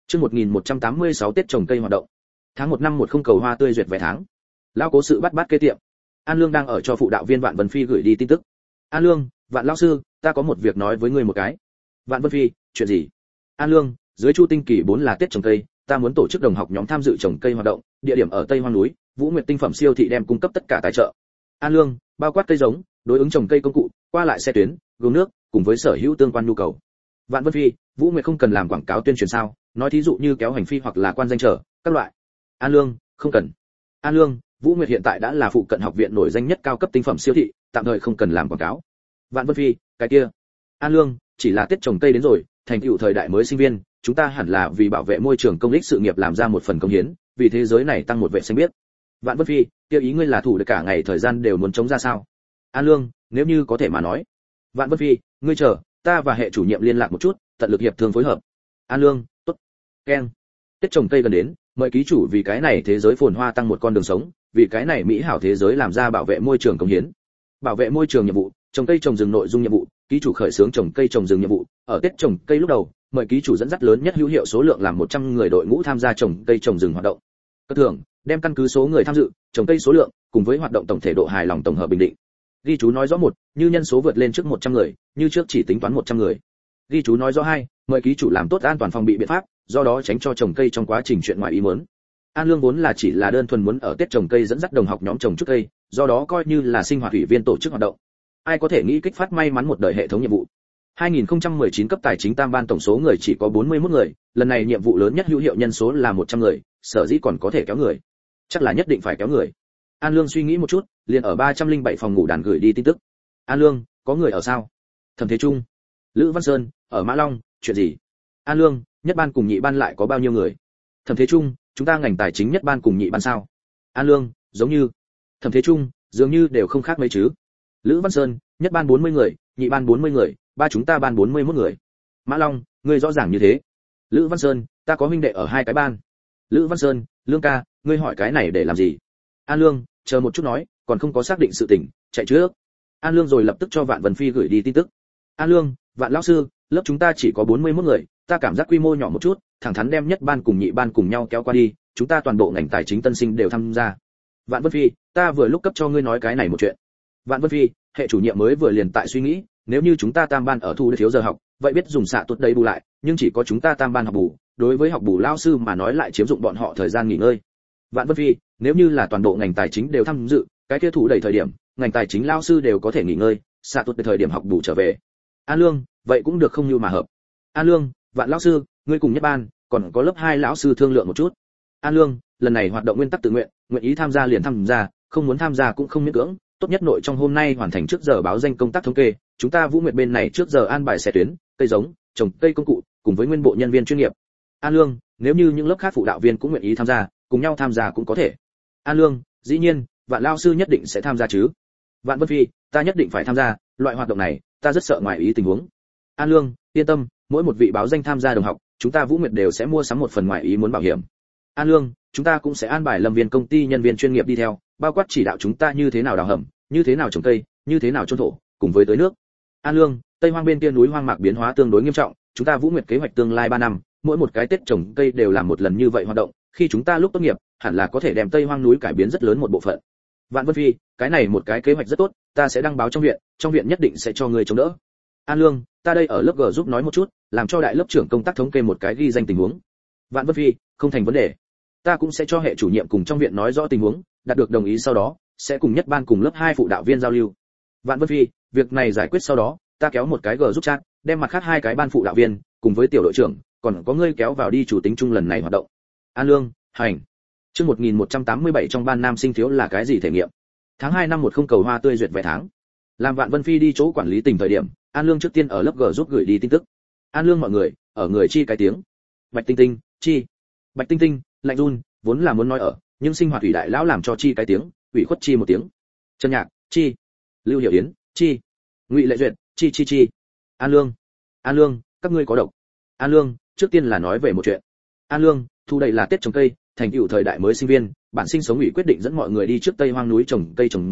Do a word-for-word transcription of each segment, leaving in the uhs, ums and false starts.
Chương một nghìn một trăm tám mươi sáu Tết trồng cây hoạt động. Tháng một năm một không cầu hoa tươi duyệt vé tháng. Lão cố sự bắt bát kế tiệm. An Lương đang ở cho phụ đạo viên Vạn Vân Phi gửi đi tin tức. An Lương, Vạn lão sư, ta có một việc nói với ngươi một cái. Vạn Vân Phi, chuyện gì? An Lương, dưới Chu Tinh kỳ bốn là Tết trồng cây, ta muốn tổ chức đồng học nhóm tham dự trồng cây hoạt động, địa điểm ở Tây Hoang núi, Vũ Nguyệt tinh phẩm siêu thị đem cung cấp tất cả tài trợ. An Lương, bao quát cây giống, đối ứng trồng cây công cụ, qua lại xe tuyến, gồm nước, cùng với sở hữu tương quan nhu cầu. Vạn Vân Phi, Vũ Nguyệt không cần làm quảng cáo tuyên truyền sao? Nói thí dụ như kéo hành phi hoặc là quan danh trở, các loại. An Lương, không cần. An Lương, Vũ Nguyệt hiện tại đã là phụ cận học viện nổi danh nhất cao cấp tinh phẩm siêu thị, tạm thời không cần làm quảng cáo. Vạn Vân Phi, cái kia. An Lương, chỉ là Tết trồng cây đến rồi, thành tựu thời đại mới sinh viên, chúng ta hẳn là vì bảo vệ môi trường công ích sự nghiệp làm ra một phần công hiến, vì thế giới này tăng một vệ xanh biết. Vạn Vân Phi, kia ý ngươi là thủ được cả ngày thời gian đều muốn chống ra sao? An Lương, nếu như có thể mà nói. Vạn Vân Phi, ngươi chờ, ta và hệ chủ nhiệm liên lạc một chút, tận lực hiệp thương phối hợp. An Lương, tốt. Keng. Tết trồng cây gần đến, mời ký chủ vì cái này thế giới phồn hoa tăng một con đường sống, vì cái này mỹ hảo thế giới làm ra bảo vệ môi trường công hiến. Bảo vệ môi trường nhiệm vụ, trồng cây trồng rừng nội dung nhiệm vụ, ký chủ khởi xướng trồng cây trồng rừng nhiệm vụ, ở Tết trồng cây lúc đầu, mời ký chủ dẫn dắt lớn nhất hữu hiệu số lượng làm một trăm người đội ngũ tham gia trồng cây trồng rừng hoạt động. Cơ thưởng, đem căn cứ số người tham dự, trồng cây số lượng, cùng với hoạt động tổng thể độ hài lòng tổng hợp bình định. Ghi chú nói rõ một, như nhân số vượt lên trước một trăm người, như trước chỉ tính toán một trăm người. Ghi chú nói rõ hai, mời ký chủ làm tốt an toàn phòng bị biện pháp, do đó tránh cho trồng cây trong quá trình chuyện ngoài ý muốn. An Lương vốn là chỉ là đơn thuần muốn ở Tết trồng cây dẫn dắt đồng học nhóm trồng chút cây, do đó coi như là sinh hoạt ủy viên tổ chức hoạt động. Ai có thể nghĩ kích phát may mắn một đời hệ thống nhiệm vụ. hai nghìn không trăm mười chín cấp tài chính tam ban tổng số người chỉ có bốn mươi mốt người, lần này nhiệm vụ lớn nhất hữu hiệu nhân số là một trăm người, sở dĩ còn có thể kéo người. Chắc là nhất định phải kéo người. An Lương suy nghĩ một chút, liền ở ba trăm lẻ bảy phòng ngủ đàn gửi đi tin tức. An Lương, có người ở sao? Thẩm Thế Trung, Lữ Văn Sơn, ở Mã Long, chuyện gì? An Lương, nhất ban cùng nhị ban lại có bao nhiêu người? Thẩm Thế Trung, chúng ta ngành tài chính nhất ban cùng nhị ban sao? An Lương, giống như. Thẩm Thế Trung, dường như đều không khác mấy chứ. Lữ Văn Sơn, nhất ban bốn mươi người, nhị ban bốn mươi người, ba chúng ta ban bốn mươi mốt người. Mã Long, ngươi rõ ràng như thế. Lữ Văn Sơn, ta có huynh đệ ở hai cái ban. Lữ Văn Sơn, Lương ca, ngươi hỏi cái này để làm gì? An Lương, chờ một chút nói, còn không có xác định sự tình, chạy trước. An Lương rồi lập tức cho Vạn Vân Phi gửi đi tin tức. An Lương, Vạn lão sư, lớp chúng ta chỉ có bốn mươi mốt người, ta cảm giác quy mô nhỏ một chút, thẳng thắn đem nhất ban cùng nhị ban cùng nhau kéo qua đi, chúng ta toàn bộ ngành tài chính tân sinh đều tham gia. Vạn Vân Phi, ta vừa lúc cấp cho ngươi nói cái này một chuyện. Vạn Vân Phi, hệ chủ nhiệm mới vừa liền tại suy nghĩ, nếu như chúng ta tam ban ở thu thiếu giờ học, vậy biết dùng xạ tốt đầy bù lại, nhưng chỉ có chúng ta tam ban học bù, đối với học bù lao sư mà nói lại chiếm dụng bọn họ thời gian nghỉ ngơi. Vạn Vân Phi, nếu như là toàn bộ ngành tài chính đều tham dự, cái kia thủ đầy thời điểm, ngành tài chính lao sư đều có thể nghỉ ngơi, xạ tốt thời điểm học bù trở về. An Lương, vậy cũng được không như mà hợp. An Lương, Vạn lão sư, ngươi cùng nhất ban, còn có lớp hai lão sư thương lượng một chút. An Lương, lần này hoạt động nguyên tắc tự nguyện, nguyện ý tham gia liền tham gia, không muốn tham gia cũng không miễn cưỡng, tốt nhất nội trong hôm nay hoàn thành trước giờ báo danh công tác thống kê, chúng ta Vũ Nguyệt bên này trước giờ an bài xe tuyến, cây giống, trồng cây công cụ, cùng với nguyên bộ nhân viên chuyên nghiệp. An Lương, nếu như những lớp khác phụ đạo viên cũng nguyện ý tham gia, cùng nhau tham gia cũng có thể. An Lương, dĩ nhiên, Vạn lão sư nhất định sẽ tham gia chứ. Vạn Vân Phi, ta nhất định phải tham gia, loại hoạt động này, ta rất sợ ngoài ý tình huống. An Lương, yên tâm, mỗi một vị báo danh tham gia đồng học, chúng ta Vũ Nguyệt đều sẽ mua sắm một phần ngoài ý muốn bảo hiểm. An Lương, chúng ta cũng sẽ an bài lâm viên công ty nhân viên chuyên nghiệp đi theo, bao quát chỉ đạo chúng ta như thế nào đào hầm, như thế nào trồng cây, như thế nào chôn thổ, cùng với tưới nước. An Lương, Tây Hoang bên kia núi hoang mạc biến hóa tương đối nghiêm trọng, chúng ta Vũ Nguyệt kế hoạch tương lai ba năm, mỗi một cái Tết trồng cây đều làm một lần như vậy hoạt động, khi chúng ta lúc tốt nghiệp, hẳn là có thể đem Tây Hoang núi cải biến rất lớn một bộ phận. Vạn Vân Phi, cái này một cái kế hoạch rất tốt, ta sẽ đăng báo trong viện, trong viện nhất định sẽ cho người chống đỡ. An Lương, ta đây ở lớp G giúp nói một chút, làm cho đại lớp trưởng công tác thống kê một cái ghi danh tình huống. Vạn Vân Phi, không thành vấn đề. Ta cũng sẽ cho hệ chủ nhiệm cùng trong viện nói rõ tình huống, đạt được đồng ý sau đó, sẽ cùng nhất ban cùng lớp hai phụ đạo viên giao lưu. Vạn Vân Phi, việc này giải quyết sau đó, ta kéo một cái G giúp chat, đem mặt khác hai cái ban phụ đạo viên, cùng với tiểu đội trưởng, còn có ngươi kéo vào đi chủ tính chung lần này hoạt động. An Lương, hành. Chương một nghìn một trăm tám mươi bảy trong ban nam sinh thiếu là cái gì thể nghiệm? Tháng hai năm một không cầu hoa tươi duyệt vé tháng. Làm Vạn Vân Phi đi chỗ quản lý tỉnh thời điểm, An Lương trước tiên ở lớp G giúp gửi đi tin tức. An Lương mọi người, ở người chi cái tiếng. Bạch Tinh Tinh, chi. Bạch Tinh Tinh, lạnh run, vốn là muốn nói ở, nhưng sinh hoạt ủy đại lão làm cho chi cái tiếng, ủy khuất chi một tiếng. Trần Nhạc, chi. Lưu Hiểu Yến, chi. Ngụy Lệ Duyệt, chi chi chi. An Lương, An Lương, các ngươi có độc. An Lương, trước tiên là nói về một chuyện. An Lương, thu đây là Tết trồng cây, thành tựu thời đại mới sinh viên, bản sinh sống ủy quyết định dẫn mọi người đi trước Tây Hoang núi trồng cây trồng rừng,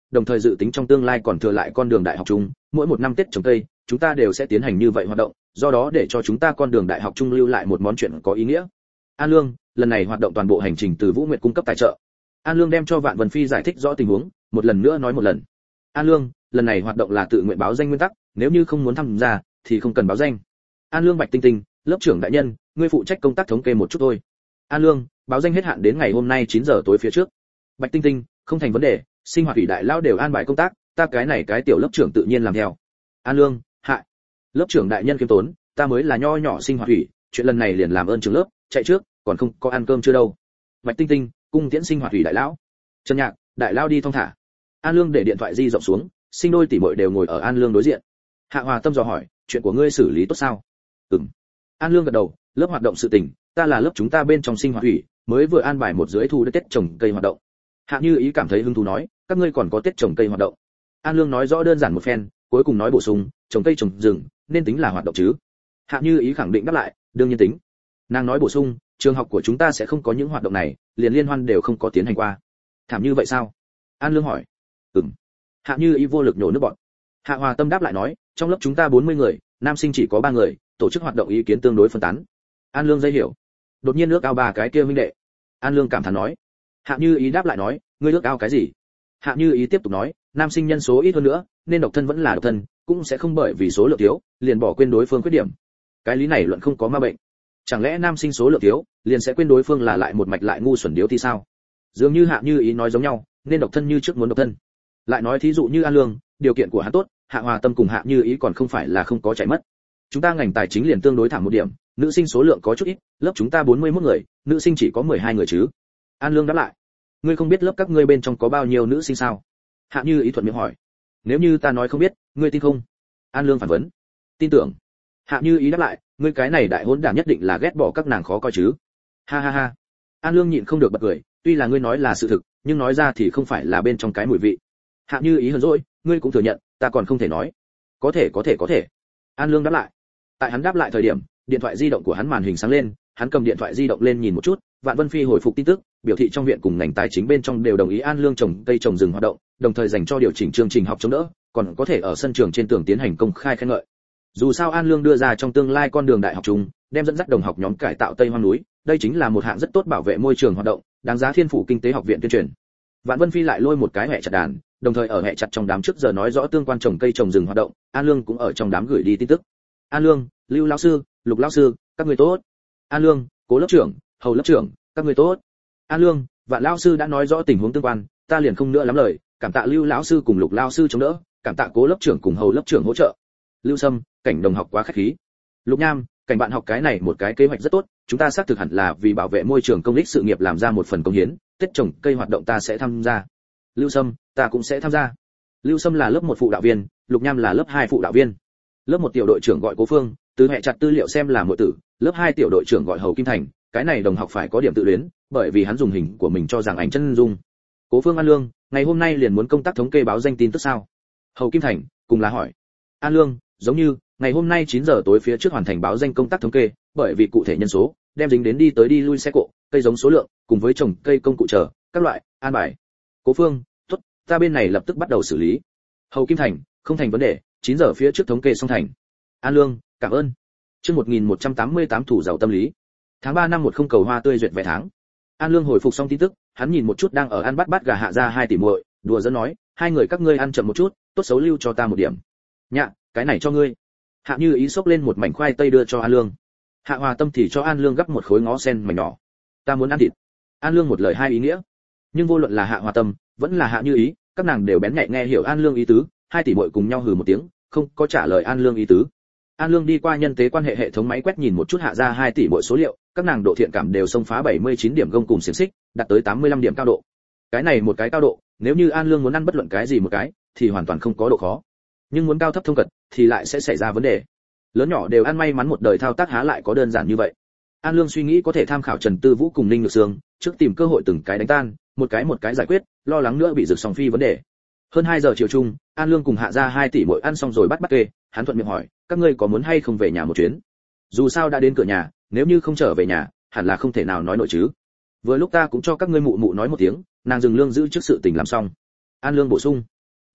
đồng thời dự tính trong tương lai còn thừa lại con đường đại học chung, mỗi một năm Tết trồng cây, chúng ta đều sẽ tiến hành như vậy hoạt động, do đó để cho chúng ta con đường đại học chung lưu lại một món chuyện có ý nghĩa. An Lương, lần này hoạt động toàn bộ hành trình từ Vũ Nguyệt cung cấp tài trợ. An Lương đem cho Vạn Vân Phi giải thích rõ tình huống, một lần nữa nói một lần. An Lương, lần này hoạt động là tự nguyện báo danh nguyên tắc, nếu như không muốn tham gia thì không cần báo danh. An Lương Bạch Tinh Tinh, lớp trưởng đại nhân, ngươi phụ trách công tác thống kê một chút thôi. An Lương, báo danh hết hạn đến ngày hôm nay chín giờ tối phía trước. Bạch Tinh Tinh, không thành vấn đề, sinh hoạt ủy đại lao đều an bài công tác, ta cái này cái tiểu lớp trưởng tự nhiên làm theo. An Lương, hạ. Lớp trưởng đại nhân kiêm tốn, ta mới là nho nhỏ sinh hoạt ủy, chuyện lần này liền làm ơn trường lớp, chạy trước, còn không có ăn cơm chưa đâu. Bạch Tinh Tinh, cung tiễn sinh hoạt ủy đại lão. Trần Nhạc, đại lao đi thong thả. An Lương để điện thoại di rộng xuống, sinh đôi tỷ muội đều ngồi ở An Lương đối diện. Hạ Hòa Tâm dò hỏi, chuyện của ngươi xử lý tốt sao? Ừm. An Lương gật đầu, lớp hoạt động sự tình, ta là lớp chúng ta bên trong sinh hoạt ủy, mới vừa an bài một dưới thu Tết trồng cây hoạt động. Hạ Như Ý cảm thấy hứng thú nói, các ngươi còn có Tết trồng cây hoạt động. An Lương nói rõ đơn giản một phen, cuối cùng nói bổ sung, trồng cây trồng rừng, nên tính là hoạt động chứ? Hạ Như Ý khẳng định đáp lại, đương nhiên tính. Nàng nói bổ sung, trường học của chúng ta sẽ không có những hoạt động này, liền liên hoan đều không có tiến hành qua. Thảm như vậy sao? An Lương hỏi. Ừm. Hạ Như Ý vô lực nhổ nước bọt. Hạ Hòa Tâm đáp lại nói, trong lớp chúng ta bốn mươi người, nam sinh chỉ có ba người, tổ chức hoạt động ý kiến tương đối phân tán. An Lương dây hiểu. Đột nhiên ước ao ba cái kia huynh đệ. An Lương cảm thán nói. Hạ Như Ý đáp lại nói, ngươi ước ao cái gì? Hạ Như Ý tiếp tục nói, nam sinh nhân số ít hơn nữa, nên độc thân vẫn là độc thân, cũng sẽ không bởi vì số lượng thiếu, liền bỏ quên đối phương khuyết điểm. Cái lý này luận không có ma bệnh. Chẳng lẽ nam sinh số lượng thiếu, liền sẽ quên đối phương là lại một mạch lại ngu xuẩn điếu thì sao? Dường như Hạ Như Ý nói giống nhau, nên độc thân như trước muốn độc thân. Lại nói thí dụ như An Lương, điều kiện của hắn tốt, Hạ Hòa Tâm cùng Hạ Như Ý còn không phải là không có chạy mất. Chúng ta ngành tài chính liền tương đối thảm một điểm, nữ sinh số lượng có chút ít, lớp chúng ta bốn mươi mốt người, nữ sinh chỉ có mười hai người chứ. An Lương đáp lại, ngươi không biết lớp các ngươi bên trong có bao nhiêu nữ sinh sao? Hạ Như Ý thuận miệng hỏi, nếu như ta nói không biết, ngươi tin không? An Lương phản vấn, tin tưởng. Hạ Như Ý đáp lại, ngươi cái này đại hỗn đản nhất định là ghét bỏ các nàng khó coi chứ? Ha ha ha. An Lương nhịn không được bật cười, tuy là ngươi nói là sự thực, nhưng nói ra thì không phải là bên trong cái mùi vị. Hạ Như Ý hờn dỗi, ngươi cũng thừa nhận, ta còn không thể nói. Có thể có thể có thể. An Lương đáp lại. Tại hắn đáp lại thời điểm, điện thoại di động của hắn màn hình sáng lên, hắn cầm điện thoại di động lên nhìn một chút, Vạn Vân Phi hồi phục tin tức, biểu thị trong viện cùng ngành tài chính bên trong đều đồng ý An Lương trồng cây trồng rừng hoạt động, đồng thời dành cho điều chỉnh chương trình học chống đỡ, còn có thể ở sân trường trên tường tiến hành công khai khen ngợi. Dù sao An Lương đưa ra trong tương lai con đường đại học chung, đem dẫn dắt đồng học nhóm cải tạo Tây Hoang núi, đây chính là một hạng rất tốt bảo vệ môi trường hoạt động, đáng giá Thiên Phủ Kinh tế học viện tuyên truyền. Vạn Vân Phi lại lôi một cái hẹ chặt đàn, đồng thời ở hẹ chặt trong đám trước giờ nói rõ tương quan trồng cây trồng rừng hoạt động, An Lương cũng ở trong đám gửi đi tin tức. An Lương, Lưu lão sư, Lục lão sư, các người tốt. An Lương, Cố lớp trưởng, Hầu lớp trưởng, các người tốt. An Lương, Vạn lão sư đã nói rõ tình huống tương quan, ta liền không nữa lắm lời, cảm tạ Lưu lão sư cùng Lục lão sư chống đỡ, cảm tạ Cố lớp trưởng cùng Hầu lớp trưởng hỗ trợ. Lưu Sâm, cảnh đồng học quá khách khí. Lục Nham, cảnh bạn học cái này một cái kế hoạch rất tốt, chúng ta xác thực hẳn là vì bảo vệ môi trường công ích sự nghiệp làm ra một phần công hiến, Tết trồng cây hoạt động ta sẽ tham gia. Lưu Sâm, ta cũng sẽ tham gia. Lưu Sâm là lớp một phụ đạo viên, Lục Nham là lớp hai phụ đạo viên. Lớp một tiểu đội trưởng gọi Cố Phương, từ hệ chặt tư liệu xem là muội tử, lớp hai tiểu đội trưởng gọi Hầu Kim Thành, cái này đồng học phải có điểm tự luyến, bởi vì hắn dùng hình của mình cho rằng ảnh chân dung. Cố Phương An Lương, ngày hôm nay liền muốn công tác thống kê báo danh tin tức sao? Hầu Kim Thành, cùng là hỏi. An Lương, giống như, ngày hôm nay chín giờ tối phía trước hoàn thành báo danh công tác thống kê, bởi vì cụ thể nhân số, đem dính đến đi tới đi lui xe cộ, cây giống số lượng, cùng với trồng cây công cụ chờ, các loại, an bài. Cố Phương, tốt, ta bên này lập tức bắt đầu xử lý. Hầu Kim Thành, không thành vấn đề, chín giờ phía trước thống kê xong thành. An Lương, cảm ơn. Chương một nghìn một trăm tám mươi tám thủ giàu tâm lý. Tháng ba năm một không cầu hoa tươi duyệt vé tháng. An Lương hồi phục xong tin tức, hắn nhìn một chút đang ở ăn bát bát gà Hạ ra hai tỷ muội, đùa giỡn nói, hai người các ngươi ăn chậm một chút, tốt xấu lưu cho ta một điểm. Nhạ, cái này cho ngươi. Hạ Như Ý xốc lên một mảnh khoai tây đưa cho An Lương. Hạ Hòa Tâm thì cho An Lương gấp một khối ngó sen mảnh nhỏ. Ta muốn ăn thịt. An Lương một lời hai ý nghĩa. Nhưng vô luận là Hạ Hòa Tâm, vẫn là Hạ Như Ý, các nàng đều bén nhạy nghe hiểu An Lương ý tứ, hai tỷ muội cùng nhau hừ một tiếng, không có trả lời An Lương ý tứ. An Lương đi qua nhân tế quan hệ hệ thống máy quét nhìn một chút Hạ ra hai tỷ muội số liệu, các nàng độ thiện cảm đều xông phá bảy mươi chín điểm gông cùng xiển xích, đạt tới tám mươi lăm điểm cao độ. Cái này một cái cao độ, nếu như An Lương muốn ăn bất luận cái gì một cái, thì hoàn toàn không có độ khó. Nhưng muốn cao thấp thông cật, thì lại sẽ xảy ra vấn đề. Lớn nhỏ đều ăn may mắn một đời thao tác há lại có đơn giản như vậy. An Lương suy nghĩ có thể tham khảo Trần Tư Vũ cùng Ninh Nhược Sương, trước tìm cơ hội từng cái đánh tan, một cái một cái giải quyết, lo lắng nữa bị rực sòng phi vấn đề. Hơn hai giờ chiều chung, An Lương cùng Hạ ra hai tỷ muội ăn xong rồi bắt bắt kê, hắn thuận miệng hỏi, các ngươi có muốn hay không về nhà một chuyến? Dù sao đã đến cửa nhà, nếu như không trở về nhà, hẳn là không thể nào nói nổi chứ. Vừa lúc ta cũng cho các ngươi mụ mụ nói một tiếng, nàng dừng lương giữ trước sự tình làm xong. An Lương bổ sung,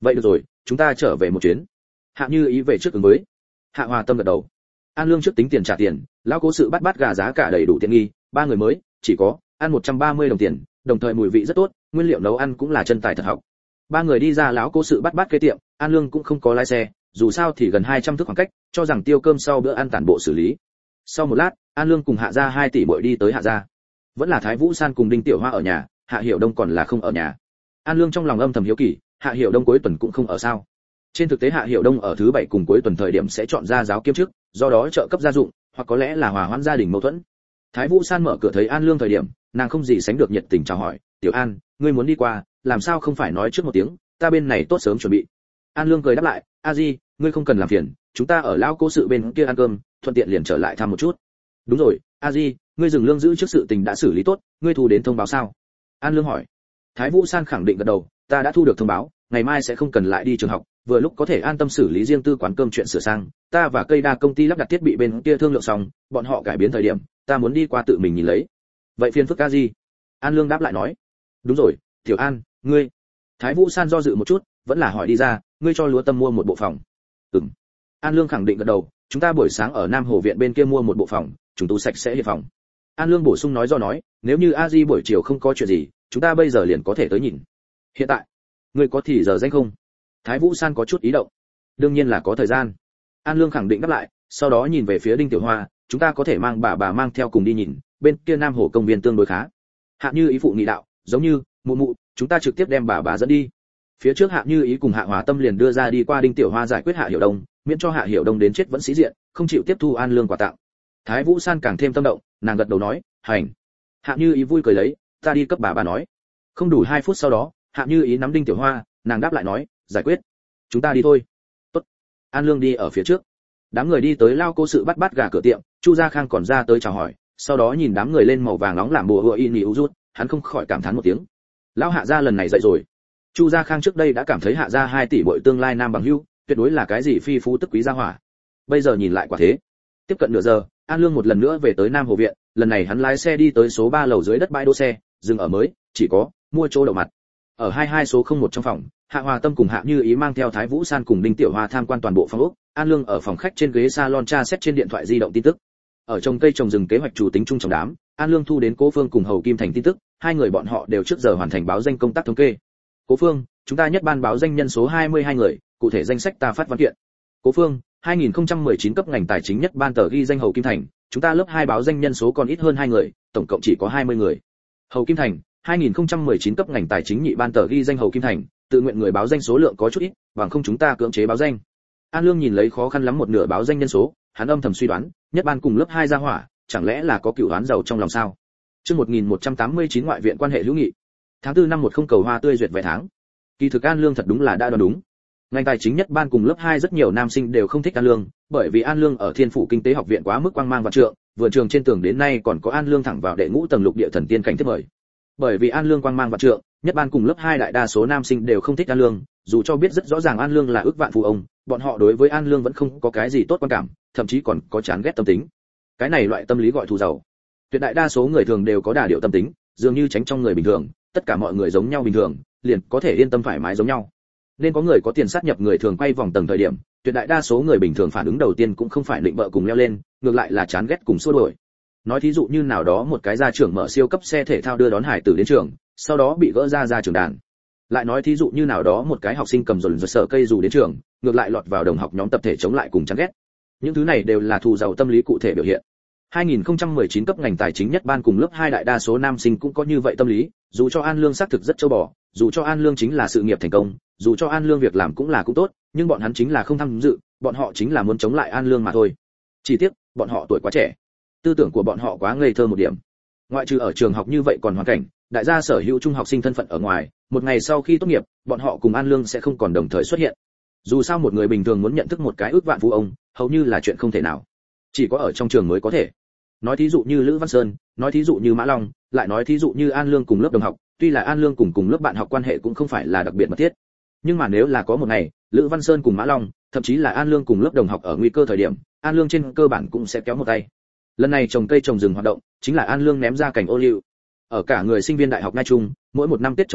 vậy được rồi, chúng ta trở về một chuyến. Hạ Như Ý về trước ứng với. Hạ Hòa Tâm gật đầu. An Lương trước tính tiền trả tiền, lão cố sự bắt bát gà giá cả đầy đủ tiện nghi, ba người mới chỉ có ăn một trăm ba mươi đồng tiền, đồng thời mùi vị rất tốt, nguyên liệu nấu ăn cũng là chân tài thật học. Ba người đi ra lão cố sự bắt bát kế tiệm, An Lương cũng không có lái xe, dù sao thì gần hai trăm thước khoảng cách, cho rằng tiêu cơm sau bữa ăn tản bộ xử lý. Sau một lát, An Lương cùng Hạ gia hai tỷ muội đi tới Hạ gia. Vẫn là Thái Vũ San cùng Đinh Tiểu Hoa ở nhà, Hạ Hiểu Đông còn là không ở nhà. An Lương trong lòng âm thầm hiếu kỳ, Hạ Hiểu Đông cuối tuần cũng không ở sao? Trên thực tế Hạ Hiểu Đông ở thứ bảy cùng cuối tuần thời điểm sẽ chọn ra giáo kiêm chức, do đó trợ cấp gia dụng, hoặc có lẽ là hòa hoãn gia đình mâu thuẫn. Thái Vũ San mở cửa thấy An Lương thời điểm, nàng không gì sánh được nhiệt tình chào hỏi, "Tiểu An, ngươi muốn đi qua, làm sao không phải nói trước một tiếng, ta bên này tốt sớm chuẩn bị." An Lương cười đáp lại, "A Di, ngươi không cần làm phiền, chúng ta ở lão cố sự bên kia ăn cơm, thuận tiện liền trở lại thăm một chút." "Đúng rồi, A Di, ngươi dừng lương giữ trước sự tình đã xử lý tốt, ngươi thu đến thông báo sao?" An Lương hỏi. Thái Vũ San khẳng định gật đầu, "Ta đã thu được thông báo, ngày mai sẽ không cần lại đi trường học, vừa lúc có thể an tâm xử lý riêng tư quán cơm chuyện sửa sang, ta và cây đa công ty lắp đặt thiết bị bên kia thương lượng xong, bọn họ cải biến thời điểm, ta muốn đi qua tự mình nhìn lấy." "Vậy phiền phức A Di." An Lương đáp lại nói. "Đúng rồi, Tiểu An, ngươi." Thái Vũ San do dự một chút, vẫn là hỏi đi ra, "Ngươi cho Lúa Tâm mua một bộ phòng?" "Ừm." An Lương khẳng định gật đầu, "Chúng ta buổi sáng ở Nam Hồ viện bên kia mua một bộ phòng, chúng tu sạch sẽ hiệp phòng." An Lương bổ sung nói do nói, "Nếu như A Di buổi chiều không có chuyện gì, chúng ta bây giờ liền có thể tới nhìn." "Hiện tại, ngươi có thì giờ danh không?" Thái Vũ San có chút ý động. "Đương nhiên là có thời gian." An Lương khẳng định đáp lại, sau đó nhìn về phía Đinh Tiểu Hoa, "Chúng ta có thể mang bà bà mang theo cùng đi nhìn, bên kia Nam Hồ công viên tương đối khá." Hạ Như Ý phụ nghị đạo, "Giống như, mụ mụ, chúng ta trực tiếp đem bà bà dẫn đi." Phía trước Hạ Như Ý cùng Hạ Hòa Tâm liền đưa ra đi qua Đinh Tiểu Hoa giải quyết Hạ Hiểu Đông, miễn cho Hạ Hiểu Đông đến chết vẫn sĩ diện, không chịu tiếp thu An Lương quà tặng. Thái Vũ San càng thêm tâm động, nàng gật đầu nói, "Hành." Hạ Như Ý vui cười lấy, "Ta đi cấp bà bà nói." Không đủ hai phút sau đó, Hạ Như Ý nắm Đinh Tiểu Hoa, nàng đáp lại nói, "Giải quyết. Chúng ta đi thôi." "Tốt." An Lương đi ở phía trước. Đám người đi tới lao cô sự bắt bắt gà cửa tiệm, Chu Gia Khang còn ra tới chào hỏi, sau đó nhìn đám người lên màu vàng nóng làm bùa hựa y nhị rút, hắn không khỏi cảm thán một tiếng. Lão Hạ gia lần này dậy rồi. Chu Gia Khang trước đây đã cảm thấy Hạ gia hai tỷ muội tương lai nam bằng hữu, tuyệt đối là cái gì phi phú tức quý gia hỏa. Bây giờ nhìn lại quả thế. Tiếp cận nửa giờ, An Lương một lần nữa về tới Nam Hồ viện, lần này hắn lái xe đi tới số ba lầu dưới đất bãi đỗ xe, dừng ở mới, chỉ có mua chỗ đậu mặt. Ở hai hai số không một trong phòng, Hạ Hòa Tâm cùng Hạ Như Ý mang theo Thái Vũ San cùng Đinh Tiểu Hoa tham quan toàn bộ phòng ốc, An Lương ở phòng khách trên ghế salon tra xét trên điện thoại di động tin tức. Ở trồng cây trồng rừng kế hoạch chủ tính chung trong đám, An Lương thu đến Cố Phương cùng Hầu Kim Thành tin tức, hai người bọn họ đều trước giờ hoàn thành báo danh công tác thống kê. "Cố Phương, chúng ta nhất ban báo danh nhân số hai mươi hai người, cụ thể danh sách ta phát văn kiện." "Cố Phương, hai nghìn không trăm mười chín cấp ngành tài chính nhất ban tờ ghi danh Hầu Kim Thành, chúng ta lớp hai báo danh nhân số còn ít hơn hai người, tổng cộng chỉ có hai mươi người." "Hầu Kim Thành, hai nghìn không trăm mười chín cấp ngành tài chính nhị ban tờ ghi danh Hầu Kim Thành, tự nguyện người báo danh số lượng có chút ít, bằng không chúng ta cưỡng chế báo danh." An Lương nhìn lấy khó khăn lắm một nửa báo danh nhân số, hắn âm thầm suy đoán, nhất ban cùng lớp hai gia hỏa, chẳng lẽ là có cựu đoán giàu trong lòng sao? Chương một nghìn một trăm tám mươi chín ngoại viện quan hệ hữu nghị. Tháng tư năm một không cầu hoa tươi duyệt vé tháng. Kỳ thực An Lương thật đúng là đã đoán đúng. Ngành tài chính nhất ban cùng lớp hai rất nhiều nam sinh đều không thích An Lương, bởi vì An Lương ở Thiên Phủ Kinh tế học viện quá mức quang mang vạn trượng, vườn trường trên tường đến nay còn có An Lương thẳng vào đệ ngũ tầng lục địa thần tiên cảnh tiếp mời. Bởi vì An Lương quang mang vạn trượng, nhất ban cùng lớp hai đại đa số nam sinh đều không thích An Lương, dù cho biết rất rõ ràng An Lương là ước vạn phú ông, bọn họ đối với An Lương vẫn không có cái gì tốt quan cảm, thậm chí còn có chán ghét tâm tính. Cái này loại tâm lý gọi thù giàu. Tuyệt đại đa số người thường đều có đà điệu tâm tính, dường như tránh trong người bình thường, tất cả mọi người giống nhau bình thường, liền có thể yên tâm thoải mái giống nhau. Nên có người có tiền sát nhập người thường quay vòng tầng thời điểm, tuyệt đại đa số người bình thường phản ứng đầu tiên cũng không phải định bợ cùng leo lên, ngược lại là chán ghét cùng xua đuổi. Nói thí dụ như nào đó một cái gia trưởng mở siêu cấp xe thể thao đưa đón hải tử đến trường, sau đó bị gỡ ra ra trường đàn. Lại nói thí dụ như nào đó một cái học sinh cầm dồn dồn sợ cây dù đến trường, ngược lại lọt vào đồng học nhóm tập thể chống lại cùng chán ghét. Những thứ này đều là thù giàu tâm lý cụ thể biểu hiện. hai nghìn không trăm mười chín cấp ngành tài chính nhất ban cùng lớp hai đại đa số nam sinh cũng có như vậy tâm lý, dù cho An Lương xác thực rất châu bò, dù cho An Lương chính là sự nghiệp thành công, dù cho An Lương việc làm cũng là cũng tốt, nhưng bọn hắn chính là không tham dự, bọn họ chính là muốn chống lại An Lương mà thôi. Chỉ tiếc, bọn họ tuổi quá trẻ, tư tưởng của bọn họ quá ngây thơ một điểm. Ngoại trừ ở trường học như vậy còn hoàn cảnh, đại gia sở hữu trung học sinh thân phận ở ngoài, một ngày sau khi tốt nghiệp, bọn họ cùng An Lương sẽ không còn đồng thời xuất hiện. Dù sao một người bình thường muốn nhận thức một cái ước vạn phú ông, hầu như là chuyện không thể nào. Chỉ có ở trong trường mới có thể. Nói thí dụ như Lữ Văn Sơn, nói thí dụ như Mã Long, lại nói thí dụ như An Lương cùng lớp đồng học, tuy là An Lương cùng cùng lớp bạn học quan hệ cũng không phải là đặc biệt mật thiết. Nhưng mà nếu là có một ngày, Lữ Văn Sơn cùng Mã Long, thậm chí là An Lương cùng lớp đồng học ở nguy cơ thời điểm, An Lương trên cơ bản cũng sẽ kéo một tay. Lần này trồng cây trồng rừng hoạt động, chính là An Lương ném ra cảnh ô liu. Ở cả người sinh viên đại học Nai Trung, mỗi một năm Tết trồng cây,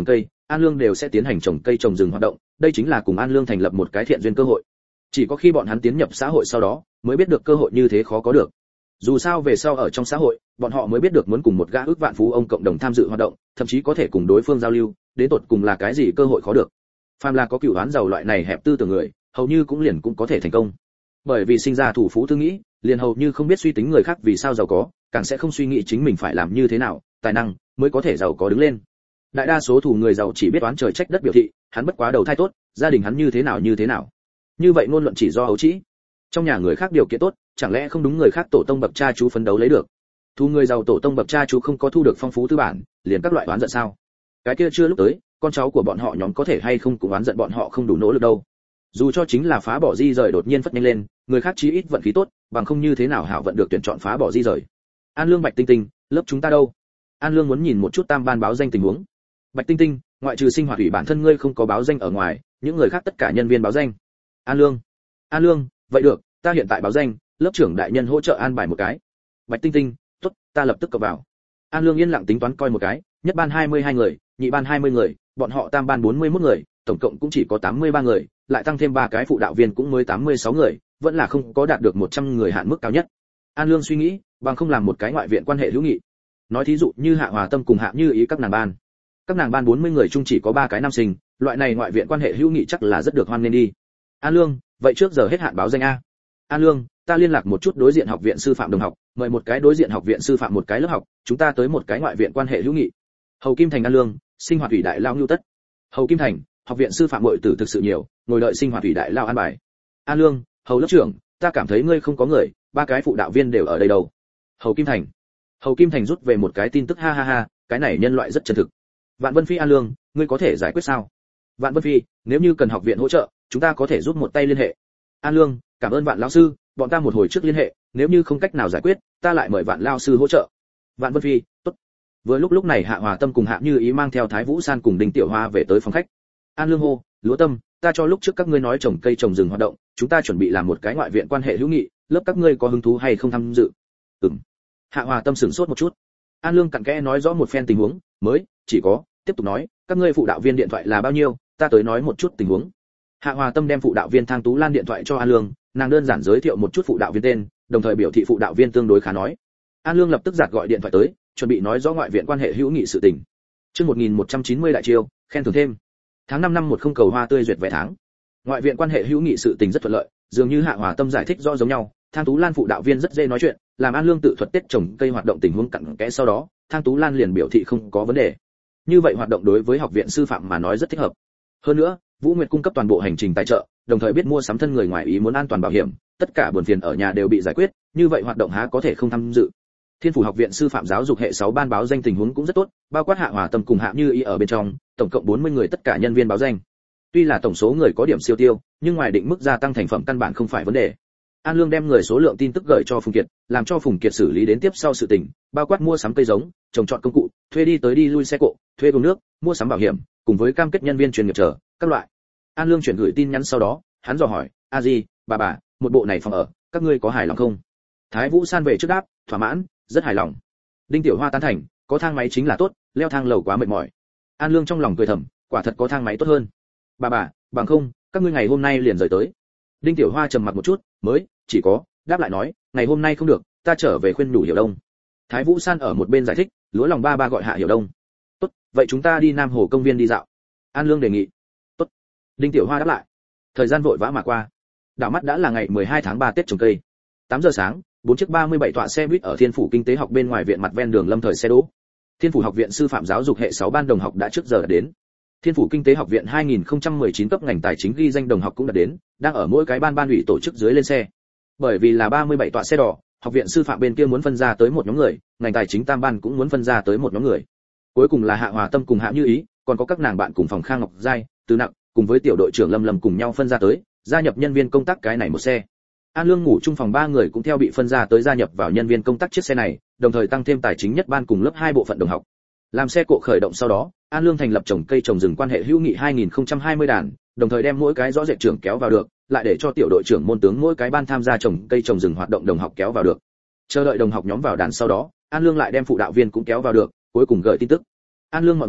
An Lương đều sẽ tiến hành trồng cây trồng rừng hoạt động, đây chính là cùng An Lương thành lập một cái thiện duyên cơ hội. Chỉ có khi bọn hắn tiến nhập xã hội sau đó, mới biết được cơ hội như thế khó có được. Dù sao về sau ở trong xã hội, bọn họ mới biết được muốn cùng một gã ước vạn phú ông cộng đồng tham dự hoạt động, thậm chí có thể cùng đối phương giao lưu, đến tột cùng là cái gì cơ hội khó được. Phàm là có cựu đoán giàu loại này hẹp tư tưởng người, hầu như cũng liền cũng có thể thành công. Bởi vì sinh ra thủ phú tư nghĩ, liền hầu như không biết suy tính người khác vì sao giàu có, càng sẽ không suy nghĩ chính mình phải làm như thế nào, tài năng mới có thể giàu có đứng lên. Đại đa số thủ người giàu chỉ biết oán trời trách đất biểu thị, hắn bất quá đầu thai tốt, gia đình hắn như thế nào như thế nào. Như vậy ngôn luận chỉ do ấu trĩ. Trong nhà người khác điều kiện tốt, chẳng lẽ không đúng người khác tổ tông bậc cha chú phấn đấu lấy được. Thu người giàu tổ tông bậc cha chú không có thu được phong phú tư bản, liền các loại oán giận sao? Cái kia chưa lúc tới, con cháu của bọn họ nhóm có thể hay không cũng oán giận bọn họ không đủ nỗ lực đâu. Dù cho chính là phá bỏ di rời đột nhiên phất nhanh lên, người khác chí ít vận khí tốt, bằng không như thế nào hảo vận được tuyển chọn phá bỏ di rời. An Lương Bạch Tinh Tinh, lớp chúng ta đâu? An Lương muốn nhìn một chút tam ban báo danh tình huống. Bạch Tinh Tinh, ngoại trừ sinh hoạt ủy bản thân ngươi không có báo danh ở ngoài, những người khác tất cả nhân viên báo danh. An Lương, An Lương, vậy được, ta hiện tại báo danh, lớp trưởng đại nhân hỗ trợ an bài một cái. Bạch Tinh Tinh, tốt, ta lập tức cập vào. An Lương yên lặng tính toán coi một cái, nhất ban hai mươi hai người, nhị ban hai mươi người, bọn họ tam ban bốn mươi mốt người, tổng cộng cũng chỉ có tám mươi ba người, lại tăng thêm ba cái phụ đạo viên cũng mới tám mươi sáu người, vẫn là không có đạt được một trăm người hạn mức cao nhất. An Lương suy nghĩ, bằng không làm một cái ngoại viện quan hệ hữu nghị. Nói thí dụ như Hạ Hòa Tâm cùng Hạ Như Ý các nàng ban. Các nàng ban bốn mươi người chung chỉ có ba cái nam sinh, loại này ngoại viện quan hệ hữu nghị chắc là rất được hoan nghênh đi. An Lương, vậy trước giờ hết hạn báo danh a. An Lương, ta liên lạc một chút đối diện học viện sư phạm đồng học, mời một cái đối diện học viện sư phạm một cái lớp học, chúng ta tới một cái ngoại viện quan hệ hữu nghị. Hầu Kim Thành. An Lương, sinh hoạt ủy đại lao nhu tất. Hầu Kim Thành, học viện sư phạm muội tử thực sự nhiều, ngồi đợi sinh hoạt ủy đại lao an bài. An Lương, Hầu lớp trưởng, ta cảm thấy ngươi không có người, ba cái phụ đạo viên đều ở đây đâu. Hầu Kim Thành. Hầu Kim Thành rút về một cái tin tức ha ha ha, cái này nhân loại rất chân thực. Vạn Vân Phi. An Lương, ngươi có thể giải quyết sao? Vạn Vân Phi, nếu như cần học viện hỗ trợ, chúng ta có thể giúp một tay liên hệ. An Lương, cảm ơn Vạn lão sư, bọn ta một hồi trước liên hệ, nếu như không cách nào giải quyết, ta lại mời Vạn lão sư hỗ trợ. Vạn Vân Phi, tốt. Vừa lúc lúc này Hạ Hòa Tâm cùng Hạ Như Ý mang theo Thái Vũ San cùng Đinh Tiểu Hoa về tới phòng khách. An Lương hô, Lúa Tâm, ta cho lúc trước các ngươi nói trồng cây trồng rừng hoạt động, chúng ta chuẩn bị làm một cái ngoại viện quan hệ hữu nghị, lớp các ngươi có hứng thú hay không tham dự? Ừm. Hạ Hòa Tâm sửng sốt một chút. An Lương cặn kẽ nói rõ một phen tình huống, mới chỉ có tiếp tục nói, các ngươi phụ đạo viên điện thoại là bao nhiêu, ta tới nói một chút tình huống. Hạ Hòa Tâm đem phụ đạo viên Thang Tú Lan điện thoại cho An Lương, nàng đơn giản giới thiệu một chút phụ đạo viên tên, đồng thời biểu thị phụ đạo viên tương đối khá nói. An Lương lập tức giạt gọi điện thoại tới, chuẩn bị nói rõ ngoại viện quan hệ hữu nghị sự tình. Chương một nghìn một trăm chín mươi đại chiêu, khen thưởng thêm. Tháng năm năm một không cầu hoa tươi duyệt vẽ tháng. Ngoại viện quan hệ hữu nghị sự tình rất thuận lợi, dường như Hạ Hòa Tâm giải thích rõ giống nhau, Thang Tú Lan phụ đạo viên rất dễ nói chuyện, làm An Lương tự thuật Tết trồng cây hoạt động tình huống cặn kẽ sau đó, Thang Tú Lan liền biểu thị không có vấn đề. Như vậy hoạt động đối với học viện sư phạm mà nói rất thích hợp. Hơn nữa, Vũ Nguyệt cung cấp toàn bộ hành trình tài trợ, đồng thời biết mua sắm thân người ngoài ý muốn an toàn bảo hiểm, tất cả buồn phiền ở nhà đều bị giải quyết, như vậy hoạt động há có thể không tham dự. Thiên Phủ học viện sư phạm giáo dục hệ sáu ban báo danh tình huống cũng rất tốt, bao quát Hạ Hòa Tâm cùng Hạ Như Ý ở bên trong, tổng cộng bốn mươi người tất cả nhân viên báo danh. Tuy là tổng số người có điểm siêu tiêu, nhưng ngoài định mức gia tăng thành phẩm căn bản không phải vấn đề. An Lương đem người số lượng tin tức gửi cho Phùng Kiệt, làm cho Phùng Kiệt xử lý đến tiếp sau sự tình, bao quát mua sắm cây giống, trồng trọt công cụ, thuê đi tới đi lui xe cộ, thuê gồm nước, mua sắm bảo hiểm, cùng với cam kết nhân viên chuyên nghiệp chờ các loại. An Lương chuyển gửi tin nhắn sau đó, hắn dò hỏi, "A Di, bà bà, một bộ này phòng ở, các ngươi có hài lòng không?" Thái Vũ San về trước đáp, "Thỏa mãn, rất hài lòng." Đinh Tiểu Hoa tán thành, "Có thang máy chính là tốt, leo thang lầu quá mệt mỏi." An Lương trong lòng cười thầm, quả thật có thang máy tốt hơn. "Bà bà, bằng không, các ngươi ngày hôm nay liền rời tới." Đinh Tiểu Hoa trầm mặc một chút, mới chỉ có đáp lại nói, "Ngày hôm nay không được, ta trở về khuyên nhủ Hiểu Đông." Thái Vũ San ở một bên giải thích, Lúa lòng ba ba gọi Hạ Hiểu Đông. "Tốt, vậy chúng ta đi Nam Hồ công viên đi dạo." An Lương đề nghị. "Tốt." Đinh Tiểu Hoa đáp lại. Thời gian vội vã mà qua. Đảo mắt đã là ngày mười hai tháng ba Tết trồng cây. tám giờ sáng, bốn chiếc ba mươi bảy tọa xe buýt ở Thiên Phủ Kinh tế học bên ngoài viện mặt ven đường lâm thời xe đỗ. Thiên Phủ học viện sư phạm giáo dục hệ sáu ban đồng học đã trước giờ đã đến. Thiên Phủ Kinh tế học viện hai nghìn không trăm mười chín cấp ngành tài chính ghi danh đồng học cũng đã đến, đang ở mỗi cái ban ban ủy tổ chức dưới lên xe. Bởi vì là ba mươi bảy tọa xe đỏ, học viện sư phạm bên kia muốn phân ra tới một nhóm người, ngành tài chính tam ban cũng muốn phân ra tới một nhóm người. Cuối cùng là Hạ Hòa Tâm cùng Hạ Như Ý, còn có các nàng bạn cùng phòng Khang Ngọc Giai, Từ Nặng, cùng với tiểu đội trưởng Lâm Lâm cùng nhau phân ra tới, gia nhập nhân viên công tác cái này một xe. An Lương ngủ chung phòng ba người cũng theo bị phân ra tới gia nhập vào nhân viên công tác chiếc xe này, đồng thời tăng thêm tài chính nhất ban cùng lớp hai bộ phận đồng học. Làm xe cộ khởi động sau đó, An Lương thành lập trồng cây trồng rừng quan hệ hữu nghị hai nghìn không trăm hai mươi đàn, đồng thời đem mỗi cái rõ rệt trưởng kéo vào được, lại để cho tiểu đội trưởng môn tướng mỗi cái ban tham gia trồng cây trồng rừng hoạt động đồng học kéo vào được. Chờ đợi đồng học nhóm vào đàn sau đó, An Lương lại đem phụ đạo viên cũng kéo vào được, cuối cùng gửi tin tức. An Lương mọi người,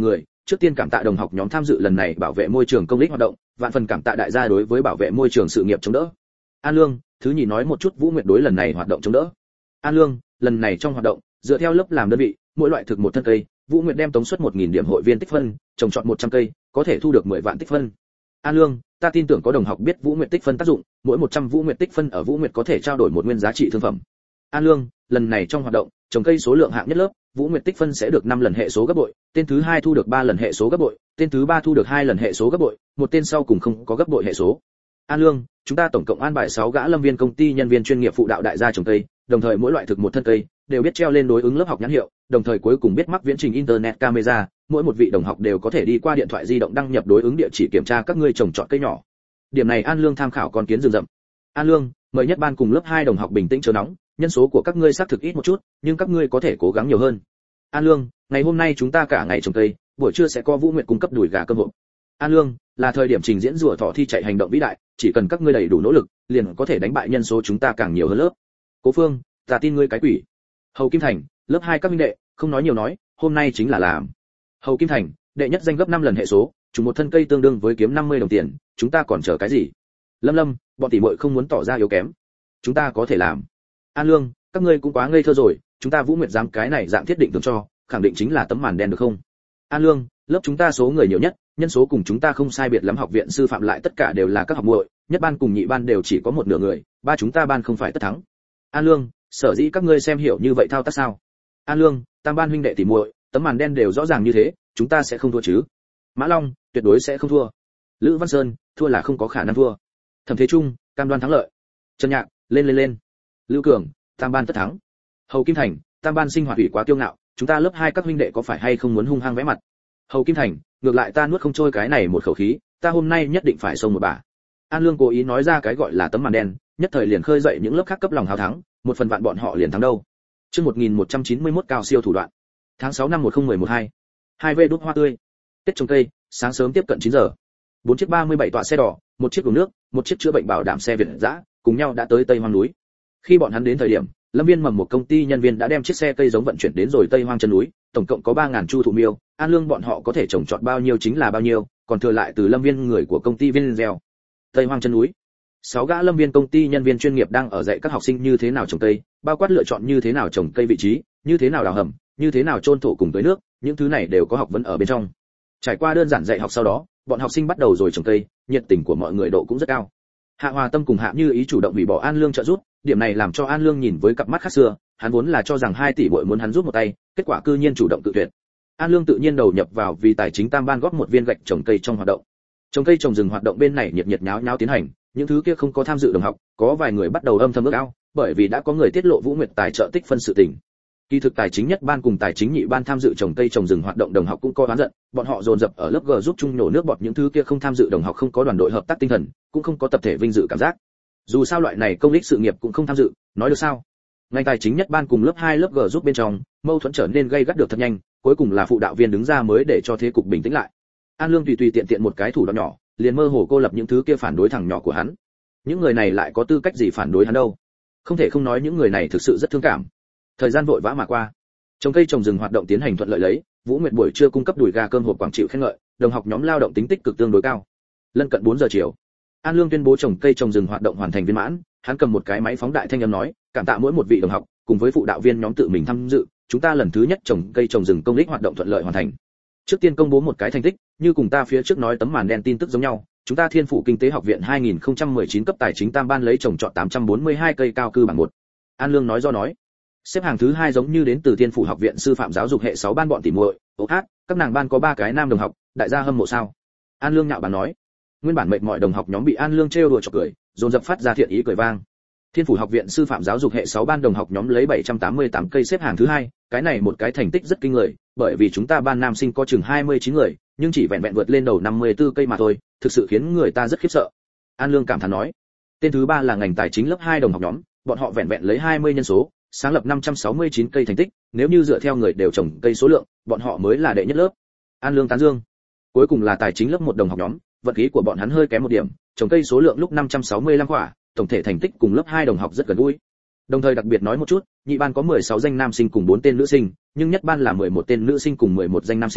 Trước tiên cảm tạ đồng học nhóm tham dự lần này bảo vệ môi trường công ích hoạt động, vạn phần cảm tạ đại gia đối với bảo vệ môi trường sự nghiệp chống đỡ. An Lương, thứ nhì nói một chút Vũ Nguyệt đối lần này hoạt động chống đỡ. An Lương, lần này trong hoạt động, dựa theo lớp làm đơn vị, mỗi loại thực một thân cây, Vũ Nguyệt đem tống suất một nghìn điểm hội viên tích phân, trồng trọt một trăm cây, có thể thu được mười vạn tích phân. An Lương, ta tin tưởng có đồng học biết Vũ Nguyệt tích phân tác dụng, mỗi một trăm Vũ Nguyệt tích phân ở Vũ Nguyệt có thể trao đổi một nguyên giá trị thương phẩm. An Lương, lần này trong hoạt động, trồng cây số lượng hạng nhất lớp, Vũ Nguyệt tích phân sẽ được năm lần hệ số gấp bội, tên thứ hai thu được ba lần hệ số gấp bội, tên thứ ba thu được hai lần hệ số gấp bội, một tên sau cùng không có gấp bội hệ số. An Lương, chúng ta tổng cộng an bài sáu gã lâm viên công ty nhân viên chuyên nghiệp phụ đạo đại gia trồng cây, đồng thời mỗi loại thực một thân cây đều biết treo lên đối ứng lớp học nhãn hiệu, đồng thời cuối cùng biết mắc viễn trình internet camera, mỗi một vị đồng học đều có thể đi qua điện thoại di động đăng nhập đối ứng địa chỉ kiểm tra các ngươi trồng trọt cây nhỏ. Điểm này An Lương tham khảo con kiến rừng rậm. An Lương, mời nhất ban cùng lớp hai đồng học bình tĩnh chờ nóng, nhân số của các ngươi xác thực ít một chút, nhưng các ngươi có thể cố gắng nhiều hơn. An Lương, ngày hôm nay chúng ta cả ngày trồng cây, buổi trưa sẽ có Vũ Nguyệt cung cấp đùi gà cơm hộp. An Lương, là thời điểm trình diễn rùa thỏ thi chạy hành động vĩ đại, chỉ cần các ngươi đầy đủ nỗ lực, liền có thể đánh bại nhân số chúng ta càng nhiều hơn lớp. Cố Phương, ta tin ngươi cái quỷ. Hầu Kim Thành, lớp hai các minh đệ, không nói nhiều nói, hôm nay chính là làm. Hầu Kim Thành, đệ nhất danh gấp năm lần hệ số, chúng một thân cây tương đương với kiếm năm mươi đồng tiền, chúng ta còn chờ cái gì? Lâm Lâm, bọn tỷ muội không muốn tỏ ra yếu kém, chúng ta có thể làm. An Lương, các ngươi cũng quá ngây thơ rồi, chúng ta Vũ Nguyệt dám cái này dạng thiết định tưởng cho, khẳng định chính là tấm màn đen được không? An Lương, lớp chúng ta số người nhiều nhất, nhân số cùng chúng ta không sai biệt lắm, học viện sư phạm lại tất cả đều là các học muội, nhất ban cùng nhị ban đều chỉ có một nửa người, ba chúng ta ban không phải tất thắng. An Lương, sở dĩ các ngươi xem hiểu như vậy thao tác sao? An Lương, tam ban huynh đệ tỷ muội, tấm màn đen đều rõ ràng như thế, chúng ta sẽ không thua chứ? Mã Long, tuyệt đối sẽ không thua. Lữ Văn Sơn, thua là không có khả năng thua. Thẩm Thế Trung, cam đoan thắng lợi. Trần Nhạc, lên lên lên. Lưu Cường, tam ban tất thắng. Hầu Kim Thành, tam ban sinh hoạt ủy quá kiêu ngạo, chúng ta lớp hai các huynh đệ có phải hay không muốn hung hăng vẽ mặt? Hầu Kim Thành, ngược lại ta nuốt không trôi cái này một khẩu khí, ta hôm nay nhất định phải xông một bả. An Lương cố ý nói ra cái gọi là tấm màn đen, nhất thời liền khơi dậy những lớp khác cấp lòng hào thắng, một phần vạn bọn họ liền thắng đâu. Chương một nghìn một trăm chín mươi mốt cao siêu thủ đoạn. Tháng sáu năm một không một một hai. Hai vê đốt hoa tươi. Tết trồng cây, sáng sớm tiếp cận chín giờ. Bốn chiếc ba mươi bảy tọa xe đỏ, một chiếc đổ nước, một chiếc chữa bệnh bảo đảm xe Việt dã, cùng nhau đã tới Tây Hoang núi. Khi bọn hắn đến thời điểm, Lâm Viên mầm một công ty nhân viên đã đem chiếc xe cây giống vận chuyển đến rồi Tây Hoang chân núi, tổng cộng có ba nghìn chu thụ miêu, An Lương bọn họ có thể trồng trọt bao nhiêu chính là bao nhiêu, còn thừa lại từ Lâm Viên người của công ty Viên gieo. Tây Hoang chân núi. Sáu gã Lâm Viên công ty nhân viên chuyên nghiệp đang ở dạy các học sinh như thế nào trồng cây, bao quát lựa chọn như thế nào trồng cây vị trí, như thế nào đào hầm, như thế nào chôn thổ cùng tưới nước, những thứ này đều có học vấn ở bên trong. Trải qua đơn giản dạy học sau đó, bọn học sinh bắt đầu rồi trồng cây, nhiệt tình của mọi người độ cũng rất cao. Hạ Hòa Tâm cùng Hạ Như Ý chủ động hủy bỏ An Lương trợ giúp, điểm này làm cho An Lương nhìn với cặp mắt khác xưa, hắn vốn là cho rằng hai tỷ muội muốn hắn giúp một tay, kết quả cư nhiên chủ động tự tuyệt. An Lương tự nhiên đầu nhập vào vì tài chính tam ban góp một viên gạch trồng cây trong hoạt động. Trồng cây trồng rừng hoạt động bên này nhiệt nhiệt nháo nháo tiến hành, những thứ kia không có tham dự đồng học, có vài người bắt đầu âm thầm ước ao, bởi vì đã có người tiết lộ Vũ Nguyệt tài trợ tích phân sự tình. Kỳ thực tài chính nhất ban cùng tài chính nhị ban tham dự trồng cây trồng rừng hoạt động đồng học cũng có oán giận, bọn họ dồn dập ở lớp G giúp chung nổ nước bọt những thứ kia không tham dự đồng học không có đoàn đội hợp tác tinh thần, cũng không có tập thể vinh dự cảm giác. Dù sao loại này công ích sự nghiệp cũng không tham dự, nói được sao? Ngành tài chính nhất ban cùng lớp hai lớp G giúp bên trong, mâu thuẫn trở nên gay gắt được thật nhanh, cuối cùng là phụ đạo viên đứng ra mới để cho thế cục bình tĩnh lại. An Lương tùy tùy tiện tiện một cái thủ đoạn nhỏ, liền mơ hồ cô lập những thứ kia phản đối thằng nhỏ của hắn. Những người này lại có tư cách gì phản đối hắn đâu? Không thể không nói những người này thực sự rất thương cảm. Thời gian vội vã mà qua, trồng cây trồng rừng hoạt động tiến hành thuận lợi lấy, Vũ Nguyệt buổi trưa cung cấp đùi gà cơm hộp quảng chịu khen ngợi, đồng học nhóm lao động tính tích cực tương đối cao. Lân cận bốn giờ chiều, An Lương tuyên bố trồng cây trồng rừng hoạt động hoàn thành viên mãn, hắn cầm một cái máy phóng đại thanh âm nói, cảm tạ mỗi một vị đồng học, cùng với phụ đạo viên nhóm tự mình tham dự, chúng ta lần thứ nhất trồng cây trồng rừng công ích hoạt động thuận lợi hoàn thành. Trước tiên công bố một cái thành tích, như cùng ta phía trước nói tấm màn đen tin tức giống nhau, chúng ta Thiên Phủ Kinh tế học viện hai nghìn không trăm mười chín cấp tài chính tam ban lấy trồng trọt tám trăm bốn mươi hai cây cao cư bảng một. An Lương nói do nói. Xếp hàng thứ hai giống như đến từ Thiên Phủ học viện sư phạm giáo dục hệ sáu ban bọn tỷ muội, ô hát, các nàng ban có ba cái nam đồng học, đại gia hâm mộ sao? An Lương nhạo báng nói. Nguyên bản mệt mỏi đồng học nhóm bị An Lương trêu đùa chọc cười, dồn dập phát ra thiện ý cười vang. Thiên Phủ học viện sư phạm giáo dục hệ sáu ban đồng học nhóm lấy bảy trăm tám mươi tám cây xếp hàng thứ hai, cái này một cái thành tích rất kinh người, bởi vì chúng ta ban nam sinh có chừng hai mươi chín người, nhưng chỉ vẹn vẹn vượt lên đầu năm mươi tư cây mà thôi, thực sự khiến người ta rất khiếp sợ. An Lương cảm thán nói. Tên thứ ba là ngành tài chính lớp hai đồng học nhóm, bọn họ vẹn vẹn lấy hai mươi nhân số, sáng lập năm trăm sáu mươi chín cây thành tích, nếu như dựa theo người đều trồng cây số lượng, bọn họ mới là đệ nhất lớp. An Lương tán dương. Cuối cùng là tài chính lớp một đồng học nhóm, vận khí của bọn hắn hơi kém một điểm, trồng cây số lượng lúc năm trăm sáu mươi lăm quả, tổng thể thành tích cùng lớp hai đồng học rất gần gũi. Đồng thời đặc biệt nói một chút, nhị ban có mười sáu danh nam sinh cùng bốn tên nữ sinh, nhưng nhất ban là mười một tên nữ sinh cùng mười một danh nam sinh,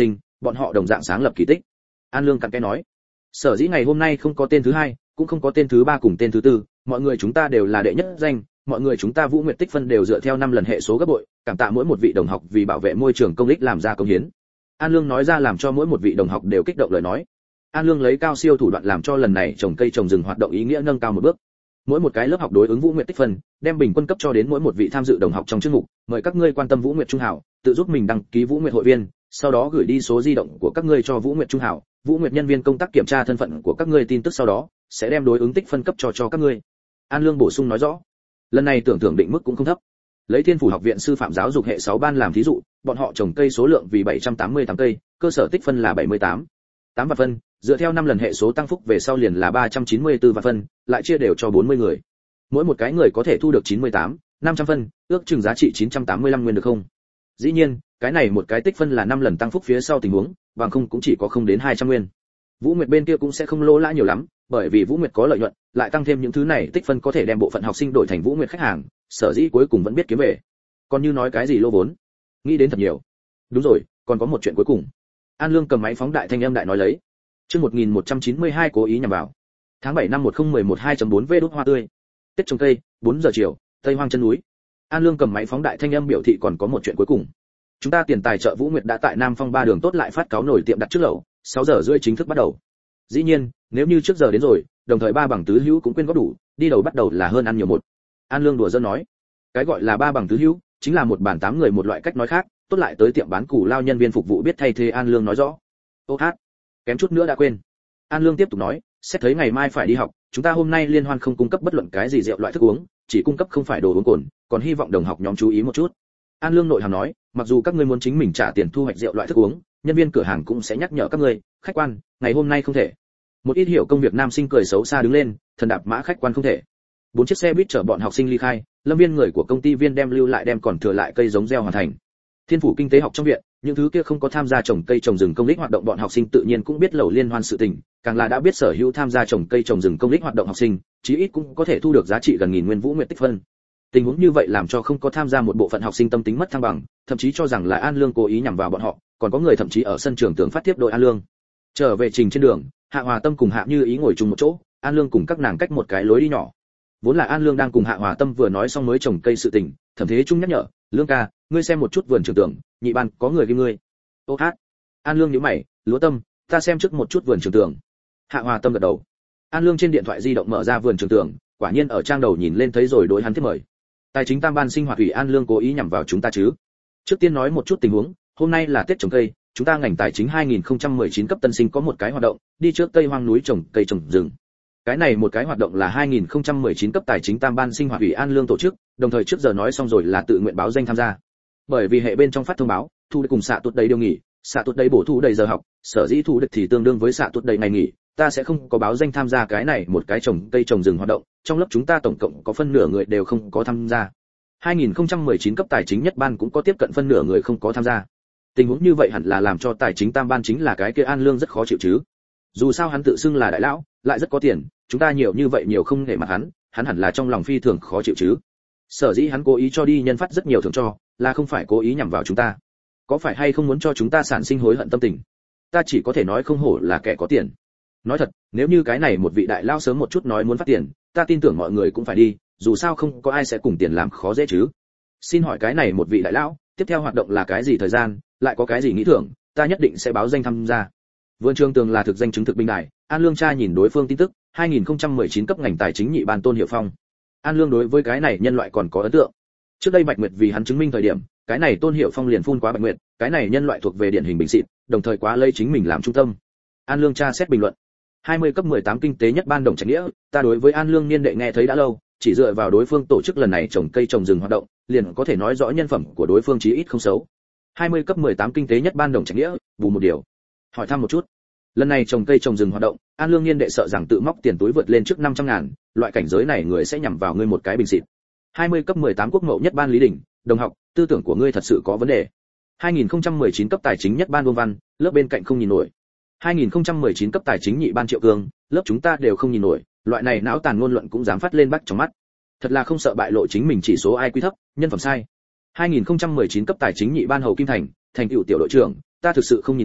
bọn họ đồng dạng sáng lập kỳ tích. An Lương cặn kẽ nói, sở dĩ ngày hôm nay không có tên thứ hai, cũng không có tên thứ ba cùng tên thứ tư, mọi người chúng ta đều là đệ nhất danh, mọi người chúng ta Vũ Nguyệt tích phân đều dựa theo năm lần hệ số gấp bội, cảm tạ mỗi một vị đồng học vì bảo vệ môi trường công ích làm ra công hiến. An Lương nói ra làm cho mỗi một vị đồng học đều kích động lời nói. An Lương lấy cao siêu thủ đoạn làm cho lần này trồng cây trồng rừng hoạt động ý nghĩa nâng cao một bước. Mỗi một cái lớp học đối ứng Vũ Nguyệt tích phân, đem bình quân cấp cho đến mỗi một vị tham dự đồng học trong chương mục, mời các ngươi quan tâm Vũ Nguyệt Trung Hảo, tự giúp mình đăng ký Vũ Nguyệt hội viên, sau đó gửi đi số di động của các ngươi cho Vũ Nguyệt Trung Hảo, Vũ Nguyệt nhân viên công tác kiểm tra thân phận của các ngươi tin tức sau đó sẽ đem đối ứng tích phân cấp cho cho các ngươi. An Lương bổ sung nói rõ. Lần này tưởng thưởng định mức cũng không thấp. Lấy Thiên Phủ học viện sư phạm giáo dục hệ sáu ban làm thí dụ, bọn họ trồng cây số lượng vì bảy trăm tám mươi tám cây, cơ sở tích phân là bảy mươi tám. tám vạn phân, dựa theo năm lần hệ số tăng phúc về sau liền là ba trăm chín mươi tư vạn phân, lại chia đều cho bốn mươi người. Mỗi một cái người có thể thu được chín mươi tám, năm trăm phân, ước chừng giá trị chín trăm tám mươi lăm nguyên được không? Dĩ nhiên, cái này một cái tích phân là năm lần tăng phúc phía sau tình huống, bằng không cũng chỉ có không đến hai trăm nguyên. Vũ Nguyệt bên kia cũng sẽ không lỗ lã nhiều lắm, bởi vì Vũ Nguyệt có lợi nhuận, lại tăng thêm những thứ này tích phân có thể đem bộ phận học sinh đổi thành Vũ Nguyệt khách hàng, sở dĩ cuối cùng vẫn biết kiếm về. Còn như nói cái gì lô vốn, nghĩ đến thật nhiều. Đúng rồi, còn có một chuyện cuối cùng. An Lương cầm máy phóng đại thanh âm đại nói lấy. Chương một nghìn một trăm chín mươi hai cố ý nhằm vào. Tháng bảy năm một không một một hai chấm bốn V đốt hoa tươi. Tết trồng cây, bốn giờ chiều, Tây Hoang chân núi. An Lương cầm máy phóng đại thanh âm biểu thị còn có một chuyện cuối cùng. Chúng ta tiền tài trợ Vũ Nguyệt đã tại Nam Phong ba đường tốt lại phát cáo nổi tiệm đặt trước lẩu, sáu giờ rưỡi chính thức bắt đầu. Dĩ nhiên, nếu như trước giờ đến rồi, đồng thời ba bằng tứ hữu cũng quên góp đủ, đi đầu bắt đầu là hơn ăn nhiều một. An Lương đùa giỡn nói, cái gọi là ba bằng tứ hữu, chính là một bàn tám người một loại cách nói khác, tốt lại tới tiệm bán củ lao nhân viên phục vụ biết thay thế. An Lương nói rõ. Ô hát, kém chút nữa đã quên. An Lương tiếp tục nói, xét thấy ngày mai phải đi học, chúng ta hôm nay liên hoan không cung cấp bất luận cái gì rượu loại thức uống, chỉ cung cấp không phải đồ uống cồn, còn hy vọng đồng học nhóm chú ý một chút. An Lương nội hàm nói, mặc dù các ngươi muốn chính mình trả tiền thu hoạch rượu loại thức uống, nhân viên cửa hàng cũng sẽ nhắc nhở các ngươi, khách quan, ngày hôm nay không thể. Một ít hiểu công việc nam sinh cười xấu xa đứng lên, thần đạp mã khách quan không thể. Bốn chiếc xe buýt chở bọn học sinh ly khai, lâm viên người của công ty viên đem lưu lại đem còn thừa lại cây giống gieo hoàn thành. Thiên Phủ kinh tế học trong viện, những thứ kia không có tham gia trồng cây trồng rừng công ích hoạt động bọn học sinh tự nhiên cũng biết lẩu liên hoan sự tình, càng là đã biết sở hữu tham gia trồng cây trồng rừng công ích hoạt động học sinh, chí ít cũng có thể thu được giá trị gần nghìn nguyên Vũ Nguyệt tích phân. Tình huống như vậy làm cho không có tham gia một bộ phận học sinh tâm tính mất thăng bằng, thậm chí cho rằng là An Lương cố ý nhằm vào bọn họ, còn có người thậm chí ở sân trường tưởng phát tiếp đội An Lương. Trở về trình trên đường, Hạ Hòa Tâm cùng Hạ Như Ý ngồi chung một chỗ, An Lương cùng các nàng cách một cái lối đi nhỏ. Vốn là An Lương đang cùng Hạ Hòa Tâm vừa nói xong mới trồng cây sự tình, Thẩm Thế Trung nhắc nhở, "Lương ca, ngươi xem một chút vườn trường tưởng, nhị ban có người ghi ngươi." Ô hát. An Lương nhíu mày, "Lúa Tâm, ta xem trước một chút vườn trường tưởng." Hạ Hòa Tâm gật đầu. An Lương trên điện thoại di động mở ra vườn trường tưởng, quả nhiên ở trang đầu nhìn lên thấy rồi đối hắn thiết mời. Tài chính tam ban sinh hoạt ủy An Lương cố ý nhằm vào chúng ta chứ? Trước tiên nói một chút tình huống, hôm nay là Tết trồng cây, chúng ta ngành tài chính hai nghìn không trăm mười chín cấp tân sinh có một cái hoạt động, đi trước Tây Hoang núi trồng cây trồng rừng. Cái này một cái hoạt động là hai nghìn không trăm mười chín cấp tài chính tam ban sinh hoạt ủy An Lương tổ chức, đồng thời trước giờ nói xong rồi là tự nguyện báo danh tham gia. Bởi vì hệ bên trong phát thông báo, thu được cùng xạ tuột đầy điều nghỉ, xạ tuột đầy bổ thu đầy giờ học, sở dĩ thu được thì tương đương với xạ tuột đầy ngày nghỉ, ta sẽ không có báo danh tham gia cái này một cái trồng cây trồng rừng hoạt động, trong lớp chúng ta tổng cộng có phân nửa người đều không có tham gia. hai nghìn không trăm mười chín cấp tài chính nhất ban cũng có tiếp cận phân nửa người không có tham gia. Tình huống như vậy hẳn là làm cho tài chính tam ban chính là cái kia An Lương rất khó chịu chứ. Dù sao hắn tự xưng là đại lão, lại rất có tiền, chúng ta nhiều như vậy nhiều không để mặt hắn, hắn hẳn là trong lòng phi thường khó chịu chứ. Sở dĩ hắn cố ý cho đi nhân phát rất nhiều thưởng cho, là không phải cố ý nhằm vào chúng ta. Có phải hay không muốn cho chúng ta sản sinh hối hận tâm tình? Ta chỉ có thể nói không hổ là kẻ có tiền. Nói thật, nếu như cái này một vị đại lão sớm một chút nói muốn phát tiền, ta tin tưởng mọi người cũng phải đi, dù sao không có ai sẽ cùng tiền làm khó dễ chứ. Xin hỏi cái này một vị đại lão, tiếp theo hoạt động là cái gì thời gian, lại có cái gì nghĩ thưởng, ta nhất định sẽ báo danh tham gia. Vườn trường tường là thực danh chứng thực bình đại, An Lương tra nhìn đối phương tin tức, hai nghìn không trăm mười chín cấp ngành tài chính nhị ban Tôn Hiểu Phong. An Lương đối với cái này nhân loại còn có ấn tượng. Trước đây Bạch Nguyệt vì hắn chứng minh thời điểm, cái này Tôn Hiểu Phong liền phun quá Bạch Nguyệt, cái này nhân loại thuộc về điển hình bình xịt, đồng thời quá lấy chính mình làm trung tâm. An Lương tra xét bình luận. hai mươi cấp mười tám kinh tế nhất ban đồng trạch nghĩa, ta đối với An Lương niên đệ nghe thấy đã lâu, chỉ dựa vào đối phương tổ chức lần này trồng cây trồng rừng hoạt động, liền có thể nói rõ nhân phẩm của đối phương chí ít không xấu. hai mươi cấp mười tám kinh tế nhất ban đồng trạch nghĩa, bù một điều. Hỏi thăm một chút. Lần này trồng cây trồng rừng hoạt động, An Lương niên đệ sợ rằng tự móc tiền túi vượt lên trước năm trăm ngàn, loại cảnh giới này người sẽ nhằm vào ngươi một cái bình xịt. hai mươi cấp mười tám quốc mậu nhất ban Lý Đình, đồng học, tư tưởng của ngươi thật sự có vấn đề. hai nghìn không trăm mười chín cấp tài chính nhất ban Vương Văn, lớp bên cạnh không nhìn nổi. hai nghìn không trăm mười chín cấp tài chính nhị ban Triệu Cương, lớp chúng ta đều không nhìn nổi, loại này não tàn ngôn luận cũng dám phát lên bắt trong mắt. Thật là không sợ bại lộ chính mình chỉ số i quy thấp, nhân phẩm sai. hai nghìn không trăm mười chín cấp tài chính nhị ban Hầu Kim Thành, thành tựu tiểu đội trưởng, ta thực sự không nhìn nổi,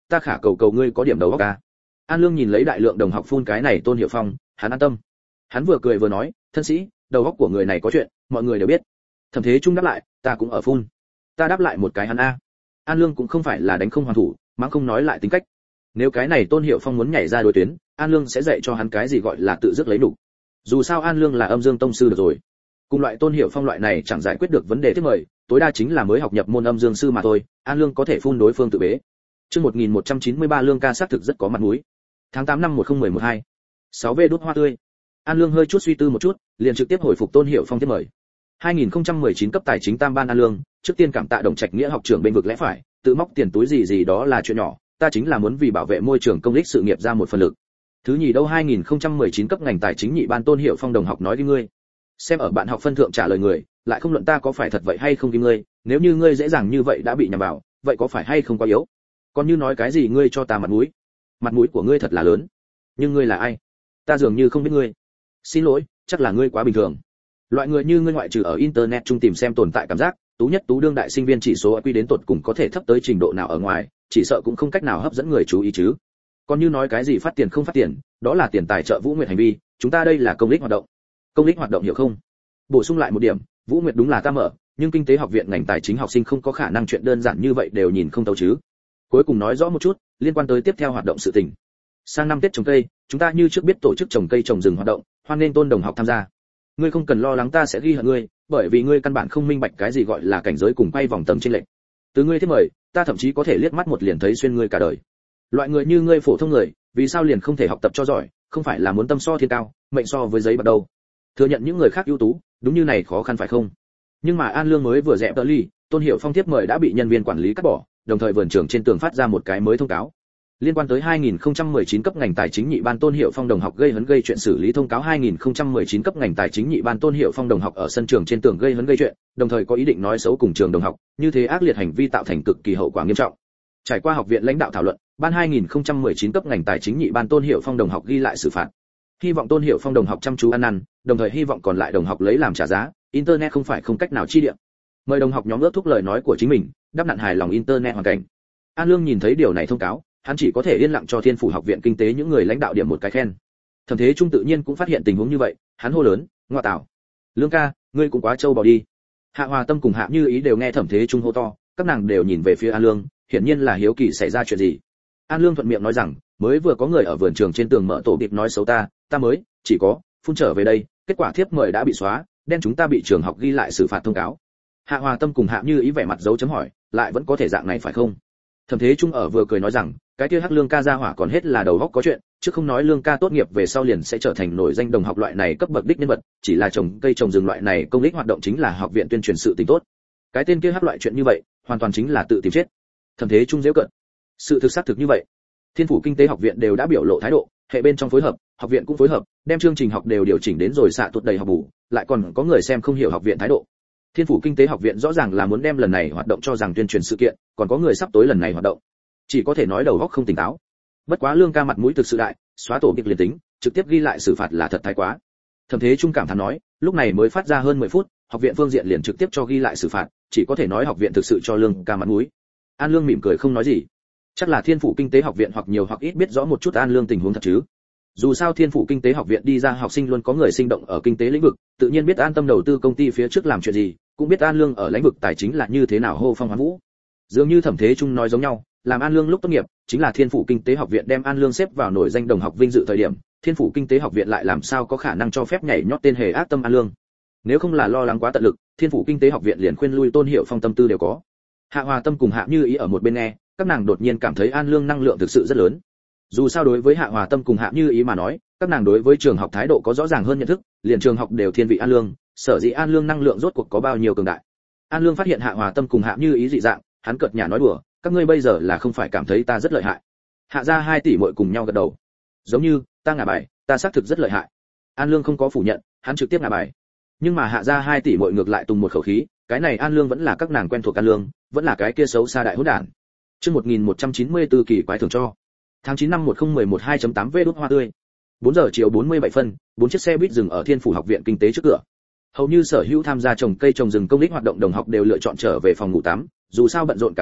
ta khả cầu cầu ngươi có điểm đầu óc ca. An Lương nhìn lấy đại lượng đồng học phun cái này Tôn Hiểu Phong, hắn an tâm. Hắn vừa cười vừa nói, thân sĩ, đầu óc của người này có chuyện, mọi người đều biết. Thẩm Thế Trung đáp lại, ta cũng ở phun. Ta đáp lại một cái hắn a. An Lương cũng không phải là đánh không hoàn thủ, mắng không nói lại tính cách. Nếu cái này Tôn Hiểu Phong muốn nhảy ra đối tuyến, An Lương sẽ dạy cho hắn cái gì gọi là tự dứt lấy đủ. Dù sao An Lương là âm dương tông sư được rồi. Cùng loại Tôn Hiểu Phong loại này chẳng giải quyết được vấn đề tiếp mời, tối đa chính là mới học nhập môn âm dương sư mà thôi, An Lương có thể phun đối phương tự bế. Chương một nghìn một trăm chín mươi ba Lương ca xác thực rất có mặt mũi. Tháng tám năm một không một hai. sáu V đốt hoa tươi. An Lương hơi chút suy tư một chút, liền trực tiếp hồi phục Tôn Hiểu Phong tiếp mời. hai nghìn không trăm mười chín cấp tài chính tam ban An Lương, trước tiên cảm tạ Đồng Trạch Nghĩa học trưởng bên vực lẽ phải, tự móc tiền túi gì gì đó là chuyện nhỏ, ta chính là muốn vì bảo vệ môi trường công ích sự nghiệp ra một phần lực. Thứ nhì đâu hai nghìn không trăm mười chín cấp ngành tài chính nhị ban Tôn Hiểu Phong đồng học nói với ngươi. Xem ở bạn học phân thượng trả lời người, lại không luận ta có phải thật vậy hay không với ngươi, nếu như ngươi dễ dàng như vậy đã bị nhầm vào, vậy có phải hay không quá yếu? Còn như nói cái gì ngươi cho ta mặt mũi? Mặt mũi của ngươi thật là lớn. Nhưng ngươi là ai? Ta dường như không biết ngươi. Xin lỗi, chắc là ngươi quá bình thường. Loại người như ngươi ngoại trừ ở internet chung tìm xem tồn tại cảm giác, tú nhất tú đương đại sinh viên chỉ số i kiu đến tột cùng có thể thấp tới trình độ nào ở ngoài, chỉ sợ cũng không cách nào hấp dẫn người chú ý chứ. Còn như nói cái gì phát tiền không phát tiền, đó là tiền tài trợ Vũ Nguyệt hành vi, chúng ta đây là công ích hoạt động. Công ích hoạt động hiểu không? Bổ sung lại một điểm, Vũ Nguyệt đúng là ta mở, nhưng kinh tế học viện ngành tài chính học sinh không có khả năng chuyện đơn giản như vậy đều nhìn không thấu chứ. Cuối cùng nói rõ một chút, liên quan tới tiếp theo hoạt động sự tình. Sang năm Tết trồng cây, chúng ta như trước biết tổ chức trồng cây trồng rừng hoạt động, hoan nên Tôn đồng học tham gia. Ngươi không cần lo lắng ta sẽ ghi hận ngươi, bởi vì ngươi căn bản không minh bạch cái gì gọi là cảnh giới cùng quay vòng tầm trên lệnh. Từ ngươi thế mời, ta thậm chí có thể liếc mắt một liền thấy xuyên ngươi cả đời. Loại người như ngươi phổ thông người, vì sao liền không thể học tập cho giỏi, không phải là muốn tâm so thiên cao, mệnh so với giấy bạc đâu. Thừa nhận những người khác ưu tú, đúng như này khó khăn phải không? Nhưng mà An Lương mới vừa dẹp tờ ly, Tôn Hiểu Phong tiếp mời đã bị nhân viên quản lý cắt bỏ, đồng thời vườn trường trên tường phát ra một cái mới thông cáo. Liên quan tới hai nghìn không trăm mười chín cấp ngành tài chính nhị ban Tôn Hiểu Phong đồng học gây hấn gây chuyện xử lý thông cáo hai nghìn không trăm mười chín cấp ngành tài chính nhị ban Tôn Hiểu Phong đồng học ở sân trường trên tường gây hấn gây chuyện, đồng thời có ý định nói xấu cùng trường đồng học, như thế ác liệt hành vi tạo thành cực kỳ hậu quả nghiêm trọng. Trải qua học viện lãnh đạo thảo luận, ban hai nghìn không trăm mười chín cấp ngành tài chính nhị ban Tôn Hiểu Phong đồng học ghi lại xử phạt. Hy vọng Tôn Hiểu Phong đồng học chăm chú ăn năn, đồng thời hy vọng còn lại đồng học lấy làm trả giá, internet không phải không cách nào chi điểm. Mời đồng học nhóm ước thúc lời nói của chính mình, đáp nạn hài lòng internet hoàn cảnh. An Lương nhìn thấy điều này thông cáo, hắn chỉ có thể yên lặng cho Thiên Phủ học viện kinh tế những người lãnh đạo điểm một cái khen. Thẩm Thế Trung tự nhiên cũng phát hiện tình huống như vậy, hắn hô lớn, "Ngoa tạo, Lương ca, ngươi cũng quá trâu bò đi." Hạ Hòa Tâm cùng Hạ Như Ý đều nghe Thẩm Thế Trung hô to, các nàng đều nhìn về phía An Lương, hiển nhiên là hiếu kỳ xảy ra chuyện gì. An Lương thuận miệng nói rằng, mới vừa có người ở vườn trường trên tường mở tổ điệp nói xấu ta, ta mới chỉ có phun trở về đây, kết quả thiếp mời đã bị xóa, đen chúng ta bị trường học ghi lại xử phạt thông cáo. Hạ Hòa Tâm cùng Hạ Như Ý vẻ mặt dấu chấm hỏi, lại vẫn có thể dạng này phải không? Thẩm Thế Trung ở vừa cười nói rằng, cái kia Hắc Lương ca gia hỏa còn hết là đầu óc có chuyện, chứ không nói Lương ca tốt nghiệp về sau liền sẽ trở thành nổi danh đồng học loại này cấp bậc đích nhân vật, chỉ là trồng cây trồng rừng loại này công ích hoạt động chính là học viện tuyên truyền sự tình tốt. Cái tên kia Hắc loại chuyện như vậy, hoàn toàn chính là tự tìm chết. Thẩm Thế Trung giễu cợt. Sự thực xác thực như vậy. Thiên Phủ kinh tế học viện đều đã biểu lộ thái độ, hệ bên trong phối hợp, học viện cũng phối hợp, đem chương trình học đều điều chỉnh đến rồi xạ tuột đầy học bù, lại còn có người xem không hiểu học viện thái độ. Thiên Phủ kinh tế học viện rõ ràng là muốn đem lần này hoạt động cho rằng tuyên truyền sự kiện, còn có người sắp tối lần này hoạt động. Chỉ có thể nói đầu óc không tỉnh táo. Bất quá Lương ca mặt mũi thực sự đại, xóa tổ kịch liền tính, trực tiếp ghi lại xử phạt là thật thái quá. Thẩm Thế Trung cảm thán nói, lúc này mới phát ra hơn mười phút, học viện phương diện liền trực tiếp cho ghi lại xử phạt, chỉ có thể nói học viện thực sự cho Lương ca mặt mũi. An Lương mỉm cười không nói gì. Chắc là Thiên Phủ kinh tế học viện hoặc nhiều hoặc ít biết rõ một chút An Lương tình huống thật chứ. Dù sao Thiên Phủ kinh tế học viện đi ra học sinh luôn có người sinh động ở kinh tế lĩnh vực, tự nhiên biết an tâm đầu tư công ty phía trước làm chuyện gì, cũng biết An Lương ở lĩnh vực tài chính là như thế nào hô phong hoán vũ. Dường như Thẩm Thế Trung nói giống nhau, làm An Lương lúc tốt nghiệp, chính là Thiên Phủ kinh tế học viện đem An Lương xếp vào nổi danh đồng học vinh dự thời điểm, Thiên Phủ kinh tế học viện lại làm sao có khả năng cho phép nhảy nhót tên hề ác tâm An Lương. Nếu không là lo lắng quá tận lực, Thiên Phủ kinh tế học viện liền khuyên lui Tôn Hiểu Phong tâm tư đều có. Hạ Hòa Tâm cùng Hạ Như Ý ở một bên nghe, các nàng đột nhiên cảm thấy An Lương năng lượng thực sự rất lớn. Dù sao đối với Hạ Hòa Tâm cùng Hạ Như Ý mà nói, các nàng đối với trường học thái độ có rõ ràng hơn nhận thức, liền trường học đều thiên vị An Lương, sở dĩ An Lương năng lượng rốt cuộc có bao nhiêu cường đại. An Lương phát hiện Hạ Hòa Tâm cùng Hạ Như Ý dị dạng, hắn cợt nhả nói đùa, các ngươi bây giờ là không phải cảm thấy ta rất lợi hại. Hạ gia hai tỷ muội cùng nhau gật đầu. Giống như, ta ngả bài, ta xác thực rất lợi hại. An Lương không có phủ nhận, hắn trực tiếp ngả bài. Nhưng mà Hạ gia hai tỷ muội ngược lại tùng một khẩu khí, cái này An Lương vẫn là các nàng quen thuộc An Lương, vẫn là cái kia xấu xa đại hỗn đản. Chương một nghìn một trăm chín mươi tư kỳ quái thường cho. Tháng chín năm một không một một hai chấm tám V đốt hoa tươi. bốn giờ chiều bốn mươi bảy phân, bốn chiếc xe buýt dừng ở Thiên Phủ học viện kinh tế trước cửa. Hầu như sở hữu tham gia trồng cây trồng rừng công ích hoạt động đồng học đều lựa chọn trở về phòng ngủ tắm, dù sao bận rộn cả ngày,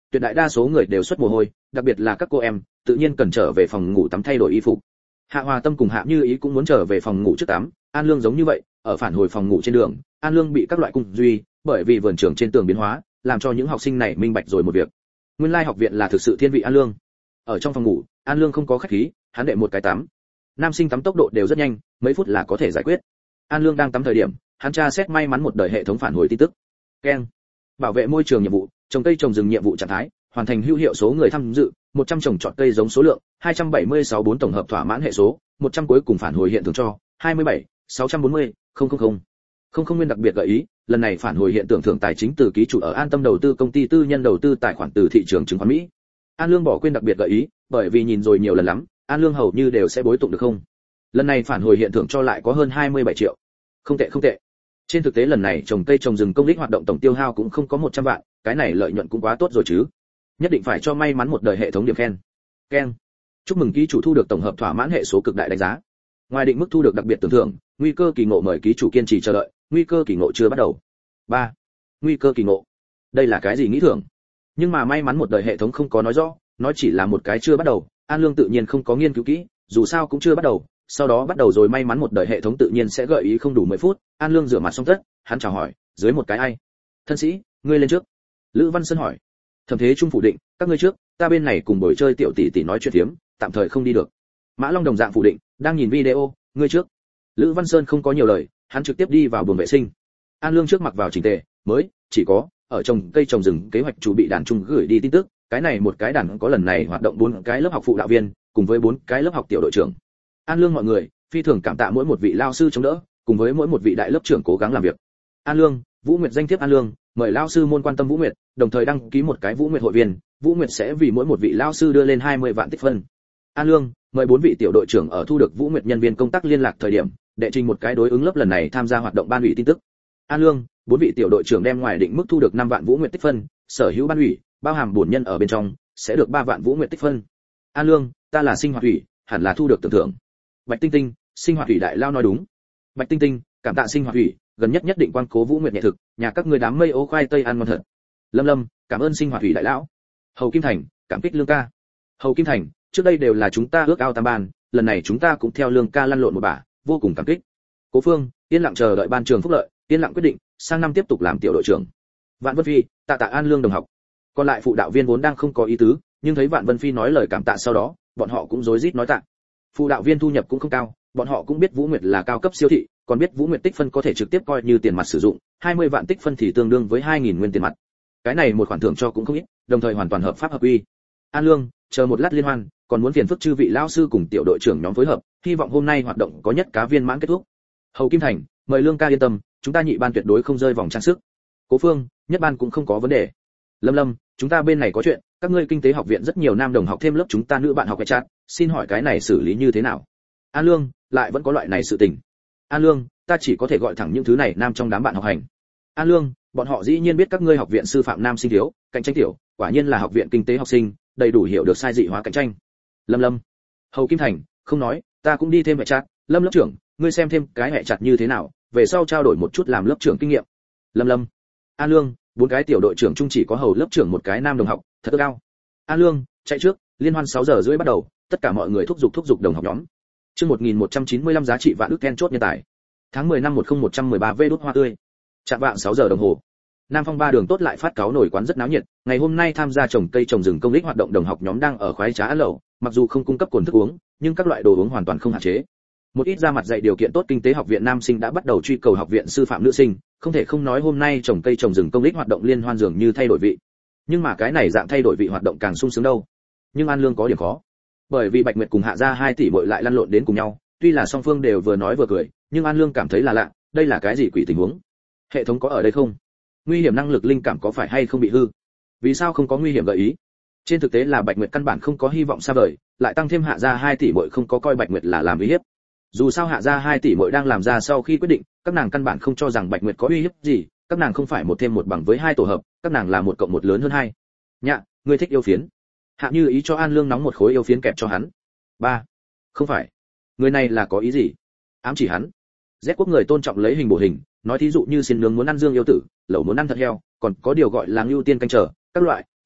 tuyệt đại đa số người đều xuất mồ hôi, đặc biệt là các cô em, tự nhiên cần trở về phòng ngủ tắm thay đổi y phục. Hạ Hòa Tâm cùng Hạ Như Ý cũng muốn trở về phòng ngủ trước tắm, An Lương giống như vậy, ở phản hồi phòng ngủ trên đường, An Lương bị các loại cung duy, bởi vì vườn trường trên tường biến hóa, làm cho những học sinh này minh bạch rồi một việc. Nguyên lai học viện là thực sự thiên vị An Lương. Ở trong phòng ngủ, An Lương không có khách khí, hắn đệ một cái tắm. Nam sinh tắm tốc độ đều rất nhanh, mấy phút là có thể giải quyết. An Lương đang tắm thời điểm, hắn tra xét may mắn một đời hệ thống phản hồi tin tức. Keng. Bảo vệ môi trường nhiệm vụ, trồng cây trồng rừng nhiệm vụ trạng thái, hoàn thành hữu hiệu số người tham dự, một trăm trồng trọt cây giống số lượng, hai trăm bảy mươi sáu bốn tổng hợp thỏa mãn hệ số, một trăm cuối cùng phản hồi hiện tượng cho, hai mươi bảy, sáu trăm bốn mươi, không không không. Không không nguyên đặc biệt gợi ý, lần này phản hồi hiện tượng thưởng tài chính từ ký chủ ở An Tâm đầu tư công ty tư nhân đầu tư tài khoản từ thị trường chứng khoán Mỹ. An Lương bỏ quên đặc biệt gợi ý, bởi vì nhìn rồi nhiều lần lắm, An Lương hầu như đều sẽ bối tụng được không. Lần này phản hồi hiện tượng cho lại có hơn hai mươi bảy triệu. Không tệ không tệ. Trên thực tế lần này trồng cây trồng rừng công ích hoạt động tổng tiêu hao cũng không có một trăm vạn, cái này lợi nhuận cũng quá tốt rồi chứ. Nhất định phải cho may mắn một đời hệ thống điểm khen. Keng. Chúc mừng ký chủ thu được tổng hợp thỏa mãn hệ số cực đại đánh giá. Ngoài định mức thu được đặc biệt tưởng thưởng, nguy cơ kỳ ngộ mời ký chủ kiên trì chờ đợi, nguy cơ kỳ ngộ chưa bắt đầu. ba. Nguy cơ kỳ ngộ. Đây là cái gì nghĩ thưởng? Nhưng mà may mắn một đời hệ thống không có nói rõ, nói chỉ là một cái chưa bắt đầu, An Lương tự nhiên không có nghiên cứu kỹ, dù sao cũng chưa bắt đầu, sau đó bắt đầu rồi may mắn một đời hệ thống tự nhiên sẽ gợi ý không đủ mười phút, An Lương rửa mặt xong tất, hắn chào hỏi, dưới một cái ai? Thân sĩ, ngươi lên trước. Lữ Văn Sơn hỏi. Thẩm Thế Trung phủ định, các ngươi trước, ta bên này cùng buổi chơi tiểu tỷ tỷ nói chuyện thiếm, tạm thời không đi được. Mã Long đồng dạng phủ định, đang nhìn video, ngươi trước. Lữ Văn Sơn không có nhiều lời, hắn trực tiếp đi vào buồng vệ sinh. An Lương trước mặc vào chỉnh tề, mới chỉ có ở trồng cây trồng rừng kế hoạch chủ bị đàn trung gửi đi tin tức, cái này một cái đàn có lần này hoạt động bốn cái lớp học phụ đạo viên, cùng với bốn cái lớp học tiểu đội trưởng. An Lương mọi người, phi thường cảm tạ mỗi một vị lao sư chống đỡ, cùng với mỗi một vị đại lớp trưởng cố gắng làm việc. An Lương, Vũ Nguyệt danh thiếp An Lương, mời lao sư môn quan tâm Vũ Nguyệt, đồng thời đăng ký một cái Vũ Nguyệt hội viên, Vũ Nguyệt sẽ vì mỗi một vị lao sư đưa lên hai mươi vạn tích phân. An Lương, mời bốn vị tiểu đội trưởng ở thu được Vũ Nguyệt nhân viên công tác liên lạc thời điểm, đệ trình một cái đối ứng lớp lần này tham gia hoạt động ban ủy tin tức. An Lương, bốn vị tiểu đội trưởng đem ngoài định mức thu được năm vạn Vũ Nguyệt tích phân, sở hữu ban ủy, bao hàm bổn nhân ở bên trong, sẽ được ba vạn Vũ Nguyệt tích phân. An Lương, ta là sinh hoạt ủy, hẳn là thu được tưởng thưởng. Bạch Tinh Tinh, sinh hoạt ủy đại lao nói đúng. Bạch Tinh Tinh, cảm tạ sinh hoạt ủy, gần nhất nhất định quan cố Vũ Nguyệt nhẹ thực, nhà các ngươi đám mây ố khoai tây ăn ngon thật. Lâm Lâm, cảm ơn sinh hoạt ủy đại lão. Hầu Kim Thành, cảm kích Lương ca. Hầu Kim Thành, trước đây đều là chúng ta ước ao tam ban, lần này chúng ta cũng theo Lương ca lăn lộn một bả, vô cùng cảm kích. Cố Phương, yên lặng chờ đợi ban trường phúc lợi, yên lặng quyết định, sang năm tiếp tục làm tiểu đội trưởng. Vạn Vân Phi, tạ tạ An Lương đồng học. Còn lại phụ đạo viên vốn đang không có ý tứ, nhưng thấy Vạn Vân Phi nói lời cảm tạ sau đó, bọn họ cũng rối rít nói tạ. Phụ đạo viên thu nhập cũng không cao, bọn họ cũng biết Vũ Nguyệt là cao cấp siêu thị, còn biết Vũ Nguyệt tích phân có thể trực tiếp coi như tiền mặt sử dụng, hai mươi vạn tích phân thì tương đương với hai nghìn nguyên tiền mặt. Cái này một khoản thưởng cho cũng không ít, đồng thời hoàn toàn hợp pháp hợp quy. An Lương, chờ một lát liên hoan, còn muốn phiền phức chư vị lão sư cùng tiểu đội trưởng nhóm phối hợp, hy vọng hôm nay hoạt động có nhất cá viên mãn kết thúc. Hầu Kim Thành, mời Lương ca yên tâm, chúng ta nhị ban tuyệt đối không rơi vòng trang sức. Cố Phương, nhất ban cũng không có vấn đề. Lâm Lâm, chúng ta bên này có chuyện, các ngươi kinh tế học viện rất nhiều nam đồng học thêm lớp chúng ta nữ bạn học cái chat, xin hỏi cái này xử lý như thế nào? An Lương, lại vẫn có loại này sự tình. An Lương, ta chỉ có thể gọi thẳng những thứ này nam trong đám bạn học hành. An Lương, bọn họ dĩ nhiên biết các ngươi học viện sư phạm nam sinh thiếu, cạnh tranh tiểu, quả nhiên là học viện kinh tế học sinh, đầy đủ hiểu được sai dị hóa cạnh tranh. Lâm Lâm, Hầu Kim Thành, không nói, ta cũng đi thêm hệ chat, Lâm lớp trưởng, ngươi xem thêm cái hệ chặt như thế nào, về sau trao đổi một chút làm lớp trưởng kinh nghiệm. Lâm Lâm, An Lương, bốn cái tiểu đội trưởng chung chỉ có Hầu lớp trưởng một cái nam đồng học, thật cao. An Lương, chạy trước, liên hoan sáu giờ rưỡi bắt đầu, tất cả mọi người thúc giục thúc giục đồng học nhóm. Chương một nghìn một trăm chín mươi lăm giá trị vạn ức then chốt nhân tài. Tháng mười năm một nghìn một trăm mười ba V đốt hoa tươi. Chạm vạng sáu giờ đồng hồ. Nam Phong ba đường tốt lại phát cáo nổi quán rất náo nhiệt, ngày hôm nay tham gia trồng cây trồng rừng công ích hoạt động đồng học nhóm đang ở khoái trá ăn lẩu, mặc dù không cung cấp cồn thức uống, nhưng các loại đồ uống hoàn toàn không hạn chế. Một ít ra mặt dạy điều kiện tốt kinh tế học viện nam sinh đã bắt đầu truy cầu học viện sư phạm nữ sinh, không thể không nói hôm nay trồng cây trồng rừng công ích hoạt động liên hoan dường như thay đổi vị. Nhưng mà cái này dạng thay đổi vị hoạt động càng sung sướng đâu. Nhưng An Lương có điểm khó. Bởi vì Bạch Nguyệt cùng Hạ Gia hai tỷ muội lại lăn lộn đến cùng nhau, tuy là song phương đều vừa nói vừa cười, nhưng An Lương cảm thấy là lạ, đây là cái gì quỷ tình huống? Hệ thống có ở đây không? Nguy hiểm năng lực linh cảm có phải hay không bị hư? Vì sao không có nguy hiểm gợi ý? Trên thực tế là Bạch Nguyệt căn bản không có hy vọng xa vời, lại tăng thêm Hạ Gia hai tỷ muội không có coi Bạch Nguyệt là làm uy hiếp. Dù sao Hạ Gia hai tỷ muội đang làm ra sau khi quyết định, các nàng căn bản không cho rằng Bạch Nguyệt có uy hiếp gì, các nàng không phải một thêm một bằng với hai tổ hợp, các nàng là một cộng một lớn hơn hai. Nhạ, ngươi thích yêu phiến? Hạ Như Ý cho An Lương nóng một khối yêu phiến kẹp cho hắn. Ba, không phải. Người này là có ý gì? Ám chỉ hắn. Z quốc người tôn trọng lấy hình bổ hình, nói thí dụ như xiên nướng muốn ăn dương yêu tử, lẩu muốn ăn thật heo, còn có điều gọi là ưu tiên canh trở, các loại,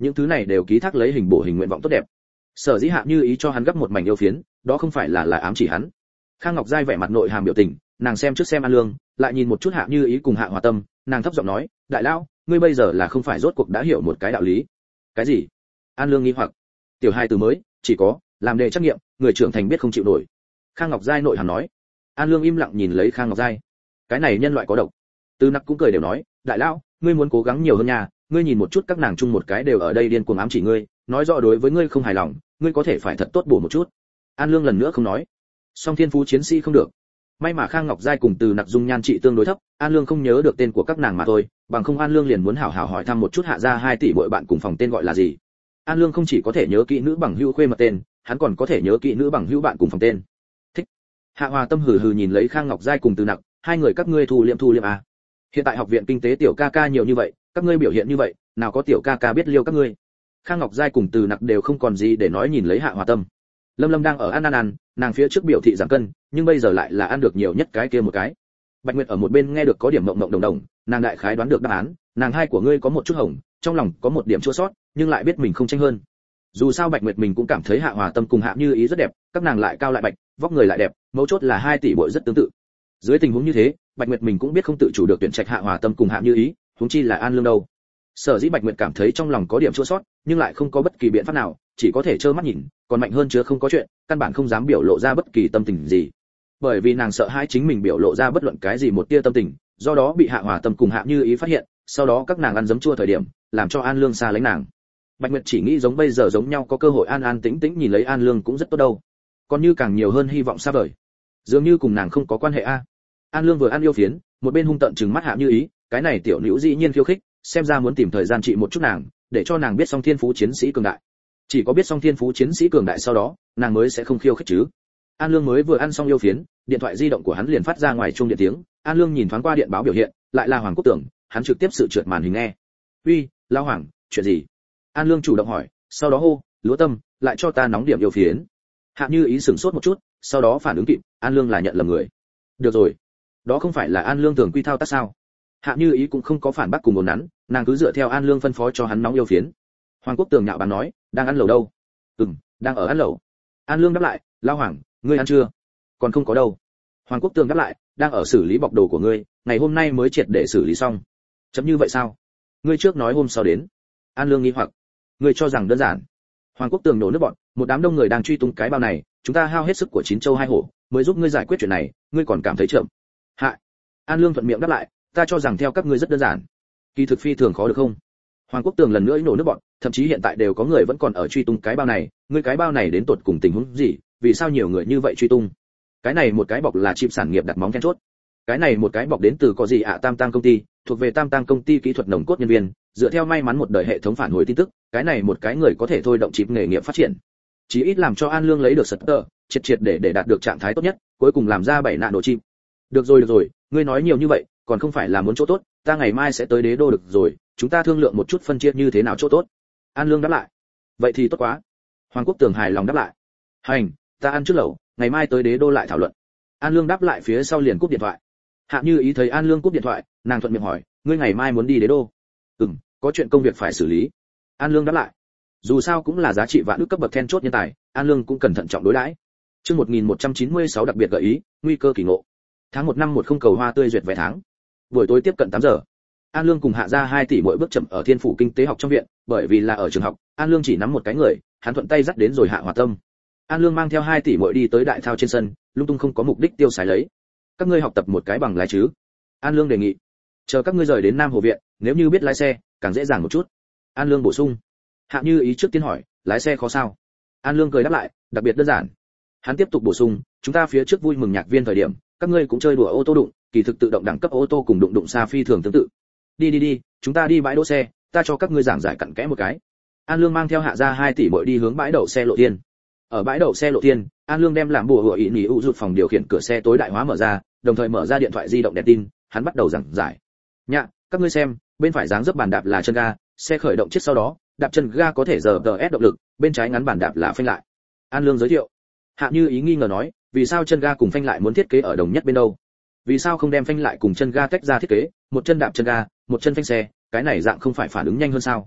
những thứ này đều ký thác lấy hình bổ hình nguyện vọng tốt đẹp. Sở dĩ Hạ Như Ý cho hắn gấp một mảnh yêu phiến, đó không phải là là ám chỉ hắn. Khang Ngọc Giai vẻ mặt nội hàm biểu tình, nàng xem trước xem An Lương, lại nhìn một chút Hạ Như Ý cùng Hạ Hòa Tâm, nàng thấp giọng nói, đại lão, ngươi bây giờ là không phải rốt cuộc đã hiểu một cái đạo lý. Cái gì? An Lương nghi hoặc. Tiểu hai từ mới, chỉ có làm đề trắc nghiệm, người trưởng thành biết không chịu nổi. Khang Ngọc Giai nội hàm nói. An Lương im lặng nhìn lấy Khang Ngọc Giai. Cái này nhân loại có độc. Từ Nặc cũng cười đều nói, đại lão, ngươi muốn cố gắng nhiều hơn nha, ngươi nhìn một chút các nàng chung một cái đều ở đây điên cuồng ám chỉ ngươi, nói rõ đối với ngươi không hài lòng, ngươi có thể phải thật tốt bổ một chút. An Lương lần nữa không nói. Song thiên phú chiến sĩ không được. May mà Khang Ngọc Giai cùng Từ Nặc dung nhan trị tương đối thấp, An Lương không nhớ được tên của các nàng mà thôi, bằng không An Lương liền muốn hảo hảo hỏi thăm một chút Hạ gia hai tỷ muội bạn cùng phòng tên gọi là gì. An Lương không chỉ có thể nhớ kỹ nữ bằng hữu khuê mật tên, hắn còn có thể nhớ kỹ nữ bằng hữu bạn cùng phòng tên. Thích. Hạ Hòa Tâm hừ hừ nhìn lấy Khang Ngọc Giai cùng Từ Nặc, hai người các ngươi thu liệm thu liệm à? Hiện tại học viện kinh tế tiểu ca ca nhiều như vậy, các ngươi biểu hiện như vậy, nào có tiểu ca ca biết liêu các ngươi. Khang Ngọc Giai cùng Từ Nặc đều không còn gì để nói nhìn lấy Hạ Hòa Tâm. Lâm Lâm đang ở ăn ăn ăn, nàng phía trước biểu thị giảm cân, nhưng bây giờ lại là ăn được nhiều nhất cái kia một cái. Bạch Nguyệt ở một bên nghe được có điểm mộng mộng đồng đồng, nàng đại khái đoán được đáp án, nàng hai của ngươi có một chút hồng, trong lòng có một điểm chua sót, nhưng lại biết mình không tranh hơn. Dù sao Bạch Nguyệt mình cũng cảm thấy Hạ Hòa Tâm cùng Hạ Như Ý rất đẹp, các nàng lại cao lại bạch, vóc người lại đẹp, mấu chốt là hai tỷ muội rất tương tự. Dưới tình huống như thế, Bạch Nguyệt mình cũng biết không tự chủ được tuyển trạch Hạ Hòa Tâm cùng Hạ Như Ý, huống chi là An Lương đâu. Sở dĩ Bạch Nguyệt cảm thấy trong lòng có điểm chua sót, nhưng lại không có bất kỳ biện pháp nào, chỉ có thể trơ mắt nhìn, còn mạnh hơn chứa không có chuyện, căn bản không dám biểu lộ ra bất kỳ tâm tình gì. Bởi vì nàng sợ hãi chính mình biểu lộ ra bất luận cái gì một tia tâm tình, do đó bị Hạ Hòa Tâm cùng Hạ Như Ý phát hiện, sau đó các nàng ăn giấm chua thời điểm, làm cho An Lương xa lánh nàng. Bạch Nguyệt chỉ nghĩ giống bây giờ giống nhau có cơ hội an an tĩnh tĩnh nhìn lấy An Lương cũng rất tốt đâu. Còn như càng nhiều hơn hy vọng xa vời. Dường như cùng nàng không có quan hệ a. An Lương vừa ăn yêu phiến, một bên hung tợn trừng mắt Hạ Như Ý, cái này tiểu nữ dĩ nhiên khiêu khích, xem ra muốn tìm thời gian trị một chút nàng, để cho nàng biết Song Thiên Phú chiến sĩ cường đại. Chỉ có biết Song Thiên Phú chiến sĩ cường đại sau đó, nàng mới sẽ không khiêu khích chứ. An Lương mới vừa ăn xong yêu phiến, điện thoại di động của hắn liền phát ra ngoài chuông điện tiếng, An Lương nhìn thoáng qua điện báo biểu hiện, lại là Hoàng Quốc Tưởng, hắn trực tiếp sự trượt màn hình nghe. "Uy, lão Hoàng, chuyện gì?" An Lương chủ động hỏi, sau đó hô, "Lúa Tâm, lại cho ta nóng điểm yêu phiến." Hạ Như Ý sửng sốt một chút, sau đó phản ứng kịp, An Lương là nhận lầm người. Được rồi, đó không phải là An Lương thường quy thao tác sao? Hạ Như Ý cũng không có phản bác cùng ồn nắn, nàng cứ dựa theo An Lương phân phó cho hắn nóng yêu phiến. Hoàng Quốc Tường nhạo báng nói, "Đang ăn lẩu đâu?" "Ừm, đang ở ăn lẩu." An Lương đáp lại, "Lão Hoàng, ngươi ăn chưa?" "Còn không có đâu." Hoàng Quốc Tường đáp lại, "Đang ở xử lý bọc đồ của ngươi, ngày hôm nay mới triệt để xử lý xong." "Chấm như vậy sao? Ngươi trước nói hôm sau đến." An Lương nghi hoặc, "Ngươi cho rằng đơn giản?" Hoàng Quốc Tường nổ nước bọn, "Một đám đông người đang truy tung cái bao này, chúng ta hao hết sức của chín châu hai hổ, mới giúp ngươi giải quyết chuyện này, ngươi còn cảm thấy chậm?" "Hạ." An Lương thuận miệng đáp lại, "Ta cho rằng theo các ngươi rất đơn giản, kỳ thực phi thường khó được không?" Hoàng Quốc Tường lần nữa nổ nước bọn, thậm chí hiện tại đều có người vẫn còn ở truy tung cái bao này, ngươi cái bao này đến tột cùng tình huống gì, vì sao nhiều người như vậy truy tung? Cái này một cái bọc là chip sản nghiệp đặt móng then chốt. Cái này một cái bọc đến từ có gì ạ Tam Tang công ty, thuộc về Tam Tang công ty kỹ thuật nồng cốt nhân viên, dựa theo may mắn một đời hệ thống phản hồi tin tức, cái này một cái người có thể thôi động chip nghề nghiệp phát triển. Chí ít làm cho An Lương lấy được sật tơ, triệt triệt để để đạt được trạng thái tốt nhất, cuối cùng làm ra bảy nạn nổ chip. Được rồi được rồi, ngươi nói nhiều như vậy, còn không phải là muốn chỗ tốt, ta ngày mai sẽ tới đế đô được rồi, chúng ta thương lượng một chút phân chia như thế nào chỗ tốt. An Lương đáp lại. Vậy thì tốt quá. Hoàng Quốc Tường hài lòng đáp lại. Hành, ta ăn trước lẩu, ngày mai tới đế đô lại thảo luận. An Lương đáp lại phía sau liền cúp điện thoại. Hạ Như Ý thấy An Lương cúp điện thoại, nàng thuận miệng hỏi, ngươi ngày mai muốn đi đế đô? Ừm, có chuyện công việc phải xử lý. An Lương đáp lại. Dù sao cũng là giá trị vạn ức cấp bậc then chốt nhân tài, An Lương cũng cần thận trọng đối đãi. Chương một nghìn một trăm chín mươi sáu đặc biệt gợi ý, nguy cơ kỳ ngộ. Tháng một năm một không cầu hoa tươi duyệt vé tháng. Buổi tối tiếp cận tám giờ. An Lương cùng Hạ gia hai tỷ mỗi bước chậm ở Thiên phủ kinh tế học trong viện, bởi vì là ở trường học, An Lương chỉ nắm một cái người, hắn thuận tay dắt đến rồi Hạ Hòa Tâm. An Lương mang theo hai tỷ mỗi đi tới đại thao trên sân, lung tung không có mục đích tiêu xài lấy. Các ngươi học tập một cái bằng lái chứ? An Lương đề nghị. Chờ các ngươi rời đến Nam Hồ viện, nếu như biết lái xe, càng dễ dàng một chút. An Lương bổ sung. Hạ Như Ý trước tiên hỏi, lái xe khó sao? An Lương cười đáp lại, đặc biệt đơn giản. Hắn tiếp tục bổ sung, chúng ta phía trước vui mừng nhạc viên thời điểm, các ngươi cũng chơi đùa ô tô đụng, kỳ thực tự động đẳng cấp ô tô cùng đụng đụng xa phi thường tương tự. Đi đi đi, chúng ta đi bãi đỗ xe, ta cho các ngươi giảng giải cặn kẽ một cái. An Lương mang theo Hạ gia hai tỷ muội đi hướng bãi đậu xe lộ thiên. Ở bãi đậu xe lộ thiên, An Lương đem làm bùa hựa ý nhỉ ụ rụt phòng điều khiển cửa xe tối đại hóa mở ra, đồng thời mở ra điện thoại di động đèn tin, hắn bắt đầu giảng giải. Nhạ, các ngươi xem, bên phải dáng dấp bàn đạp là chân ga, xe khởi động chiếc sau đó, đạp chân ga có thể giờ tê ét động lực, bên trái ngắn bàn đạp là phanh lại. An Lương giới thiệu. Hạ Như Ý nghi ngờ nói, vì sao chân ga cùng phanh lại muốn thiết kế ở đồng nhất bên đâu? Vì sao không đem phanh lại cùng chân ga tách ra thiết kế, một chân đạp chân ga, một chân phanh xe, cái này dạng không phải phản ứng nhanh hơn sao?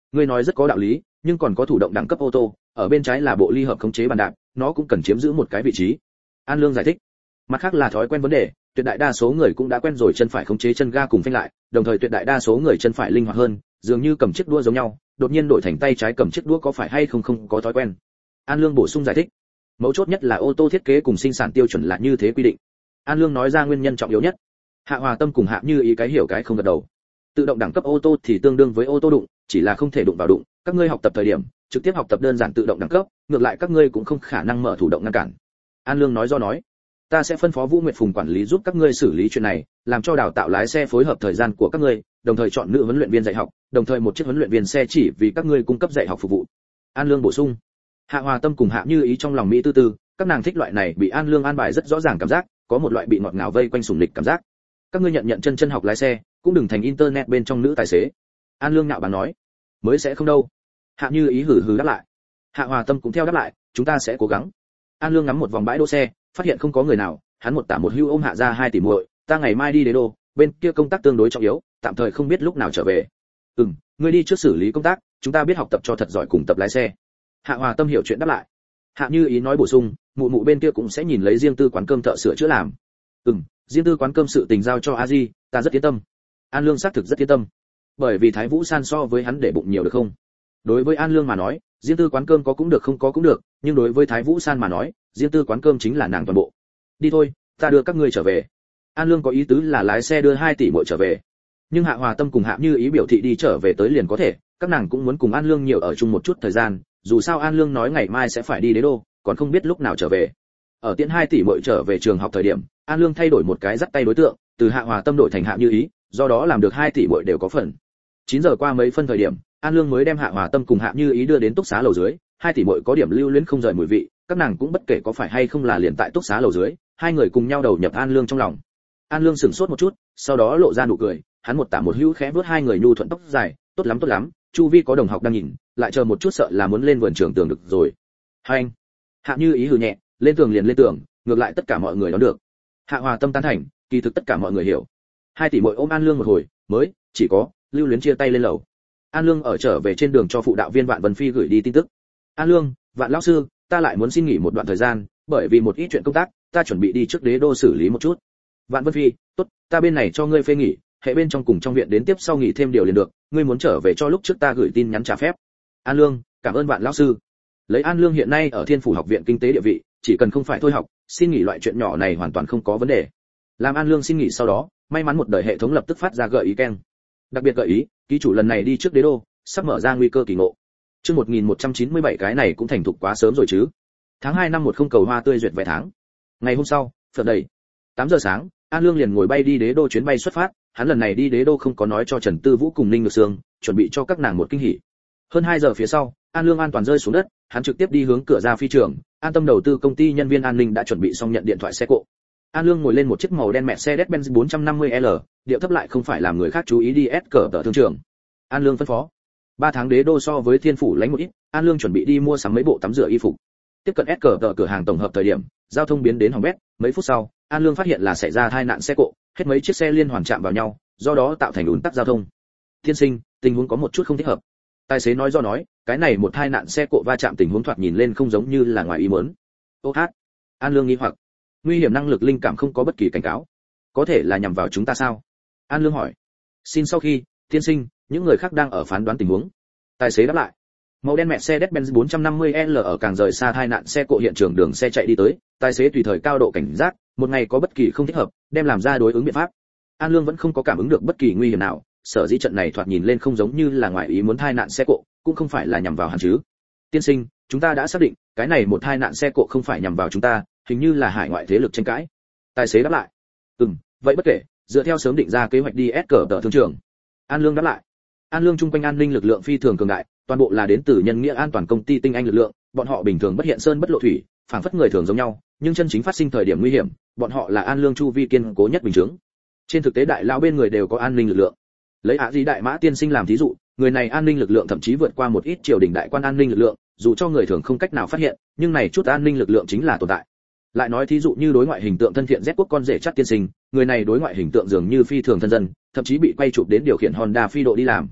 Ngươi nói rất có đạo lý, nhưng còn có thủ động đẳng cấp ô tô, ở bên trái là bộ ly hợp khống chế bàn đạp, nó cũng cần chiếm giữ một cái vị trí. An Lương giải thích. Mặt khác là thói quen vấn đề, tuyệt đại đa số người cũng đã quen rồi chân phải khống chế chân ga cùng phanh lại, đồng thời tuyệt đại đa số người chân phải linh hoạt hơn, dường như cầm chiếc đũa giống nhau, đột nhiên đổi thành tay trái cầm chiếc đũa có phải hay không không có thói quen. An Lương bổ sung giải thích. Mấu chốt nhất là ô tô thiết kế cùng sinh sản tiêu chuẩn là như thế quy định. An Lương nói ra nguyên nhân trọng yếu nhất. Hạ Hòa Tâm cùng Hạ Như Ý cái hiểu cái không gật đầu. Tự động đẳng cấp ô tô thì tương đương với ô tô đụng, chỉ là không thể đụng vào đụng, các ngươi học tập thời điểm, trực tiếp học tập đơn giản tự động đẳng cấp, ngược lại các ngươi cũng không khả năng mở thủ động ngăn cản. An Lương nói do nói, ta sẽ phân phó Vũ Nguyệt Phùng quản lý giúp các ngươi xử lý chuyện này, làm cho đào tạo lái xe phối hợp thời gian của các ngươi, đồng thời chọn nữ huấn luyện viên dạy học, đồng thời một chiếc huấn luyện viên xe chỉ vì các ngươi cung cấp dạy học phục vụ. An Lương bổ sung. Hạ Hòa Tâm cùng Hạ Như Ý trong lòng mỹ tư tư, các nàng thích loại này bị An Lương an bài rất rõ ràng cảm giác, có một loại bị ngọt ngào vây quanh sủng lịch cảm giác. Các ngươi nhận nhận chân chân học lái xe, cũng đừng thành internet bên trong nữ tài xế. An Lương nhạo báng nói. Mới sẽ không đâu. Hạ Như Ý hừ hừ đáp lại. Hạ Hòa Tâm cũng theo đáp lại, chúng ta sẽ cố gắng. An Lương ngắm một vòng bãi đỗ xe, phát hiện không có người nào, hắn một tả một hưu ôm Hạ ra hai tỷ muội, ta ngày mai đi Đế Đô, bên kia công tác tương đối trọng yếu, tạm thời không biết lúc nào trở về. Ừm, ngươi đi trước xử lý công tác, chúng ta biết học tập cho thật giỏi cùng tập lái xe. Hạ Hòa Tâm hiểu chuyện đáp lại. Hạ Như Ý nói bổ sung, mụ mụ bên kia cũng sẽ nhìn lấy riêng tư quán cơm thợ sửa chữa làm. Ừm, riêng tư quán cơm sự tình giao cho A Di, ta rất yên tâm. An Lương xác thực rất yên tâm, bởi vì Thái Vũ San so với hắn để bụng nhiều được không? Đối với An Lương mà nói, riêng tư quán cơm có cũng được không có cũng được, nhưng đối với Thái Vũ San mà nói, riêng tư quán cơm chính là nàng toàn bộ. Đi thôi, ta đưa các ngươi trở về. An Lương có ý tứ là lái xe đưa hai tỷ muội trở về, nhưng Hạ Hòa Tâm cùng Hạ Như Ý biểu thị đi trở về tới liền có thể, các nàng cũng muốn cùng An Lương nhiều ở chung một chút thời gian, dù sao An Lương nói ngày mai sẽ phải đi Đế Đô, còn không biết lúc nào trở về. Ở tiễn hai tỷ muội trở về trường học thời điểm, An Lương thay đổi một cái dắt tay đối tượng, từ Hạ Hòa Tâm đổi thành Hạ Như Ý, do đó làm được hai tỷ muội đều có phần. chín giờ qua mấy phân thời điểm, An Lương mới đem Hạ Hòa Tâm cùng Hạ Như Ý đưa đến túc xá lầu dưới, hai tỷ muội có điểm lưu luyến không rời mùi vị, các nàng cũng bất kể có phải hay không là liền tại túc xá lầu dưới, hai người cùng nhau đầu nhập An Lương trong lòng. An Lương sững sốt một chút, sau đó lộ ra nụ cười, hắn một tả một hữu khẽ vuốt hai người nhu thuận tóc dài, tốt lắm tốt lắm, chu vi có đồng học đang nhìn, lại chờ một chút sợ là muốn lên vườn trường tường được rồi. Hai anh. Hạ Như Ý hừ nhẹ, lên tường liền lên tường, ngược lại tất cả mọi người đón được. Hạ Hòa Tâm tán thành, kỳ thực tất cả mọi người hiểu. Hai tỷ muội ôm An Lương một hồi, mới chỉ có lưu luyến chia tay lên lầu. An Lương ở trở về trên đường cho phụ đạo viên Vạn Vân Phi gửi đi tin tức. An Lương, Vạn lão sư, ta lại muốn xin nghỉ một đoạn thời gian, bởi vì một ít chuyện công tác, ta chuẩn bị đi trước Đế Đô xử lý một chút. Vạn Vân Phi, tốt, ta bên này cho ngươi phê nghỉ, hệ bên trong cùng trong viện đến tiếp sau nghỉ thêm điều liền được, ngươi muốn trở về cho lúc trước ta gửi tin nhắn trả phép. An Lương, cảm ơn Vạn lão sư. Lấy An Lương hiện nay ở Thiên Phủ học viện kinh tế địa vị, chỉ cần không phải thôi học, xin nghỉ loại chuyện nhỏ này hoàn toàn không có vấn đề. Làm An Lương xin nghỉ sau đó, may mắn một đời hệ thống lập tức phát ra gợi ý keng. Đặc biệt gợi ý, ký chủ lần này đi trước Đế Đô, sắp mở ra nguy cơ kỳ ngộ. Chương một nghìn một trăm chín mươi bảy cái này cũng thành thục quá sớm rồi chứ. Tháng hai năm một không cầu hoa tươi duyệt vài tháng. Ngày hôm sau, phật đầy. tám giờ sáng, An Lương liền ngồi bay đi Đế Đô chuyến bay xuất phát, hắn lần này đi Đế Đô không có nói cho Trần Tư Vũ cùng Ninh Ngược Sương, chuẩn bị cho các nàng một kinh hỉ. Hơn hai giờ phía sau, An Lương an toàn rơi xuống đất, hắn trực tiếp đi hướng cửa ra phi trường, An Tâm đầu tư công ty nhân viên an ninh đã chuẩn bị xong nhận điện thoại xe cộ. An Lương ngồi lên một chiếc màu đen Mercedes-Benz bốn trăm năm mươi L, điệu thấp lại không phải làm người khác chú ý đi ép cờ tờ thương trường. An Lương phân phó. ba tháng Đế Đô so với Thiên Phủ lánh một ít, An Lương chuẩn bị đi mua sắm mấy bộ tắm rửa y phục. Tiếp cận S cờ tờ cửa hàng tổng hợp thời điểm, giao thông biến đến hỏng bét, mấy phút sau, An Lương phát hiện là xảy ra tai nạn xe cộ, hết mấy chiếc xe liên hoàn chạm vào nhau, do đó tạo thành ùn tắc giao thông. Thiên sinh, tình huống có một chút không thích hợp. Tài xế nói do nói, cái này một tai nạn xe cộ va chạm tình huống thoạt nhìn lên không giống như là ngoài ý muốn. Ô hát. An Lương nghi hoặc. Nguy hiểm năng lực linh cảm không có bất kỳ cảnh cáo. Có thể là nhằm vào chúng ta sao? An Lương hỏi. Xin sau khi, tiên sinh, những người khác đang ở phán đoán tình huống. Tài xế đáp lại. Màu đen Mercedes-Benz bốn trăm năm mươi L ở càng rời xa tai nạn xe cộ hiện trường đường xe chạy đi tới, tài xế tùy thời cao độ cảnh giác, một ngày có bất kỳ không thích hợp, đem làm ra đối ứng biện pháp. An Lương vẫn không có cảm ứng được bất kỳ nguy hiểm nào, sở dĩ trận này thoạt nhìn lên không giống như là ngoài ý muốn tai nạn xe cộ, cũng không phải là nhằm vào hắn chứ. Tiên sinh, chúng ta đã xác định, cái này một tai nạn xe cộ không phải nhằm vào chúng ta, hình như là hải ngoại thế lực tranh cãi. Tài xế đáp lại. Ừm, vậy bất kể, dựa theo sớm định ra kế hoạch đi ép cờ tờ thương trường. An Lương đáp lại. An Lương trung quanh an ninh lực lượng phi thường cường đại, toàn bộ là đến từ nhân nghĩa an toàn công ty tinh anh lực lượng, bọn họ bình thường bất hiện sơn bất lộ thủy, phảng phất người thường giống nhau, nhưng chân chính phát sinh thời điểm nguy hiểm, bọn họ là An Lương chu vi kiên cố nhất bình chứng. Trên thực tế đại lão bên người đều có an ninh lực lượng. Lấy ạ gì đại mã tiên sinh làm thí dụ, người này an ninh lực lượng thậm chí vượt qua một ít triều đình đại quan an ninh lực lượng, dù cho người thường không cách nào phát hiện, nhưng này chút an ninh lực lượng chính là tồn tại. Lại nói thí dụ như đối ngoại hình tượng thân thiện Z quốc con rể chắc tiên sinh, người này đối ngoại hình tượng dường như phi thường thân dân, thậm chí bị quay chụp đến điều khiển Honda phi độ đi làm.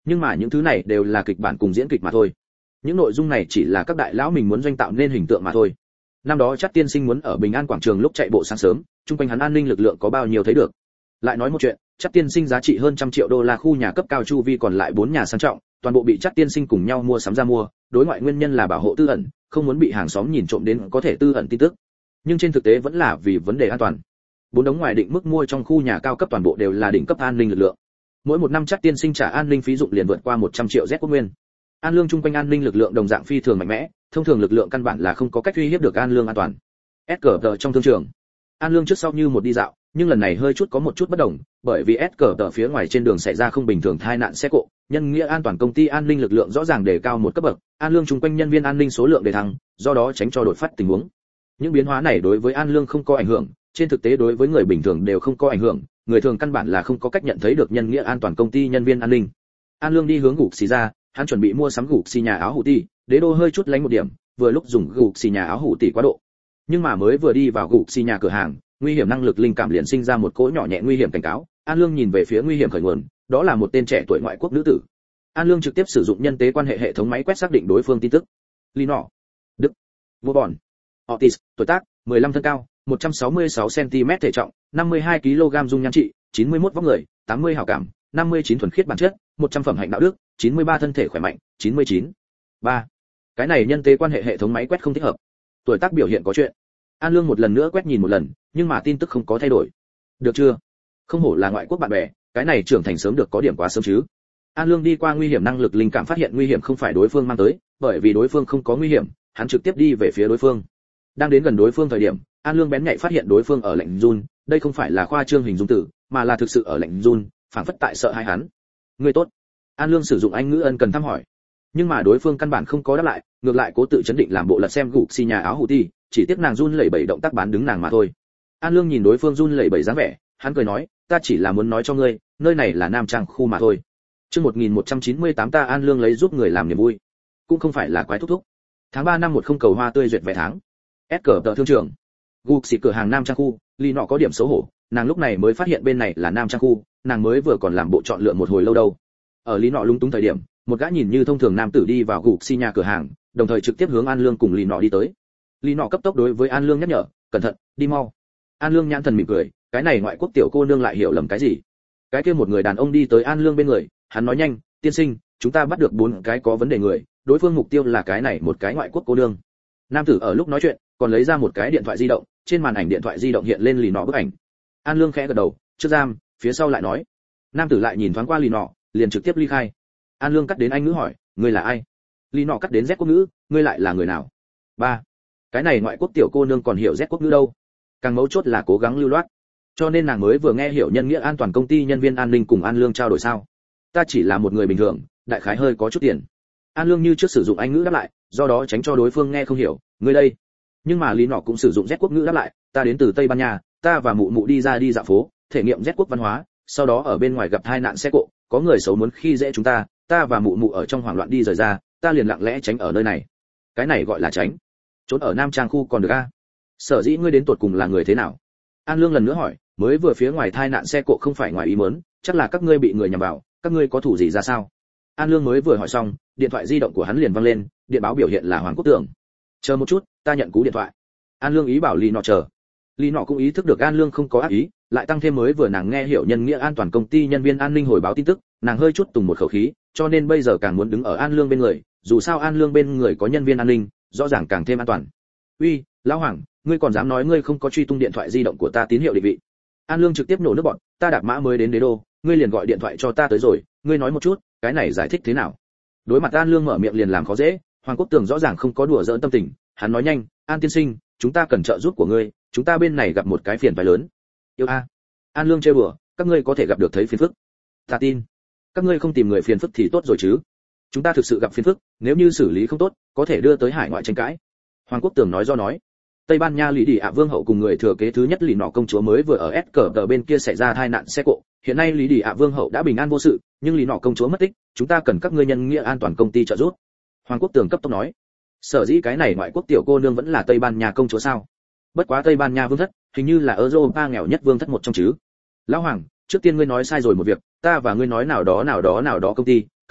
Nhưng mà những thứ này đều là kịch bản cùng diễn kịch mà thôi. Những nội dung này chỉ là các đại lão mình muốn doanh tạo nên hình tượng mà thôi. Năm đó chắc tiên sinh muốn ở Bình An quảng trường lúc chạy bộ sáng sớm, chung quanh hắn an ninh lực lượng có bao nhiêu thấy được. Lại nói một chuyện, chắc tiên sinh giá trị hơn trăm triệu đô la khu nhà cấp cao chu vi còn lại bốn nhà sang trọng, toàn bộ bị chắc tiên sinh cùng nhau mua sắm ra mua, đối ngoại nguyên nhân là bảo hộ tư ẩn, không muốn bị hàng xóm nhìn trộm đến có thể tư ẩn tin tức. Nhưng trên thực tế vẫn là vì vấn đề an toàn. Bốn đống ngoài định mức mua trong khu nhà cao cấp toàn bộ đều là đỉnh cấp an ninh lực lượng. Mỗi một năm chắc tiên sinh trả an ninh phí dụng liền vượt qua một trăm triệu Z quốc nguyên. An Lương chung quanh an ninh lực lượng đồng dạng phi thường mạnh mẽ, thông thường lực lượng căn bản là không có cách uy hiếp được An Lương an toàn. ét cờ tờ trong thương trường, An Lương trước sau như một đi dạo, nhưng lần này hơi chút có một chút bất đồng, bởi vì ét cờ tờ phía ngoài trên đường xảy ra không bình thường tai nạn xe cộ, nhân nghĩa an toàn công ty an ninh lực lượng rõ ràng đề cao một cấp bậc, An Lương chung quanh nhân viên an ninh số lượng đề thăng, do đó tránh cho đột phát tình huống. Những biến hóa này đối với An Lương không có ảnh hưởng, trên thực tế đối với người bình thường đều không có ảnh hưởng, người thường căn bản là không có cách nhận thấy được nhân nghĩa an toàn công ty nhân viên an ninh. An Lương đi hướng gục xì ra, hắn chuẩn bị mua sắm gục xì nhà áo hủ tỷ, đế đô hơi chút lánh một điểm, vừa lúc dùng gục xì nhà áo hủ tỷ quá độ. Nhưng mà mới vừa đi vào gục xì nhà cửa hàng, nguy hiểm năng lực linh cảm liền sinh ra một cỗ nhỏ nhẹ nguy hiểm cảnh cáo. An Lương nhìn về phía nguy hiểm khởi nguồn, đó là một tên trẻ tuổi ngoại quốc nữ tử. An Lương trực tiếp sử dụng nhân tế quan hệ hệ thống máy quét xác định đối phương tin tức. Lino, Đức, Vô Bòn, Otis, tuổi tác, mười lăm thân cao, một trăm sáu mươi sáu xăng-ti-mét thể trọng, năm mươi hai ki lô gam dung nhan trị, chín mươi mốt vóc người, tám mươi hảo cảm, năm mươi chín thuần khiết bản chất, một trăm phẩm hạnh đạo đức, chín mươi ba thân thể khỏe mạnh, chín mươi chín. ba. Cái này nhân tế quan hệ hệ thống máy quét không thích hợp. Tuổi tác biểu hiện có chuyện. An Lương một lần nữa quét nhìn một lần, nhưng mà tin tức không có thay đổi. Được chưa? Không hổ là ngoại quốc bạn bè, cái này trưởng thành sớm được có điểm quá sớm chứ. An Lương đi qua nguy hiểm năng lực linh cảm phát hiện nguy hiểm không phải đối phương mang tới, bởi vì đối phương không có nguy hiểm, hắn trực tiếp đi về phía đối phương. Đang đến gần đối phương thời điểm, An Lương bén nhạy phát hiện đối phương ở lạnh run, đây không phải là khoa trương hình dung từ, mà là thực sự ở lạnh run, phảng phất tại sợ hãi hắn. Người tốt. An Lương sử dụng Anh ngữ ân cần thăm hỏi, nhưng mà đối phương căn bản không có đáp lại, ngược lại cố tự chấn định làm bộ lật xem gục xì nhà áo hủ ti, chỉ tiếc nàng run lẩy bẩy động tác bán đứng nàng mà thôi. An Lương nhìn đối phương run lẩy bẩy dáng vẻ, hắn cười nói, ta chỉ là muốn nói cho ngươi, nơi này là Nam Trang khu mà thôi. Chương một nghìn một trăm chín mươi tám ta An Lương lấy giúp người làm niềm vui, cũng không phải là quái thúc thúc. Tháng ba năm một không cầu hoa tươi duyệt vé tháng. S cờ tờ thương trường. Gục xì cửa hàng Nam Trang khu, Ly nọ có điểm xấu hổ, nàng lúc này mới phát hiện bên này là Nam Trang khu, nàng mới vừa còn làm bộ chọn lựa một hồi lâu đâu. Ở Lý nọ lúng túng thời điểm, một gã nhìn như thông thường nam tử đi vào gục xi nhà cửa hàng, đồng thời trực tiếp hướng An Lương cùng Lý nọ đi tới. Lý nọ cấp tốc đối với An Lương nhắc nhở, cẩn thận, đi mau. An Lương nhãn thần mỉm cười, cái này ngoại quốc tiểu cô nương lại hiểu lầm cái gì? Cái kia một người đàn ông đi tới An Lương bên người, hắn nói nhanh, tiên sinh, chúng ta bắt được bốn cái có vấn đề người, đối phương mục tiêu là cái này một cái ngoại quốc cô nương. Nam tử ở lúc nói chuyện, còn lấy ra một cái điện thoại di động, trên màn ảnh điện thoại di động hiện lên Lý nọ bức ảnh. An Lương khẽ gật đầu, trước giam, phía sau lại nói. Nam tử lại nhìn thoáng qua Lý nọ, liền trực tiếp ly khai. An Lương cắt đến Anh ngữ hỏi, ngươi là ai? Lý nọ cắt đến Z quốc ngữ, ngươi lại là người nào? Ba, cái này ngoại quốc tiểu cô nương còn hiểu Z quốc ngữ đâu? Càng mấu chốt là cố gắng lưu loát, cho nên nàng mới vừa nghe hiểu nhân nghĩa an toàn công ty nhân viên an ninh cùng An Lương trao đổi sao? Ta chỉ là một người bình thường, đại khái hơi có chút tiền. An Lương như trước sử dụng Anh ngữ đáp lại, do đó tránh cho đối phương nghe không hiểu, ngươi đây. Nhưng mà Lý nọ cũng sử dụng Z quốc ngữ đáp lại, ta đến từ Tây Ban Nha, ta và mụ mụ đi ra đi dạo phố, thể nghiệm Z quốc văn hóa, sau đó ở bên ngoài gặp tai nạn xe cộ, có người xấu muốn khi dễ chúng ta, ta và mụ mụ ở trong hoảng loạn đi rời ra, ta liền lặng lẽ tránh ở nơi này. Cái này gọi là tránh. Trốn ở Nam Trang khu còn được a? Sở dĩ ngươi đến tuột cùng là người thế nào? An Lương lần nữa hỏi, mới vừa phía ngoài tai nạn xe cộ không phải ngoài ý muốn, chắc là các ngươi bị người nhằm vào, các ngươi có thủ gì ra sao? An Lương mới vừa hỏi xong, điện thoại di động của hắn liền vang lên, điện báo biểu hiện là Hoàng Quốc Tưởng. Chờ một chút, ta nhận cú điện thoại. An Lương ý bảo Lý nọ chờ. Lý nọ cũng ý thức được An Lương không có ác ý, lại tăng thêm mới vừa nàng nghe hiểu nhân nghĩa an toàn công ty nhân viên an ninh hồi báo tin tức, nàng hơi chút tùng một khẩu khí, cho nên bây giờ càng muốn đứng ở An Lương bên người, dù sao An Lương bên người có nhân viên an ninh, rõ ràng càng thêm an toàn. Uy, lão Hoàng, ngươi còn dám nói ngươi không có truy tung điện thoại di động của ta tín hiệu định vị? An Lương trực tiếp nổ nước bọt, ta đạp mã mới đến đế đô, ngươi liền gọi điện thoại cho ta tới rồi, ngươi nói một chút, cái này giải thích thế nào? Đối mặt An Lương mở miệng liền làm khó dễ, Hoàng Quốc Tường rõ ràng không có đùa giỡn tâm tình, hắn nói nhanh, An tiên sinh, chúng ta cần trợ giúp của ngươi, chúng ta bên này gặp một cái phiền phải lớn. Yêu a. An Lương chơi bừa, các ngươi có thể gặp được thấy phiền phức. Ta tin, các ngươi không tìm người phiền phức thì tốt rồi chứ. Chúng ta thực sự gặp phiền phức, nếu như xử lý không tốt, có thể đưa tới hải ngoại tranh cãi. Hoàng Quốc Tường nói do nói. Tây Ban Nha Lý Đi ạ Vương hậu cùng người thừa kế thứ nhất Lý nọ công chúa mới vừa ở S cờ tờ bên kia xảy ra tai nạn xe cộ, hiện nay Lý Đi ạ Vương hậu đã bình an vô sự, nhưng Lý nọ công chúa mất tích, chúng ta cần các ngươi nhân nghĩa an toàn công ty trợ giúp. Hoàng Quốc Tường cấp tốc nói. Sở dĩ cái này ngoại quốc tiểu cô nương vẫn là Tây Ban Nha công chúa sao? Bất quá Tây Ban Nha vương thất, hình như là Europa nghèo nhất vương thất một trong chứ. Lão Hoàng, trước tiên ngươi nói sai rồi một việc, ta và ngươi nói nào đó nào đó nào đó công ty,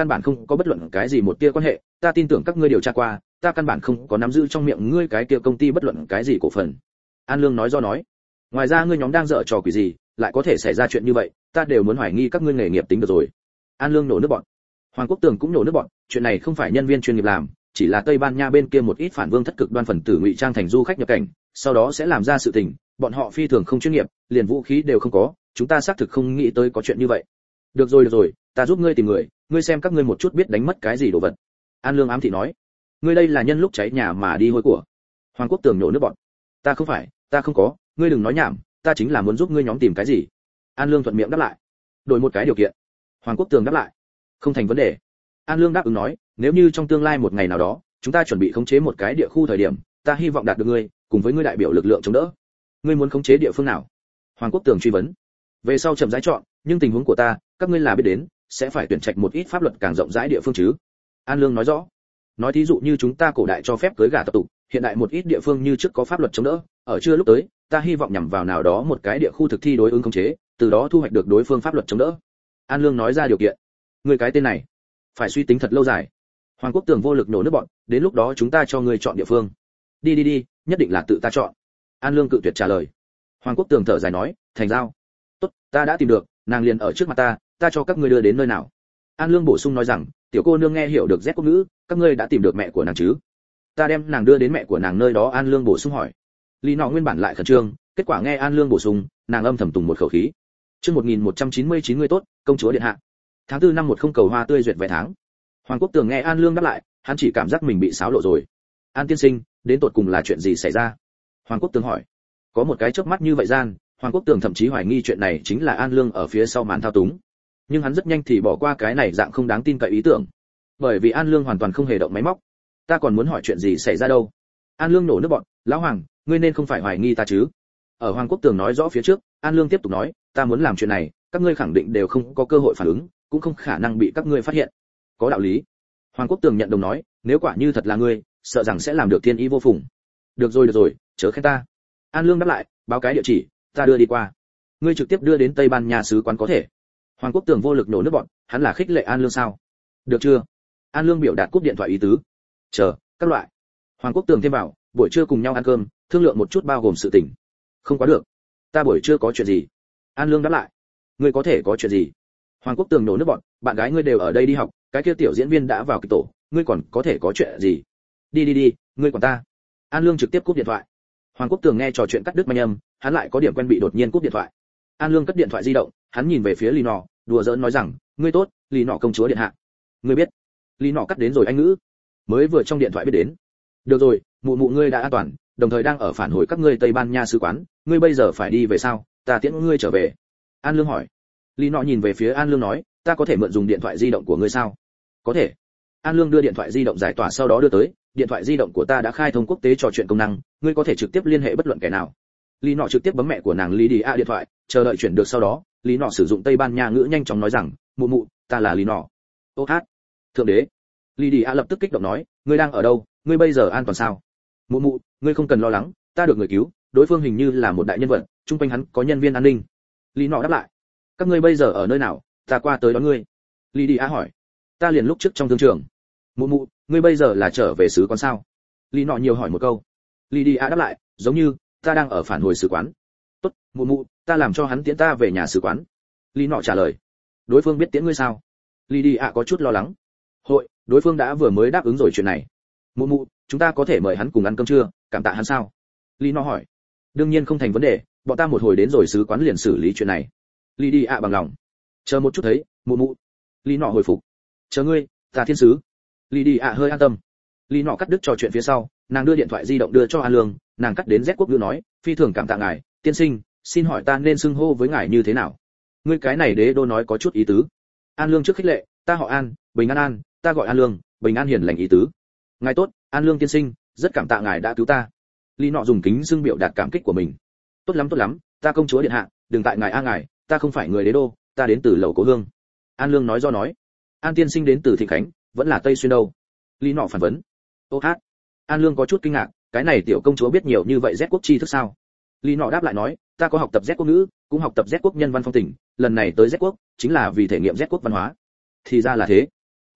căn bản không có bất luận cái gì một tia quan hệ, ta tin tưởng các ngươi điều tra qua, ta căn bản không có nắm giữ trong miệng ngươi cái kia công ty bất luận cái gì cổ phần. An Lương nói do nói, ngoài ra ngươi nhóm đang dở trò quỷ gì, lại có thể xảy ra chuyện như vậy, ta đều muốn hoài nghi các ngươi nghề nghiệp tính được rồi. An Lương nổ nước bọn. Hoàng Quốc Tường cũng nổ nước bọn, chuyện này không phải nhân viên chuyên nghiệp làm, chỉ là Tây Ban Nha bên kia một ít phản vương thất cực đoan phần tử ngụy trang thành du khách nhập cảnh, sau đó sẽ làm ra sự tình, bọn họ phi thường không chuyên nghiệp, liền vũ khí đều không có, chúng ta xác thực không nghĩ tới có chuyện như vậy. Được rồi được rồi, ta giúp ngươi tìm người, ngươi xem các ngươi một chút biết đánh mất cái gì đồ vật. An Lương ám thị nói, ngươi đây là nhân lúc cháy nhà mà đi hôi của. Hoàng Quốc Tường nổ nước bọn, ta không phải, ta không có, ngươi đừng nói nhảm, ta chính là muốn giúp ngươi nhóm tìm cái gì. An Lương thuận miệng đáp lại, đổi một cái điều kiện. Hoàng Quốc Tường đáp lại, không thành vấn đề. An Lương đáp ứng nói, nếu như trong tương lai một ngày nào đó, chúng ta chuẩn bị khống chế một cái địa khu thời điểm, ta hy vọng đạt được ngươi, cùng với ngươi đại biểu lực lượng chống đỡ. Ngươi muốn khống chế địa phương nào? Hoàng Quốc Tường truy vấn. Về sau chậm rãi chọn, nhưng tình huống của ta, các ngươi là biết đến, sẽ phải tuyển trạch một ít pháp luật càng rộng rãi địa phương chứ. An Lương nói rõ. Nói thí dụ như chúng ta cổ đại cho phép cưới gả tập tục, hiện đại một ít địa phương như trước có pháp luật chống đỡ, ở chưa lúc tới, ta hy vọng nhằm vào nào đó một cái địa khu thực thi đối ứng khống chế, từ đó thu hoạch được đối phương pháp luật chống đỡ. An Lương nói ra điều kiện. Ngươi cái tên này, phải suy tính thật lâu dài. Hoàng Quốc Tường vô lực nổ nước bọn, đến lúc đó chúng ta cho ngươi chọn địa phương. Đi đi đi, nhất định là tự ta chọn. An Lương cự tuyệt trả lời. Hoàng Quốc Tường thở dài nói, thành giao. Tốt, ta đã tìm được, nàng liền ở trước mặt ta, ta cho các ngươi đưa đến nơi nào. An Lương bổ sung nói rằng, tiểu cô nương nghe hiểu được Z quốc ngữ, các ngươi đã tìm được mẹ của nàng chứ? Ta đem nàng đưa đến mẹ của nàng nơi đó. An Lương bổ sung hỏi. Lý Nọ nguyên bản lại khẩn trương, kết quả nghe An Lương bổ sung, nàng âm thầm tùng một khẩu khí. Chương một nghìn một trăm chín mươi chín người tốt, công chúa điện hạ. Tháng tư năm một không cầu hoa tươi duyệt vài tháng. Hoàng Quốc Tường nghe An Lương đáp lại, hắn chỉ cảm giác mình bị xáo lộ rồi. An tiên sinh, đến tột cùng là chuyện gì xảy ra? Hoàng Quốc Tường hỏi. Có một cái chớp mắt như vậy gian, Hoàng Quốc Tường thậm chí hoài nghi chuyện này chính là An Lương ở phía sau màn thao túng. Nhưng hắn rất nhanh thì bỏ qua cái này dạng không đáng tin cậy ý tưởng, bởi vì An Lương hoàn toàn không hề động máy móc. Ta còn muốn hỏi chuyện gì xảy ra đâu? An Lương nổ nước bọn, lão Hoàng, ngươi nên không phải hoài nghi ta chứ? Ở Hoàng Quốc Tường nói rõ phía trước, An Lương tiếp tục nói, ta muốn làm chuyện này, các ngươi khẳng định đều không có cơ hội phản ứng, cũng không khả năng bị các ngươi phát hiện. Có đạo lý. Hoàng Quốc Tường nhận đồng nói, nếu quả như thật là ngươi, sợ rằng sẽ làm được thiên ý vô phùng. Được rồi được rồi, chớ khen ta. An Lương đáp lại, báo cái địa chỉ, ta đưa đi qua. Ngươi trực tiếp đưa đến Tây Ban Nha sứ quán có thể. Hoàng Quốc Tường vô lực nổ nước bọn, hắn là khích lệ An Lương sao? Được chưa? An Lương biểu đạt cúp điện thoại ý tứ. Chờ, các loại. Hoàng Quốc Tường thêm bảo, buổi trưa cùng nhau ăn cơm, thương lượng một chút bao gồm sự tình. Không quá được. Ta buổi trưa có chuyện gì? An Lương đáp lại. Ngươi có thể có chuyện gì? Hoàng Quốc Tường nổ nước bọn, bạn gái ngươi đều ở đây đi học, cái kia tiểu diễn viên đã vào kịch tổ, ngươi còn có thể có chuyện gì? Đi đi đi, ngươi quản ta. An Lương trực tiếp cúp điện thoại. Hoàng Quốc Tường nghe trò chuyện cắt đứt manh âm, hắn lại có điểm quen bị đột nhiên cúp điện thoại. An Lương cất điện thoại di động, hắn nhìn về phía Lý Nọ, đùa giỡn nói rằng, ngươi tốt, Lý Nọ công chúa điện hạ. Ngươi biết? Lý Nọ cắt đến rồi anh ngữ, mới vừa trong điện thoại biết đến. Được rồi, mụ mụ ngươi đã an toàn, đồng thời đang ở phản hồi các ngươi Tây Ban Nha sứ quán, ngươi bây giờ phải đi về sao? Ta tiễn ngươi trở về. An Lương hỏi. Lý Nọ nhìn về phía An Lương nói, ta có thể mượn dùng điện thoại di động của ngươi sao? Có thể. An Lương đưa điện thoại di động giải tỏa sau đó đưa tới, điện thoại di động của ta đã khai thông quốc tế trò chuyện công năng, ngươi có thể trực tiếp liên hệ bất luận kẻ nào. Lý Nọ trực tiếp bấm mẹ của nàng Lý Đi A điện thoại, chờ đợi chuyển được sau đó, Lý Nọ sử dụng Tây Ban Nha ngữ nhanh chóng nói rằng, mụ mụ, ta là Lý Nọ. Ô hát, thượng đế. Lý Đi A lập tức kích động nói, ngươi đang ở đâu, ngươi bây giờ an toàn sao? Mụ mụ, ngươi không cần lo lắng, ta được người cứu, đối phương hình như là một đại nhân vật, chung quanh hắn có nhân viên an ninh. Lý Nọ đáp lại, các ngươi bây giờ ở nơi nào, ta qua tới đón ngươi. Lý Đi A hỏi, ta liền lúc trước trong thương trường. Mụ mụ, ngươi bây giờ là trở về sứ quán sao? Lý Nọ nhiều hỏi một câu. Lý Đi A đáp lại, giống như, ta đang ở phản hồi sứ quán. Tốt, mụ mụ, ta làm cho hắn tiễn ta về nhà sứ quán. Lý Nọ trả lời. Đối phương biết tiễn ngươi sao? Lý Đi A có chút lo lắng. Hội, đối phương đã vừa mới đáp ứng rồi chuyện này. Mụ mụ, chúng ta có thể mời hắn cùng ăn cơm trưa, cảm tạ hắn sao? Lý Nọ hỏi. Đương nhiên không thành vấn đề, bọn ta một hồi đến rồi sứ quán liền xử lý chuyện này. Lý Đi A bằng lòng. Chờ một chút thấy, mụ mụ. Lý Nọ hồi phục. Chờ ngươi, ta thiên sứ. Lý Đi A hơi an tâm. Lý Nọ cắt đứt trò chuyện phía sau, nàng đưa điện thoại di động đưa cho An Lương, nàng cắt đến Z quốc ngữ nói, phi thường cảm tạ ngài, tiên sinh, xin hỏi ta nên xưng hô với ngài như thế nào? Ngươi cái này đế đô nói có chút ý tứ. An Lương trước khích lệ, ta họ An, bình an an, ta gọi An Lương, bình an hiền lành ý tứ. Ngài tốt, An Lương tiên sinh, rất cảm tạ ngài đã cứu ta. Lý Nọ dùng kính xưng biểu đạt cảm kích của mình. Tốt lắm tốt lắm, ta công chúa điện hạ, đừng tại ngài a ngài, ta không phải người đế đô, ta đến từ lầu Cố Hương. An Lương nói do nói. An tiên sinh đến từ Thịnh Khánh, vẫn là Tây Xuyên đâu? Lý Nọ phản vấn. Ô hát. An Lương có chút kinh ngạc, cái này tiểu công chúa biết nhiều như vậy Z quốc tri thức sao? Lý Nọ đáp lại nói, ta có học tập Z quốc ngữ, cũng học tập Z quốc nhân văn phong tình, lần này tới Z quốc chính là vì thể nghiệm Z quốc văn hóa. Thì ra là thế.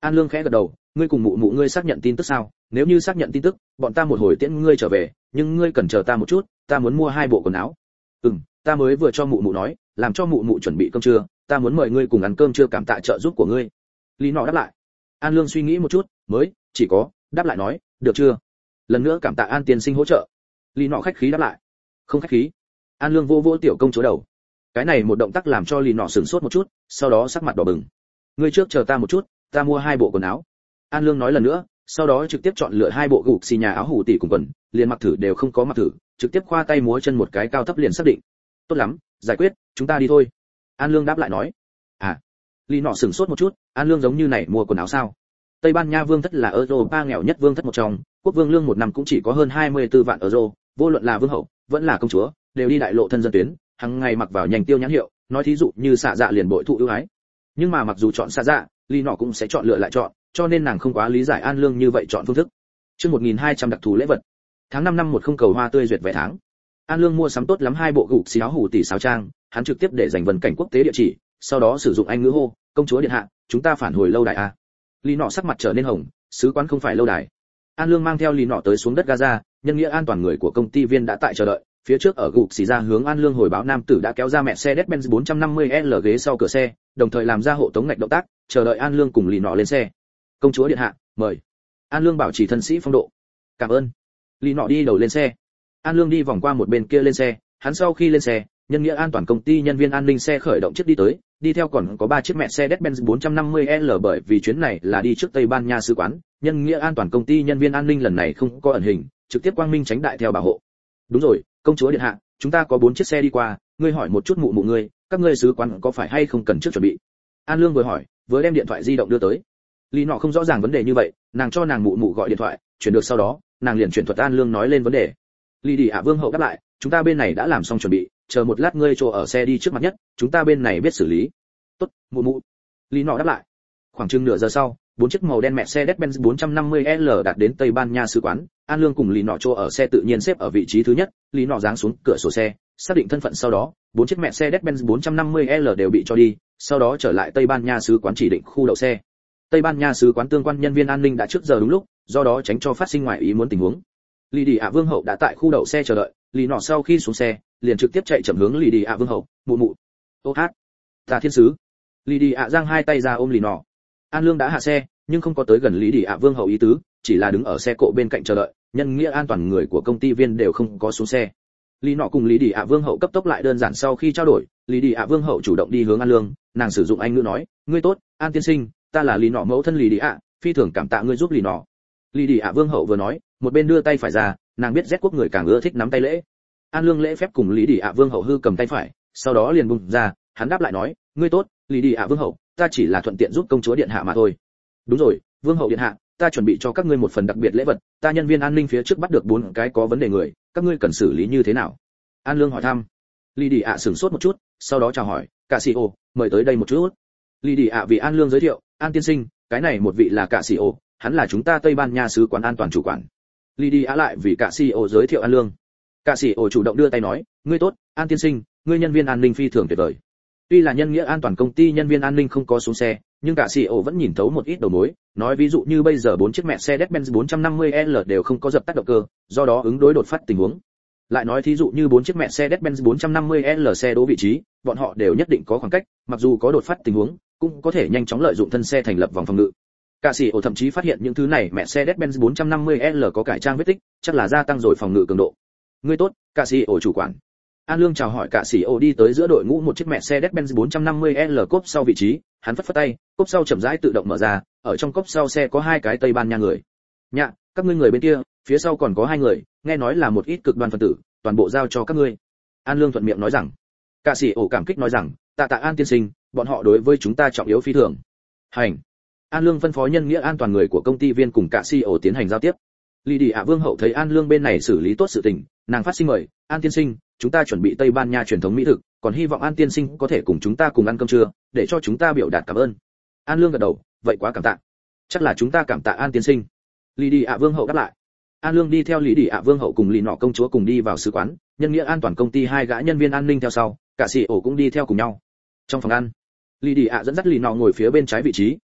An Lương khẽ gật đầu, ngươi cùng mụ mụ ngươi xác nhận tin tức sao? Nếu như xác nhận tin tức, bọn ta một hồi tiễn ngươi trở về, nhưng ngươi cần chờ ta một chút, ta muốn mua hai bộ quần áo. Ừm, ta mới vừa cho mụ mụ nói, làm cho mụ mụ chuẩn bị cơm trưa, ta muốn mời ngươi cùng ăn cơm trưa cảm tạ trợ giúp của ngươi. Lý Nọ đáp lại. An Lương suy nghĩ một chút, mới chỉ có đáp lại nói, được chưa? Lần nữa cảm tạ An tiên sinh hỗ trợ. Lý Nọ khách khí đáp lại. Không khách khí. An Lương vô vô tiểu công chúa đầu. Cái này một động tác làm cho Lý Nọ sửng sốt một chút, sau đó sắc mặt đỏ bừng. Ngươi trước chờ ta một chút, ta mua hai bộ quần áo. An Lương nói lần nữa, sau đó trực tiếp chọn lựa hai bộ gục xì nhà áo hủ tỷ cùng quần, liền mặc thử đều không có mặc thử, trực tiếp khoa tay múa chân một cái cao thấp liền xác định. Tốt lắm, giải quyết, chúng ta đi thôi. An Lương đáp lại nói. À. Lý Nọ sửng sốt một chút, An Lương giống như này mua quần áo sao? Tây Ban Nha vương thất là Europa nghèo nhất vương thất một trong, quốc vương lương một năm cũng chỉ có hơn hai mươi tư vạn euro, vô luận là vương hậu, vẫn là công chúa, đều đi đại lộ thân dân tuyến, hàng ngày mặc vào nhanh tiêu nhãn hiệu, nói thí dụ như xạ dạ liền bội thụ ưu ái. Nhưng mà mặc dù chọn xạ dạ, Lý Nọ cũng sẽ chọn lựa lại chọn, cho nên nàng không quá lý giải An Lương như vậy chọn phương thức. Chương một nghìn hai trăm đặc thù lễ vật. Tháng năm năm một không cầu hoa tươi duyệt vé tháng. An Lương mua sắm tốt lắm hai bộ gục xì áo hủ tỷ sáo trang, hắn trực tiếp để dành vân cảnh quốc tế địa chỉ, sau đó sử dụng anh ngữ hô, công chúa điện hạ, chúng ta phản hồi lâu đài a. Lý Nọ sắc mặt trở nên hồng, sứ quán không phải lâu đài. An Lương mang theo Lý Nọ tới xuống đất Gaza, nhân nghĩa an toàn người của công ty viên đã tại chờ đợi, phía trước ở gục xì ra hướng An Lương hồi báo nam tử đã kéo ra mẹ xe Mercedes-Benz bốn trăm năm mươi L ghế sau cửa xe, đồng thời làm ra hộ tống ngạch động tác, chờ đợi An Lương cùng Lý Nọ lên xe. Công chúa điện hạ, mời. An Lương bảo trì thân sĩ phong độ. Cảm ơn. Lý Nọ đi đầu lên xe. An Lương đi vòng qua một bên kia lên xe, hắn sau khi lên xe, nhân nghĩa an toàn công ty nhân viên an ninh xe khởi động trước đi tới, đi theo còn có ba chiếc mẹ xe Mercedes-Benz bốn trăm năm mươi L bởi vì chuyến này là đi trước Tây Ban Nha sứ quán, nhân nghĩa an toàn công ty nhân viên an ninh lần này không có ẩn hình, trực tiếp quang minh tránh đại theo bảo hộ. Đúng rồi, công chúa điện hạ, chúng ta có bốn chiếc xe đi qua, ngươi hỏi một chút mụ mụ ngươi, các ngươi sứ quán có phải hay không cần trước chuẩn bị. An Lương vừa hỏi, vừa đem điện thoại di động đưa tới. Lý Nọ không rõ ràng vấn đề như vậy, nàng cho nàng mụ mụ gọi điện thoại, chuyển được sau đó, nàng liền chuyển thuật An Lương nói lên vấn đề. Lý Đi ạ vương hậu đáp lại, chúng ta bên này đã làm xong chuẩn bị, chờ một lát ngươi chỗ ở xe đi trước mặt nhất, chúng ta bên này biết xử lý. Tốt, mụ mụ. Lý Nọ đáp lại. Khoảng chừng nửa giờ sau, bốn chiếc màu đen Mercedes-Benz bốn trăm năm mươi L đạt đến Tây Ban Nha sứ quán, An Lương cùng Lý Nọ chỗ ở xe tự nhiên xếp ở vị trí thứ nhất, Lý Nọ giáng xuống cửa sổ xe, xác định thân phận sau đó, bốn chiếc Mercedes-Benz bốn trăm năm mươi L đều bị cho đi, sau đó trở lại Tây Ban Nha sứ quán chỉ định khu đậu xe. Tây Ban Nha sứ quán tương quan nhân viên an ninh đã trước giờ đúng lúc, do đó tránh cho phát sinh ngoài ý muốn tình huống. Lý Đi ạ vương hậu đã tại khu đậu xe chờ đợi, Lý Nọ sau khi xuống xe, liền trực tiếp chạy chậm hướng Lý Đi ạ vương hậu, mụ mụ. Ô hát, ta thiên sứ. Lý Đi ạ giang hai tay ra ôm Lý Nọ. An Lương đã hạ xe, nhưng không có tới gần Lý Đi ạ vương hậu ý tứ, chỉ là đứng ở xe cộ bên cạnh chờ đợi, nhân nghĩa an toàn người của công ty viên đều không có xuống xe. Lý Nọ cùng Lý Đi ạ vương hậu cấp tốc lại đơn giản sau khi trao đổi, Lý Đi ạ vương hậu chủ động đi hướng An Lương, nàng sử dụng anh ngữ nói, ngươi tốt, An tiên sinh, ta là Lý Nọ mẫu thân Lý Đi ạ, phi thường cảm tạ ngươi giúp Lý Nọ. Lý Đi ạ vương hậu vừa nói, một bên đưa tay phải ra, nàng biết Z quốc người càng ưa thích nắm tay lễ. An Lương lễ phép cùng Lý Đi ạ vương hậu hư cầm tay phải, sau đó liền bung ra, hắn đáp lại nói, ngươi tốt, Lý Đi ạ vương hậu, ta chỉ là thuận tiện giúp công chúa điện hạ mà thôi. Đúng rồi, vương hậu điện hạ, ta chuẩn bị cho các ngươi một phần đặc biệt lễ vật, ta nhân viên an ninh phía trước bắt được bốn cái có vấn đề người, các ngươi cần xử lý như thế nào? An Lương hỏi thăm. Lý Đi ạ sửng sốt một chút, sau đó chào hỏi, cả sĩ ô, mời tới đây một chút. Lý Đi ạ vì An Lương giới thiệu, An tiên sinh, cái này một vị là cả sĩ ô, hắn là chúng ta Tây Ban Nha sứ quán an toàn chủ quản. Lý Đi ạ lại vì cả sĩ ô giới thiệu An Lương. Cả sĩ ô chủ động đưa tay nói, ngươi tốt, An tiên sinh, ngươi nhân viên an ninh phi thường tuyệt vời. Tuy là nhân nghĩa an toàn công ty nhân viên an ninh không có xuống xe, nhưng cả xê e ô vẫn nhìn thấu một ít đầu mối, nói ví dụ như bây giờ bốn chiếc Mercedes-Benz bốn trăm năm mươi L đều không có dập tắt động cơ, do đó ứng đối đột phát tình huống. Lại nói thí dụ như bốn chiếc Mercedes-Benz bốn trăm năm mươi L xe đỗ vị trí, bọn họ đều nhất định có khoảng cách, mặc dù có đột phát tình huống, cũng có thể nhanh chóng lợi dụng thân xe thành lập vòng phòng ngự. Cả xê e ô thậm chí phát hiện những thứ này Mercedes-Benz bốn trăm năm mươi L có cải trang vết tích, chắc là gia tăng rồi phòng ngự cường độ. Ngươi tốt, cả xê e ô chủ quản. An Lương chào hỏi cả xê e ô đi tới giữa đội ngũ một chiếc Mercedes-Benz bốn trăm năm mươi L cốp sau vị trí, hắn phất phất tay, cốp sau chậm rãi tự động mở ra, ở trong cốp sau xe có hai cái Tây Ban Nha người. Nhạ, các ngươi người bên kia, phía sau còn có hai người, nghe nói là một ít cực đoan phân tử, toàn bộ giao cho các ngươi. An Lương thuận miệng nói rằng. Cả xê e ô cảm kích nói rằng, tạ tạ An tiên sinh, bọn họ đối với chúng ta trọng yếu phi thường. Hành. An Lương phân phó nhân nghĩa an toàn người của công ty viên cùng cả xê e ô tiến hành giao tiếp. Lý Đi ạ vương hậu thấy An Lương bên này xử lý tốt sự tình, nàng phát sinh mời, An tiên sinh, chúng ta chuẩn bị Tây Ban Nha truyền thống mỹ thực, còn hy vọng An tiên sinh có thể cùng chúng ta cùng ăn cơm trưa, để cho chúng ta biểu đạt cảm ơn. An Lương gật đầu, vậy quá cảm tạ. Chắc là chúng ta cảm tạ An tiên sinh. Lý Đi ạ vương hậu đáp lại. An Lương đi theo Lý Đi ạ vương hậu cùng Lý Nọ công chúa cùng đi vào sứ quán, nhân nghĩa an toàn công ty hai gã nhân viên an ninh theo sau, cả xê e ô cũng đi theo cùng nhau. Trong phòng ăn, Lý Đi ạ dẫn dắt Lý Nọ ngồi phía bên trái vị trí,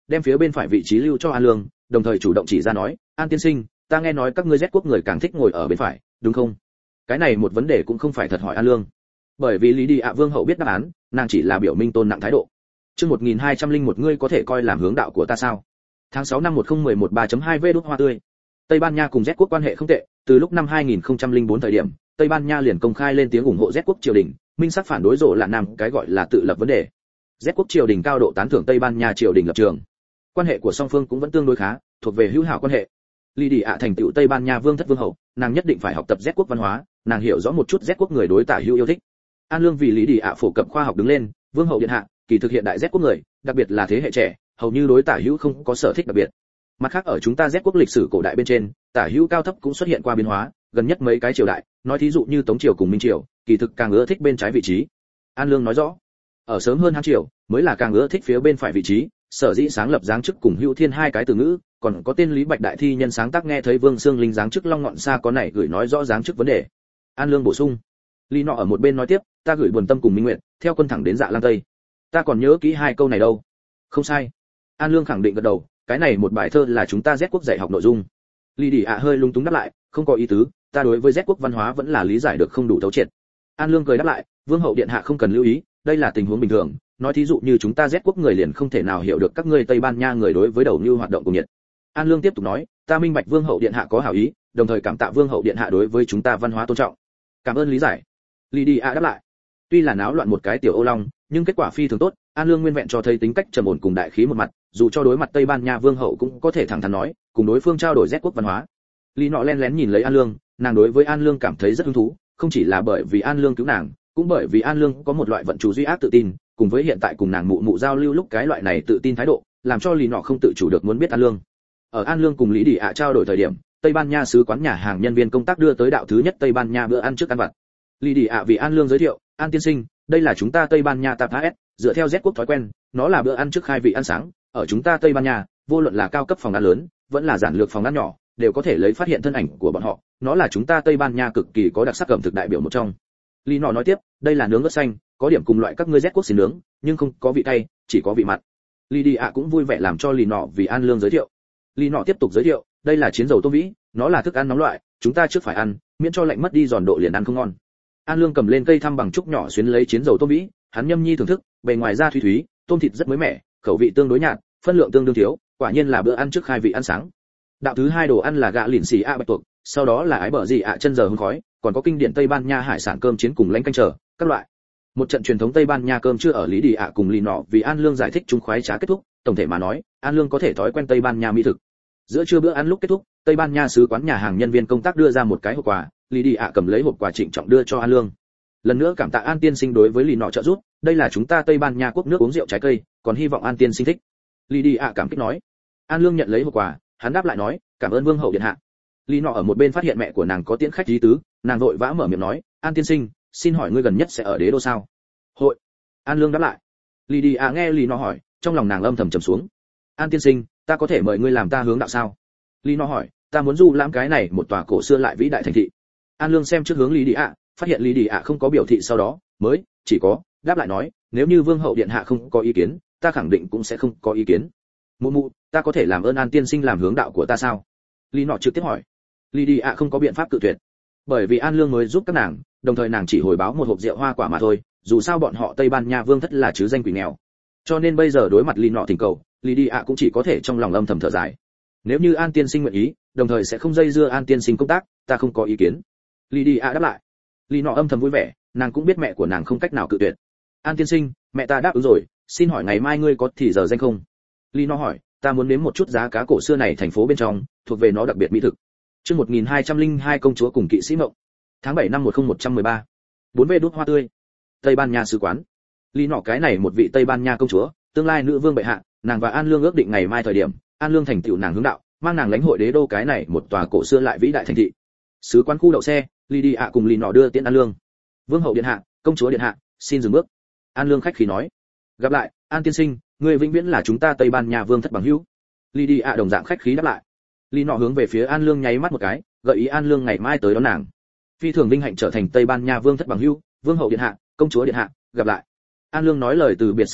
đem phía bên phải vị trí lưu cho An Lương, đồng thời chủ động chỉ ra nói, An tiên sinh, ta nghe nói các ngươi Z quốc người càng thích ngồi ở bên phải, đúng không? Cái này một vấn đề cũng không phải thật hỏi An Lương, bởi vì Lý Đi ạ vương hậu biết đáp án, nàng chỉ là biểu minh tôn nặng thái độ. Chương một nghìn hai trăm lẻ một ngươi có thể coi làm hướng đạo của ta sao? Tháng sáu năm một nghìn mười một ba chấm hai V đốt hoa tươi. Tây Ban Nha cùng Z quốc quan hệ không tệ, từ lúc năm hai nghìn không trăm lẻ bốn thời điểm, Tây Ban Nha liền công khai lên tiếng ủng hộ Z quốc triều đình, minh xác phản đối rộ là nam cái gọi là tự lập vấn đề. Z quốc triều đình cao độ tán thưởng Tây Ban Nha triều đình lập trường. Quan hệ của song phương cũng vẫn tương đối khá, thuộc về hữu hảo quan hệ. Lý Đi ạ thành tựu Tây Ban Nha vương thất vương hậu, nàng nhất định phải học tập Z quốc văn hóa, nàng hiểu rõ một chút Z quốc người đối tả hữu yêu thích. An Lương vì Lý Đi ạ phổ cập khoa học đứng lên, vương hậu điện hạ, kỳ thực hiện đại Z quốc người, đặc biệt là thế hệ trẻ, hầu như đối tả hữu không có sở thích đặc biệt. Mặt khác ở chúng ta Z quốc lịch sử cổ đại bên trên, tả hữu cao thấp cũng xuất hiện qua biến hóa, gần nhất mấy cái triều đại, nói thí dụ như Tống triều cùng Minh triều, kỳ thực càng ưa thích bên trái vị trí. An Lương nói rõ, ở sớm hơn Hán triều, mới là càng ưa thích phía bên phải vị trí, sở dĩ sáng lập giáng chức cùng hữu thiên hai cái từ ngữ, còn có tên Lý Bạch đại thi nhân sáng tác nghe thấy Vương Xương Linh giáng chức long ngọn xa có này gửi nói rõ giáng chức vấn đề. An Lương bổ sung, Lý nọ ở một bên nói tiếp, ta gửi buồn tâm cùng Minh Nguyệt, theo quân thẳng đến Dạ Lang Tây. Ta còn nhớ kỹ hai câu này đâu. Không sai. An Lương khẳng định gật đầu, cái này một bài thơ là chúng ta Z quốc dạy học nội dung. Lý Đi ạ hơi lung túng đáp lại, không có ý tứ, ta đối với Z quốc văn hóa vẫn là lý giải được không đủ thấu triệt. An Lương cười đáp lại, vương hậu điện hạ không cần lưu ý, đây là tình huống bình thường, nói thí dụ như chúng ta Z quốc người liền không thể nào hiểu được các ngươi Tây Ban Nha người đối với đầu như hoạt động của nhiệt. An Lương tiếp tục nói, ta minh bạch vương hậu điện hạ có hảo ý, đồng thời cảm tạ vương hậu điện hạ đối với chúng ta văn hóa tôn trọng. Cảm ơn lý giải. Lý Đi ạ đáp lại. Tuy là náo loạn một cái tiểu Âu Long, nhưng kết quả phi thường tốt, An Lương nguyên vẹn cho thấy tính cách trầm ổn cùng đại khí một mặt, dù cho đối mặt Tây Ban Nha vương hậu cũng có thể thẳng thắn nói, cùng đối phương trao đổi Z quốc văn hóa. Lý nọ lén lén nhìn lấy An Lương, nàng đối với An Lương cảm thấy rất hứng thú, không chỉ là bởi vì An Lương cứu nàng, cũng bởi vì An Lương có một loại vận chủ duy ác tự tin, cùng với hiện tại cùng nàng mụ mụ giao lưu lúc cái loại này tự tin thái độ, làm cho Lý nọ không tự chủ được muốn biết An Lương. Ở An Lương cùng Lý Đi ạ trao đổi thời điểm, Tây Ban Nha sứ quán nhà hàng nhân viên công tác đưa tới đạo thứ nhất Tây Ban Nha bữa ăn trước ăn vặt. Lý Đi ạ vì An Lương giới thiệu, An tiên sinh, đây là chúng ta Tây Ban Nha tạp ét, dựa theo Z quốc thói quen, nó là bữa ăn trước khai vị ăn sáng, ở chúng ta Tây Ban Nha, vô luận là cao cấp phòng ăn lớn, vẫn là giản lược phòng ăn nhỏ, đều có thể lấy phát hiện thân ảnh của bọn họ, nó là chúng ta Tây Ban Nha cực kỳ có đặc sắc ẩm thực đại biểu một trong. Lý nọ nói tiếp, đây là nướng ớt xanh, có điểm cùng loại các ngươi Z quốc xin nướng, nhưng không có vị cay, chỉ có vị mặn. Lý Đi ạ cũng vui vẻ làm cho Lý nọ vì An Lương giới thiệu. Lý nọ tiếp tục giới thiệu, đây là chiến dầu tôm vĩ, nó là thức ăn nóng loại, chúng ta trước phải ăn, miễn cho lạnh mất đi giòn độ liền ăn không ngon. An Lương cầm lên cây thăm bằng trúc nhỏ xuyến lấy chiến dầu tôm vĩ, hắn nhâm nhi thưởng thức, bề ngoài da thủy thúy, tôm thịt rất mới mẻ, khẩu vị tương đối nhạt, phân lượng tương đương thiếu, quả nhiên là bữa ăn trước khai vị ăn sáng. Đạo thứ hai đồ ăn là gạ lỉn xì a bạch tuộc, sau đó là ái bở gì ạ chân giờ hương khói, còn có kinh điển Tây Ban Nha hải sản cơm chiến cùng lánh canh chờ, các loại. Một trận truyền thống Tây Ban Nha cơm trưa ở Lý Đi ạ cùng Lý nọ vì An Lương giải thích chúng khoái trá kết thúc, tổng thể mà nói, An Lương có thể thói quen Tây Ban Nha mỹ thực. Giữa trưa bữa ăn lúc kết thúc, Tây Ban Nha sứ quán nhà hàng nhân viên công tác đưa ra một cái hộp quà, Lý Đi ạ cầm lấy hộp quà trịnh trọng đưa cho An Lương. Lần nữa cảm tạ An tiên sinh đối với Lý nọ trợ giúp, đây là chúng ta Tây Ban Nha quốc nước uống rượu trái cây, còn hy vọng An tiên sinh thích. Lý Đi ạ cảm kích nói. An Lương nhận lấy hộp quà, hắn đáp lại nói, cảm ơn vương hậu điện hạ. Lý nọ ở một bên phát hiện mẹ của nàng có tiễn khách ý tứ, nàng vội vã mở miệng nói, An tiên sinh, xin hỏi ngươi gần nhất sẽ ở đế đô sao? Hội. An Lương đáp lại. Lý Đi ạ nghe Lý nọ hỏi, trong lòng nàng âm thầm trầm xuống. An tiên sinh, ta có thể mời ngươi làm ta hướng đạo sao? Lý nọ hỏi, ta muốn du lãm cái này một tòa cổ xưa lại vĩ đại thành thị. An Lương xem trước hướng Lý Đi ạ, phát hiện Lý Đi ạ không có biểu thị sau đó, mới chỉ có đáp lại nói, nếu như vương hậu điện hạ không có ý kiến, ta khẳng định cũng sẽ không có ý kiến. Mụ mụ, ta có thể làm ơn An tiên sinh làm hướng đạo của ta sao? Lý nọ trực tiếp hỏi. Lý Đi ạ không có biện pháp cự tuyệt, bởi vì An Lương mới giúp các nàng, đồng thời nàng chỉ hồi báo một hộp rượu hoa quả mà thôi, dù sao bọn họ Tây Ban Nha vương thất là chứ danh quỷ nghèo, cho nên bây giờ đối mặt Lý nọ thỉnh cầu, Lý Đi ạ cũng chỉ có thể trong lòng âm thầm thở dài. Nếu như An tiên sinh nguyện ý, đồng thời sẽ không dây dưa An tiên sinh công tác, ta không có ý kiến. Lý Đi ạ đáp lại. Lý nọ âm thầm vui vẻ, nàng cũng biết mẹ của nàng không cách nào cự tuyệt. An tiên sinh, mẹ ta đáp ứng rồi, xin hỏi ngày mai ngươi có thì giờ danh không? Lý nọ hỏi, ta muốn nếm một chút giá cá cổ xưa này thành phố bên trong, thuộc về nó đặc biệt mỹ thực. Chương một nghìn hai trăm lẻ hai công chúa cùng kỵ sĩ mộng. Tháng bảy năm một nghìn một trăm mười ba. bốn V đốt hoa tươi. Tây Ban Nha sứ quán. Lý nọ cái này một vị Tây Ban Nha công chúa, tương lai nữ vương bệ hạ, nàng và An Lương ước định ngày mai thời điểm, An Lương thành tựu nàng hướng đạo, mang nàng lãnh hội đế đô cái này một tòa cổ xưa lại vĩ đại thành thị. Sứ quán khu đậu xe, Lý Đi ạ cùng Lý nọ đưa tiễn An Lương. Vương hậu điện hạ, công chúa điện hạ, xin dừng bước. An Lương khách khí nói. Gặp lại, An tiên sinh, người vĩnh viễn là chúng ta Tây Ban Nha vương thất bằng hữu. Lý Đi ạ đồng dạng khách khí đáp lại. Lý nọ hướng về phía An Lương nháy mắt một cái, gợi ý An Lương ngày mai tới đón nàng. Phi thường vinh hạnh trở thành Tây Ban Nha vương thất bằng hữu, vương hậu điện hạ, công chúa điện hạ, gặp lại. An Lương nói lời từ biệt sau đó,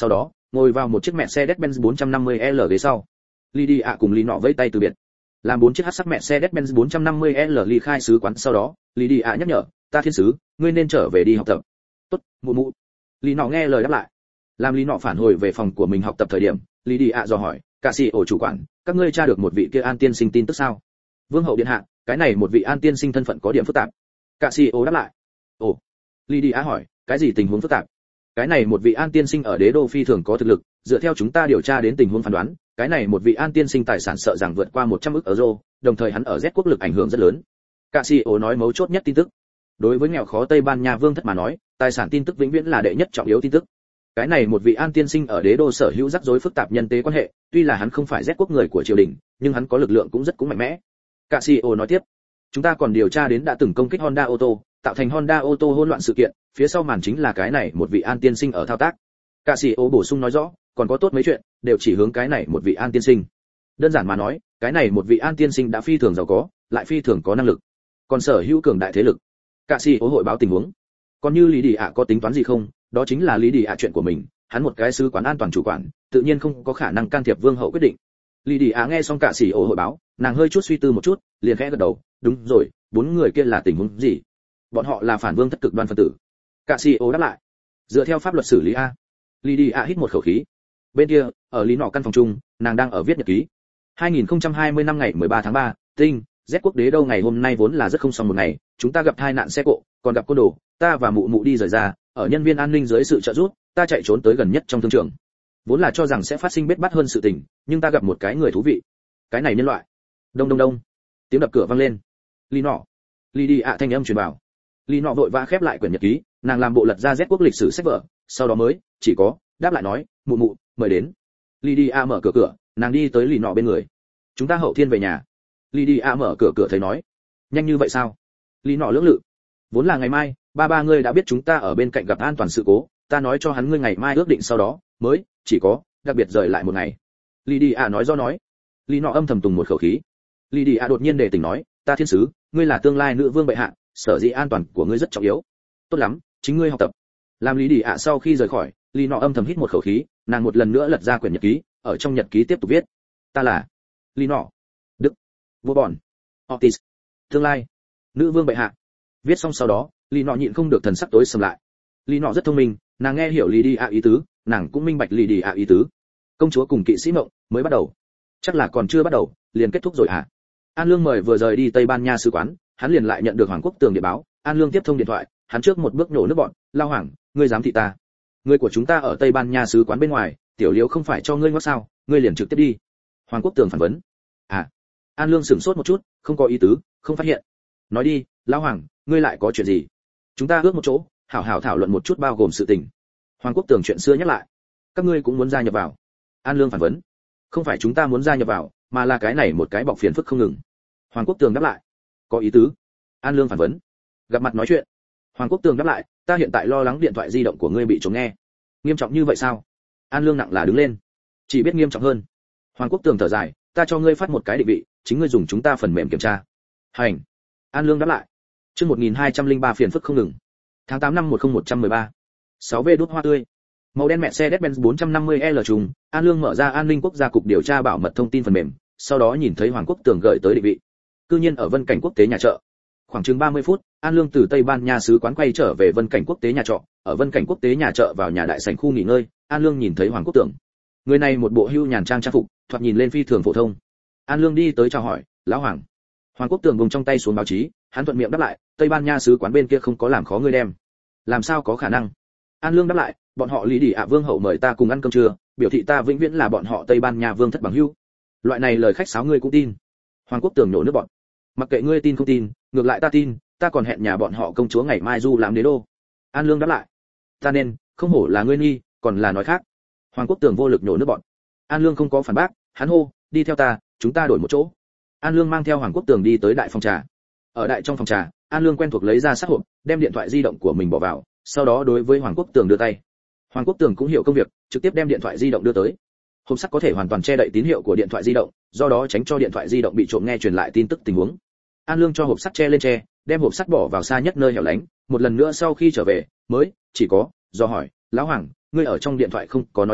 ngồi vào một chiếc Mercedes-Benz bốn trăm năm mươi L ghế sau. Lydia cùng Lý Nọ vẫy tay từ biệt. Làm bốn chiếc hắc sắc Mercedes-Benz bốn trăm năm mươi L ly khai sứ quán sau đó, Lydia nhắc nhở, ta thiên sứ, ngươi nên trở về đi học tập. Tốt, mụ mụ. Lý Nọ nghe lời đáp lại. Làm Lý Nọ phản hồi về phòng của mình học tập thời điểm, Lydia dò hỏi, cả sĩ ổ chủ quản, các ngươi tra được một vị kia An tiên sinh tin tức sao? Vương hậu điện hạ, cái này một vị An tiên sinh thân phận có điểm phức tạp. Cả sĩ ổ đáp lại. Ồ. Lydia hỏi, cái gì tình huống phức tạp? Cái này một vị An tiên sinh ở đế đô phi thường có thực lực, dựa theo chúng ta điều tra đến tình huống phán đoán, cái này một vị An tiên sinh tài sản sợ rằng vượt qua một trăm ức euro, đồng thời hắn ở Z quốc lực ảnh hưởng rất lớn. Cả sĩ ổ nói mấu chốt nhất tin tức. Đối với nghèo khó Tây Ban Nha vương thất mà nói, tài sản tin tức vĩnh viễn là đệ nhất trọng yếu tin tức. Cái này một vị An tiên sinh ở đế đô sở hữu rắc rối phức tạp nhân tế quan hệ, tuy là hắn không phải Z quốc người của triều đình, nhưng hắn có lực lượng cũng rất cũng mạnh mẽ. Cả xê e ô nói tiếp, chúng ta còn điều tra đến đã từng công kích Honda ô tô, tạo thành Honda ô tô hỗn loạn sự kiện, phía sau màn chính là cái này một vị An tiên sinh ở thao tác. Cả xê e ô bổ sung nói rõ, còn có tốt mấy chuyện, đều chỉ hướng cái này một vị An tiên sinh. Đơn giản mà nói, cái này một vị An tiên sinh đã phi thường giàu có, lại phi thường có năng lực, còn sở hữu cường đại thế lực. Cả xê e ô hội báo tình huống. Còn như Lý Đi ạ có tính toán gì không, đó chính là Lý Đi ạ chuyện của mình, hắn một cái sứ quán an toàn chủ quản, tự nhiên không có khả năng can thiệp vương hậu quyết định. Lý Đi ạ nghe xong cả xỉ ổ hội báo, nàng hơi chút suy tư một chút, liền khẽ gật đầu, đúng rồi, bốn người kia là tình huống gì? Bọn họ là phản vương thất cực đoan phân tử. Cả xỉ ổ đáp lại, dựa theo pháp luật xử lý a. Lý Đi ạ hít một khẩu khí. Bên kia, ở Lý Nọ căn phòng chung, nàng đang ở viết nhật ký. hai nghìn không trăm hai mươi năm ngày mười ba tháng ba, tinh, Z quốc đế đâu ngày hôm nay vốn là rất không xong một ngày, chúng ta gặp tai nạn xe cộ, còn gặp côn đồ, ta và mụ mụ đi rời ra, ở nhân viên an ninh dưới sự trợ giúp, ta chạy trốn tới gần nhất trong thương trường. Vốn là cho rằng sẽ phát sinh bết bát hơn sự tình, nhưng ta gặp một cái người thú vị. Cái này nhân loại. Đông đông đông. Tiếng đập cửa vang lên. Lý Nọ. Lý Đi ạ thanh âm truyền vào. Lý Nọ vội vã khép lại quyển nhật ký, nàng làm bộ lật ra Z quốc lịch sử sách vở, sau đó mới chỉ có đáp lại nói, mụ mụ, mời đến. Lý Đi ạ mở cửa cửa, nàng đi tới Lý Nọ bên người. Chúng ta hậu thiên về nhà. Lý Đi ạ mở cửa cửa thấy nói, nhanh như vậy sao? Lý Nọ lưỡng lự. Vốn là ngày mai, ba ba ngươi đã biết chúng ta ở bên cạnh gặp an toàn sự cố, ta nói cho hắn ngươi ngày mai ước định sau đó mới chỉ có đặc biệt rời lại một ngày. Lý Đi ạ nói do nói. Lý Nọ âm thầm tùng một khẩu khí. Lý Đi ạ đột nhiên đề tỉnh nói, ta thiên sứ, ngươi là tương lai nữ vương bệ hạ, sở dĩ an toàn của ngươi rất trọng yếu. Tốt lắm, chính ngươi học tập. Làm Lý Đi ạ sau khi rời khỏi, Lý Nọ âm thầm hít một khẩu khí, nàng một lần nữa lật ra quyển nhật ký, ở trong nhật ký tiếp tục viết. Ta là Lý Nọ, Đức, Vô Bọn, Otis, tương lai nữ vương bệ hạ. Viết xong sau đó, Lý Nọ nhịn không được thần sắc tối sầm lại. Lý Nọ rất thông minh, nàng nghe hiểu Lý Đi ạ ý tứ, nàng cũng minh bạch Lý Đi ạ ý tứ. Công chúa cùng kỵ sĩ mộng mới bắt đầu, chắc là còn chưa bắt đầu, liền kết thúc rồi hả? An Lương mời vừa rời đi Tây Ban Nha sứ quán, hắn liền lại nhận được Hoàng quốc tường điện báo. An Lương tiếp thông điện thoại, hắn trước một bước nổ nước bọn, lao hoàng, ngươi dám thị ta? Người của chúng ta ở Tây Ban Nha sứ quán bên ngoài, tiểu liếu không phải cho ngươi ngót sao? Ngươi liền trực tiếp đi. Hoàng quốc tường phản vấn. À? An Lương sửng sốt một chút, không có ý tứ, không phát hiện. Nói đi, lao hoàng, ngươi lại có chuyện gì? Chúng ta ước một chỗ, hảo hảo thảo luận một chút bao gồm sự tình. Hoàng quốc tường chuyện xưa nhắc lại. Các ngươi cũng muốn gia nhập vào? An Lương phản vấn. Không phải chúng ta muốn gia nhập vào, mà là cái này một cái bọc phiền phức không ngừng. Hoàng quốc tường đáp lại. Có ý tứ. An Lương phản vấn. Gặp mặt nói chuyện. Hoàng quốc tường đáp lại, ta hiện tại lo lắng điện thoại di động của ngươi bị trộm nghe. Nghiêm trọng như vậy sao? An Lương nặng là đứng lên. Chỉ biết nghiêm trọng hơn. Hoàng quốc tường thở dài, ta cho ngươi phát một cái định vị, chính ngươi dùng chúng ta phần mềm kiểm tra. Hành. An Lương đáp lại. Chương một nghìn hai trăm lẻ ba phiền phức không ngừng. Tháng tám năm một nghìn một trăm mười ba. sáu V đốt hoa tươi. Màu đen Mercedes-Benz bốn trăm năm mươi L trùng, An Lương mở ra an ninh quốc gia cục điều tra bảo mật thông tin phần mềm, sau đó nhìn thấy Hoàng quốc tường gửi tới định vị. Cư nhiên ở Vân Cảnh quốc tế nhà trọ. Khoảng chừng ba mươi phút, An Lương từ Tây Ban Nha sứ quán quay trở về Vân Cảnh quốc tế nhà trọ, ở Vân Cảnh quốc tế nhà trọ vào nhà đại sảnh khu nghỉ ngơi, An Lương nhìn thấy Hoàng quốc tường. Người này một bộ hưu nhàn trang trang phục, thoạt nhìn lên phi thường phổ thông. An Lương đi tới chào hỏi, "Lão Hoàng." Hoàng quốc tường vùng trong tay xuống báo chí, hắn thuận miệng đáp lại, "Tây Ban Nha sứ quán bên kia không có làm khó ngươi đem." "Làm sao có khả năng?" An Lương đáp lại, "Bọn họ Lý Đi ạ vương hậu mời ta cùng ăn cơm trưa, biểu thị ta vĩnh viễn là bọn họ Tây Ban Nha vương thất bằng hữu." Loại này lời khách sáo ngươi cũng tin? Hoàng quốc tường nhổ nước bọn. "Mặc kệ ngươi tin không tin, ngược lại ta tin, ta còn hẹn nhà bọn họ công chúa ngày mai du làm đế đô." An Lương đáp lại, "Ta nên, không hổ là ngươi nghi, còn là nói khác." Hoàng quốc tường vô lực nhổ nước bọn. An Lương không có phản bác, hắn hô, "Đi theo ta, chúng ta đổi một chỗ." An Lương mang theo Hoàng quốc tường đi tới đại phòng trà. Ở đại trong phòng trà, An Lương quen thuộc lấy ra sát hộp, đem điện thoại di động của mình bỏ vào, sau đó đối với Hoàng quốc tường đưa tay. Hoàng quốc tường cũng hiểu công việc, trực tiếp đem điện thoại di động đưa tới. Hộp sắt có thể hoàn toàn che đậy tín hiệu của điện thoại di động, do đó tránh cho điện thoại di động bị trộm nghe truyền lại tin tức tình huống. An Lương cho hộp sắt che lên che, đem hộp sắt bỏ vào xa nhất nơi hẻo lánh, một lần nữa sau khi trở về, mới chỉ có do hỏi, "Lão Hoàng, ngươi ở trong điện thoại không có nói rõ,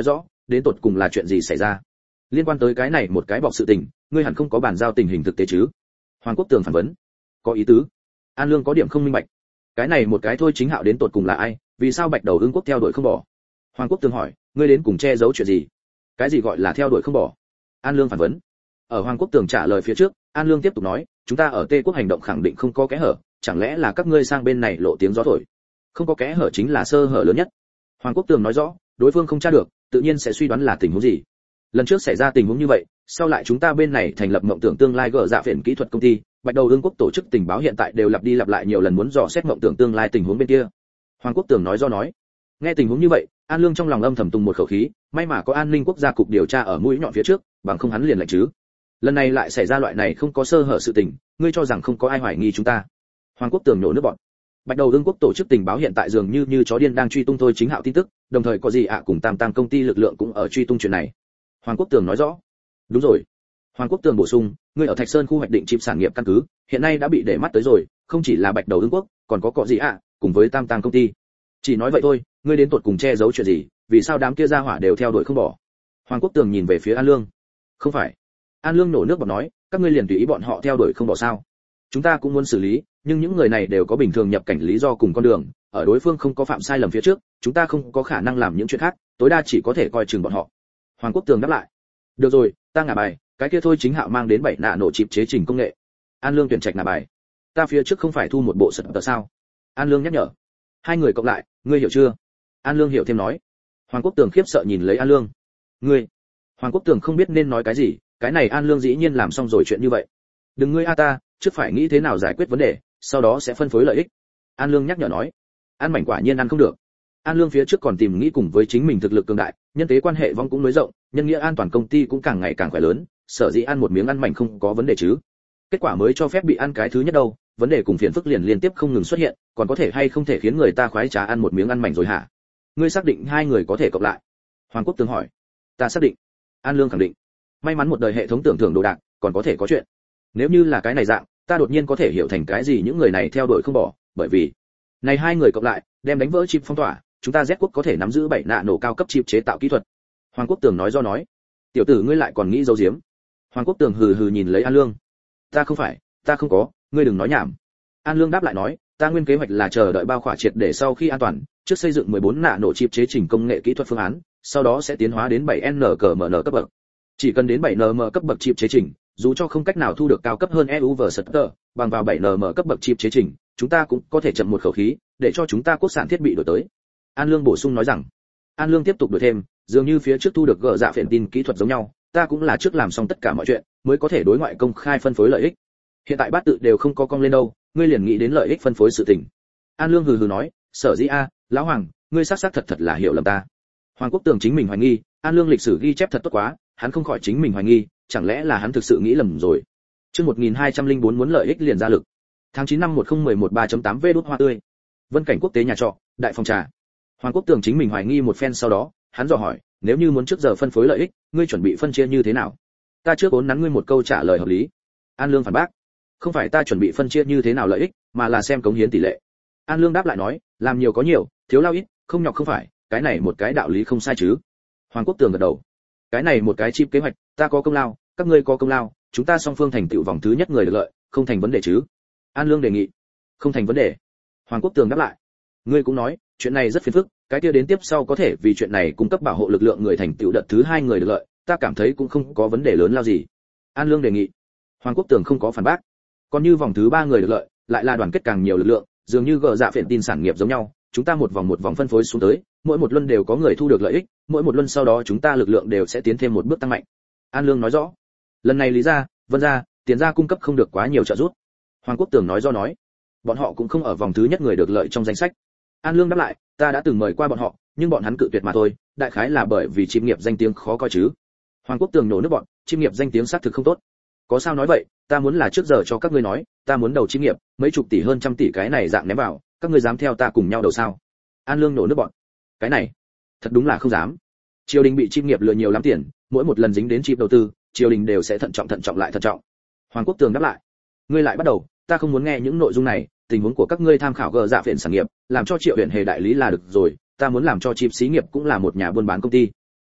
đến tột cùng là chuyện gì xảy ra? Liên quan tới cái này một cái bọc sự tình, ngươi hẳn không có bàn giao tình hình thực tế chứ? Hoàng Quốc Tường phản vấn. Có ý tứ. An Lương có điểm không minh bạch. Cái này một cái Thôi Chính Hạo đến tột cùng là ai, vì sao Bạch Đầu Ưng Quốc theo đuổi không bỏ? Hoàng Quốc Tường hỏi, ngươi đến cùng che giấu chuyện gì? Cái gì gọi là theo đuổi không bỏ? An Lương phản vấn. Ở Hoàng Quốc Tường trả lời phía trước, An Lương tiếp tục nói, chúng ta ở Tê Quốc hành động khẳng định không có kẽ hở, chẳng lẽ là các ngươi sang bên này lộ tiếng gió thổi? Không có kẽ hở chính là sơ hở lớn nhất. Hoàng Quốc Tường nói rõ, đối phương không tra được, tự nhiên sẽ suy đoán là tình huống gì. Lần trước xảy ra tình huống như vậy, sau lại chúng ta bên này thành lập mộng tưởng tương lai gỡ dạ phiền kỹ thuật công ty, Bạch Đầu Ưng Quốc tổ chức tình báo hiện tại đều lặp đi lặp lại nhiều lần muốn dò xét mộng tưởng tương lai tình huống bên kia. Hoàng Quốc Tường nói do nói. Nghe tình huống như vậy, An Lương trong lòng âm thầm tung một khẩu khí, may mà có an ninh quốc gia cục điều tra ở mũi nhọn phía trước, bằng không hắn liền lạnh chứ. Lần này lại xảy ra loại này không có sơ hở sự tình, ngươi cho rằng không có ai hoài nghi chúng ta? Hoàng Quốc Tường nhổ nước bọt. Bạch Đầu Ưng Quốc tổ chức tình báo hiện tại dường như như chó điên đang truy tung Thôi Chính Hạo tin tức, đồng thời có gì ạ cùng Tam Tam công ty lực lượng cũng ở truy tung chuyện này. Hoàng Quốc Tường nói rõ. Đúng rồi. Hoàng Quốc Tường bổ sung, ngươi ở Thạch Sơn khu hoạch định chip sản nghiệp căn cứ, hiện nay đã bị để mắt tới rồi, không chỉ là Bạch Đầu Ưng Quốc, còn có cọ gì ạ, cùng với Tam Tam công ty. Chỉ nói vậy thôi, ngươi đến tột cùng che giấu chuyện gì, vì sao đám kia ra hỏa đều theo đuổi không bỏ? Hoàng Quốc Tường nhìn về phía An Lương. Không phải. An Lương nổ nước bọt nói, các ngươi liền tùy ý bọn họ theo đuổi không bỏ sao? Chúng ta cũng muốn xử lý, nhưng những người này đều có bình thường nhập cảnh lý do cùng con đường, ở đối phương không có phạm sai lầm phía trước, chúng ta không có khả năng làm những chuyện khác, tối đa chỉ có thể coi chừng bọn họ. Hoàng Quốc Tường đáp lại. Được rồi, ta ngả bài, cái kia Thôi Chính Hạo mang đến bảy nạ nổ chip chế trình công nghệ. An Lương tuyển trạch ngả bài. Ta phía trước không phải thu một bộ sật tờ sao? An Lương nhắc nhở. Hai người cộng lại, ngươi hiểu chưa? An Lương hiểu thêm nói. Hoàng Quốc Tường khiếp sợ nhìn lấy An Lương. Ngươi? Hoàng Quốc Tường không biết nên nói cái gì, cái này An Lương dĩ nhiên làm xong rồi chuyện như vậy. Đừng ngươi a ta, trước phải nghĩ thế nào giải quyết vấn đề, sau đó sẽ phân phối lợi ích. An Lương nhắc nhở nói. Ăn mảnh quả nhiên ăn không được. An Lương phía trước còn tìm nghĩ cùng với chính mình thực lực cường đại, nhân tế quan hệ vong cũng nối rộng, nhân nghĩa an toàn công ty cũng càng ngày càng khỏe lớn, sở dĩ ăn một miếng ăn mảnh không có vấn đề chứ. Kết quả mới cho phép bị ăn cái thứ nhất đâu, vấn đề cùng phiền phức liền liên tiếp không ngừng xuất hiện, còn có thể hay không thể khiến người ta khoái trá ăn một miếng ăn mảnh rồi hả? Ngươi xác định hai người có thể cộng lại? Hoàng Quốc Tường hỏi. Ta xác định. An Lương khẳng định. May mắn một đời hệ thống tưởng thưởng đồ đạc, còn có thể có chuyện. Nếu như là cái này dạng, ta đột nhiên có thể hiểu thành cái gì những người này theo đuổi không bỏ, bởi vì này hai người cộng lại, đem đánh vỡ chip phong tỏa, chúng ta Z quốc có thể nắm giữ bảy nạ nổ cao cấp chip chế tạo kỹ thuật. Hoàng Quốc Tường nói do nói. Tiểu tử ngươi lại còn nghĩ giấu giếm? Hoàng Quốc Tường hừ hừ nhìn lấy An Lương. Ta không phải, ta không có, ngươi đừng nói nhảm. An Lương đáp lại nói, ta nguyên kế hoạch là chờ đợi bao khỏa triệt để sau khi an toàn, trước xây dựng mười bốn nạ nổ chip chế trình công nghệ kỹ thuật phương án, sau đó sẽ tiến hóa đến bảy N C M N cấp bậc. Chỉ cần đến bảy N M cấp bậc chip chế trình, dù cho không cách nào thu được cao cấp hơn E U V S T, bằng vào bảy N M cấp bậc chip chế trình, chúng ta cũng có thể chậm một khẩu khí, để cho chúng ta quốc sản thiết bị đổi tới. An Lương bổ sung nói rằng. An Lương tiếp tục đổi thêm, dường như phía trước thu được gỡ dạ phiền tin kỹ thuật giống nhau, ta cũng là trước làm xong tất cả mọi chuyện, mới có thể đối ngoại công khai phân phối lợi ích. Hiện tại bát tự đều không có cong lên đâu, ngươi liền nghĩ đến lợi ích phân phối sự tình. An Lương hừ hừ nói, sở dĩ a, lão Hoàng, ngươi xác xác thật thật là hiểu lầm ta. Hoàng Quốc Tường chính mình hoài nghi, An Lương lịch sử ghi chép thật tốt quá, hắn không khỏi chính mình hoài nghi, chẳng lẽ là hắn thực sự nghĩ lầm rồi. Chương một nghìn hai trăm lẻ bốn muốn lợi ích liền ra lực. Tháng chín năm một không một một ba chấm tám V đốt hoa tươi. Vân Cảnh Quốc tế nhà trọ, đại phòng trà. Hoàng Quốc Tường chính mình hoài nghi một phen sau đó, hắn dò hỏi, nếu như muốn trước giờ phân phối lợi ích, ngươi chuẩn bị phân chia như thế nào? Ta trước vốn nắn ngươi một câu trả lời hợp lý. An Lương phản bác, không phải ta chuẩn bị phân chia như thế nào lợi ích, mà là xem cống hiến tỷ lệ. An Lương đáp lại nói, làm nhiều có nhiều, thiếu lao ít, không nhọc không phải, cái này một cái đạo lý không sai chứ? Hoàng Quốc Tường gật đầu. Cái này một cái chip kế hoạch, ta có công lao, các ngươi có công lao, chúng ta song phương thành tựu vòng thứ nhất người được lợi, không thành vấn đề chứ? An Lương đề nghị. Không thành vấn đề. Hoàng Quốc Tường đáp lại. Ngươi cũng nói, chuyện này rất phiền phức, cái kia đến tiếp sau có thể vì chuyện này cung cấp bảo hộ lực lượng người thành tựu đợt thứ hai người được lợi, ta cảm thấy cũng không có vấn đề lớn lao gì. An Lương đề nghị. Hoàng Quốc Tường không có phản bác. Còn như vòng thứ ba người được lợi, lại là đoàn kết càng nhiều lực lượng, dường như gỡ dạ phiền tin sản nghiệp giống nhau, chúng ta một vòng một vòng phân phối xuống tới, mỗi một luân đều có người thu được lợi ích, mỗi một luân sau đó chúng ta lực lượng đều sẽ tiến thêm một bước tăng mạnh. An Lương nói rõ. Lần này Lý gia, Vân gia, Tiền gia cung cấp không được quá nhiều trợ giúp. Hoàng Quốc Tường nói do nói. Bọn họ cũng không ở vòng thứ nhất người được lợi trong danh sách. An Lương đáp lại, ta đã từng mời qua bọn họ, nhưng bọn hắn cự tuyệt mà thôi, đại khái là bởi vì chim nghiệp danh tiếng khó coi chứ. Hoàng Quốc Tường nổ nước bọn, chim nghiệp danh tiếng xác thực không tốt. Có sao nói vậy, ta muốn là trước giờ cho các ngươi nói, ta muốn đầu chim nghiệp, mấy chục tỷ hơn trăm tỷ cái này dạng ném vào, các ngươi dám theo ta cùng nhau đầu sao? An Lương nổ nước bọn. Cái này, thật đúng là không dám. Triều đình bị chim nghiệp lừa nhiều lắm tiền, mỗi một lần dính đến chim đầu tư, triều đình đều sẽ thận trọng thận trọng lại thận trọng. Hoàng Quốc Tường đáp lại, ngươi lại bắt đầu, ta không muốn nghe những nội dung này, tình huống của các ngươi tham khảo gờ dạ phiền sản nghiệp, làm cho Triệu huyện hề đại lý là được rồi, ta muốn làm cho chip xí nghiệp cũng là một nhà buôn bán công ty.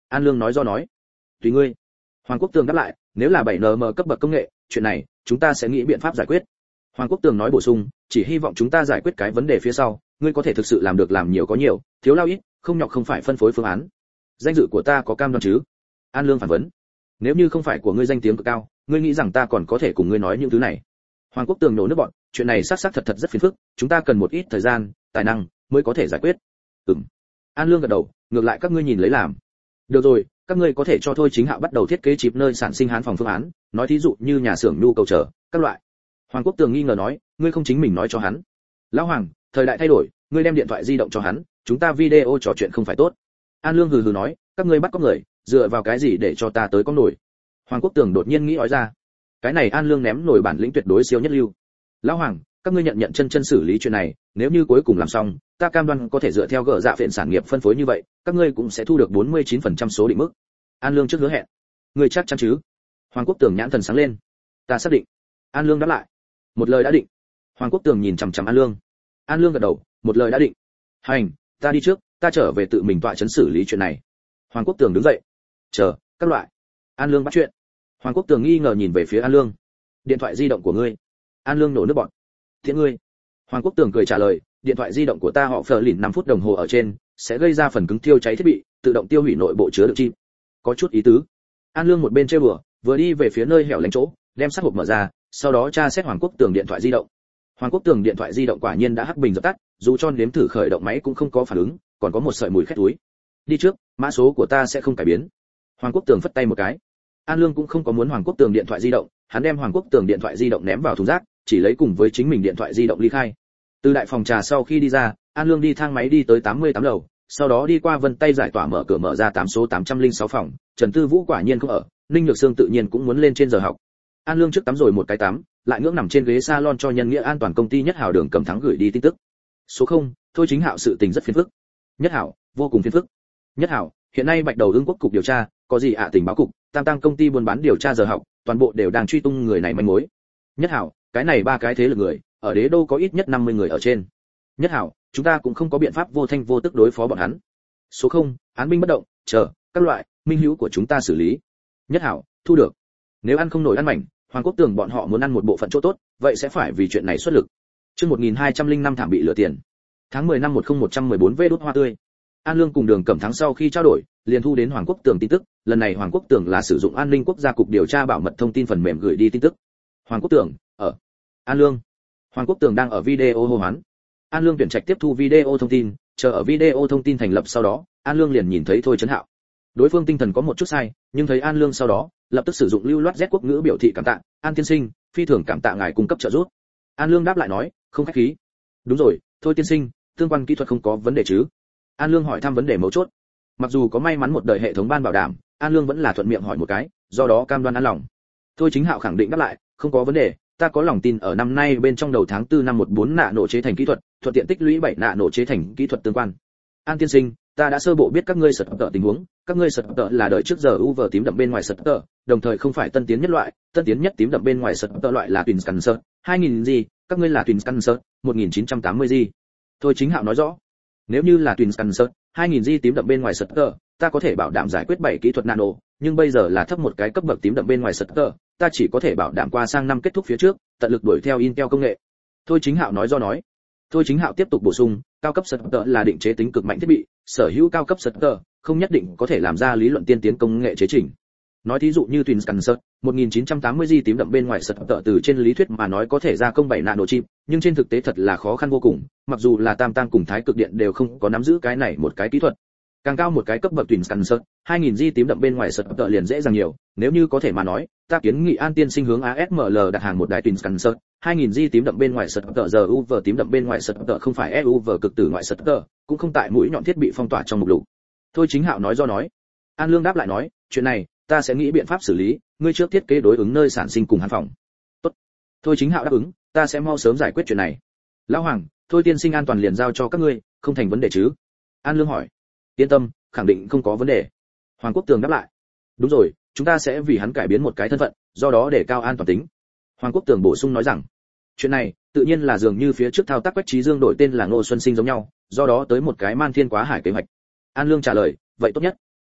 An Lương nói do nói. Tùy ngươi. Hoàng Quốc Tường đáp lại, nếu là bảy en em cấp bậc công nghệ, chuyện này chúng ta sẽ nghĩ biện pháp giải quyết. Hoàng Quốc Tường nói bổ sung, chỉ hy vọng chúng ta giải quyết cái vấn đề phía sau, ngươi có thể thực sự làm được làm nhiều có nhiều, thiếu lao ít, không nhọc không phải phân phối phương án. Danh dự của ta có cam đoan chứ? An Lương phản vấn. Nếu như không phải của ngươi danh tiếng cực cao, ngươi nghĩ rằng ta còn có thể cùng ngươi nói những thứ này? Hoàng Quốc Tường nổ nước bọn, chuyện này xác xác thật thật rất phiền phức, chúng ta cần một ít thời gian, tài năng mới có thể giải quyết. Ừm. An Lương gật đầu, ngược lại các ngươi nhìn lấy làm. Được rồi, các ngươi có thể cho Thôi Chính Hạo bắt đầu thiết kế chip nơi sản sinh hán phòng phương án, nói thí dụ như nhà xưởng nhu cầu chờ, các loại. Hoàng Quốc Tường nghi ngờ nói, ngươi không chính mình nói cho hắn. Lão Hoàng, thời đại thay đổi, ngươi đem điện thoại di động cho hắn, chúng ta video trò chuyện không phải tốt. An Lương hừ hừ nói, các ngươi bắt cóc người, dựa vào cái gì để cho ta tới có nổi? Hoàng Quốc Tường đột nhiên nghĩ nói ra. Cái này An Lương ném nổi bản lĩnh tuyệt đối siêu nhất lưu. Lão Hoàng, các ngươi nhận nhận chân chân xử lý chuyện này, nếu như cuối cùng làm xong, ta cam đoan có thể dựa theo gỡ dạ phiện sản nghiệp phân phối như vậy, các ngươi cũng sẽ thu được bốn mươi chín phần trăm số định mức. An Lương trước hứa hẹn. Ngươi chắc chắn chứ? Hoàng Quốc Tường nhãn thần sáng lên. Ta xác định. An Lương đáp lại. Một lời đã định. Hoàng Quốc Tường nhìn chằm chằm An Lương. An Lương gật đầu, một lời đã định. Hành, ta đi trước, ta trở về tự mình tọa chấn xử lý chuyện này. Hoàng Quốc Tường đứng dậy. Chờ, các loại. An Lương bắt chuyện. Hoàng Quốc Tường nghi ngờ nhìn về phía An Lương. Điện thoại di động của ngươi? An Lương nổ nước bọt. Thiện ngươi. Hoàng Quốc Tường cười trả lời, điện thoại di động của ta họ phờ lìn năm phút đồng hồ ở trên, sẽ gây ra phần cứng tiêu cháy thiết bị, tự động tiêu hủy nội bộ chứa đựng chip. Có chút ý tứ. An Lương một bên chơi bừa, vừa đi về phía nơi hẻo lánh chỗ, đem sát hộp mở ra, sau đó tra xét Hoàng Quốc Tường điện thoại di động. Hoàng Quốc Tường điện thoại di động quả nhiên đã hắc bình dập tắt, dù cho nếm thử khởi động máy cũng không có phản ứng, còn có một sợi mùi khét túi. Đi trước, mã số của ta sẽ không cải biến. Hoàng Quốc Tường phất tay một cái. An Lương cũng không có muốn Hoàng Quốc Tường điện thoại di động, hắn đem Hoàng Quốc Tường điện thoại di động ném vào thùng rác, chỉ lấy cùng với chính mình điện thoại di động ly khai. Từ đại phòng trà sau khi đi ra, An Lương đi thang máy đi tới tám mươi tám lầu, sau đó đi qua vân tay giải tỏa mở cửa mở ra tám số tám trăm lẻ sáu phòng, Trần Tư Vũ quả nhiên không ở, Ninh Nhược Sương tự nhiên cũng muốn lên trên giờ học. An Lương trước tắm rồi một cái tắm, lại ngưỡng nằm trên ghế salon cho nhân nghĩa an toàn công ty Nhất Hảo Đường Cầm Thắng gửi đi tin tức. Số không, Thôi Chính Hạo sự tình rất phiền phức. Nhất Hảo, vô cùng phiền phức. Nhất Hảo, hiện nay Bạch Đầu Ưng Quốc cục điều tra, có gì ạ tình báo cục, Tam Tăng công ty buôn bán điều tra giờ học, toàn bộ đều đang truy tung người này manh mối. Nhất Hảo, cái này ba cái thế lực người, ở Đế Đô có ít nhất năm mươi người ở trên. Nhất Hảo, chúng ta cũng không có biện pháp vô thanh vô tức đối phó bọn hắn. Số không, án binh bất động, chờ các loại minh hữu của chúng ta xử lý. Nhất Hảo, thu được. Nếu ăn không nổi ăn mảnh, Hoàng Quốc Tường bọn họ muốn ăn một bộ phận chỗ tốt, vậy sẽ phải vì chuyện này xuất lực. Chương một nghìn hai trăm lẻ năm thảm bị lừa tiền. Tháng mười năm một nghìn một trăm mười bốn vê đốt hoa tươi. An Lương cùng Đường Cẩm Thắng sau khi trao đổi, liền thu đến Hoàng Quốc Tường tin tức, lần này Hoàng Quốc Tường là sử dụng An ninh quốc gia cục điều tra bảo mật thông tin phần mềm gửi đi tin tức. Hoàng Quốc Tường, ở. An Lương. Hoàng Quốc Tường đang ở video hô hoán. An Lương tuyển trạch tiếp thu video thông tin, chờ ở video thông tin thành lập sau đó, An Lương liền nhìn thấy Thôi Chấn Hạo. Đối phương tinh thần có một chút sai, nhưng thấy An Lương sau đó, lập tức sử dụng lưu loát Z quốc ngữ biểu thị cảm tạ, "An tiên sinh, phi thường cảm tạ ngài cung cấp trợ giúp." An Lương đáp lại nói, "Không khách khí." "Đúng rồi, Thôi tiên sinh, tương quan kỹ thuật không có vấn đề chứ?" An Lương hỏi thăm vấn đề mấu chốt. Mặc dù có may mắn một đời hệ thống ban bảo đảm, An Lương vẫn là thuận miệng hỏi một cái, do đó cam đoan an lòng. Thôi Chính Hạo khẳng định đáp lại, "Không có vấn đề, ta có lòng tin ở năm nay bên trong đầu tháng tư năm một bốn nạ nổ chế thành kỹ thuật, thuận tiện tích lũy bảy nạ nổ chế thành kỹ thuật tương quan." "An tiên sinh, ta đã sơ bộ biết các ngươi sật tợ tình huống, các ngươi sật tợ là đợi trước giờ u vờ tím đậm bên ngoài sật tợ, đồng thời không phải tân tiến nhất loại, tân tiến nhất tím đậm bên ngoài sật tợ loại là Twin Scanner, hai nghìn gì, các ngươi là Twin Scanner, một nghìn chín trăm tám mươi gì." Thôi Chính Hạo nói rõ, "Nếu như là Twin Scanner, hai nghìn gì tím đậm bên ngoài sật tợ, ta có thể bảo đảm giải quyết bảy kỹ thuật nano, nhưng bây giờ là thấp một cái cấp bậc tím đậm bên ngoài sật tợ, ta chỉ có thể bảo đảm qua sang năm kết thúc phía trước, tận lực đuổi theo Intel công nghệ." Thôi Chính Hạo nói do nói. Thôi Chính Hạo tiếp tục bổ sung, cao cấp sật tợ là định chế tính cực mạnh thiết bị, sở hữu cao cấp sật tợ không nhất định có thể làm ra lý luận tiên tiến công nghệ chế chỉnh. Nói thí dụ như Twin Scanner, một nghìn chín trăm tám mươi gi tím đậm bên ngoài sật tợ từ trên lý thuyết mà nói có thể gia công bảy nano chip, nhưng trên thực tế thật là khó khăn vô cùng, mặc dù là Tam Tăng cùng Thái Cực Điện đều không có nắm giữ cái này một cái kỹ thuật. Càng cao một cái cấp bậc Twin Scanner, hai nghìn gi tím đậm bên ngoài sật tợ liền dễ dàng nhiều, nếu như có thể mà nói, ta kiến nghị An tiên sinh hướng a ét em lờ đặt hàng một đài Twin Scanner, hai nghìn gi tím đậm bên ngoài sật tợ giờ u vờ tím đậm bên ngoài sật tợ không phải e u vờ cực tử ngoại sật tợ, cũng không tại mũi nhọn thiết bị phong tỏa trong mục lục. Thôi Chính Hạo nói do nói. An Lương đáp lại nói, "Chuyện này, ta sẽ nghĩ biện pháp xử lý, ngươi trước thiết kế đối ứng nơi sản sinh cùng hàn phòng." "Tốt." Thôi Chính Hạo đáp ứng, "Ta sẽ mau sớm giải quyết chuyện này." "Lão Hoàng, Thôi tiên sinh an toàn liền giao cho các ngươi, không thành vấn đề chứ?" An Lương hỏi. "Yên tâm, khẳng định không có vấn đề." Hoàng Quốc Tường đáp lại. "Đúng rồi, chúng ta sẽ vì hắn cải biến một cái thân phận, do đó để cao an toàn tính." Hoàng Quốc Tường bổ sung nói rằng, "Chuyện này, tự nhiên là dường như phía trước thao tác Quách Trí Dương đổi tên là Ngô Xuân Sinh giống nhau, do đó tới một cái man thiên quá hải kế hoạch." An Lương trả lời, "Vậy tốt nhất."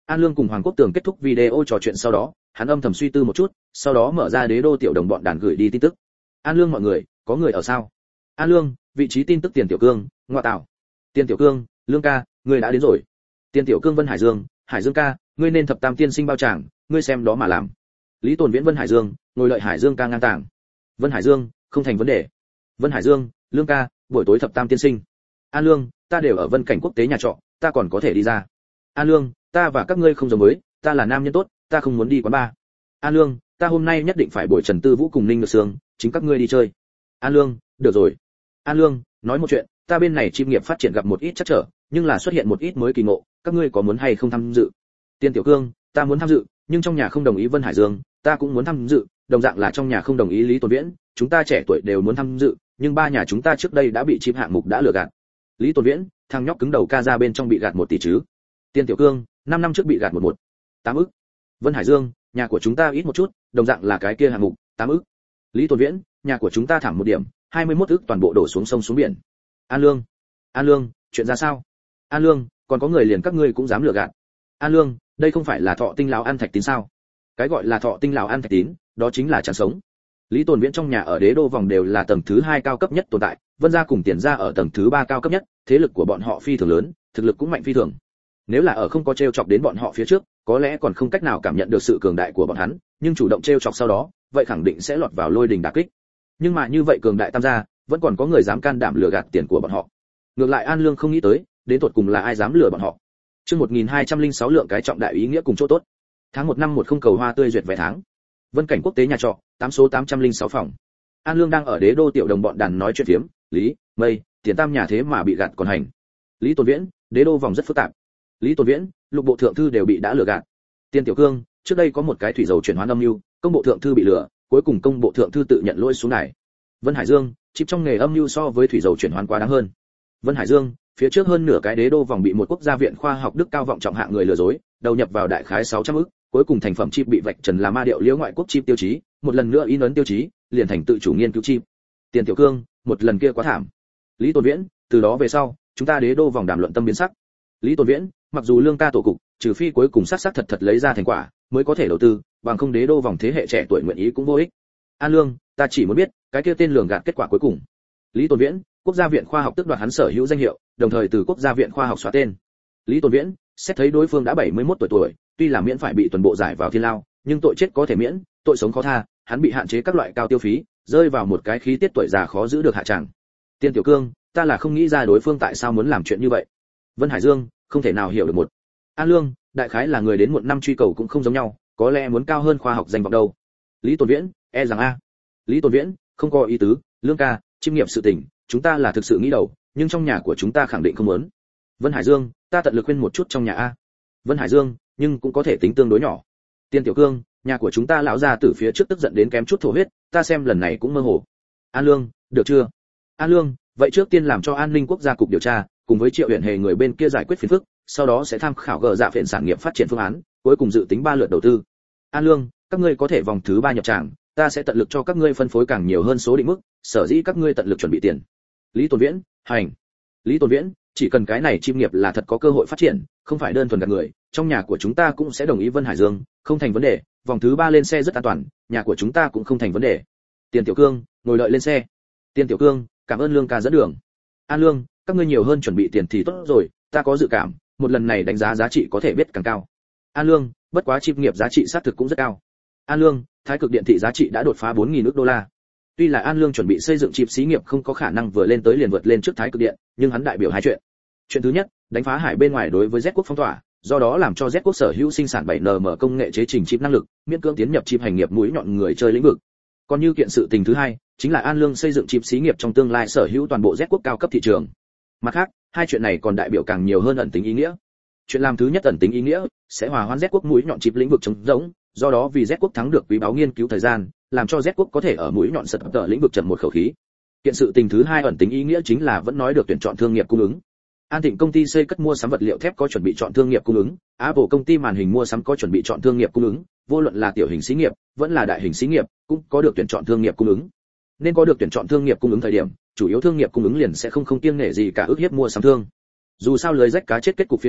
An Lương cùng Hoàng Quốc Tường kết thúc video trò chuyện sau đó, hắn âm thầm suy tư một chút, sau đó mở ra đế đô tiểu đồng bọn đàn gửi đi tin tức. An Lương mọi người, có người ở sao? An Lương, vị trí tin tức Tiền Tiểu Cương, ngoại tạo. Tiền Tiểu Cương, Lương ca, ngươi đã đến rồi. Tiền Tiểu Cương Vân Hải Dương, Hải Dương ca, ngươi nên thập tam tiên sinh bao tràng, ngươi xem đó mà làm. Lý Tồn Viễn Vân Hải Dương, ngồi lợi Hải Dương ca ngang tàng. Vân Hải Dương, không thành vấn đề. Vân Hải Dương, Lương ca, buổi tối thập tam tiên sinh. An Lương, ta đều ở Vân Cảnh Quốc tế nhà trọ, ta còn có thể đi ra. An Lương, ta và các ngươi không giống với, ta là nam nhân tốt, ta không muốn đi quán bar. An Lương, ta hôm nay nhất định phải bồi Trần Tư Vũ cùng Ninh Ngược Sương, chính các ngươi đi chơi. An Lương, được rồi. An Lương, nói một chuyện, ta bên này chim nghiệp phát triển gặp một ít trắc trở, nhưng là xuất hiện một ít mới kỳ ngộ, các ngươi có muốn hay không tham dự? Tiên Tiểu Cương, ta muốn tham dự, nhưng trong nhà không đồng ý. Vân Hải Dương, ta cũng muốn tham dự, đồng dạng là trong nhà không đồng ý. Lý Tồn Viễn, chúng ta trẻ tuổi đều muốn tham dự, nhưng ba nhà chúng ta trước đây đã bị chim hạng mục đã lừa gạt. Lý Tồn Viễn, thằng nhóc cứng đầu ca ra bên trong bị gạt một tỷ chứ? Tiên Tiểu Cương, năm năm trước bị gạt một một tám ức. Vân Hải Dương, nhà của chúng ta ít một chút, đồng dạng là cái kia hạng mục, tám ức. Lý Tồn Viễn, nhà của chúng ta thảm một điểm, hai mươi mốt ức toàn bộ đổ xuống sông xuống biển. An Lương, An Lương, chuyện ra sao? An Lương, còn có người liền các ngươi cũng dám lừa gạt. An Lương, đây không phải là Thọ Tinh lão ăn thạch tín sao? Cái gọi là Thọ Tinh lão ăn thạch tín, đó chính là chẳng sống. Lý Tồn Viễn trong nhà ở đế đô vòng đều là tầng thứ hai cao cấp nhất tồn tại, Vân gia cùng Tiền gia ở tầng thứ ba cao cấp nhất, thế lực của bọn họ phi thường lớn, thực lực cũng mạnh phi thường. Nếu là ở không có treo chọc đến bọn họ phía trước, có lẽ còn không cách nào cảm nhận được sự cường đại của bọn hắn, nhưng chủ động treo chọc sau đó, vậy khẳng định sẽ lọt vào lôi đình đả kích. Nhưng mà như vậy cường đại tam gia, vẫn còn có người dám can đảm lừa gạt tiền của bọn họ. Ngược lại An Lương không nghĩ tới, đến tột cùng là ai dám lừa bọn họ. Chương một nghìn hai trăm lẻ sáu lượng cái trọng đại ý nghĩa cùng chỗ tốt. Tháng một năm một không cầu hoa tươi duyệt vé tháng. Vân Cảnh Quốc tế nhà trọ, tám số tám trăm lẻ sáu phòng. An Lương đang ở đế đô tiểu đồng bọn đàn nói chuyện phiếm, Lý, Mây, Tiền tam nhà thế mà bị gạt còn hành. Lý Tồn Viễn, đế đô vòng rất phức tạp. Lý Tồn Viễn, lục bộ thượng thư đều bị đã lừa gạt. Tiền Tiểu Cương, trước đây có một cái thủy dầu chuyển hóa âm mưu, công bộ thượng thư bị lừa, cuối cùng công bộ thượng thư tự nhận lỗi xuống đài. Vân Hải Dương, chip trong nghề âm mưu so với thủy dầu chuyển hóa quá đáng hơn. Vân Hải Dương, phía trước hơn nửa cái đế đô vòng bị một quốc gia viện khoa học đức cao vọng trọng hạng người lừa dối, đầu nhập vào đại khái sáu trăm ức, cuối cùng thành phẩm chip bị vạch trần là ma điệu liễu ngoại quốc chip tiêu chí, một lần nữa in ấn tiêu chí, liền thành tự chủ nghiên cứu chip. Tiền Tiểu Cương, một lần kia quá thảm. Lý Tồn Viễn, từ đó về sau, chúng ta đế đô vòng đàm luận tâm biến sắc. Lý Tồn Viễn, mặc dù lương ca tổ cục, trừ phi cuối cùng sát sát thật thật lấy ra thành quả, mới có thể đầu tư, bằng không đế đô vòng thế hệ trẻ tuổi nguyện ý cũng vô ích. An Lương, ta chỉ muốn biết, cái kia tên lường gạt kết quả cuối cùng. Lý Tồn Viễn, quốc gia viện khoa học tước đoạt hắn sở hữu danh hiệu, đồng thời từ quốc gia viện khoa học xóa tên. Lý Tồn Viễn, xét thấy đối phương đã bảy mươi mốt tuổi tuổi, tuy là miễn phải bị tuần bộ giải vào thiên lao, nhưng tội chết có thể miễn, tội sống khó tha, hắn bị hạn chế các loại cao tiêu phí, rơi vào một cái khí tiết tuổi già khó giữ được hạ tràng. Tiên Tiểu Cương, ta là không nghĩ ra đối phương tại sao muốn làm chuyện như vậy. Vân Hải Dương, không thể nào hiểu được một. An Lương, đại khái là người đến muộn năm truy cầu cũng không giống nhau, có lẽ muốn cao hơn khoa học danh vọng đâu. Lý Tồn Viễn, e rằng a. Lý Tồn Viễn, không có ý tứ, Lương ca, chiêm nghiệp sự tình, chúng ta là thực sự nghĩ đầu, nhưng trong nhà của chúng ta khẳng định không muốn. Vân Hải Dương, ta tận lực khuyên một chút trong nhà a. Vân Hải Dương, nhưng cũng có thể tính tương đối nhỏ. Tiên Tiểu Cương, nhà của chúng ta lão gia tử phía trước tức giận đến kém chút thổ huyết, ta xem lần này cũng mơ hồ. An Lương, được chưa? An Lương, vậy trước tiên làm cho an ninh quốc gia cục điều tra, cùng với Triệu Uyển Hề người bên kia giải quyết phiền phức, sau đó sẽ tham khảo gờ dạ phiện sản nghiệp phát triển phương án, cuối cùng dự tính ba lượt đầu tư. An Lương, các ngươi có thể vòng thứ ba nhập tràng, ta sẽ tận lực cho các ngươi phân phối càng nhiều hơn số định mức, sở dĩ các ngươi tận lực chuẩn bị tiền. Lý Tồn Viễn, hành. Lý Tồn Viễn, chỉ cần cái này chim nghiệp là thật có cơ hội phát triển, không phải đơn thuần gạt người, trong nhà của chúng ta cũng sẽ đồng ý. Vân Hải Dương, không thành vấn đề, vòng thứ ba lên xe rất an toàn, nhà của chúng ta cũng không thành vấn đề. Tiền Tiểu Cương, ngồi đợi lên xe. Tiền Tiểu Cương, cảm ơn Lương ca dẫn đường. An Lương, các ngươi nhiều hơn chuẩn bị tiền thì tốt rồi, ta có dự cảm, một lần này đánh giá giá trị có thể biết càng cao. An Lương, bất quá chip nghiệp giá trị xác thực cũng rất cao. An Lương, Thái Cực Điện thị giá trị đã đột phá bốn nghìn ức đô la. Tuy là An Lương chuẩn bị xây dựng chip xí nghiệp không có khả năng vừa lên tới liền vượt lên trước Thái Cực Điện, nhưng hắn đại biểu hai chuyện. Chuyện thứ nhất, đánh phá hải bên ngoài đối với Z quốc phong tỏa, do đó làm cho Z quốc sở hữu sinh sản bảy N M công nghệ chế trình chip năng lực, miễn cưỡng tiến nhập chip hành nghiệp mũi nhọn người chơi lĩnh vực. Còn như kiện sự tình thứ hai, chính là An Lương xây dựng chip xí nghiệp trong tương lai sở hữu toàn bộ Z quốc cao cấp thị trường. Mặt khác, hai chuyện này còn đại biểu càng nhiều hơn ẩn tính ý nghĩa. Chuyện làm thứ nhất ẩn tính ý nghĩa sẽ hòa hoãn Z quốc mũi nhọn chip lĩnh vực trống rỗng, do đó vì Z quốc thắng được quý báu nghiên cứu thời gian, làm cho Z quốc có thể ở mũi nhọn sật tờ lĩnh vực chậm một khẩu khí. Kiện sự tình thứ hai ẩn tính ý nghĩa chính là vẫn nói được tuyển chọn thương nghiệp cung ứng. An Thịnh công ty xây cất mua sắm vật liệu thép có chuẩn bị chọn thương nghiệp cung ứng, Apple công ty màn hình mua sắm có chuẩn bị chọn thương nghiệp cung ứng, vô luận là tiểu hình xí nghiệp, vẫn là đại hình xí nghiệp, cũng có được tuyển chọn thương nghiệp cung ứng. Nên có được tuyển chọn thương nghiệp cung ứng thời điểm, chủ yếu thương nghiệp cung ứng liền sẽ không không kiêng nể gì cả ức hiếp mua sắm thương. Dù sao lưới rách cá chết kết cục phía sau,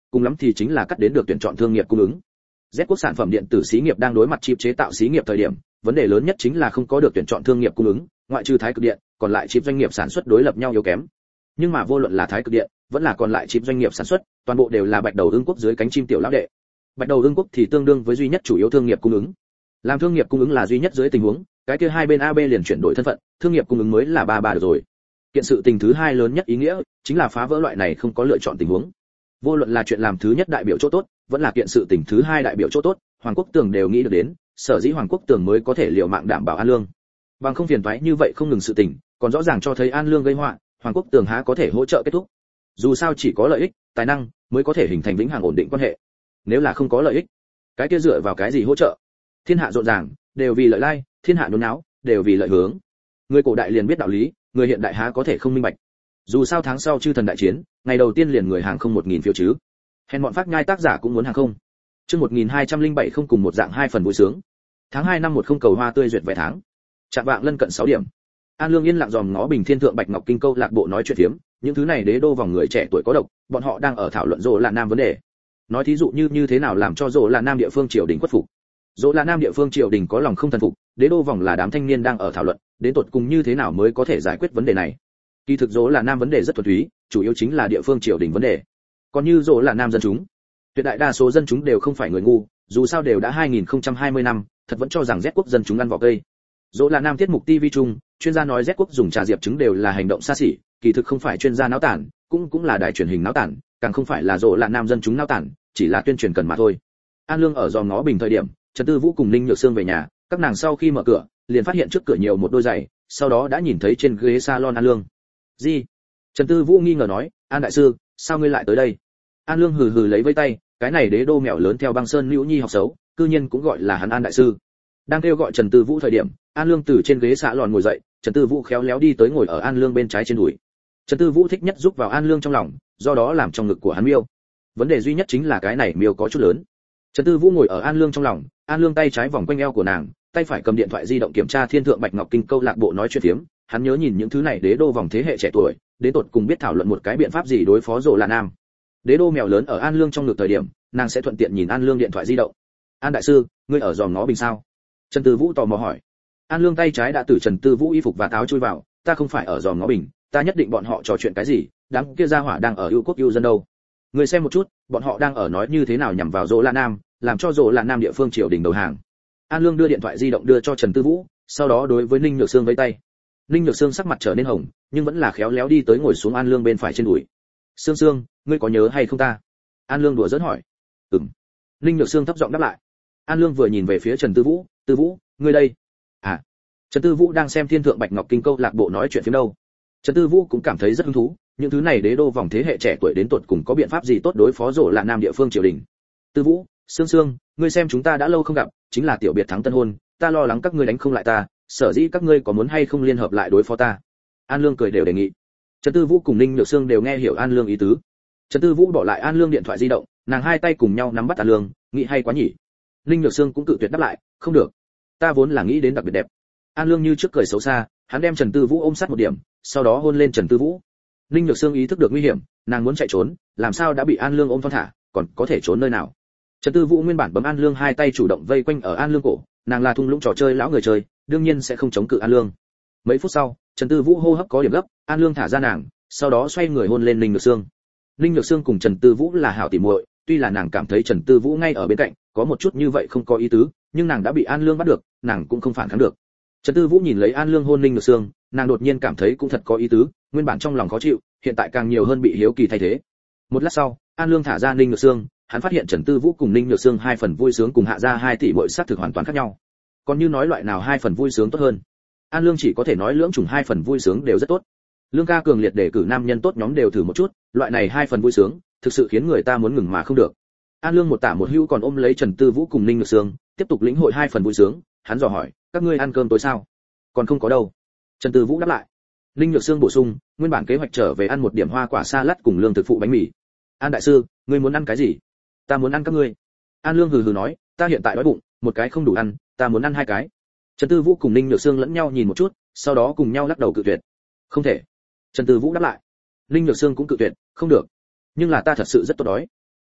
cùng lắm thì chính là cắt đến được tuyển chọn thương nghiệp cung ứng. Z quốc sản phẩm điện tử xí nghiệp đang đối mặt chip chế tạo xí nghiệp thời điểm, vấn đề lớn nhất chính là không có được tuyển chọn thương nghiệp cung ứng, ngoại trừ Thái Cực Điện, còn lại chip doanh nghiệp sản xuất đối lập nhau yếu kém. Nhưng mà vô luận là Thái Cực Điện, vẫn là còn lại chip doanh nghiệp sản xuất, toàn bộ đều là Bạch Đầu Ưng Quốc dưới cánh chim tiểu lão đệ. Bạch Đầu Ưng Quốc thì tương đương với duy nhất chủ yếu thương nghiệp cung ứng. Làm thương nghiệp cung ứng là duy nhất dưới tình huống, cái kia hai bên a bê liền chuyển đổi thân phận, thương nghiệp cung ứng mới là ba ba được rồi. Kiện sự tình thứ hai lớn nhất ý nghĩa chính là phá vỡ loại này không có lựa chọn tình huống. Vô luận là chuyện làm thứ nhất đại biểu chỗ tốt, vẫn là kiện sự tình thứ hai đại biểu chỗ tốt, Hoàng Quốc Tường đều nghĩ được đến, sở dĩ Hoàng Quốc Tường mới có thể liều mạng đảm bảo An Lương. Bằng không phiền toái như vậy không ngừng sự tình, còn rõ ràng cho thấy An Lương gây họa, Hoàng Quốc Tường há có thể hỗ trợ kết thúc. Dù sao chỉ có lợi ích, tài năng mới có thể hình thành vĩnh hằng ổn định quan hệ. Nếu là không có lợi ích, cái kia dựa vào cái gì hỗ trợ? Thiên hạ rộn ràng, đều vì lợi lai, thiên hạ nhốn nháo, đều vì lợi hướng. Người cổ đại liền biết đạo lý, người hiện đại há có thể không minh bạch. Dù sao tháng sau chư thần đại chiến, ngày đầu tiên liền người hàng không một nghìn phiếu chứ. Hèn bọn phát nhai tác giả cũng muốn hàng không. Chương một nghìn hai trăm lẻ bảy không cùng một dạng hai phần vui sướng. Tháng hai năm một không cầu hoa tươi duyệt vẻ tháng. Chạm vạng lân cận sáu điểm. An Lương yên lặng dòm ngó Bình Thiên Thượng Bạch Ngọc Kinh câu lạc bộ nói chuyện phiếm, những thứ này đế đô vòng người trẻ tuổi có độc, bọn họ đang ở thảo luận Dỗ là Nam vấn đề. Nói thí dụ như như thế nào làm cho Dỗ là Nam địa phương triều đình khuất phục. Dỗ là Nam địa phương triều đình có lòng không thần phục, đế đô vòng là đám thanh niên đang ở thảo luận, đến tột cùng như thế nào mới có thể giải quyết vấn đề này. Kỳ thực Dỗ là Nam vấn đề rất thuần túy, chủ yếu chính là địa phương triều đình vấn đề. Còn như Dỗ là Nam dân chúng, tuyệt đại đa số dân chúng đều không phải người ngu, dù sao đều đã hai nghìn không trăm hai mươi năm, thật vẫn cho rằng Z quốc dân chúng ăn vỏ cây. Dỗ là Nam tiết mục ti vi chung, chuyên gia nói Z quốc dùng trà diệp trứng đều là hành động xa xỉ, kỳ thực không phải chuyên gia náo tản, cũng cũng là đài truyền hình náo tản, càng không phải là Dỗ là Nam dân chúng náo tản, chỉ là tuyên truyền cần mà thôi. An Lương ở dòm ngó Bình thời điểm, Trần Tư Vũ cùng Ninh Nhược Sương về nhà, các nàng sau khi mở cửa, liền phát hiện trước cửa nhiều một đôi giày, sau đó đã nhìn thấy trên ghế salon An Lương. "Gì?" Trần Tư Vũ nghi ngờ nói, "An đại sư, sao ngươi lại tới đây?" An Lương hừ hừ lấy vây tay, cái này đế đô mèo lớn theo băng sơn Nữu Nhi học xấu, cư nhiên cũng gọi là hắn An đại sư. Đang kêu gọi Trần Tư Vũ thời điểm, An Lương từ trên ghế salon ngồi dậy, Trần Tư Vũ khéo léo đi tới ngồi ở An Lương bên trái trên đùi. Trần Tư Vũ thích nhất giúp vào An Lương trong lòng, do đó làm trong ngực của hắn miêu. Vấn đề duy nhất chính là cái này miêu có chút lớn. Trần Tư Vũ ngồi ở An Lương trong lòng, An Lương tay trái vòng quanh eo của nàng, tay phải cầm điện thoại di động kiểm tra Thiên Thượng Bạch Ngọc Kinh câu lạc bộ nói chuyện phiếm, hắn nhớ nhìn những thứ này đế đô vòng thế hệ trẻ tuổi, đến tột cùng biết thảo luận một cái biện pháp gì đối phó Dỗ là Nam. Đế đô mèo lớn ở An Lương trong ngực thời điểm, nàng sẽ thuận tiện nhìn An Lương điện thoại di động. "An đại sư, ngươi ở dòm ngó Bình sao?" Trần Tư Vũ tò mò hỏi. An Lương tay trái đã từ Trần Tư Vũ y phục và áo chui vào, "Ta không phải ở dòm ngó Bình, ta nhất định bọn họ trò chuyện cái gì, đám kia gia hỏa đang ở ưu quốc ưu dân đâu. Người xem một chút, bọn họ đang ở nói như thế nào nhằm vào Dỗ là Nam, làm cho Dỗ là Nam địa phương triều đình đầu hàng." An Lương đưa điện thoại di động đưa cho Trần Tư Vũ, sau đó đối với Ninh Nhược Sương vẫy tay. Ninh Nhược Sương sắc mặt trở nên hồng, nhưng vẫn là khéo léo đi tới ngồi xuống An Lương bên phải trên đùi. "Sương Sương, ngươi có nhớ hay không ta?" An Lương đùa giỡn hỏi. "Ừm." Ninh Nhược Sương thấp giọng đáp lại. An Lương vừa nhìn về phía Trần Tư Vũ, "Tư Vũ, ngươi đây?" "À." Trần Tư Vũ đang xem Thiên Thượng Bạch Ngọc Kinh câu lạc bộ nói chuyện phiếm đâu. Trần Tư Vũ cũng cảm thấy rất hứng thú, những thứ này đế đô vòng thế hệ trẻ tuổi đến tột cùng có biện pháp gì tốt đối phó Dỗ là Nam địa phương triều đình. "Tư Vũ, Sương Sương, ngươi xem chúng ta đã lâu không gặp, chính là tiểu biệt thắng tân hôn, ta lo lắng các ngươi đánh không lại ta, sở dĩ các ngươi có muốn hay không liên hợp lại đối phó ta?" An Lương cười đều đề nghị. Trần Tư Vũ cùng Ninh Nhược Sương đều nghe hiểu An Lương ý tứ. Trần Tư Vũ bỏ lại An Lương điện thoại di động, nàng hai tay cùng nhau nắm bắt An Lương, nghĩ hay quá nhỉ. Ninh Nhược Sương cũng cự tuyệt đáp lại, "Không được, ta vốn là nghĩ đến đặc biệt đẹp." An Lương như trước cười xấu xa, hắn đem Trần Tư Vũ ôm sát một điểm, sau đó hôn lên Trần Tư Vũ. Ninh Nhược Sương ý thức được nguy hiểm, nàng muốn chạy trốn, làm sao đã bị An Lương ôm thon thả, còn có thể trốn nơi nào? Trần Tư Vũ nguyên bản bấm An Lương hai tay chủ động vây quanh ở An Lương cổ, nàng là thung lũng trò chơi lão người chơi, đương nhiên sẽ không chống cự An Lương. Mấy phút sau, Trần Tư Vũ hô hấp có điểm gấp, An Lương thả ra nàng, sau đó xoay người hôn lên Ninh Nhược Sương. Ninh Nhược Sương cùng Trần Tư Vũ là hảo tỉ muội, tuy là nàng cảm thấy Trần Tư Vũ ngay ở bên cạnh, có một chút như vậy không có ý tứ, nhưng nàng đã bị An Lương bắt được, nàng cũng không phản kháng được. Trần Tư Vũ nhìn lấy An Lương hôn Ninh Nhược Sương, nàng đột nhiên cảm thấy cũng thật có ý tứ, nguyên bản trong lòng khó chịu, hiện tại càng nhiều hơn bị hiếu kỳ thay thế. Một lát sau, An Lương thả ra Ninh Nhược Sương, hắn phát hiện Trần Tư Vũ cùng Ninh Nhược Sương hai phần vui sướng cùng hạ ra hai tỷ muội sát thực hoàn toàn khác nhau. Còn như nói loại nào hai phần vui sướng tốt hơn, An Lương chỉ có thể nói lưỡng chủng hai phần vui sướng đều rất tốt. Lương ca cường liệt để cử nam nhân tốt nhóm đều thử một chút, loại này hai phần vui sướng, thực sự khiến người ta muốn ngừng mà không được. An Lương một tả một hữu còn ôm lấy Trần Tư Vũ cùng Ninh Nhược Sương, tiếp tục lĩnh hội hai phần vui sướng, hắn dò hỏi, "Các ngươi ăn cơm tối sao?" "Còn không có đâu." Trần Tư Vũ đáp lại. Ninh Nhược Sương bổ sung, nguyên bản kế hoạch trở về ăn một điểm hoa quả salad cùng lương thực phụ bánh mì. "An đại sư, ngươi muốn ăn cái gì?" "Ta muốn ăn các ngươi." An Lương hừ hừ nói, "Ta hiện tại đói bụng, một cái không đủ ăn, ta muốn ăn hai cái." Trần Tư Vũ cùng Ninh Nhược Sương lẫn nhau nhìn một chút, sau đó cùng nhau lắc đầu cự tuyệt. "Không thể." Trần Tư Vũ đáp lại. Ninh Nhược Sương cũng cự tuyệt, "Không được." "Nhưng là ta thật sự rất tốt đói."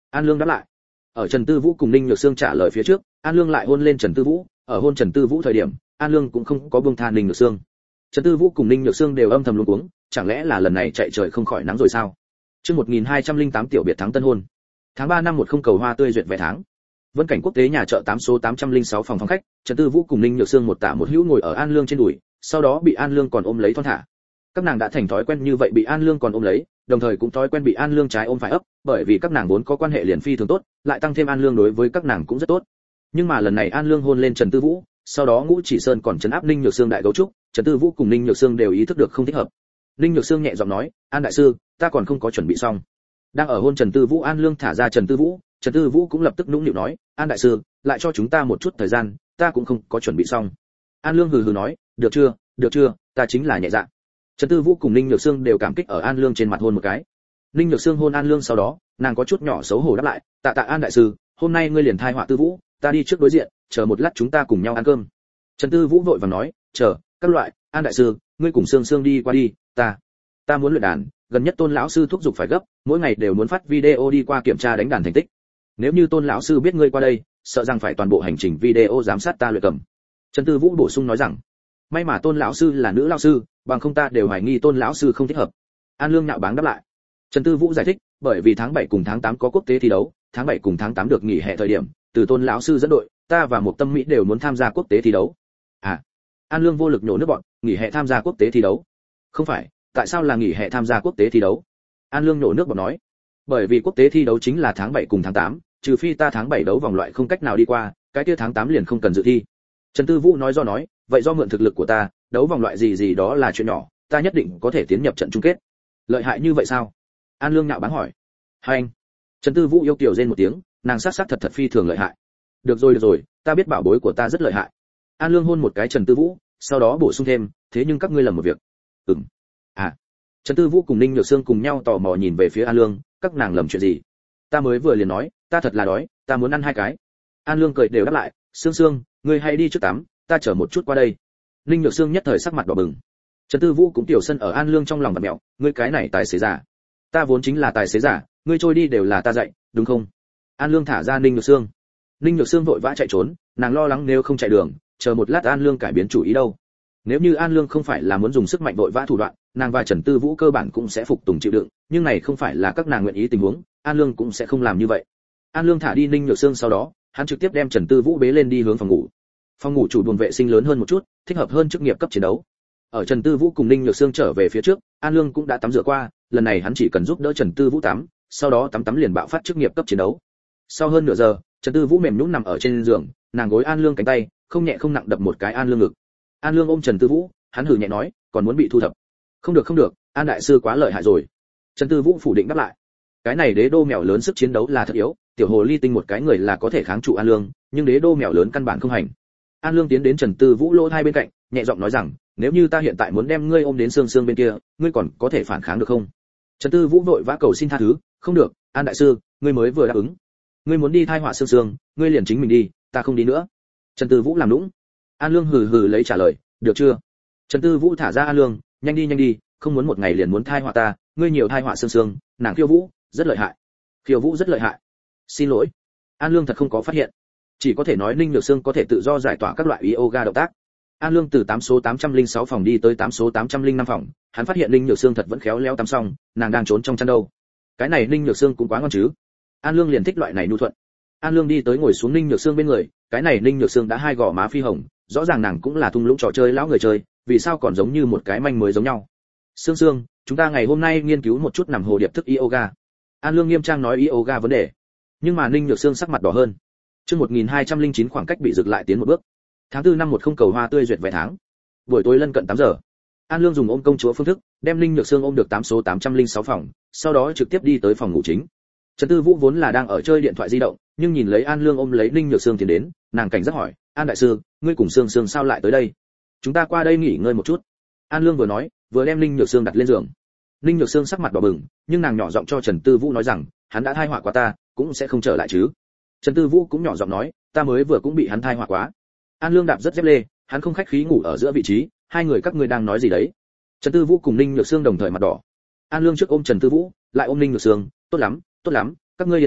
An Lương đáp lại. Ở Trần Tư Vũ cùng Ninh Nhược Sương trả lời phía trước, An Lương lại hôn lên Trần Tư Vũ, ở hôn Trần Tư Vũ thời điểm, An Lương cũng không có buông tha Ninh Nhược Sương. Trần Tư Vũ cùng Ninh Nhược Sương đều âm thầm luống cuống, chẳng lẽ là lần này chạy trời không khỏi nắng rồi sao? Chương một nghìn hai trăm lẻ tám tiểu biệt thắng tân hôn. Tháng ba năm một không cầu hoa tươi duyệt vé tháng. Vân Cảnh Quốc tế nhà chợ tám số tám trăm lẻ sáu phòng phòng khách, Trần Tư Vũ cùng Ninh Nhược Sương một tả một hữu ngồi ở An Lương trên đùi, sau đó bị An Lương còn ôm lấy thon thả. Các nàng đã thành thói quen như vậy bị An Lương còn ôm lấy, đồng thời cũng thói quen bị An Lương trái ôm phải ấp, bởi vì các nàng vốn có quan hệ liền phi thường tốt, lại tăng thêm An Lương đối với các nàng cũng rất tốt. Nhưng mà lần này An Lương hôn lên Trần Tư Vũ, sau đó Ngũ Chỉ Sơn còn trấn áp Ninh Nhược Sương đại gấu trúc, Trần Tư Vũ cùng Ninh Nhược Sương đều ý thức được không thích hợp. Ninh Nhược Sương nhẹ giọng nói, "An đại sư, ta còn không có chuẩn bị xong." Đang ở hôn Trần Tư Vũ, An Lương thả ra Trần Tư Vũ, Trần Tư Vũ cũng lập tức nũng nịu nói, "An đại sư, lại cho chúng ta một chút thời gian, ta cũng không có chuẩn bị xong." An Lương hừ hừ nói, "Được chưa, được chưa, ta chính là nhẹ dạ." Trần Tư Vũ cùng Ninh Nhược Sương đều cảm kích ở An Lương trên mặt hôn một cái. Ninh Nhược Sương hôn An Lương sau đó, nàng có chút nhỏ xấu hổ đáp lại, "Tạ tạ An đại sư, hôm nay ngươi liền thai họa Tư Vũ, ta đi trước đối diện, chờ một lát chúng ta cùng nhau ăn cơm." Trần Tư Vũ vội vàng nói, "Chờ, các loại, An đại sư, ngươi cùng Sương Sương đi qua đi, ta, ta muốn luyện đàn, gần nhất Tôn lão sư thúc giục phải gấp, mỗi ngày đều muốn phát video đi qua kiểm tra đánh đàn thành tích. Nếu như Tôn lão sư biết ngươi qua đây, sợ rằng phải toàn bộ hành trình video giám sát ta luyện cầm." Trần Tư Vũ bổ sung nói rằng, "May mà Tôn lão sư là nữ lão sư, bằng không ta đều hoài nghi Tôn lão sư không thích hợp." An Lương nhạo báng đáp lại. Trần Tư Vũ giải thích, bởi vì tháng bảy cùng tháng tám có quốc tế thi đấu, tháng bảy cùng tháng tám được nghỉ hè thời điểm, từ Tôn lão sư dẫn đội, ta và một tâm mỹ đều muốn tham gia quốc tế thi đấu. À, An Lương vô lực nhổ nước bọt, nghỉ hè tham gia quốc tế thi đấu. Không phải, tại sao là nghỉ hè tham gia quốc tế thi đấu? An Lương nhổ nước bọt nói, bởi vì quốc tế thi đấu chính là tháng bảy cùng tháng tám, trừ phi ta tháng bảy đấu vòng loại không cách nào đi qua, cái kia tháng tám liền không cần dự thi. Trần Tư Vũ nói do nói, vậy do mượn thực lực của ta, đấu vòng loại gì gì đó là chuyện nhỏ, ta nhất định có thể tiến nhập trận chung kết. Lợi hại như vậy sao? An Lương nhạo báng hỏi. Hai anh. Trần Tư Vũ yêu kiều rên một tiếng, nàng sát sát thật thật phi thường lợi hại. Được rồi được rồi, ta biết bảo bối của ta rất lợi hại. An Lương hôn một cái Trần Tư Vũ, sau đó bổ sung thêm, thế nhưng các ngươi lầm một việc. Ừm. À. Trần Tư Vũ cùng Ninh Nhược Sương cùng nhau tò mò nhìn về phía An Lương, các nàng lầm chuyện gì? Ta mới vừa liền nói, ta thật là đói, ta muốn ăn hai cái. An Lương cười đều đáp lại, Sương Sương, ngươi hãy đi trước tắm, ta chờ một chút qua đây. Ninh Nhược Sương nhất thời sắc mặt đỏ bừng. Trần Tư Vũ cũng tiểu sân ở An Lương trong lòng bật mẹo, ngươi cái này tài xế giả. Ta vốn chính là tài xế giả, ngươi trôi đi đều là ta dạy, đúng không? An Lương thả ra Ninh Nhược Sương. Ninh Nhược Sương vội vã chạy trốn, nàng lo lắng nếu không chạy đường, chờ một lát An Lương cải biến chủ ý đâu. Nếu như An Lương không phải là muốn dùng sức mạnh vội vã thủ đoạn, nàng và Trần Tư Vũ cơ bản cũng sẽ phục tùng chịu đựng, nhưng này không phải là các nàng nguyện ý tình huống, An Lương cũng sẽ không làm như vậy. An Lương thả đi Ninh Nhược Sương sau đó, hắn trực tiếp đem Trần Tư Vũ bế lên đi hướng phòng ngủ. Phòng ngủ chủ buồng vệ sinh lớn hơn một chút, thích hợp hơn chức nghiệp cấp chiến đấu. Ở Trần Tư Vũ cùng Ninh Nhược Sương trở về phía trước, An Lương cũng đã tắm rửa qua, lần này hắn chỉ cần giúp đỡ Trần Tư Vũ tắm, sau đó tắm tắm liền bạo phát chức nghiệp cấp chiến đấu. Sau hơn nửa giờ, Trần Tư Vũ mềm nhũn nằm ở trên giường, nàng gối An Lương cánh tay, không nhẹ không nặng đập một cái An Lương ngực. An Lương ôm Trần Tư Vũ, hắn hừ nhẹ nói, còn muốn bị thu thập. Không được không được, An đại sư quá lợi hại rồi. Trần Tư Vũ phủ định đáp lại. Cái này đế đô mèo lớn sức chiến đấu là thật yếu, tiểu hồ ly tinh một cái người là có thể kháng trụ An Lương, nhưng đế đô mèo lớn căn bản không hành. An Lương tiến đến Trần Tư Vũ lỗ hai bên cạnh, nhẹ giọng nói rằng, nếu như ta hiện tại muốn đem ngươi ôm đến xương xương bên kia, ngươi còn có thể phản kháng được không? Trần Tư Vũ vội vã cầu xin tha thứ, không được, An đại sư, ngươi mới vừa đáp ứng. Ngươi muốn đi thai họa xương xương, ngươi liền chính mình đi, ta không đi nữa. Trần Tư Vũ làm nũng. An Lương hừ hừ lấy trả lời, được chưa? Trần Tư Vũ thả ra An Lương, nhanh đi nhanh đi, không muốn một ngày liền muốn thai họa ta, ngươi nhiều thai họa xương xương, nàng Khiêu Vũ rất lợi hại. Khiêu Vũ rất lợi hại. Xin lỗi. An Lương thật không có phát hiện. Chỉ có thể nói Ninh Nhược Sương có thể tự do giải tỏa các loại yoga động tác. An Lương từ tám số tám trăm lẻ sáu phòng đi tới tám số tám trăm lẻ năm phòng, hắn phát hiện Ninh Nhược Sương thật vẫn khéo léo tắm xong, nàng đang trốn trong chăn đâu. Cái này Ninh Nhược Sương cũng quá ngon chứ. An Lương liền thích loại này nhu thuận. An Lương đi tới ngồi xuống Ninh Nhược Sương bên người, cái này Ninh Nhược Sương đã hai gò má phi hồng, rõ ràng nàng cũng là thung lũng trò chơi lão người chơi, vì sao còn giống như một cái manh mới giống nhau. Sương Sương, chúng ta ngày hôm nay nghiên cứu một chút nằm hồ điệp thức yoga. An Lương nghiêm trang nói yoga vấn đề. Nhưng mà Ninh Nhược Sương sắc mặt đỏ hơn. Chương một nghìn hai trăm lẻ chín khoảng cách bị rực lại tiến một bước. Tháng tư năm một không cầu hoa tươi duyệt vài tháng. Buổi tối lân cận tám giờ. An Lương dùng ôm công chúa phương thức, đem Ninh Nhược Sương ôm được tám số tám trăm lẻ sáu phòng, sau đó trực tiếp đi tới phòng ngủ chính. Trần Tư Vũ vốn là đang ở chơi điện thoại di động, nhưng nhìn lấy An Lương ôm lấy Ninh Nhược Sương tiến đến, nàng cảnh giác hỏi, An đại sư, ngươi cùng Sương Sương sao lại tới đây? Chúng ta qua đây nghỉ ngơi một chút. An Lương vừa nói, vừa đem Ninh Nhược Sương đặt lên giường. Ninh Nhược Sương sắc mặt đỏ bừng, nhưng nàng nhỏ giọng cho Trần Tư Vũ nói rằng, hắn đã thai họa quá ta, cũng sẽ không trở lại chứ. Trần Tư Vũ cũng nhỏ giọng nói, ta mới vừa cũng bị hắn thai họa quá. An Lương đạp rất dép lê, hắn không khách khí ngủ ở giữa vị trí, hai người các ngươi đang nói gì đấy? Trần Tư Vũ cùng Ninh Nhược Sương đồng thời mặt đỏ. An Lương trước ôm Trần Tư Vũ, lại ôm Ninh Nhược Sương, tốt lắm, tốt lắm, các ngươi yên tâm,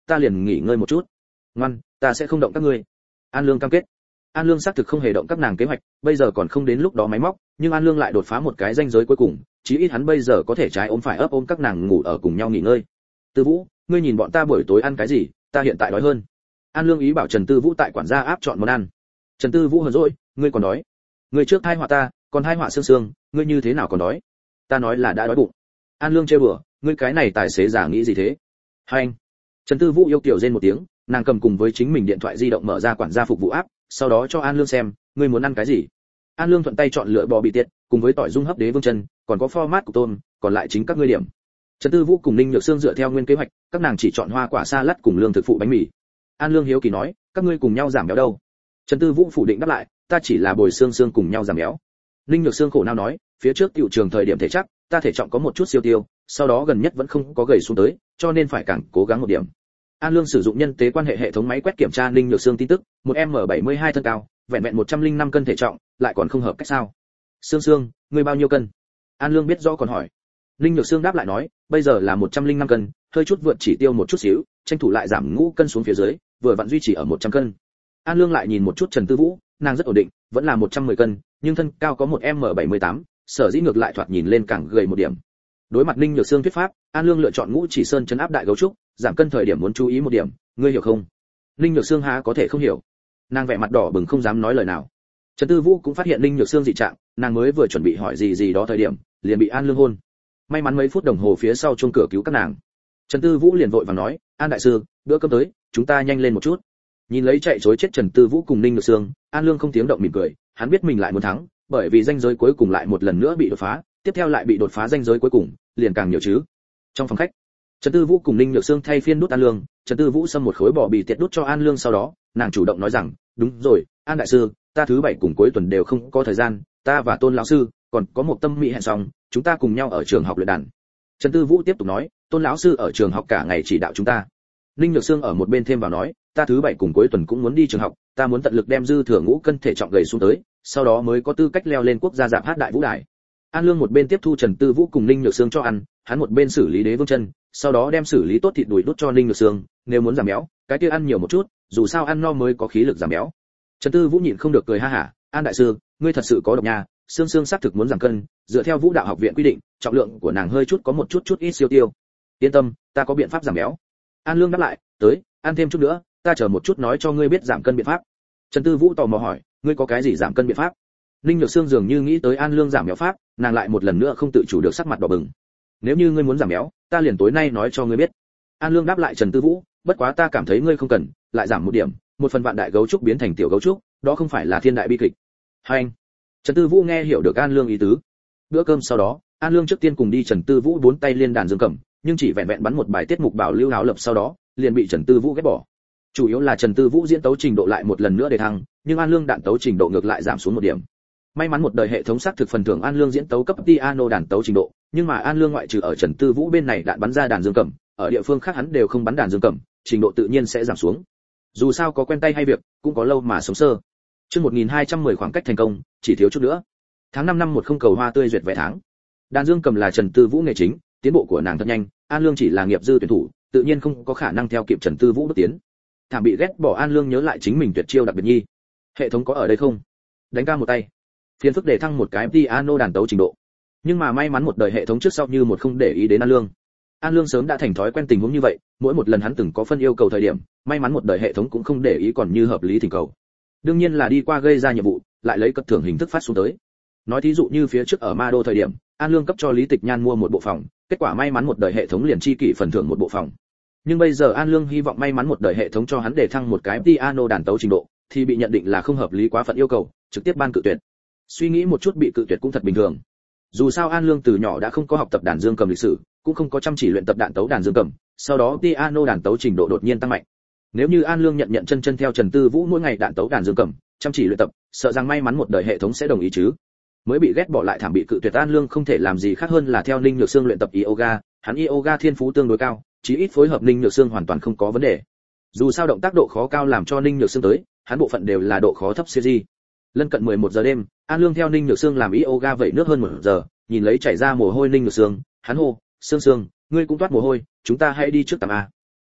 ta liền nghỉ ngơi một chút. Ngoan, ta sẽ không động các ngươi. An Lương cam kết. An Lương xác thực không hề động các nàng kế hoạch, bây giờ còn không đến lúc đó máy móc, nhưng An Lương lại đột phá một cái ranh giới cuối cùng, chí ít hắn bây giờ có thể trái ôm phải ấp ôm các nàng ngủ ở cùng nhau nghỉ ngơi. Tư Vũ, ngươi nhìn bọn ta buổi tối ăn cái gì, ta hiện tại đói hơn. An Lương ý bảo Trần Tư Vũ tại quản gia áp chọn món ăn. Trần Tư Vũ hờn dỗi, ngươi còn đói? Ngươi trước hai họa ta, còn hai họa xương xương, ngươi như thế nào còn đói? Ta nói là đã đói bụng. An Lương trêu đùa, ngươi cái này tài xế giả nghĩ gì thế? Hai anh. Trần Tư Vũ yêu kiều rên một tiếng, nàng cầm cùng với chính mình điện thoại di động mở ra quản gia phục vụ app, sau đó cho An Lương xem, ngươi muốn ăn cái gì? An Lương thuận tay chọn lựa bò bị tiết, cùng với tỏi dung hấp đế vương chân, còn có format của tôm, còn lại chính các ngươi điểm. Trần Tư Vũ cùng Ninh Nhược Sương dựa theo nguyên kế hoạch, các nàng chỉ chọn hoa quả salad cùng lương thực phụ bánh mì. An Lương hiếu kỳ nói, các ngươi cùng nhau giảm béo đâu? Trần Tư Vũ phủ định đáp lại, ta chỉ là bồi xương xương cùng nhau giảm béo. Ninh Nhược Sương khổ não nói, phía trước tiểu trường thời điểm thể chắc, ta thể trọng có một chút siêu tiêu, sau đó gần nhất vẫn không có gầy xuống tới, cho nên phải càng cố gắng một điểm. An Lương sử dụng nhân tế quan hệ hệ thống máy quét kiểm tra Ninh Nhược Sương tin tức, một em bảy mươi hai thân cao, vẹn vẹn một trăm lẻ năm cân thể trọng, lại còn không hợp cách sao? Sương Sương, ngươi bao nhiêu cân? An Lương biết rõ còn hỏi. Ninh Nhược Sương đáp lại nói, bây giờ là một trăm lẻ năm cân, hơi chút vượt chỉ tiêu một chút xíu, tranh thủ lại giảm ngũ cân xuống phía dưới, vừa vặn duy trì ở một trăm cân. An Lương lại nhìn một chút Trần Tư Vũ, nàng rất ổn định, vẫn là một trăm mười cân, nhưng thân cao có một em bảy mươi tám, sở dĩ ngược lại thoạt nhìn lên càng gầy một điểm. Đối mặt Ninh Nhược Sương thuyết pháp, An Lương lựa chọn Ngũ Chỉ Sơn trấn áp đại gấu trúc, giảm cân thời điểm muốn chú ý một điểm, ngươi hiểu không? Ninh Nhược Sương há có thể không hiểu. Nàng vẻ mặt đỏ bừng không dám nói lời nào. Trần Tư Vũ cũng phát hiện Ninh Nhược Sương dị trạng, nàng mới vừa chuẩn bị hỏi gì gì đó thời điểm, liền bị An Lương hôn. May mắn mấy phút đồng hồ phía sau chuông cửa cứu các nàng. Trần Tư Vũ liền vội vàng nói, An đại sư, bữa cơm tới, chúng ta nhanh lên một chút. Nhìn lấy chạy trối chết Trần Tư Vũ cùng Ninh Nhược Sương, An Lương không tiếng động mỉm cười, hắn biết mình lại muốn thắng, bởi vì ranh giới cuối cùng lại một lần nữa bị đột phá, tiếp theo lại bị đột phá ranh giới cuối cùng, liền càng nhiều chứ. Trong phòng khách, Trần Tư Vũ cùng Ninh Nhược Sương thay phiên đút An Lương, Trần Tư Vũ xâm một khối bò bì tiệt đút cho An Lương, sau đó, nàng chủ động nói rằng, đúng rồi, An đại sư, ta thứ bảy cùng cuối tuần đều không có thời gian, ta và Tôn lão sư, còn có một tâm mỹ hẹn xong, chúng ta cùng nhau ở trường học luyện đàn. Trần Tư Vũ tiếp tục nói, Tôn lão sư ở trường học cả ngày chỉ đạo chúng ta. Ninh Nhược Sương ở một bên thêm vào nói, ta thứ bảy cùng cuối tuần cũng muốn đi trường học, ta muốn tận lực đem dư thừa ngũ cân thể trọng gầy xuống tới, sau đó mới có tư cách leo lên quốc gia dạp hát đại vũ đài. An Lương một bên tiếp thu Trần Tư Vũ cùng Ninh Nhược Sương cho ăn, hắn một bên xử lý đế vương chân, sau đó đem xử lý tốt thịt đùi đút cho Ninh Nhược Sương, nếu muốn giảm béo, cái kia ăn nhiều một chút, dù sao ăn no mới có khí lực giảm béo. Trần Tư Vũ nhịn không được cười ha hả, An đại sư, ngươi thật sự có độc nha, Sương Sương xác thực muốn giảm cân, dựa theo Vũ đạo học viện quy định, trọng lượng của nàng hơi chút có một chút chút ít siêu tiêu. Yên tâm, ta có biện pháp giảm béo. An Lương đáp lại, tới, ăn thêm chút nữa, ta chờ một chút nói cho ngươi biết giảm cân biện pháp. Trần Tư Vũ tò mò hỏi, ngươi có cái gì giảm cân biện pháp? Ninh Nhược Sương dường như nghĩ tới An Lương giảm béo pháp, nàng lại một lần nữa không tự chủ được sắc mặt đỏ bừng. Nếu như ngươi muốn giảm béo, ta liền tối nay nói cho ngươi biết. An Lương đáp lại Trần Tư Vũ, bất quá ta cảm thấy ngươi không cần, lại giảm một điểm, một phần vạn đại gấu trúc biến thành tiểu gấu trúc, đó không phải là thiên đại bi kịch. Hai anh. Trần Tư Vũ nghe hiểu được An Lương ý tứ. Bữa cơm sau đó, An Lương trước tiên cùng đi Trần Tư Vũ bốn tay liên đàn dương cầm, nhưng chỉ vẹn vẹn bắn một bài tiết mục bảo lưu háo lập sau đó, liền bị Trần Tư Vũ ghét bỏ. Chủ yếu là Trần Tư Vũ diễn tấu trình độ lại một lần nữa để thăng, nhưng An Lương đạn tấu trình độ ngược lại giảm xuống một điểm. May mắn một đời hệ thống xác thực phần thưởng An Lương diễn tấu cấp piano đàn tấu trình độ, nhưng mà An Lương ngoại trừ ở Trần Tư Vũ bên này đạn bắn ra đàn dương cầm, ở địa phương khác hắn đều không bắn đàn dương cầm, trình độ tự nhiên sẽ giảm xuống. Dù sao có quen tay hay việc, cũng có lâu mà sống sơ. Chương một nghìn hai trăm mười khoảng cách thành công, chỉ thiếu chút nữa. Tháng năm năm một không cầu hoa tươi duyệt vẻ tháng. Đàn dương cầm là Trần Tư Vũ nghề chính, tiến bộ của nàng thật nhanh, An Lương chỉ là nghiệp dư tuyển thủ, tự nhiên không có khả năng theo kịp Trần Tư Vũ bước tiến. Thảm bị ghét bỏ An Lương nhớ lại chính mình tuyệt chiêu đặc biệt nhi. Hệ thống có ở đây không? Đánh ca một tay. Phiền phức để thăng một cái piano đàn tấu trình độ. Nhưng mà may mắn một đời hệ thống trước sau như một không để ý đến An Lương. An Lương sớm đã thành thói quen tình huống như vậy, mỗi một lần hắn từng có phân yêu cầu thời điểm, may mắn một đời hệ thống cũng không để ý còn như hợp lý thỉnh cầu. Đương nhiên là đi qua gây ra nhiệm vụ, lại lấy cất thưởng hình thức phát xuống tới. Nói thí dụ như phía trước ở Ma Đô thời điểm, An Lương cấp cho Lý Tịch Nhan mua một bộ phòng, kết quả may mắn một đời hệ thống liền chi kỷ phần thưởng một bộ phòng. Nhưng bây giờ An Lương hy vọng may mắn một đời hệ thống cho hắn để thăng một cái piano đàn tấu trình độ, thì bị nhận định là không hợp lý quá phận yêu cầu, trực tiếp ban cự tuyệt. Suy nghĩ một chút bị cự tuyệt cũng thật bình thường. Dù sao An Lương từ nhỏ đã không có học tập đàn dương cầm lịch sử, cũng không có chăm chỉ luyện tập đàn tấu đàn dương cầm, sau đó piano đàn tấu trình độ đột nhiên tăng mạnh. Nếu như An Lương nhận nhận chân chân theo Trần Tư Vũ mỗi ngày đàn tấu đàn dương cầm, chăm chỉ luyện tập, sợ rằng may mắn một đời hệ thống sẽ đồng ý chứ. Mới bị ghét bỏ lại thảm bị cự tuyệt, An Lương không thể làm gì khác hơn là theo Ninh Nhược Sương luyện tập yoga, hắn yoga thiên phú tương đối cao, chí ít phối hợp Ninh Nhược Sương hoàn toàn không có vấn đề. Dù sao động tác độ khó cao làm cho Ninh Nhược Sương tới, hắn bộ phận đều là độ khó thấp series. Lân cận mười một giờ đêm, An Lương theo Ninh Nhược Sương làm yoga vậy nước hơn một giờ, nhìn lấy chảy ra mồ hôi Ninh Nhược Sương, hắn hô, "Sương Sương, ngươi cũng toát mồ hôi, chúng ta hãy đi trước tắm a."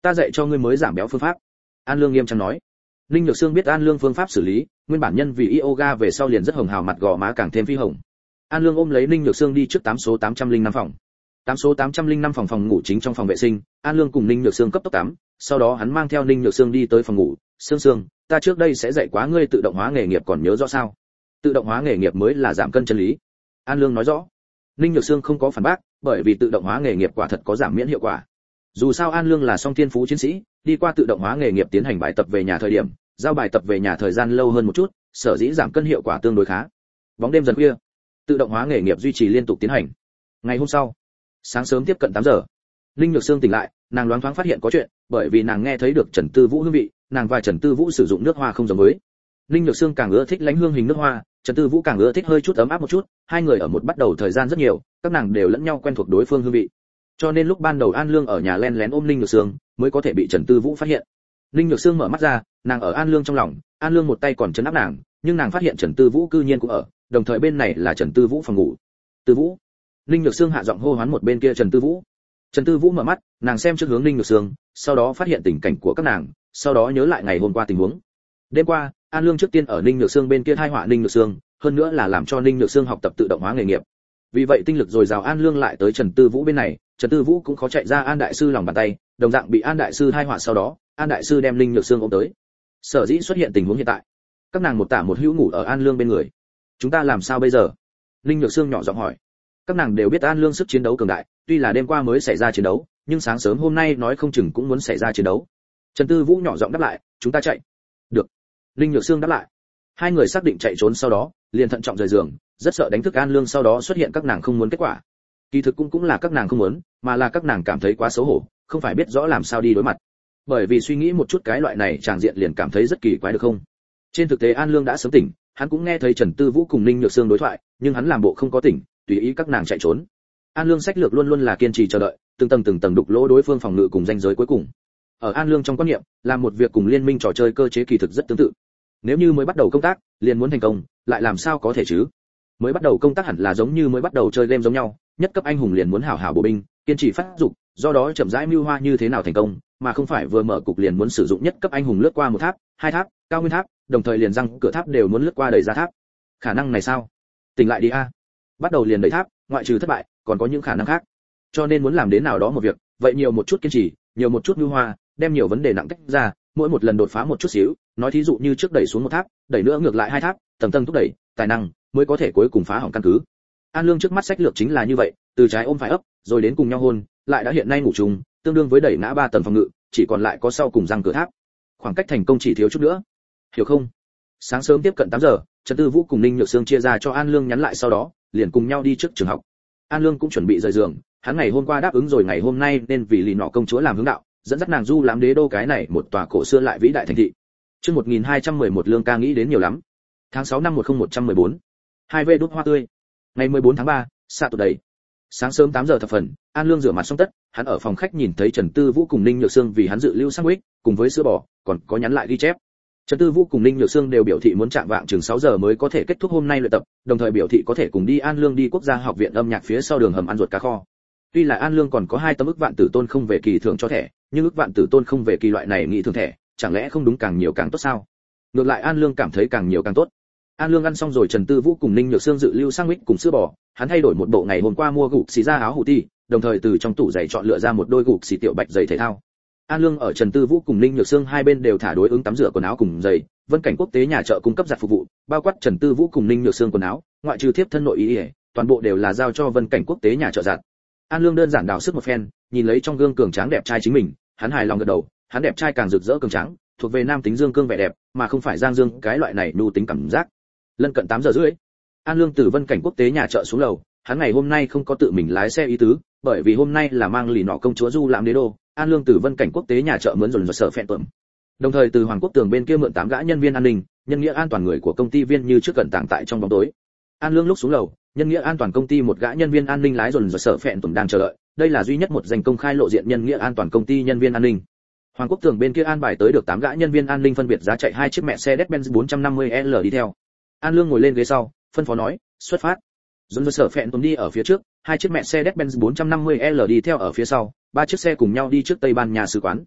Ta dạy cho ngươi mới giảm béo phương pháp. An Lương nghiêm trang nói. Ninh Nhược Sương biết An Lương phương pháp xử lý, nguyên bản nhân vì yoga về sau liền rất hồng hào, mặt gò má càng thêm phi hồng. An Lương ôm lấy Ninh Nhược Sương đi trước tám số tám trăm lẻ năm phòng. tám số tám trăm lẻ năm phòng phòng ngủ chính trong phòng vệ sinh, An Lương cùng Ninh Nhược Sương cấp tốc tắm, sau đó hắn mang theo Ninh Nhược Sương đi tới phòng ngủ. Sương Sương, ta trước đây sẽ dạy quá ngươi tự động hóa nghề nghiệp, còn nhớ rõ sao? Tự động hóa nghề nghiệp mới là giảm cân chân lý. An Lương nói rõ. Ninh Nhược Sương không có phản bác, bởi vì tự động hóa nghề nghiệp quả thật có giảm miễn hiệu quả. Dù sao An Lương là song thiên phú chiến sĩ, đi qua tự động hóa nghề nghiệp tiến hành bài tập về nhà thời điểm, giao bài tập về nhà thời gian lâu hơn một chút, sở dĩ giảm cân hiệu quả tương đối khá. Bóng đêm dần khuya, tự động hóa nghề nghiệp duy trì liên tục tiến hành. Ngày hôm sau, sáng sớm tiếp cận tám giờ, Ninh Nhược Sương tỉnh lại, nàng loáng thoáng phát hiện có chuyện, bởi vì nàng nghe thấy được Trần Tư Vũ hương vị, nàng và Trần Tư Vũ sử dụng nước hoa không giống với. Ninh Nhược Sương càng ưa thích lãnh hương hình nước hoa, Trần Tư Vũ càng ưa thích hơi chút ấm áp một chút, hai người ở một bắt đầu thời gian rất nhiều, các nàng đều lẫn nhau quen thuộc đối phương hương vị. Cho nên lúc ban đầu An Lương ở nhà len lén ôm Ninh Nhược Sương, mới có thể bị Trần Tư Vũ phát hiện. Ninh Nhược Sương mở mắt ra, nàng ở An Lương trong lòng, An Lương một tay còn trấn áp nàng, nhưng nàng phát hiện Trần Tư Vũ cư nhiên cũng ở, đồng thời bên này là Trần Tư Vũ phòng ngủ. Tư Vũ. Ninh Nhược Sương hạ giọng hô hoán một bên kia Trần Tư Vũ. Trần Tư Vũ mở mắt, nàng xem trước hướng Ninh Nhược Sương, sau đó phát hiện tình cảnh của các nàng, sau đó nhớ lại ngày hôm qua tình huống. Đêm qua, An Lương trước tiên ở Ninh Nhược Sương bên kia thai họa Ninh Nhược Sương, hơn nữa là làm cho Ninh Nhược Sương học tập tự động hóa nghề nghiệp. Vì vậy tinh lực dồi dào An Lương lại tới Trần Tư Vũ bên này, Trần Tư Vũ cũng khó chạy ra An đại sư lòng bàn tay, đồng dạng bị An đại sư thai họa, sau đó, An đại sư đem Ninh Nhược Sương ôm tới. Sở dĩ xuất hiện tình huống hiện tại, các nàng một tả một hữu ngủ ở An Lương bên người. Chúng ta làm sao bây giờ? Ninh Nhược Sương nhỏ giọng hỏi. Các nàng đều biết An Lương sức chiến đấu cường đại, tuy là đêm qua mới xảy ra chiến đấu, nhưng sáng sớm hôm nay nói không chừng cũng muốn xảy ra chiến đấu. Trần Tư Vũ nhỏ giọng đáp lại, chúng ta chạy. Được. Ninh Nhược Sương đáp lại. Hai người xác định chạy trốn, sau đó liền thận trọng rời giường, rất sợ đánh thức An Lương, sau đó xuất hiện các nàng không muốn kết quả. Kỳ thực cũng cũng là các nàng không muốn, mà là các nàng cảm thấy quá xấu hổ, không phải biết rõ làm sao đi đối mặt. Bởi vì suy nghĩ một chút cái loại này tràng diện liền cảm thấy rất kỳ quái được không? Trên thực tế An Lương đã sớm tỉnh, hắn cũng nghe thấy Trần Tư Vũ cùng Ninh Nhược Sương đối thoại, nhưng hắn làm bộ không có tỉnh, tùy ý các nàng chạy trốn. An Lương sách lược luôn luôn là kiên trì chờ đợi, từng tầng từng tầng đục lỗ đối phương phòng ngự cùng ranh giới cuối cùng. Ở An Lương trong quan niệm, làm một việc cùng liên minh trò chơi cơ chế kỳ thực rất tương tự. Nếu như mới bắt đầu công tác, liền muốn thành công, lại làm sao có thể chứ? Mới bắt đầu công tác hẳn là giống như mới bắt đầu chơi game giống nhau, nhất cấp anh hùng liền muốn hảo hảo bổ binh, kiên trì phát dục, do đó chậm rãi mưu hoa như thế nào thành công, mà không phải vừa mở cục liền muốn sử dụng nhất cấp anh hùng lướt qua một tháp, hai tháp, cao nguyên tháp, đồng thời liền răng cửa tháp đều muốn lướt qua đẩy ra tháp. Khả năng này sao? Tỉnh lại đi a. Bắt đầu liền đẩy tháp, ngoại trừ thất bại, còn có những khả năng khác. Cho nên muốn làm đến nào đó một việc, vậy nhiều một chút kiên trì, nhiều một chút mưu hoa, đem nhiều vấn đề nặng tách ra, mỗi một lần đột phá một chút xíu, nói thí dụ như trước đẩy xuống một tháp, đẩy nữa ngược lại hai tháp, tầng tầng thúc đẩy, tài năng mới có thể cuối cùng phá hỏng căn cứ. An Lương trước mắt sách lược chính là như vậy, từ trái ôm phải ấp, rồi đến cùng nhau hôn, lại đã hiện nay ngủ chung, tương đương với đẩy ngã ba tầng phòng ngự, chỉ còn lại có sau cùng răng cửa tháp. Khoảng cách thành công chỉ thiếu chút nữa. Hiểu không? Sáng sớm tiếp cận tám giờ, Trần Tư Vũ cùng Ninh Nhược Sương chia ra cho An Lương nhắn lại, sau đó liền cùng nhau đi trước trường học. An Lương cũng chuẩn bị rời giường, hắn ngày hôm qua đáp ứng rồi ngày hôm nay nên vì lì nọ công chúa làm hướng đạo, dẫn dắt nàng du lãm đế đô cái này một tòa cổ xưa lại vĩ đại thành thị. Chương một nghìn hai trăm mười một Lương ca nghĩ đến nhiều lắm. Tháng sáu năm một nghìn một trăm mười bốn. hai V đốt hoa tươi. Ngày mười bốn tháng ba, xạ tụt đầy. Sáng sớm tám giờ thập phần, An Lương rửa mặt xong tất, hắn ở phòng khách nhìn thấy Trần Tư Vũ cùng Ninh Nhược Sương vì hắn dự lưu sandwich, cùng với sữa bò, còn có nhắn lại ghi chép. Trần Tư Vũ cùng Ninh Nhược Sương đều biểu thị muốn chạm vạng chừng sáu giờ mới có thể kết thúc hôm nay luyện tập, đồng thời biểu thị có thể cùng đi An Lương đi Quốc gia học viện âm nhạc phía sau đường hầm ăn ruột cá kho. Tuy là An Lương còn có hai tấm ức vạn tử tôn không về kỳ thưởng cho thẻ, nhưng ức vạn tử tôn không về kỳ loại này nghĩ thường thẻ, chẳng lẽ không đúng càng nhiều càng tốt sao? Ngược lại An Lương cảm thấy càng nhiều càng tốt. An Lương ăn xong rồi, Trần Tư Vũ cùng Ninh Nhược Sương dự lưu sandwich cùng sữa bò, hắn thay đổi một bộ ngày hôm qua mua gục xì ra áo hủ ti, đồng thời từ trong tủ giày chọn lựa ra một đôi gục xì tiểu bạch giày thể thao. An Lương ở Trần Tư Vũ cùng Ninh Nhược Sương hai bên đều thả đối ứng tắm rửa quần áo cùng giày, Vân Cảnh Quốc tế nhà chợ cung cấp giặt phục vụ, bao quát Trần Tư Vũ cùng Ninh Nhược Sương quần áo, ngoại trừ thiếp thân nội y, toàn bộ đều là giao cho Vân Cảnh Quốc tế nhà chợ giặt. An Lương đơn giản đào sức một phen, nhìn lấy trong gương cường tráng đẹp trai chính mình, hắn hài lòng gật đầu, hắn đẹp trai càng rực rỡ cường tráng, thuộc về nam tính dương cương vẻ đẹp, mà không phải giang dương cái loại này nhu tính cảm giác. Lân cận tám giờ rưỡi, An Lương từ Vân Cảnh Quốc tế nhà chợ xuống lầu, hắn ngày hôm nay không có tự mình lái xe ý tứ, bởi vì hôm nay là mang lì nọ công chúa du lãm đế đô. An Lương từ Vân Cảnh Quốc tế nhà chợ mướn dồn dồn sở phẹn tuẩm, đồng thời từ Hoàng Quốc Tường bên kia mượn tám gã nhân viên an ninh, nhân nghĩa an toàn người của công ty viên như trước cẩn tàng tại trong bóng tối. An Lương lúc xuống lầu, nhân nghĩa an toàn công ty một gã nhân viên an ninh lái dồn dồn sở phẹn tuẩm đang chờ đợi, đây là duy nhất một danh công khai lộ diện nhân nghĩa an toàn công ty nhân viên an ninh. Hoàng Quốc Tường bên kia an bài tới được tám gã nhân viên an ninh phân biệt giá chạy hai chiếc Mercedes-Benz bốn trăm năm mươi L đi theo. An Lương ngồi lên ghế sau, phân phó nói, xuất phát. Dồn dồn sở phẹn tuẩm đi ở phía trước, hai chiếc Mercedes-Benz bốn trăm năm mươi L đi theo ở phía sau, ba chiếc xe cùng nhau đi trước Tây Ban Nha sứ quán.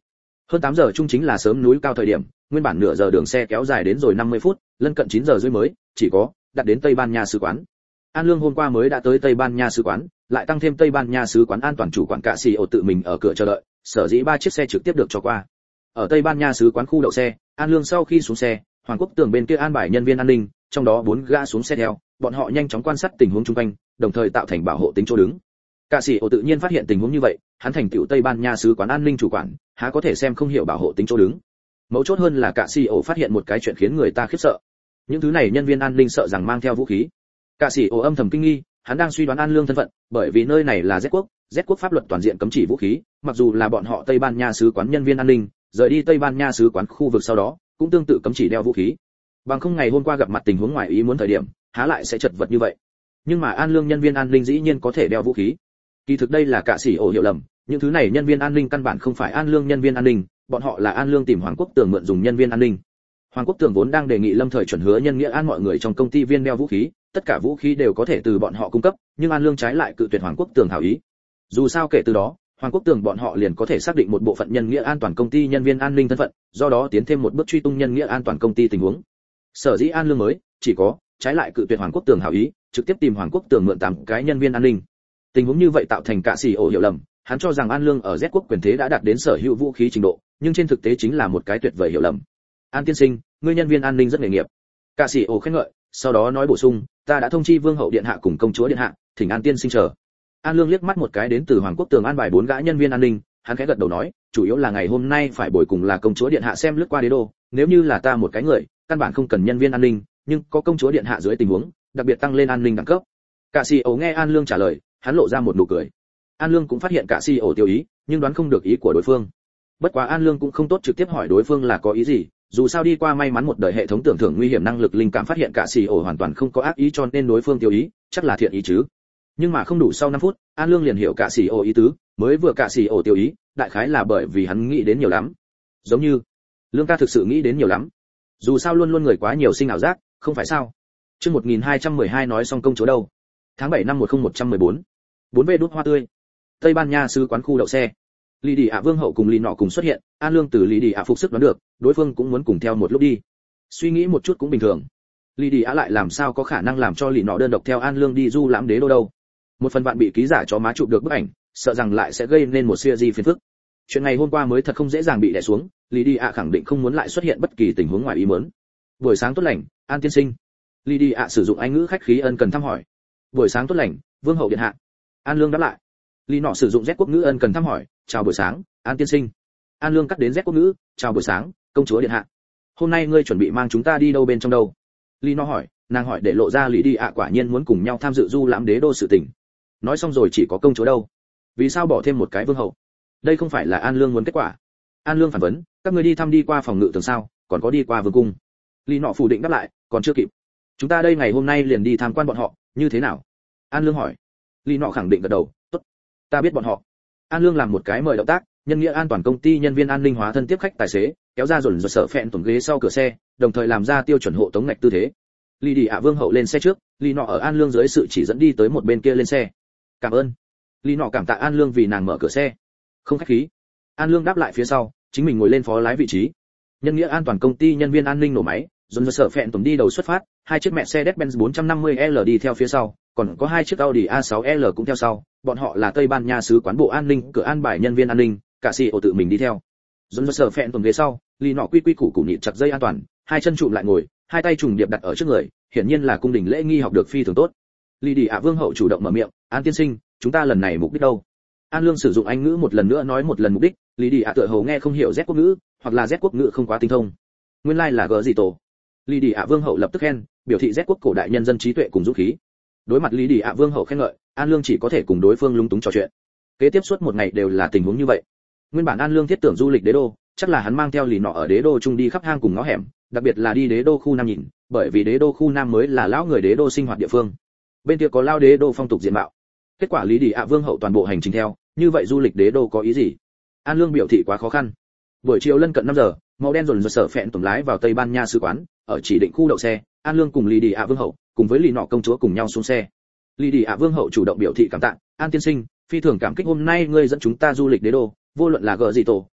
Hơn tám giờ chung chính là sớm núi cao thời điểm, nguyên bản nửa giờ đường xe kéo dài đến rồi năm mươi phút, lân cận chín giờ rưỡi mới chỉ có đặt đến Tây Ban Nha sứ quán. An Lương hôm qua mới đã tới Tây Ban Nha sứ quán, lại tăng thêm Tây Ban Nha sứ quán an toàn chủ quản cạ sĩ ổ tự mình ở cửa chờ đợi, sở dĩ ba chiếc xe trực tiếp được cho qua. Ở Tây Ban Nha sứ quán khu đậu xe, An Lương sau khi xuống xe, Hoàng Quốc Tường bên kia an bài nhân viên an ninh, trong đó bốn gã xuống xe theo, bọn họ nhanh chóng quan sát tình huống xung quanh, đồng thời tạo thành bảo hộ tính chỗ đứng. Cạ sĩ ổ tự nhiên phát hiện tình huống như vậy, hắn thành tựu Tây Ban Nha sứ quán an ninh chủ quản, há có thể xem không hiểu bảo hộ tính chỗ đứng. Mấu chốt hơn là cạ sĩ ổ phát hiện một cái chuyện khiến người ta khiếp sợ. Những thứ này nhân viên an ninh sợ rằng mang theo vũ khí. Cạ sĩ ổ âm thầm kinh nghi, hắn đang suy đoán An Lương thân phận, bởi vì nơi này là Z quốc, Z quốc pháp luật toàn diện cấm chỉ vũ khí, mặc dù là bọn họ Tây Ban Nha sứ quán nhân viên an ninh, rời đi Tây Ban Nha sứ quán khu vực sau đó, cũng tương tự cấm chỉ đeo vũ khí. Bằng không ngày hôm qua gặp mặt tình huống ngoài ý muốn thời điểm, há lại sẽ chật vật như vậy. Nhưng mà An Lương nhân viên an ninh dĩ nhiên có thể đeo vũ khí. Kỳ thực đây là cạ sĩ ổ hiểu lầm, những thứ này nhân viên an ninh căn bản không phải An Lương nhân viên an ninh, bọn họ là An Lương tìm Hoàng Quốc Tường mượn dùng nhân viên an ninh. Hoàng Quốc Tường vốn đang đề nghị lâm thời chuẩn hứa nhân nghĩa an mọi người trong công ty viên đeo vũ khí, tất cả vũ khí đều có thể từ bọn họ cung cấp, nhưng An Lương trái lại cự tuyệt Hoàng Quốc Tường hảo ý. Dù sao kể từ đó, Hoàng Quốc Tường bọn họ liền có thể xác định một bộ phận nhân nghĩa an toàn công ty nhân viên an ninh thân phận, do đó tiến thêm một bước truy tung nhân nghĩa an toàn công ty tình huống. Sở dĩ An Lương mới chỉ có trái lại cự tuyệt Hoàng Quốc Tường hảo ý, trực tiếp tìm Hoàng Quốc Tường mượn tám cái nhân viên an ninh. Tình huống như vậy tạo thành cạ sĩ ổ hiểu lầm, hắn cho rằng An Lương ở Z quốc quyền thế đã đạt đến sở hữu vũ khí trình độ, nhưng trên thực tế chính là một cái tuyệt vời hiểu lầm. An tiên sinh, ngươi nhân viên an ninh rất nghề nghiệp. Cạ sĩ ổ khen ngợi, sau đó nói bổ sung, ta đã thông chi vương hậu điện hạ cùng công chúa điện hạ, thỉnh An tiên sinh chờ. An Lương liếc mắt một cái đến từ Hoàng Quốc Tường an bài bốn gã nhân viên an ninh, hắn khẽ gật đầu nói, chủ yếu là ngày hôm nay phải bồi cùng là công chúa điện hạ xem lướt qua đế đô, nếu như là ta một cái người, căn bản không cần nhân viên an ninh, nhưng có công chúa điện hạ dưới tình huống, đặc biệt tăng lên an ninh đẳng cấp. Cạ sĩ ổ nghe An Lương trả lời, hắn lộ ra một nụ cười. An Lương cũng phát hiện cạ sĩ ổ tiêu ý, nhưng đoán không được ý của đối phương. Bất quá An Lương cũng không tốt trực tiếp hỏi đối phương là có ý gì, dù sao đi qua may mắn một đời hệ thống tưởng thưởng nguy hiểm năng lực linh cảm phát hiện cạ sĩ ổ hoàn toàn không có ác ý cho nên đối phương tiêu ý, chắc là thiện ý chứ. Nhưng mà không đủ sau năm phút, An Lương liền hiểu cạ sĩ ổ ý tứ, mới vừa cạ sĩ ổ tiêu ý, đại khái là bởi vì hắn nghĩ đến nhiều lắm. Giống như, Lương ca thực sự nghĩ đến nhiều lắm. Dù sao luôn luôn người quá nhiều sinh ảo giác, không phải sao? Chương một nghìn hai trăm mười hai nói xong công chúa đâu? Tháng bảy năm một nghìn một trăm mười bốn. bốn vê đút hoa tươi. Tây Ban Nha sứ quán khu đậu xe. Lý Đi ạ Vương hậu cùng Lý Nọ cùng xuất hiện, An Lương từ Lý Đi ạ phục sức đoán được, đối phương cũng muốn cùng theo một lúc đi. Suy nghĩ một chút cũng bình thường. Lý Đi ạ lại làm sao có khả năng làm cho Lý Nọ đơn độc theo An Lương đi du lãm đế đô đâu? Một phần bạn bị ký giả cho má chụp được bức ảnh, sợ rằng lại sẽ gây nên một series phiền phức. Chuyện này hôm qua mới thật không dễ dàng bị đè xuống, Lý Đi ạ khẳng định không muốn lại xuất hiện bất kỳ tình huống ngoài ý muốn. Buổi sáng tốt lành, An tiên sinh. Lý Đi ạ sử dụng anh ngữ khách khí ân cần thăm hỏi. Buổi sáng tốt lành, Vương hậu điện hạ. An Lương đáp lại. Lý Nọ sử dụng Z quốc ngữ ân cần thăm hỏi, chào buổi sáng, An tiên sinh. An Lương cắt đến Z quốc ngữ, chào buổi sáng, công chúa điện hạ. Hôm nay ngươi chuẩn bị mang chúng ta đi đâu bên trong đâu? Lý Nọ hỏi, nàng hỏi để lộ ra Lý Đi ạ quả nhiên muốn cùng nhau tham dự du lãm đế đô sự tình. Nói xong rồi chỉ có công chúa đâu? Vì sao bỏ thêm một cái vương hậu? Đây không phải là An Lương muốn kết quả. An Lương phản vấn, các ngươi đi thăm đi qua phòng ngự tường sao, còn có đi qua vương cung. Lý Nọ phủ định đáp lại, còn chưa kịp. Chúng ta đây ngày hôm nay liền đi tham quan bọn họ, như thế nào? An Lương hỏi. Lý Nọ khẳng định gật đầu, tốt, ta biết bọn họ. An Lương làm một cái mời động tác, nhân nghĩa an toàn công ty nhân viên an ninh hóa thân tiếp khách tài xế, kéo ra dồn dồn sợ phẹn tổn ghế sau cửa xe, đồng thời làm ra tiêu chuẩn hộ tống ngạch tư thế. Lý Đi ạ Vương hậu lên xe trước, Lý Nọ ở An Lương dưới sự chỉ dẫn đi tới một bên kia lên xe. Cảm ơn. Lý Nọ cảm tạ An Lương vì nàng mở cửa xe. Không khách khí. An Lương đáp lại phía sau, chính mình ngồi lên phó lái vị trí. Nhân nghĩa an toàn công ty nhân viên an ninh nổ máy, dồn dồn sợ phẹn tổn đi đầu xuất phát, hai chiếc Mercedes-Benz bốn trăm năm mươi L đi theo phía sau, còn có hai chiếc Audi A sáu L cũng theo sau, bọn họ là Tây Ban Nha sứ quán bộ an ninh, cửa an bài nhân viên an ninh, cả sĩ ổ tự mình đi theo. Dồn dồn sợ phẹn tổn ghế sau, Lý Nọ quy quy củ củ nhịn chặt dây an toàn, hai chân trụm lại ngồi, hai tay trùng điệp đặt ở trước người, hiển nhiên là cung đình lễ nghi học được phi thường tốt. Lý Đi ạ Vương hậu chủ động mở miệng, An tiên sinh, chúng ta lần này mục đích đâu? An Lương sử dụng Anh ngữ một lần nữa nói một lần mục đích, Lý Đi ạ tựa hồ nghe không hiểu Z quốc ngữ, hoặc là Z quốc ngữ không quá tinh thông. Nguyên lai like là gỡ gì tổ. Lý Đi ạ Vương hậu lập tức khen, biểu thị Z quốc cổ đại nhân dân trí tuệ cùng dũng khí. Đối mặt Lý Đi ạ Vương hậu khen ngợi, An Lương chỉ có thể cùng đối phương lúng túng trò chuyện. Kế tiếp suốt một ngày đều là tình huống như vậy. Nguyên bản An Lương thiết tưởng du lịch đế đô, chắc là hắn mang theo Lý Nọ ở đế đô chung đi khắp hang cùng ngõ hẻm, đặc biệt là đi đế đô khu nam nhìn, bởi vì đế đô khu nam mới là lão người đế đô sinh hoạt địa phương. Bên kia có lao đế đô phong tục diện mạo. Kết quả Lý Đi ạ Vương hậu toàn bộ hành trình theo, như vậy du lịch đế đô có ý gì? An Lương biểu thị quá khó khăn. Buổi chiều lân cận năm giờ, màu đen dồn dồn sở phẹn tổng lái vào Tây Ban Nha sứ quán, ở chỉ định khu đậu xe, An Lương cùng Lý Đi ạ Vương hậu, cùng với Lý Nọ công chúa cùng nhau xuống xe. Lý Đi ạ Vương hậu chủ động biểu thị cảm tạ, An tiên sinh, phi thường cảm kích hôm nay ngươi dẫn chúng ta du lịch đế đô, vô luận là gờ gì tổ,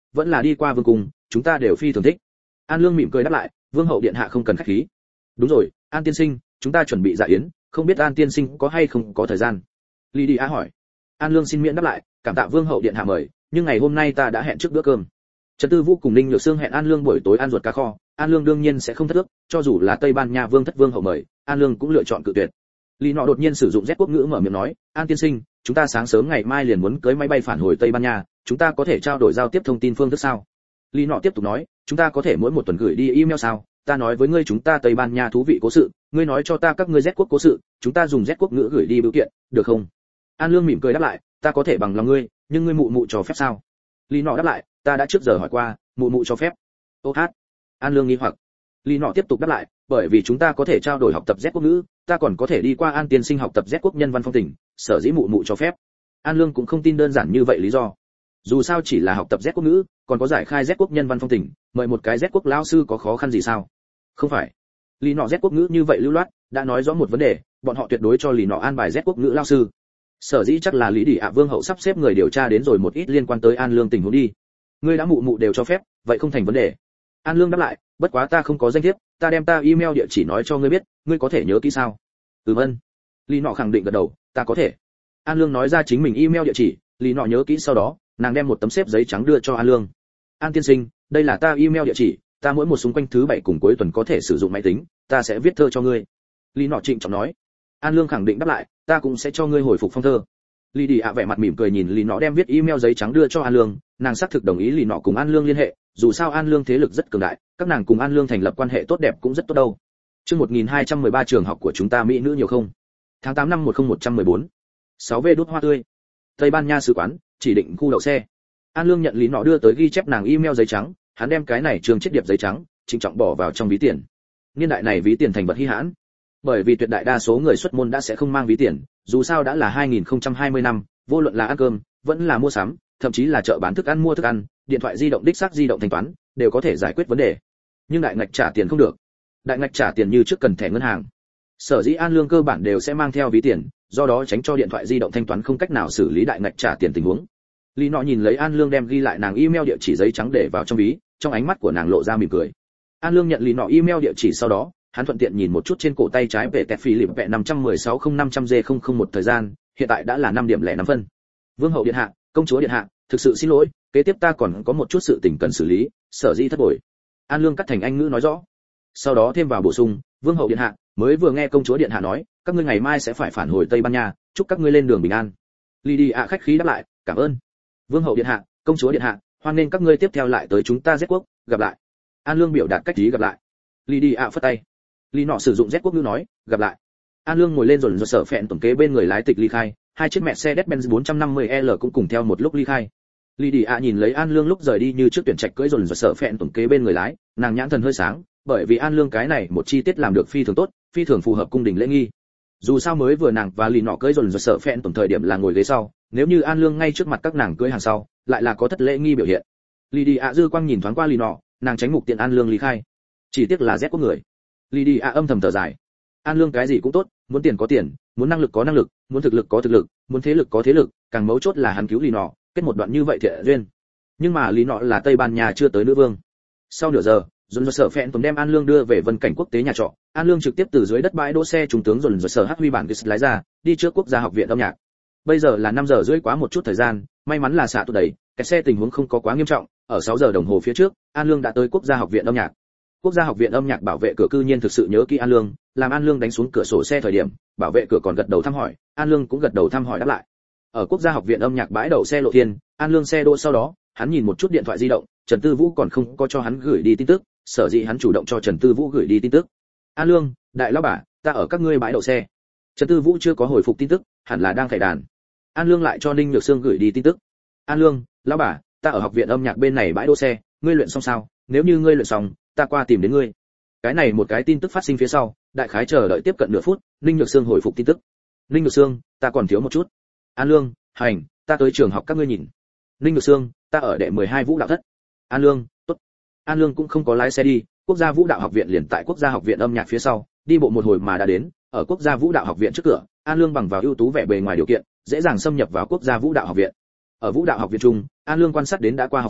vẫn là đi qua vương cung, chúng ta đều phi thường thích. An Lương mỉm cười đáp lại, vương hậu điện hạ không cần khách khí. Đúng rồi, An tiên sinh, chúng ta chuẩn bị dạ yến, không biết An tiên sinh có hay không có thời gian. Lydia hỏi. An Lương xin miễn đáp lại, cảm tạ vương hậu điện hạ mời, nhưng ngày hôm nay ta đã hẹn trước bữa cơm. Trần Tư Vũ cùng Ninh Nhược Sương hẹn An Lương buổi tối ăn ruột cá kho, An Lương đương nhiên sẽ không thất ước, cho dù là Tây Ban Nha vương thất vương hậu mời, An Lương cũng lựa chọn cự tuyệt. Lý Nọ đột nhiên sử dụng Z quốc ngữ mở miệng nói, An tiên sinh, chúng ta sáng sớm ngày mai liền muốn cưới máy bay phản hồi Tây Ban Nha, chúng ta có thể trao đổi giao tiếp thông tin phương thức sao? Lý Nọ tiếp tục nói, chúng ta có thể mỗi một tuần gửi đi email sao? Ta nói với ngươi chúng ta Tây Ban Nha thú vị cố sự, ngươi nói cho ta các ngươi Z quốc cố sự, chúng ta dùng Z quốc ngữ gửi đi biểu kiện, được không? An Lương mỉm cười đáp lại, ta có thể bằng lòng ngươi, nhưng ngươi mụ mụ cho phép sao? Lý Nọ đáp lại, ta đã trước giờ hỏi qua, mụ mụ cho phép. Ô hát. An Lương nghi hoặc. Lý Nọ tiếp tục đáp lại, bởi vì chúng ta có thể trao đổi học tập Z quốc ngữ, ta còn có thể đi qua An tiên sinh học tập Z quốc nhân văn phong tình, sở dĩ mụ mụ cho phép. An Lương cũng không tin đơn giản như vậy lý do. Dù sao chỉ là học tập Z quốc ngữ, còn có giải khai Z quốc nhân văn phong tình, mời một cái Z quốc lão sư có khó khăn gì sao? Không phải. Lý Nọ Z quốc ngữ như vậy lưu loát, đã nói rõ một vấn đề, bọn họ tuyệt đối cho Lý Nọ an bài Z quốc ngữ lão sư. Sở dĩ chắc là Lý Đỉ ạ vương hậu sắp xếp người điều tra đến rồi một ít liên quan tới An Lương tình huống đi. Ngươi đã mụ mụ đều cho phép, vậy không thành vấn đề. An Lương đáp lại, bất quá ta không có danh thiếp, ta đem ta email địa chỉ nói cho ngươi biết, ngươi có thể nhớ kỹ sao? Ừm ân. Lý Nọ khẳng định gật đầu, ta có thể. An Lương nói ra chính mình email địa chỉ, Lý Nọ nhớ kỹ sau đó, nàng đem một tấm xếp giấy trắng đưa cho An Lương. An tiên sinh, đây là ta email địa chỉ, ta mỗi một xung quanh thứ bảy cùng cuối tuần có thể sử dụng máy tính, ta sẽ viết thơ cho ngươi. Lý Nọ trịnh trọng nói. An Lương khẳng định đáp lại, ta cũng sẽ cho ngươi hồi phục phong thơ. Lý Đi ạ vẻ mặt mỉm cười nhìn Lý Nọ đem viết email giấy trắng đưa cho An Lương, nàng xác thực đồng ý Lý Nọ cùng An Lương liên hệ, dù sao An Lương thế lực rất cường đại, các nàng cùng An Lương thành lập quan hệ tốt đẹp cũng rất tốt đâu. Chương một nghìn hai trăm mười ba trường học của chúng ta mỹ nữ nhiều không? Tháng tám năm một nghìn một trăm mười bốn. sáu V đốt hoa tươi. Tây Ban Nha sứ quán, chỉ định khu đậu xe. An Lương nhận Lý Nọ đưa tới ghi chép nàng email giấy trắng, hắn đem cái này trường chết điệp giấy trắng, trịnh trọng bỏ vào trong ví tiền. Niên đại này ví tiền thành vật hi hãn, bởi vì tuyệt đại đa số người xuất môn đã sẽ không mang ví tiền, dù sao đã là hai nghìn không trăm hai mươi năm, vô luận là ăn cơm, vẫn là mua sắm, thậm chí là chợ bán thức ăn mua thức ăn, điện thoại di động đích xác di động thanh toán, đều có thể giải quyết vấn đề. Nhưng đại ngạch trả tiền không được. Đại ngạch trả tiền như trước cần thẻ ngân hàng. Sở dĩ An Lương cơ bản đều sẽ mang theo ví tiền, do đó tránh cho điện thoại di động thanh toán không cách nào xử lý đại ngạch trả tiền tình huống. Lý Nọ nhìn lấy An Lương đem ghi lại nàng email địa chỉ giấy trắng để vào trong ví, trong ánh mắt của nàng lộ ra mỉm cười. An Lương nhận Lý Nọ email địa chỉ sau đó, hắn thuận tiện nhìn một chút trên cổ tay trái về tẹt phí lịp vẹ năm trăm mười sáu không năm trăm G không không một thời gian, hiện tại đã là năm điểm lẻ năm phân. Vương hậu điện hạ, công chúa điện hạ, thực sự xin lỗi, kế tiếp ta còn có một chút sự tình cần xử lý, sở dĩ thất bội. An Lương cắt thành Anh ngữ nói rõ. Sau đó thêm vào bổ sung, Vương hậu điện hạ, mới vừa nghe công chúa điện hạ nói, các ngươi ngày mai sẽ phải phản hồi Tây Ban Nha, chúc các ngươi lên đường bình an. Lydia khách khí đáp lại, cảm ơn. Vương hậu điện hạ, công chúa điện hạ, hoan nên các ngươi tiếp theo lại tới chúng ta Z quốc, gặp lại. An Lương biểu đạt cách ý gặp lại. Lydia phất tay. Lý Nọ sử dụng Z quốc ngữ nói, gặp lại. An Lương ngồi lên rồi rồi sở phẹn tổng kế bên người lái tịch ly khai, hai chiếc Mercedes-Benz bốn trăm năm mươi L cũng cùng theo một lúc ly khai. Lydia nhìn lấy An Lương lúc rời đi như trước tuyển trạch cưỡi rồi rồi sở phẹn tổng kế bên người lái, nàng nhãn thần hơi sáng, bởi vì An Lương cái này một chi tiết làm được phi thường tốt, phi thường phù hợp cung đình lễ nghi. Dù sao mới vừa nàng và Lý Nọ cưỡi rồi rồi sở phẹn tổng thời điểm là ngồi ghế sau, nếu như An Lương ngay trước mặt các nàng cưỡi hàng sau, lại là có thất lễ nghi biểu hiện. Lydia dư quang nhìn thoáng qua Lý Nọ, nàng tránh mục tiện An Lương ly khai. Chỉ tiếc là Z quốc người. Lydia âm thầm thở dài. An Lương cái gì cũng tốt, muốn tiền có tiền, muốn năng lực có năng lực, muốn thực lực có thực lực, muốn thế lực có thế lực, càng mấu chốt là hắn cứu Lý Nọ, kết một đoạn như vậy thiện duyên. Nhưng mà Lý Nọ là Tây Ban Nha chưa tới nữ vương. Sau nửa giờ, dồn dồn sở phẹn tùng đem An Lương đưa về Vân Cảnh quốc tế nhà trọ. An Lương trực tiếp từ dưới đất bãi đỗ xe trung tướng dồn dồn sở hắc huy bản ghis lái ra, đi trước quốc gia học viện âm nhạc. Bây giờ là năm giờ rưỡi quá một chút thời gian, may mắn là xạ tụ đầy, cái xe tình huống không có quá nghiêm trọng, ở sáu giờ đồng hồ phía trước, An Lương đã tới quốc gia học viện âm nhạc. Quốc gia học viện âm nhạc bảo vệ cửa cư nhiên thực sự nhớ kỹ An Lương, làm An Lương đánh xuống cửa sổ xe thời điểm, bảo vệ cửa còn gật đầu thăm hỏi, An Lương cũng gật đầu thăm hỏi đáp lại. Ở quốc gia học viện âm nhạc bãi đậu xe lộ thiên, An Lương xe đỗ sau đó, hắn nhìn một chút điện thoại di động, Trần Tư Vũ còn không có cho hắn gửi đi tin tức, sở dĩ hắn chủ động cho Trần Tư Vũ gửi đi tin tức. An Lương, đại lão bà, ta ở các ngươi bãi đậu xe. Trần Tư Vũ chưa có hồi phục tin tức, hẳn là đang khải đàn. An Lương lại cho Ninh Nhược Sương gửi đi tin tức. An Lương, lão bà, ta ở học viện âm nhạc bên này bãi đỗ xe, ngươi luyện xong sao? Nếu như ngươi luyện xong, ta qua tìm đến ngươi. Cái này một cái tin tức phát sinh phía sau, đại khái chờ đợi tiếp cận nửa phút, Ninh Nhược Sương hồi phục tin tức. Ninh Nhược Sương, ta còn thiếu một chút. An Lương, hành, ta tới trường học các ngươi nhìn. Ninh Nhược Sương, ta ở đệ mười hai vũ đạo thất. An Lương, tốt. An Lương cũng không có lái xe đi, quốc gia vũ đạo học viện liền tại quốc gia học viện âm nhạc phía sau, đi bộ một hồi mà đã đến, ở quốc gia vũ đạo học viện trước cửa, An Lương bằng vào ưu tú vẻ bề ngoài điều kiện, dễ dàng xâm nhập vào quốc gia vũ đạo học viện. Ở vũ đạo học viện trung, An Lương quan sát đến đã qua học sinh,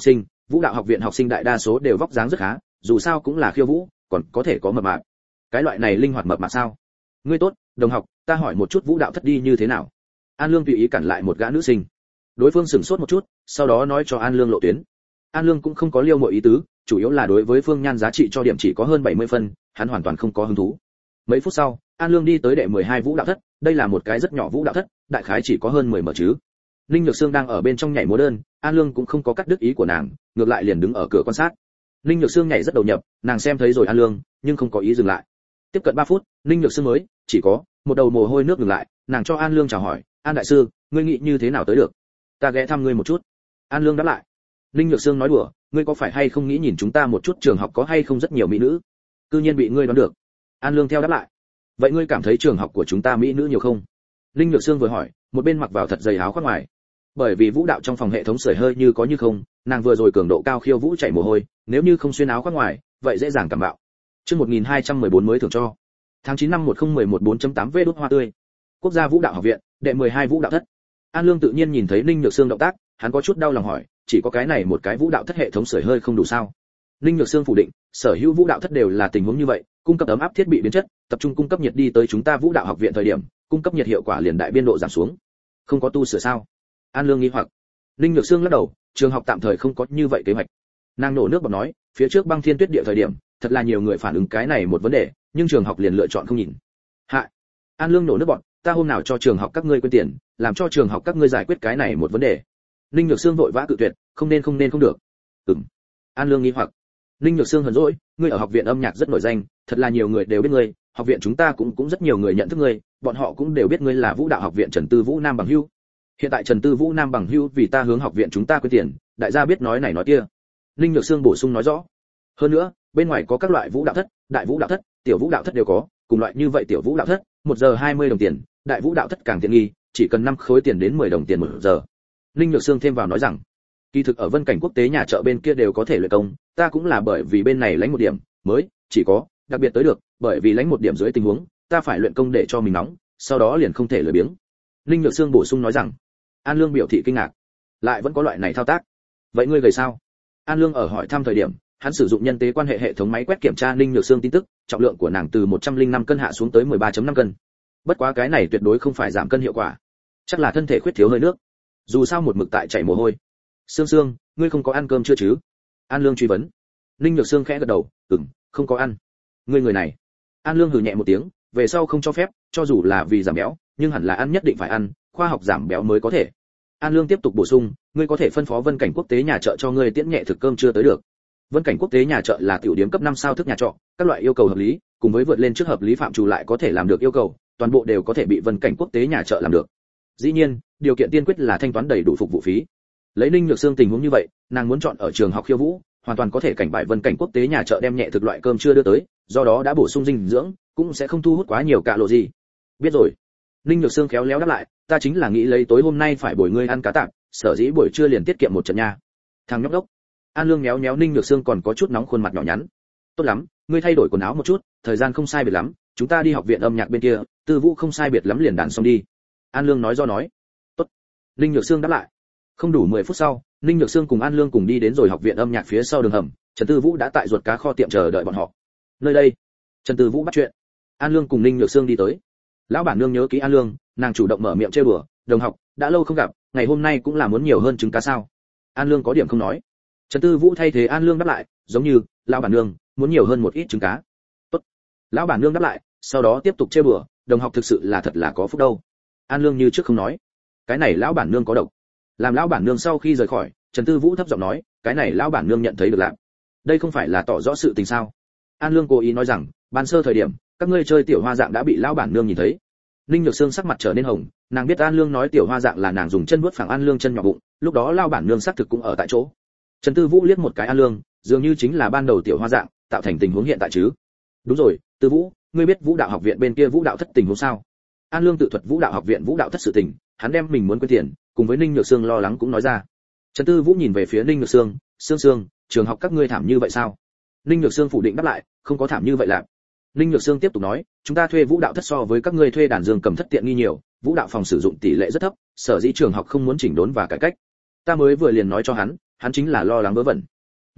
Vũ đạo học viện học sinh đại đa số đều vóc dáng rất khá, dù sao cũng là khiêu vũ, còn có thể có mập mạp. Cái loại này linh hoạt mập mạp sao? Ngươi tốt, đồng học, ta hỏi một chút vũ đạo thất đi như thế nào? An Lương tùy ý cản lại một gã nữ sinh. Đối phương sửng sốt một chút, sau đó nói cho An Lương lộ tuyến. An Lương cũng không có liêu mọi ý tứ, chủ yếu là đối với Phương Nhan giá trị cho điểm chỉ có hơn bảy mươi phân, hắn hoàn toàn không có hứng thú. Mấy phút sau, An Lương đi tới đệ mười hai vũ đạo thất, đây là một cái rất nhỏ vũ đạo thất, đại khái chỉ có hơn mười mở chứ. Ninh Nhược Sương đang ở bên trong nhảy múa đơn, An Lương cũng không có cắt đứt ý của nàng, ngược lại liền đứng ở cửa quan sát. Ninh Nhược Sương nhảy rất đầu nhập, nàng xem thấy rồi An Lương, nhưng không có ý dừng lại. Tiếp cận ba phút, Ninh Nhược Sương mới chỉ có một đầu mồ hôi nước ngừng lại, nàng cho An Lương chào hỏi, "An đại sư, ngươi nghĩ như thế nào tới được? Ta ghé thăm ngươi một chút." An Lương đáp lại. Ninh Nhược Sương nói đùa, "Ngươi có phải hay không nghĩ nhìn chúng ta một chút trường học có hay không rất nhiều mỹ nữ?" Cư nhiên bị ngươi đoán được. An Lương theo đáp lại. "Vậy ngươi cảm thấy trường học của chúng ta mỹ nữ nhiều không?" Ninh Nhược Sương vừa hỏi, một bên mặc vào thật dày áo khoác ngoài. Bởi vì vũ đạo trong phòng hệ thống sưởi hơi như có như không, nàng vừa rồi cường độ cao khiêu vũ chảy mồ hôi, nếu như không xuyên áo khoác ngoài, vậy dễ dàng cảm bạo. Chương một nghìn hai trăm mười bốn mới thưởng cho. Tháng chín năm một không một một bốn chấm tám vê đốt hoa tươi. Quốc gia vũ đạo học viện, đệ mười hai vũ đạo thất. An Lương tự nhiên nhìn thấy Ninh Nhược Sương động tác, hắn có chút đau lòng hỏi, chỉ có cái này một cái vũ đạo thất hệ thống sưởi hơi không đủ sao? Ninh Nhược Sương phủ định, sở hữu vũ đạo thất đều là tình huống như vậy, cung cấp ấm áp thiết bị biến chất, tập trung cung cấp nhiệt đi tới chúng ta vũ đạo học viện thời điểm, cung cấp nhiệt hiệu quả liền đại biên độ giảm xuống. Không có tu sửa sao? An Lương nghi hoặc. Ninh Nhược Sương lắc đầu, trường học tạm thời không có như vậy kế hoạch. Nàng nổ nước bọt nói, phía trước băng thiên tuyết địa thời điểm, thật là nhiều người phản ứng cái này một vấn đề, nhưng trường học liền lựa chọn không nhìn. Hạ. An Lương nổ nước bọt, ta hôm nào cho trường học các ngươi quên tiền, làm cho trường học các ngươi giải quyết cái này một vấn đề. Ninh Nhược Sương vội vã cự tuyệt, không nên không nên không được. Ừm. An Lương nghi hoặc. Ninh Nhược Sương hờn dỗi, ngươi ở học viện âm nhạc rất nổi danh, thật là nhiều người đều biết ngươi, học viện chúng ta cũng cũng rất nhiều người nhận thức ngươi, bọn họ cũng đều biết ngươi là vũ đạo học viện Trần Tư Vũ Nam Bằng Hưu. Hiện tại Trần Tư Vũ Nam Bằng Hưu vì ta hướng học viện chúng ta quên tiền, đại gia biết nói này nói kia. Ninh Nhược Sương bổ sung nói rõ. Hơn nữa, bên ngoài có các loại vũ đạo thất, đại vũ đạo thất, tiểu vũ đạo thất đều có, cùng loại như vậy tiểu vũ đạo thất, một giờ hai mươi đồng tiền, đại vũ đạo thất càng tiện nghi, chỉ cần năm khối tiền đến mười đồng tiền một giờ. Ninh Nhược Sương thêm vào nói rằng, kỳ thực ở Vân Cảnh Quốc tế nhà chợ bên kia đều có thể luyện công, ta cũng là bởi vì bên này lãnh một điểm, mới chỉ có đặc biệt tới được, bởi vì lãnh một điểm dưới tình huống, ta phải luyện công để cho mình nóng, sau đó liền không thể lười biếng. Ninh Nhược Sương bổ sung nói rằng. An Lương biểu thị kinh ngạc, lại vẫn có loại này thao tác. Vậy ngươi gầy sao? An Lương ở hỏi thăm thời điểm, hắn sử dụng nhân tế quan hệ hệ thống máy quét kiểm tra Ninh Nhược Sương tin tức, trọng lượng của nàng từ một trăm lẻ năm cân hạ xuống tới mười ba chấm năm cân. Bất quá cái này tuyệt đối không phải giảm cân hiệu quả, chắc là thân thể khuyết thiếu hơi nước. Dù sao một mực tại chảy mồ hôi. Sương Sương, ngươi không có ăn cơm chưa chứ? An Lương truy vấn. Ninh Nhược Sương khẽ gật đầu, ừm, không có ăn. Ngươi người này. An Lương hừ nhẹ một tiếng, về sau không cho phép, cho dù là vì giảm béo, nhưng hẳn là ăn nhất định phải ăn, khoa học giảm béo mới có thể. An Lương tiếp tục bổ sung, ngươi có thể phân phó Vân Cảnh Quốc tế nhà chợ cho ngươi tiễn nhẹ thực cơm chưa tới được. Vân Cảnh Quốc tế nhà chợ là tiểu điểm cấp năm sao thức nhà trọ, các loại yêu cầu hợp lý, cùng với vượt lên trước hợp lý phạm trù lại có thể làm được yêu cầu, toàn bộ đều có thể bị Vân Cảnh Quốc tế nhà chợ làm được. Dĩ nhiên, điều kiện tiên quyết là thanh toán đầy đủ phục vụ phí. Lấy Ninh Nhược Sương tình huống như vậy, nàng muốn chọn ở trường học khiêu vũ, hoàn toàn có thể cảnh bại Vân Cảnh Quốc tế nhà chợ đem nhẹ thực loại cơm chưa đưa tới, do đó đã bổ sung dinh dưỡng, cũng sẽ không thu hút quá nhiều cạ lộ gì. Biết rồi. Ninh Nhược Sương khéo léo đáp lại, ta chính là nghĩ lấy tối hôm nay phải bồi ngươi ăn cá tạp, sở dĩ buổi trưa liền tiết kiệm một trận nha. Thằng nhóc đốc. An Lương méo méo Ninh Nhược Sương còn có chút nóng khuôn mặt nhỏ nhắn. Tốt lắm, ngươi thay đổi quần áo một chút, thời gian không sai biệt lắm, chúng ta đi học viện âm nhạc bên kia, Tư Vũ không sai biệt lắm liền đàn xong đi. An Lương nói do nói. Tốt. Ninh Nhược Sương đáp lại. Không đủ mười phút sau, Ninh Nhược Sương cùng An Lương cùng đi đến rồi học viện âm nhạc phía sau đường hầm, Trần Tư Vũ đã tại ruột cá kho tiệm chờ đợi bọn họ. Nơi đây, Trần Tư Vũ bắt chuyện. An Lương cùng Ninh Nhược Sương đi tới. Lão bản nương nhớ kỹ An Lương, nàng chủ động mở miệng trêu đùa, đồng học, đã lâu không gặp, ngày hôm nay cũng là muốn nhiều hơn trứng cá sao? An Lương có điểm không nói. Trần Tư Vũ thay thế An Lương đáp lại, giống như, lão bản nương muốn nhiều hơn một ít trứng cá. Tốt. Lão bản nương đáp lại, sau đó tiếp tục trêu đùa, đồng học thực sự là thật là có phúc đâu. An Lương như trước không nói. Cái này lão bản nương có độc. Làm lão bản nương sau khi rời khỏi, Trần Tư Vũ thấp giọng nói, cái này lão bản nương nhận thấy được lạc. Đây không phải là tỏ rõ sự tình sao? An Lương cố ý nói rằng, ban sơ thời điểm, các ngươi chơi tiểu hoa dạng đã bị lão bản nương nhìn thấy. Ninh Nhược Sương sắc mặt trở nên hồng, nàng biết An Lương nói tiểu hoa dạng là nàng dùng chân vuốt phẳng An Lương chân nhỏ bụng, lúc đó lão bản nương xác thực cũng ở tại chỗ. Trần Tư Vũ liếc một cái An Lương, dường như chính là ban đầu tiểu hoa dạng, tạo thành tình huống hiện tại chứ? Đúng rồi, Tư Vũ, ngươi biết vũ đạo học viện bên kia vũ đạo thất tình huống sao? An Lương tự thuật vũ đạo học viện vũ đạo thất sự tình, hắn đem mình muốn quên tiền, cùng với Ninh Nhược Sương lo lắng cũng nói ra. Trần Tư Vũ nhìn về phía Ninh Nhược Sương, "Sương Sương, trường học các ngươi thảm như vậy sao?" Ninh Nhược Sương phủ định đáp lại, "Không có thảm như vậy lạc." Ninh Nhược Sương tiếp tục nói, "Chúng ta thuê vũ đạo thất so với các ngươi thuê đàn dương cầm thất tiện nghi nhiều, vũ đạo phòng sử dụng tỷ lệ rất thấp, sở dĩ trường học không muốn chỉnh đốn và cải cách. Ta mới vừa liền nói cho hắn, hắn chính là lo lắng vớ vẩn."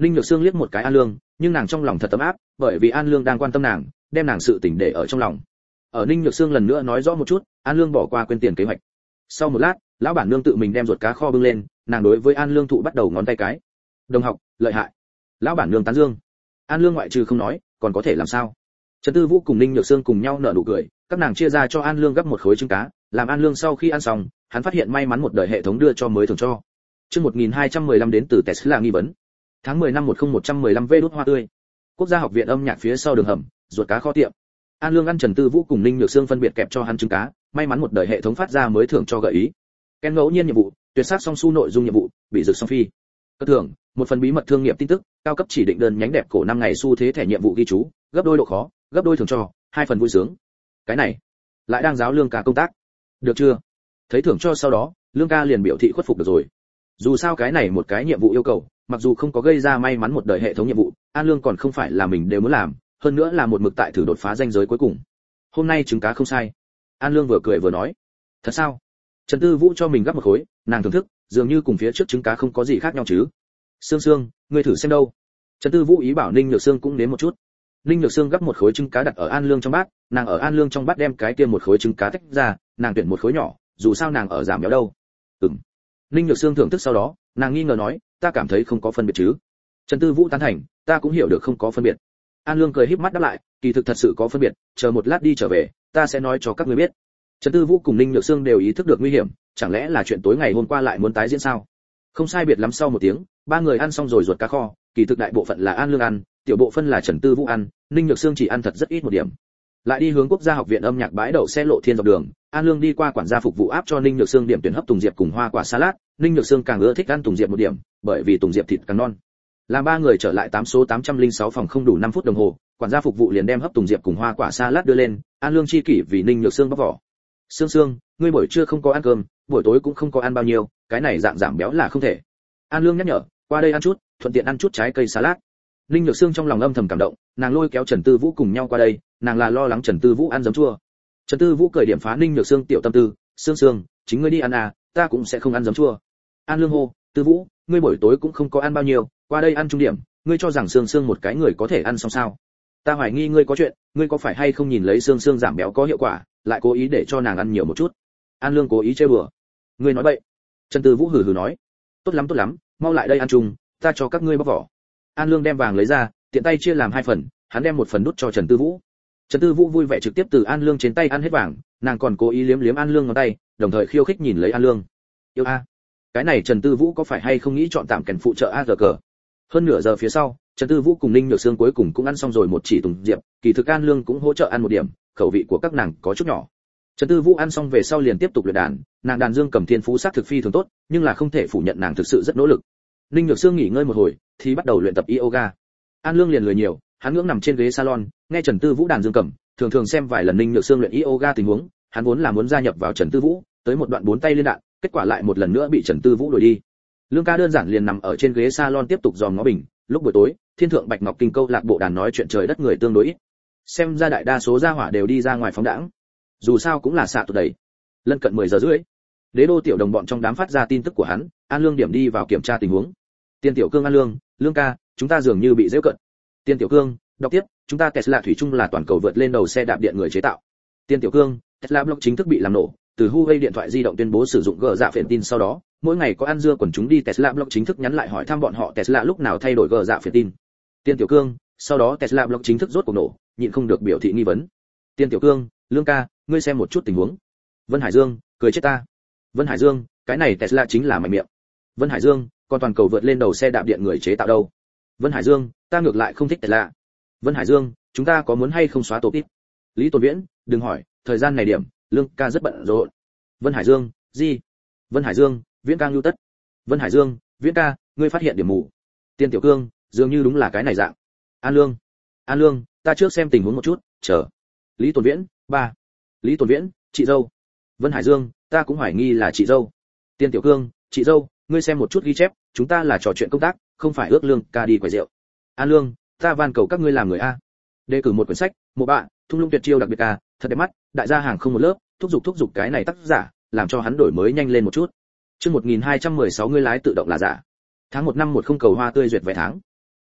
Ninh Nhược Sương liếc một cái An Lương, nhưng nàng trong lòng thật ấm áp, bởi vì An Lương đang quan tâm nàng, đem nàng sự tình để ở trong lòng. Ở Ninh Nhược Sương lần nữa nói rõ một chút, An Lương bỏ qua quên tiền kế hoạch. Sau một lát, lão bản nương tự mình đem ruột cá kho bưng lên, nàng đối với An Lương thụ bắt đầu ngón tay cái. Đồng học, lợi hại. Lão bản nương tán dương. An Lương ngoại trừ không nói, còn có thể làm sao? Trần Tư Vũ cùng Ninh Nhược Sương cùng nhau nở nụ cười, các nàng chia ra cho An Lương gấp một khối trứng cá, làm An Lương sau khi ăn xong, hắn phát hiện may mắn một đời hệ thống đưa cho mới thường cho. Chương một nghìn hai trăm mười lăm đến từ Tesla nghi vấn. Tháng mười năm một không một trăm mười lăm Vê đốt hoa tươi. Quốc gia học viện âm nhạc phía sau đường hầm, ruột cá kho tiệm. An Lương ăn Trần Tư Vũ cùng Ninh Nhược Sương phân biệt kẹp cho hắn trứng cá, may mắn một đời hệ thống phát ra mới thưởng cho gợi ý. Ken ngẫu nhiên nhiệm vụ, tuyệt sắc song su nội dung nhiệm vụ, bị rực song phi. Cơ thưởng, một phần bí mật thương nghiệp tin tức, cao cấp chỉ định đơn nhánh đẹp cổ năm ngày xu thế thẻ nhiệm vụ ghi chú, gấp đôi độ khó, gấp đôi thưởng cho, hai phần vui sướng. Cái này, lại đang giáo Lương ca công tác. Được chưa? Thấy thưởng cho sau đó, Lương ca liền biểu thị khuất phục được rồi. Dù sao cái này một cái nhiệm vụ yêu cầu, mặc dù không có gây ra may mắn một đời hệ thống nhiệm vụ, An Lương còn không phải là mình đều muốn làm, hơn nữa là một mực tại thử đột phá ranh giới cuối cùng. Hôm nay trứng cá không sai. An Lương vừa cười vừa nói. Thật sao? Trần Tư Vũ cho mình gấp một khối, nàng thưởng thức, dường như cùng phía trước trứng cá không có gì khác nhau chứ. Sương Sương, ngươi thử xem đâu. Trần Tư Vũ ý bảo Ninh Nhược Sương cũng nếm một chút. Ninh Nhược Sương gấp một khối trứng cá đặt ở An Lương trong bát, nàng ở An Lương trong bát đem cái kia một khối trứng cá tách ra, nàng tuyển một khối nhỏ, dù sao nàng ở giảm béo đâu. Ừm. Ninh Nhược Sương thưởng thức sau đó, nàng nghi ngờ nói, ta cảm thấy không có phân biệt chứ. Trần Tư Vũ tán thành, ta cũng hiểu được không có phân biệt. An Lương cười híp mắt đáp lại, kỳ thực thật sự có phân biệt, chờ một lát đi trở về, ta sẽ nói cho các ngươi biết. Trần Tư Vũ cùng Ninh Nhược Sương đều ý thức được nguy hiểm, chẳng lẽ là chuyện tối ngày hôm qua lại muốn tái diễn sao? Không sai biệt lắm sau một tiếng, ba người ăn xong rồi ruột cá kho, kỳ thực đại bộ phận là An Lương ăn, tiểu bộ phân là Trần Tư Vũ ăn, Ninh Nhược Sương chỉ ăn thật rất ít một điểm. Lại đi hướng Quốc gia học viện âm nhạc bãi đậu xe lộ thiên dọc đường, An Lương đi qua quản gia phục vụ áp cho Ninh Nhược Sương điểm tuyển hấp tùng diệp cùng hoa quả salad, Ninh Nhược Sương càng ưa thích ăn tùng diệp một điểm, bởi vì tùng diệp thịt càng non. Làm ba người trở lại tám số tám trăm lẻ sáu phòng không đủ năm phút đồng hồ, quản gia phục vụ liền đem hấp tùng diệp cùng hoa quả salad đưa lên, An Lương chi kỷ vì Ninh Nhược Sương bóc vỏ. Sương Sương, ngươi buổi trưa không có ăn cơm, buổi tối cũng không có ăn bao nhiêu, cái này dạng giảm béo là không thể. An Lương nhắc nhở, qua đây ăn chút, thuận tiện ăn chút trái cây salad. Ninh Nhược Sương trong lòng âm thầm cảm động, nàng lôi kéo Trần Tư Vũ cùng nhau qua đây, nàng là lo lắng Trần Tư Vũ ăn giấm chua. Trần Tư Vũ cười điểm phá Ninh Nhược Sương tiểu tâm tư, Sương Sương, chính ngươi đi ăn à, ta cũng sẽ không ăn giấm chua. An Lương hô, Tư Vũ, ngươi buổi tối cũng không có ăn bao nhiêu, qua đây ăn trung điểm, ngươi cho rằng Sương Sương một cái người có thể ăn xong sao? Ta hoài nghi ngươi có chuyện, ngươi có phải hay không nhìn lấy Sương Sương giảm béo có hiệu quả, lại cố ý để cho nàng ăn nhiều một chút. An Lương cố ý trêu đùa. Ngươi nói bậy. Trần Tư Vũ hừ hừ nói. Tốt lắm tốt lắm, mau lại đây ăn chung, ta cho các ngươi bóc vỏ. An Lương đem vàng lấy ra, tiện tay chia làm hai phần, hắn đem một phần đút cho Trần Tư Vũ. Trần Tư Vũ vui vẻ trực tiếp từ An Lương trên tay ăn hết vàng, nàng còn cố ý liếm liếm An Lương ngón tay, đồng thời khiêu khích nhìn lấy An Lương. Yêu a, cái này Trần Tư Vũ có phải hay không nghĩ chọn tạm kèn phụ trợ a giờ cờ? Hơn nửa giờ phía sau, Trần Tư Vũ cùng Ninh Nhược Sương cuối cùng cũng ăn xong rồi một chỉ tùng diệp, kỳ thực An Lương cũng hỗ trợ ăn một điểm, khẩu vị của các nàng có chút nhỏ. Trần Tư Vũ ăn xong về sau liền tiếp tục luyện đàn, nàng đàn dương cầm thiên phú sát thực phi thường tốt, nhưng là không thể phủ nhận nàng thực sự rất nỗ lực. Ninh Nhược Sương nghỉ ngơi một hồi, thì bắt đầu luyện tập yoga. An Lương liền lười nhiều, hắn ngưỡng nằm trên ghế salon, nghe Trần Tư Vũ đàn dương cầm, thường thường xem vài lần Ninh Nhược Sương luyện yoga tình huống, hắn vốn là muốn gia nhập vào Trần Tư Vũ, tới một đoạn bốn tay liên đạn, kết quả lại một lần nữa bị Trần Tư Vũ đuổi đi. Lương ca đơn giản liền nằm ở trên ghế salon tiếp tục dòm ngó bình, lúc buổi tối, Thiên thượng Bạch Ngọc Kinh câu lạc bộ đàn nói chuyện trời đất người tương đối ít. Xem ra đại đa số gia hỏa đều đi ra ngoài phóng đãng. Dù sao cũng là xạ tụt đầy. Lân cận mười giờ rưỡi, Đế đô tiểu đồng bọn trong đám phát ra tin tức của hắn, An Lương điểm đi vào kiểm tra tình huống. Tiên Tiểu Cương An Lương, Lương ca, chúng ta dường như bị giễu cận. Tiên Tiểu Cương, đọc tiếp, chúng ta Tesla thủy chung là toàn cầu vượt lên đầu xe đạp điện người chế tạo. Tiên Tiểu Cương, Tesla block chính thức bị làm nổ, từ Huawei điện thoại di động tuyên bố sử dụng gỡ dạ phiền tin sau đó, mỗi ngày có ăn dưa quần chúng đi Tesla block chính thức nhắn lại hỏi thăm bọn họ Tesla lúc nào thay đổi gỡ dạ phiền tin. Tiên Tiểu Cương, sau đó Tesla block chính thức rốt cuộc nổ, nhịn không được biểu thị nghi vấn. Tiên Tiểu Cương, Lương ca, ngươi xem một chút tình huống. Vân Hải Dương, cười chết ta. Vân Hải Dương, cái này Tesla chính là mạnh miệng. Vân Hải Dương, còn toàn cầu vượt lên đầu xe đạp điện người chế tạo đâu. Vân Hải Dương, ta ngược lại không thích Tesla. Vân Hải Dương, chúng ta có muốn hay không xóa tổ tít? Lý Tồn Viễn, đừng hỏi, thời gian này điểm, Lương ca rất bận rộn. Vân Hải Dương, gì? Vân Hải Dương, Viễn ca lưu tất. Vân Hải Dương, Viễn ca, ngươi phát hiện điểm mù. Tiên Tiểu Cương, dường như đúng là cái này dạng. An Lương, An Lương, ta trước xem tình huống một chút, chờ. Lý Tồn Viễn, ba. Lý Tồn Viễn, chị dâu. Vân Hải Dương, ta cũng hoài nghi là chị dâu. Tiên Tiểu Cương, chị dâu, ngươi xem một chút ghi chép, chúng ta là trò chuyện công tác, không phải ước Lương ca đi quẩy rượu. An Lương, ta van cầu các ngươi làm người a. Đề cử một quyển sách, một bạn, thung lũng tuyệt chiêu đặc biệt ca, thật đẹp mắt, đại gia hàng không một lớp, thúc giục thúc giục cái này tác giả, làm cho hắn đổi mới nhanh lên một chút. Chương một nghìn hai trăm mười sáu ngươi lái tự động là giả. Tháng một năm một không cầu hoa tươi duyệt vé tháng.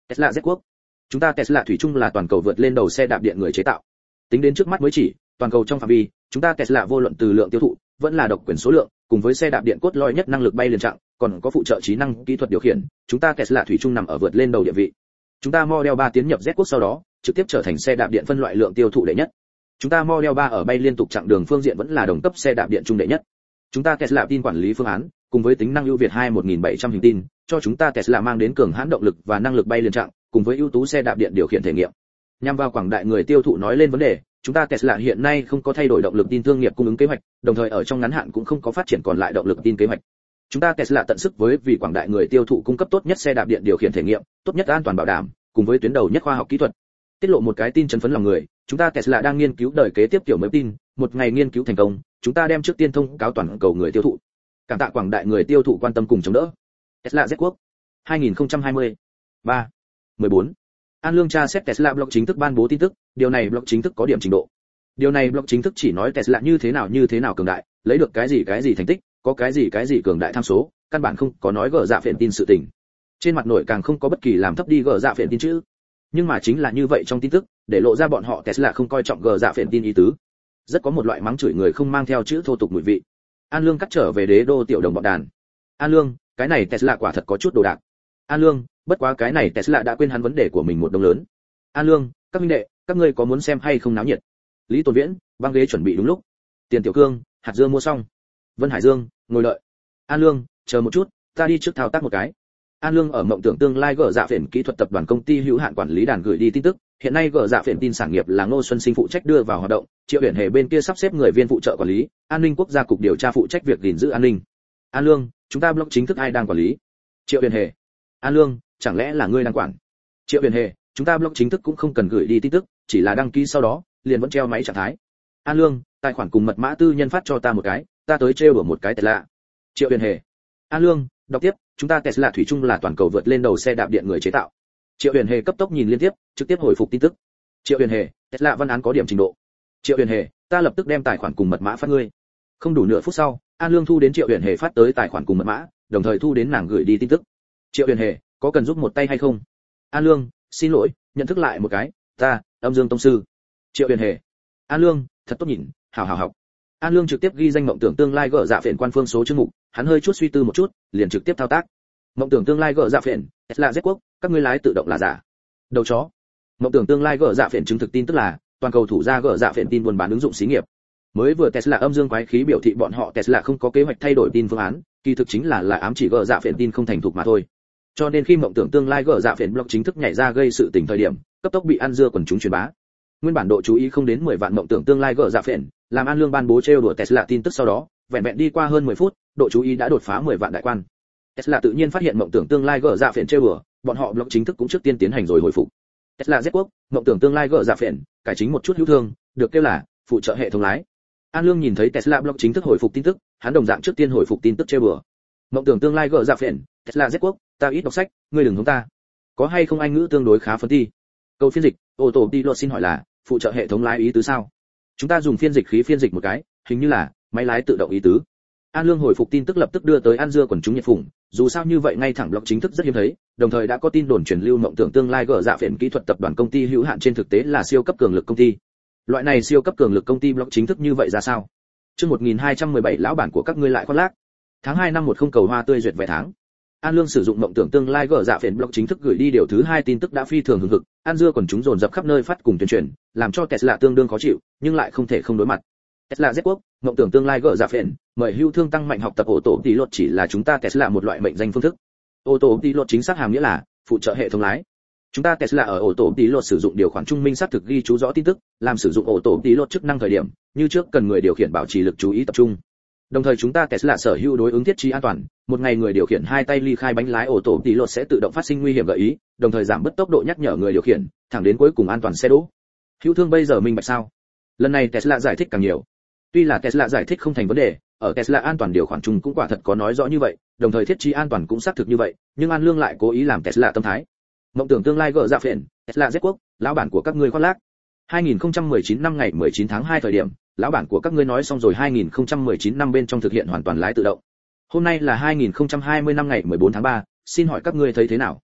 Tesla Z quốc. Chúng ta Tesla thủy chung là toàn cầu vượt lên đầu xe đạp điện người chế tạo. Tính đến trước mắt mới chỉ, toàn cầu trong phạm vi, chúng ta Tesla vô luận từ lượng tiêu thụ, vẫn là độc quyền số lượng, cùng với xe đạp điện cốt lõi nhất năng lực bay liền trạng, còn có phụ trợ trí năng kỹ thuật điều khiển, chúng ta Tesla thủy chung nằm ở vượt lên đầu địa vị. Chúng ta Model ba tiến nhập Z quốc sau đó, trực tiếp trở thành xe đạp điện phân loại lượng tiêu thụ đệ nhất. Chúng ta Model ba ở bay liên tục chặng đường phương diện vẫn là đồng cấp xe đạp điện trung đệ nhất. Chúng ta Tesla tin quản lý phương án, cùng với tính năng ưu việt hai một nghìn bảy trăm hình tin, cho chúng ta Tesla mang đến cường hãn động lực và năng lực bay liền trạng, cùng với ưu tú xe đạp điện điều khiển thể nghiệm. Nhằm vào quảng đại người tiêu thụ nói lên vấn đề, chúng ta Tesla hiện nay không có thay đổi động lực tin thương nghiệp cung ứng kế hoạch, đồng thời ở trong ngắn hạn cũng không có phát triển còn lại động lực tin kế hoạch. Chúng ta Tesla tận sức với vì quảng đại người tiêu thụ cung cấp tốt nhất xe đạp điện điều khiển thể nghiệm, tốt nhất an toàn bảo đảm, cùng với tuyến đầu nhất khoa học kỹ thuật. Tiết lộ một cái tin chấn phấn lòng người, chúng ta Tesla đang nghiên cứu đời kế tiếp kiểu mới tin, một ngày nghiên cứu thành công, chúng ta đem trước tiên thông cáo toàn cầu người tiêu thụ. Cảm tạ quảng đại người tiêu thụ quan tâm cùng chống đỡ. Tesla Z quốc hai không hai không. ba. mười bốn. An Lương tra xét Tesla blog chính thức ban bố tin tức, điều này blog chính thức có điểm trình độ. Điều này blog chính thức chỉ nói Tesla như thế nào như thế nào cường đại, lấy được cái gì cái gì thành tích, có cái gì cái gì cường đại tham số, căn bản không có nói gỡ dạ phiền tin sự tình. Trên mặt nội càng không có bất kỳ làm thấp đi gỡ dạ phiền tin chữ. Nhưng mà chính là như vậy trong tin tức, để lộ ra bọn họ Tesla không coi trọng gỡ dạ phiền tin ý tứ. Rất có một loại mắng chửi người không mang theo chữ thô tục mùi vị. An Lương cắt trở về đế đô tiểu đồng bọn đàn. An Lương, cái này Tesla quả thật có chút đồ đạc. An Lương, bất quá cái này Tesla đã quên hắn vấn đề của mình một đồng lớn. An Lương, các minh đệ, các ngươi có muốn xem hay không náo nhiệt? Lý Tồn Viễn, băng ghế chuẩn bị đúng lúc. Tiền Tiểu Cương, hạt dưa mua xong. Vân Hải Dương, ngồi đợi. An Lương, chờ một chút, ta đi trước thao tác một cái. An Lương ở mộng tưởng tương lai gỡ dạ phiền kỹ thuật tập đoàn công ty hữu hạn quản lý đàn gửi đi tin tức, hiện nay gỡ dạ phiền tin sản nghiệp là Ngô Xuân Sinh phụ trách đưa vào hoạt động, Triệu Uyển Hề bên kia sắp xếp người viên phụ trợ quản lý, An ninh quốc gia cục điều tra phụ trách việc gìn giữ an ninh. An Lương, chúng ta blog chính thức ai đang quản lý? Triệu Uyển Hề. An Lương, chẳng lẽ là ngươi đang quản? Triệu Uyển Hề, chúng ta blog chính thức cũng không cần gửi đi tin tức, chỉ là đăng ký sau đó, liền vẫn treo máy trạng thái. An Lương, tài khoản cùng mật mã tư nhân phát cho ta một cái, ta tới trêu đùa một cái Tesla. Triệu Uyển Hề. An Lương, đọc tiếp, chúng ta Tesla thủy chung là toàn cầu vượt lên đầu xe đạp điện người chế tạo. Triệu Uyển Hề cấp tốc nhìn liên tiếp, trực tiếp hồi phục tin tức. Triệu Uyển Hề, Tesla văn án có điểm trình độ. Triệu Uyển Hề, ta lập tức đem tài khoản cùng mật mã phát ngươi. Không đủ nửa phút sau, An Lương thu đến Triệu Uyển Hề phát tới tài khoản cùng mật mã, đồng thời thu đến nàng gửi đi tin tức. Triệu Uyển Hề, có cần giúp một tay hay không? An Lương, xin lỗi, nhận thức lại một cái, ta, Âm Dương tông sư. Triệu Uyển Hề. An Lương, thật tốt nhìn, hảo hảo học. An Lương trực tiếp ghi danh mộng tưởng tương lai gỡ dạ phiền quan phương số chương mục, hắn hơi chút suy tư một chút, liền trực tiếp thao tác. Mộng tưởng tương lai gỡ dạ phiền, Tesla Z quốc, các ngươi lái tự động là giả. Đầu chó. Mộng tưởng tương lai gỡ dạ phiền chứng thực tin tức là toàn cầu thủ ra gỡ dạ phiền tin buôn bán ứng dụng xí nghiệp. Mới vừa Tesla âm dương quái khí biểu thị bọn họ Tesla không có kế hoạch thay đổi tin phương án, kỳ thực chính là là ám chỉ gỡ dạ phiền tin không thành thục mà thôi. Cho nên khi mộng tưởng tương lai gỡ dạ phiền blog chính thức nhảy ra gây sự tình thời điểm, cấp tốc bị ăn dưa quần chúng truyền bá. Nguyên bản độ chú ý không đến mười vạn mộng tưởng tương lai gỡ dạ phiền, làm An Lương ban bố trêu đùa Tesla tin tức sau đó, vẹn vẹn đi qua hơn mười phút, độ chú ý đã đột phá mười vạn đại quan. Tesla tự nhiên phát hiện mộng tưởng tương lai gỡ dạ phiền trêu đùa, bọn họ blog chính thức cũng trước tiên tiến hành rồi hồi phục. Tesla Z quốc, mộng tưởng tương lai gỡ dạ phiền, cải chính một chút hữu thương, được kêu là phụ trợ hệ thống lái. An Lương nhìn thấy Tesla blog chính thức hồi phục tin tức, hắn đồng dạng trước tiên hồi phục tin tức trêu đùa. Mộng tưởng tương lai gỡ dạ phiền, Tesla Z quốc, ta ít đọc sách, ngươi đừng hống ta. Có hay không anh ngữ tương đối khá phân thi. Câu phiên dịch, ô tô đi lột xin hỏi là phụ trợ hệ thống lái ý tứ sao? Chúng ta dùng phiên dịch khí phiên dịch một cái, hình như là máy lái tự động ý tứ. An Lương hồi phục tin tức lập tức đưa tới ăn dưa quần chúng nhiệt phủng, dù sao như vậy ngay thẳng blog chính thức rất hiếm thấy, đồng thời đã có tin đồn truyền lưu mộng tưởng tương lai gỡ dạ phiền kỹ thuật tập đoàn công ty hữu hạn trên thực tế là siêu cấp cường lực công ty. Loại này siêu cấp cường lực công ty blog chính thức như vậy ra sao? Chương một nghìn hai trăm mười bảy lão bản của các ngươi lại khoác lác. Tháng hai năm một không cầu hoa tươi duyệt vài tháng. An Lương sử dụng mộng tưởng tương lai gỡ dạ phiền blog chính thức gửi đi điều thứ hai tin tức đã phi thường hứng hực, An dưa quần chúng dồn dập khắp nơi phát cùng tuyên truyền, làm cho Tesla tương đương khó chịu, nhưng lại không thể không đối mặt. Tesla Z quốc, mộng tưởng tương lai gỡ dạ phiền, mời hưu thương tăng mạnh học tập ô tô pilot chỉ là chúng ta Tesla một loại mệnh danh phương thức. Ô tô pilot chính xác hàm nghĩa là phụ trợ hệ thống lái. Chúng ta Tesla ở ô tô pilot sử dụng điều khoản trung minh xác thực ghi chú rõ tin tức, làm sử dụng ô tô pilot chức năng thời điểm, như trước cần người điều khiển bảo trì lực chú ý tập trung. Đồng thời chúng ta Tesla sở hữu đối ứng thiết trí an toàn, một ngày người điều khiển hai tay ly khai bánh lái ô tô pilot sẽ tự động phát sinh nguy hiểm gợi ý, đồng thời giảm bớt tốc độ nhắc nhở người điều khiển, thẳng đến cuối cùng an toàn xe đỗ. Hữu thương bây giờ minh bạch sao? Lần này Tesla giải thích càng nhiều. Tuy là Tesla giải thích không thành vấn đề, ở Tesla an toàn điều khoản chung cũng quả thật có nói rõ như vậy, đồng thời thiết trí an toàn cũng xác thực như vậy, nhưng An Lương lại cố ý làm Tesla tâm thái. Mộng tưởng tương lai gỡ dạ phiền, Tesla Z quốc, lão bản của các ngươi khoác lác. hai nghìn không trăm mười chín năm ngày mười chín tháng hai thời điểm, lão bản của các ngươi nói xong rồi hai nghìn không trăm mười chín năm bên trong thực hiện hoàn toàn lái tự động. Hôm nay là hai nghìn không trăm hai mươi năm ngày mười bốn tháng ba, xin hỏi các ngươi thấy thế nào?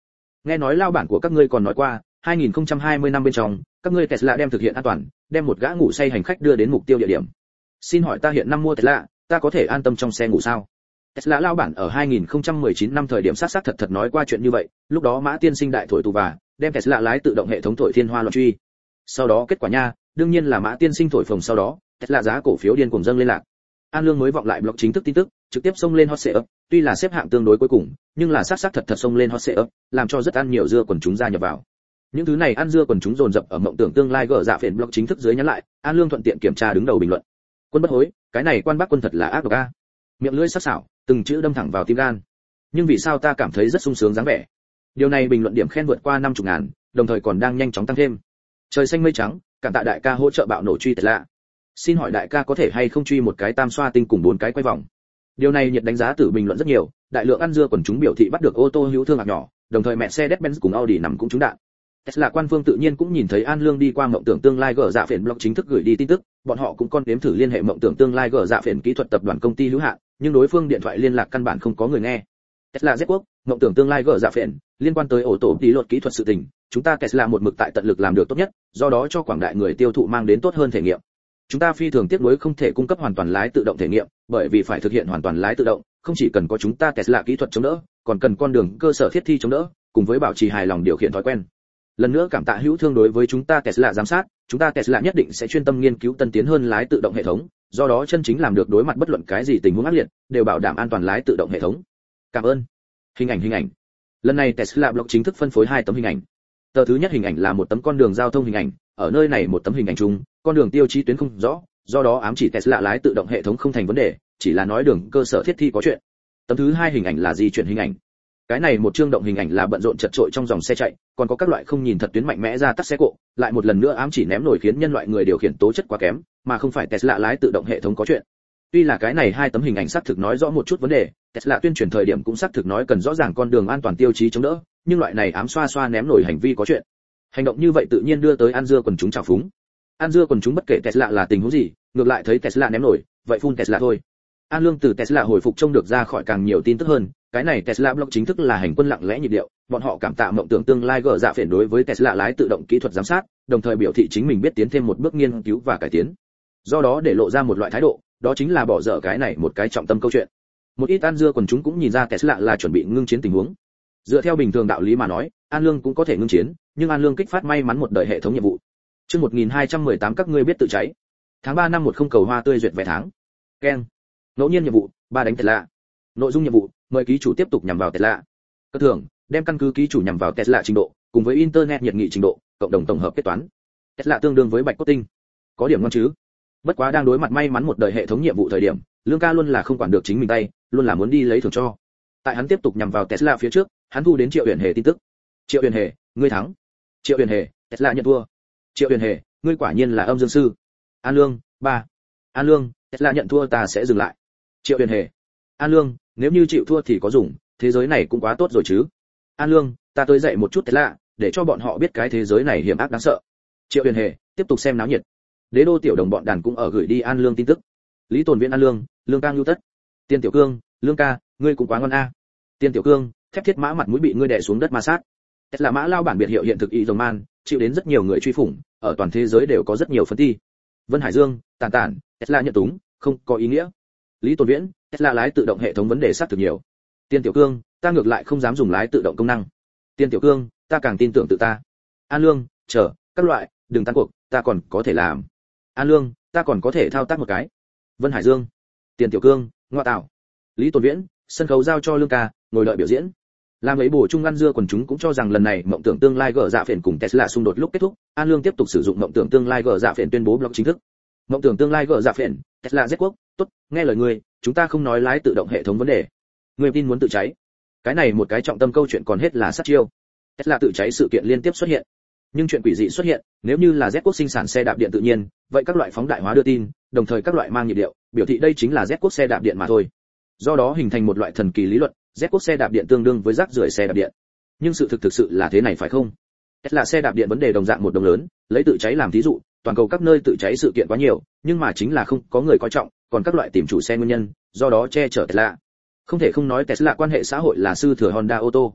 Nghe nói lao bản của các ngươi còn nói qua, hai nghìn không trăm hai mươi năm bên trong, các ngươi Tesla đem thực hiện an toàn, đem một gã ngủ say hành khách đưa đến mục tiêu địa điểm. Xin hỏi ta hiện năm mua Tesla, ta có thể an tâm trong xe ngủ sao? Tesla lao bản ở hai nghìn không trăm mười chín năm thời điểm sát sát thật thật nói qua chuyện như vậy, lúc đó Mã Tiên Sinh đại thổi tù và, đem Tesla lái tự động hệ thống thổi thiên hoa loạn truy. Sau đó kết quả nha, đương nhiên là Mã Tiên Sinh thổi phồng sau đó, Tesla giá cổ phiếu điên cuồng dâng lên lạc. An Lương mới vọng lại blog chính thức tin tức, trực tiếp xông lên hot search, tuy là xếp hạng tương đối cuối cùng, nhưng là sát sát thật thật xông lên hot search, làm cho rất ăn nhiều dưa quần chúng gia nhập vào. Những thứ này ăn dưa quần chúng dồn dập ở mộng tưởng tương lai gỡ dạ phiền blog chính thức dưới nhắn lại, An Lương thuận tiện kiểm tra đứng đầu bình luận. Quân bất hối, cái này quan bác quân thật là ác độc a. Miệng lưỡi sắc sảo, từng chữ đâm thẳng vào tim gan. Nhưng vì sao ta cảm thấy rất sung sướng dáng vẻ? Điều này bình luận điểm khen vượt qua năm mươi ngàn, đồng thời còn đang nhanh chóng tăng thêm. Trời xanh mây trắng, cảm tạ đại ca hỗ trợ bạo nổ truy Tesla. Xin hỏi đại ca có thể hay không truy một cái tam xoa tinh cùng bốn cái quay vòng? Điều này nhiệt đánh giá từ bình luận rất nhiều, đại lượng ăn dưa quần chúng biểu thị bắt được ô tô hữu thương hạng nhỏ, đồng thời Mercedes-Benz cùng Audi nằm cũng trúng đạn. Tesla quan phương tự nhiên cũng nhìn thấy An Lương đi qua mộng tưởng tương lai gỡ dạ phiền blog chính thức gửi đi tin tức, bọn họ cũng con đếm thử liên hệ mộng tưởng tương lai gỡ dạ phiền kỹ thuật tập đoàn công ty hữu hạn, nhưng đối phương điện thoại liên lạc căn bản không có người nghe. Tesla Z quốc, mộng tưởng tương lai gỡ dạ phiền, liên quan tới ổ tổ tí luật kỹ thuật sự tình, chúng ta Tesla một mực tại tận lực làm được tốt nhất, do đó cho quảng đại người tiêu thụ mang đến tốt hơn thể nghiệm. Chúng ta phi thường tiếc nuối không thể cung cấp hoàn toàn lái tự động thể nghiệm, bởi vì phải thực hiện hoàn toàn lái tự động, không chỉ cần có chúng ta Tesla kỹ thuật chống đỡ, còn cần con đường cơ sở thiết thi chống đỡ, cùng với bảo trì hài lòng điều khiển thói quen. Lần nữa cảm tạ hữu thương đối với chúng ta Tesla giám sát, chúng ta Tesla nhất định sẽ chuyên tâm nghiên cứu tân tiến hơn lái tự động hệ thống, do đó chân chính làm được đối mặt bất luận cái gì tình huống ác liệt, đều bảo đảm an toàn lái tự động hệ thống. Cảm ơn. Hình ảnh hình ảnh. Lần này Tesla blog chính thức phân phối hai tấm hình ảnh. Tờ thứ nhất hình ảnh là một tấm con đường giao thông hình ảnh, ở nơi này một tấm hình ảnh chung, con đường tiêu chí tuyến không rõ, do đó ám chỉ Tesla lái tự động hệ thống không thành vấn đề, chỉ là nói đường cơ sở thiết thi có chuyện. Tấm thứ hai hình ảnh là di chuyển hình ảnh. Cái này một chương động hình ảnh là bận rộn chật trội trong dòng xe chạy, còn có các loại không nhìn thật tuyến mạnh mẽ ra tắt xe cộ, lại một lần nữa ám chỉ ném nổi khiến nhân loại người điều khiển tố chất quá kém, mà không phải Tesla lái tự động hệ thống có chuyện. Tuy là cái này hai tấm hình ảnh xác thực nói rõ một chút vấn đề, Tesla tuyên truyền thời điểm cũng xác thực nói cần rõ ràng con đường an toàn tiêu chí chống đỡ, nhưng loại này ám xoa xoa ném nổi hành vi có chuyện. Hành động như vậy tự nhiên đưa tới ăn dưa quần chúng trào phúng. Ăn dưa quần chúng bất kể Tesla là tình huống gì, ngược lại thấy Tesla ném nổi, vậy phun Tesla thôi. An Lương từ Tesla hồi phục trông được ra khỏi càng nhiều tin tức hơn, cái này Tesla blog chính thức là hành quân lặng lẽ nhịp điệu, bọn họ cảm tạ mộng tưởng tương lai gỡ dạ phiền đối với Tesla lái tự động kỹ thuật giám sát, đồng thời biểu thị chính mình biết tiến thêm một bước nghiên cứu và cải tiến. Do đó để lộ ra một loại thái độ, đó chính là bỏ dở cái này một cái trọng tâm câu chuyện. Một ít ăn dưa quần chúng cũng nhìn ra Tesla là chuẩn bị ngưng chiến tình huống. Dựa theo bình thường đạo lý mà nói, An Lương cũng có thể ngưng chiến, nhưng An Lương kích phát may mắn một đời hệ thống nhiệm vụ. Chương một nghìn hai trăm mười tám các ngươi biết tự cháy. Tháng ba năm một không cầu hoa tươi duyệt vé tháng. Ken. Ngẫu nhiên nhiệm vụ, ba đánh Tesla. Nội dung nhiệm vụ, mời ký chủ tiếp tục nhằm vào Tesla. Cơ thưởng, đem căn cứ ký chủ nhằm vào Tesla trình độ, cùng với internet nhiệt nghị trình độ, cộng đồng tổng hợp kết toán. Tesla tương đương với bạch cốt tinh. Có điểm ngon chứ? Bất quá đang đối mặt may mắn một đời hệ thống nhiệm vụ thời điểm, Lương ca luôn là không quản được chính mình tay, luôn là muốn đi lấy thưởng cho. Tại hắn tiếp tục nhằm vào Tesla phía trước, hắn thu đến Triệu Huyền Hề tin tức. Triệu Huyền Hề, ngươi thắng. Triệu Huyền Hề, Tesla nhận thua. Triệu Huyền Hề, ngươi quả nhiên là âm dương sư. An Lương, ba. An Lương, Tesla nhận thua ta sẽ dừng lại. Triệu Huyền Hề, An Lương, nếu như chịu thua thì có dùng, thế giới này cũng quá tốt rồi chứ. An Lương, ta tới dạy một chút Tesla, để cho bọn họ biết cái thế giới này hiểm ác đáng sợ. Triệu Huyền Hề, tiếp tục xem náo nhiệt. Đế đô tiểu đồng bọn đàn cũng ở gửi đi An Lương tin tức. Lý Tồn Viễn An Lương, Lương ca lưu tất. Tiên Tiểu Cương, Lương ca, ngươi cũng quá ngon a. Tiên Tiểu Cương, thép thiết mã mặt mũi bị ngươi đè xuống đất ma sát. Tesla mã lao bản biệt hiệu hiện thực y rồng man, chịu đến rất nhiều người truy phủng, ở toàn thế giới đều có rất nhiều phân thi. Vân Hải Dương, tàn tản, Tesla nhận túng, không có ý nghĩa. Lý Tồn Viễn, Tesla lái tự động hệ thống vấn đề xác thực nhiều. Tiên Tiểu Cương, ta ngược lại không dám dùng lái tự động công năng. Tiên Tiểu Cương, ta càng tin tưởng tự ta. An Lương, chờ, các loại, đừng tan cuộc, ta còn có thể làm. An Lương, ta còn có thể thao tác một cái. Vân Hải Dương, Tiên Tiểu Cương, ngoa tạo. Lý Tồn Viễn, sân khấu giao cho Lương ca, ngồi đợi biểu diễn. Làm ấy bổ trung ăn dưa quần chúng cũng cho rằng lần này mộng tưởng tương lai gỡ dạ phiền cùng Tesla xung đột lúc kết thúc, An Lương tiếp tục sử dụng mộng tưởng tương lai gỡ dạ phiền tuyên bố blog chính thức. Mộng tưởng tương lai gỡ dạ phiền, Tesla Z quốc, tốt, nghe lời ngươi, chúng ta không nói lái tự động hệ thống vấn đề. Ngươi tin muốn tự cháy. Cái này một cái trọng tâm câu chuyện còn hết là sát chiêu. Tesla tự cháy sự kiện liên tiếp xuất hiện. Nhưng chuyện quỷ dị xuất hiện, nếu như là Z quốc sinh sản xe đạp điện tự nhiên, vậy các loại phóng đại hóa đưa tin, đồng thời các loại mang nhịp điệu, biểu thị đây chính là Z quốc xe đạp điện mà thôi. Do đó hình thành một loại thần kỳ lý luận, Z quốc xe đạp điện tương đương với rác rưởi xe đạp điện. Nhưng sự thực thực sự là thế này phải không? Tesla xe đạp điện vấn đề đồng dạng một đồng lớn, lấy tự cháy làm thí dụ, toàn cầu các nơi tự cháy sự kiện quá nhiều, nhưng mà chính là không có người coi trọng, còn các loại tìm chủ xe nguyên nhân, do đó che chở Tesla. Không thể không nói Tesla quan hệ xã hội là sư thừa Honda ô tô.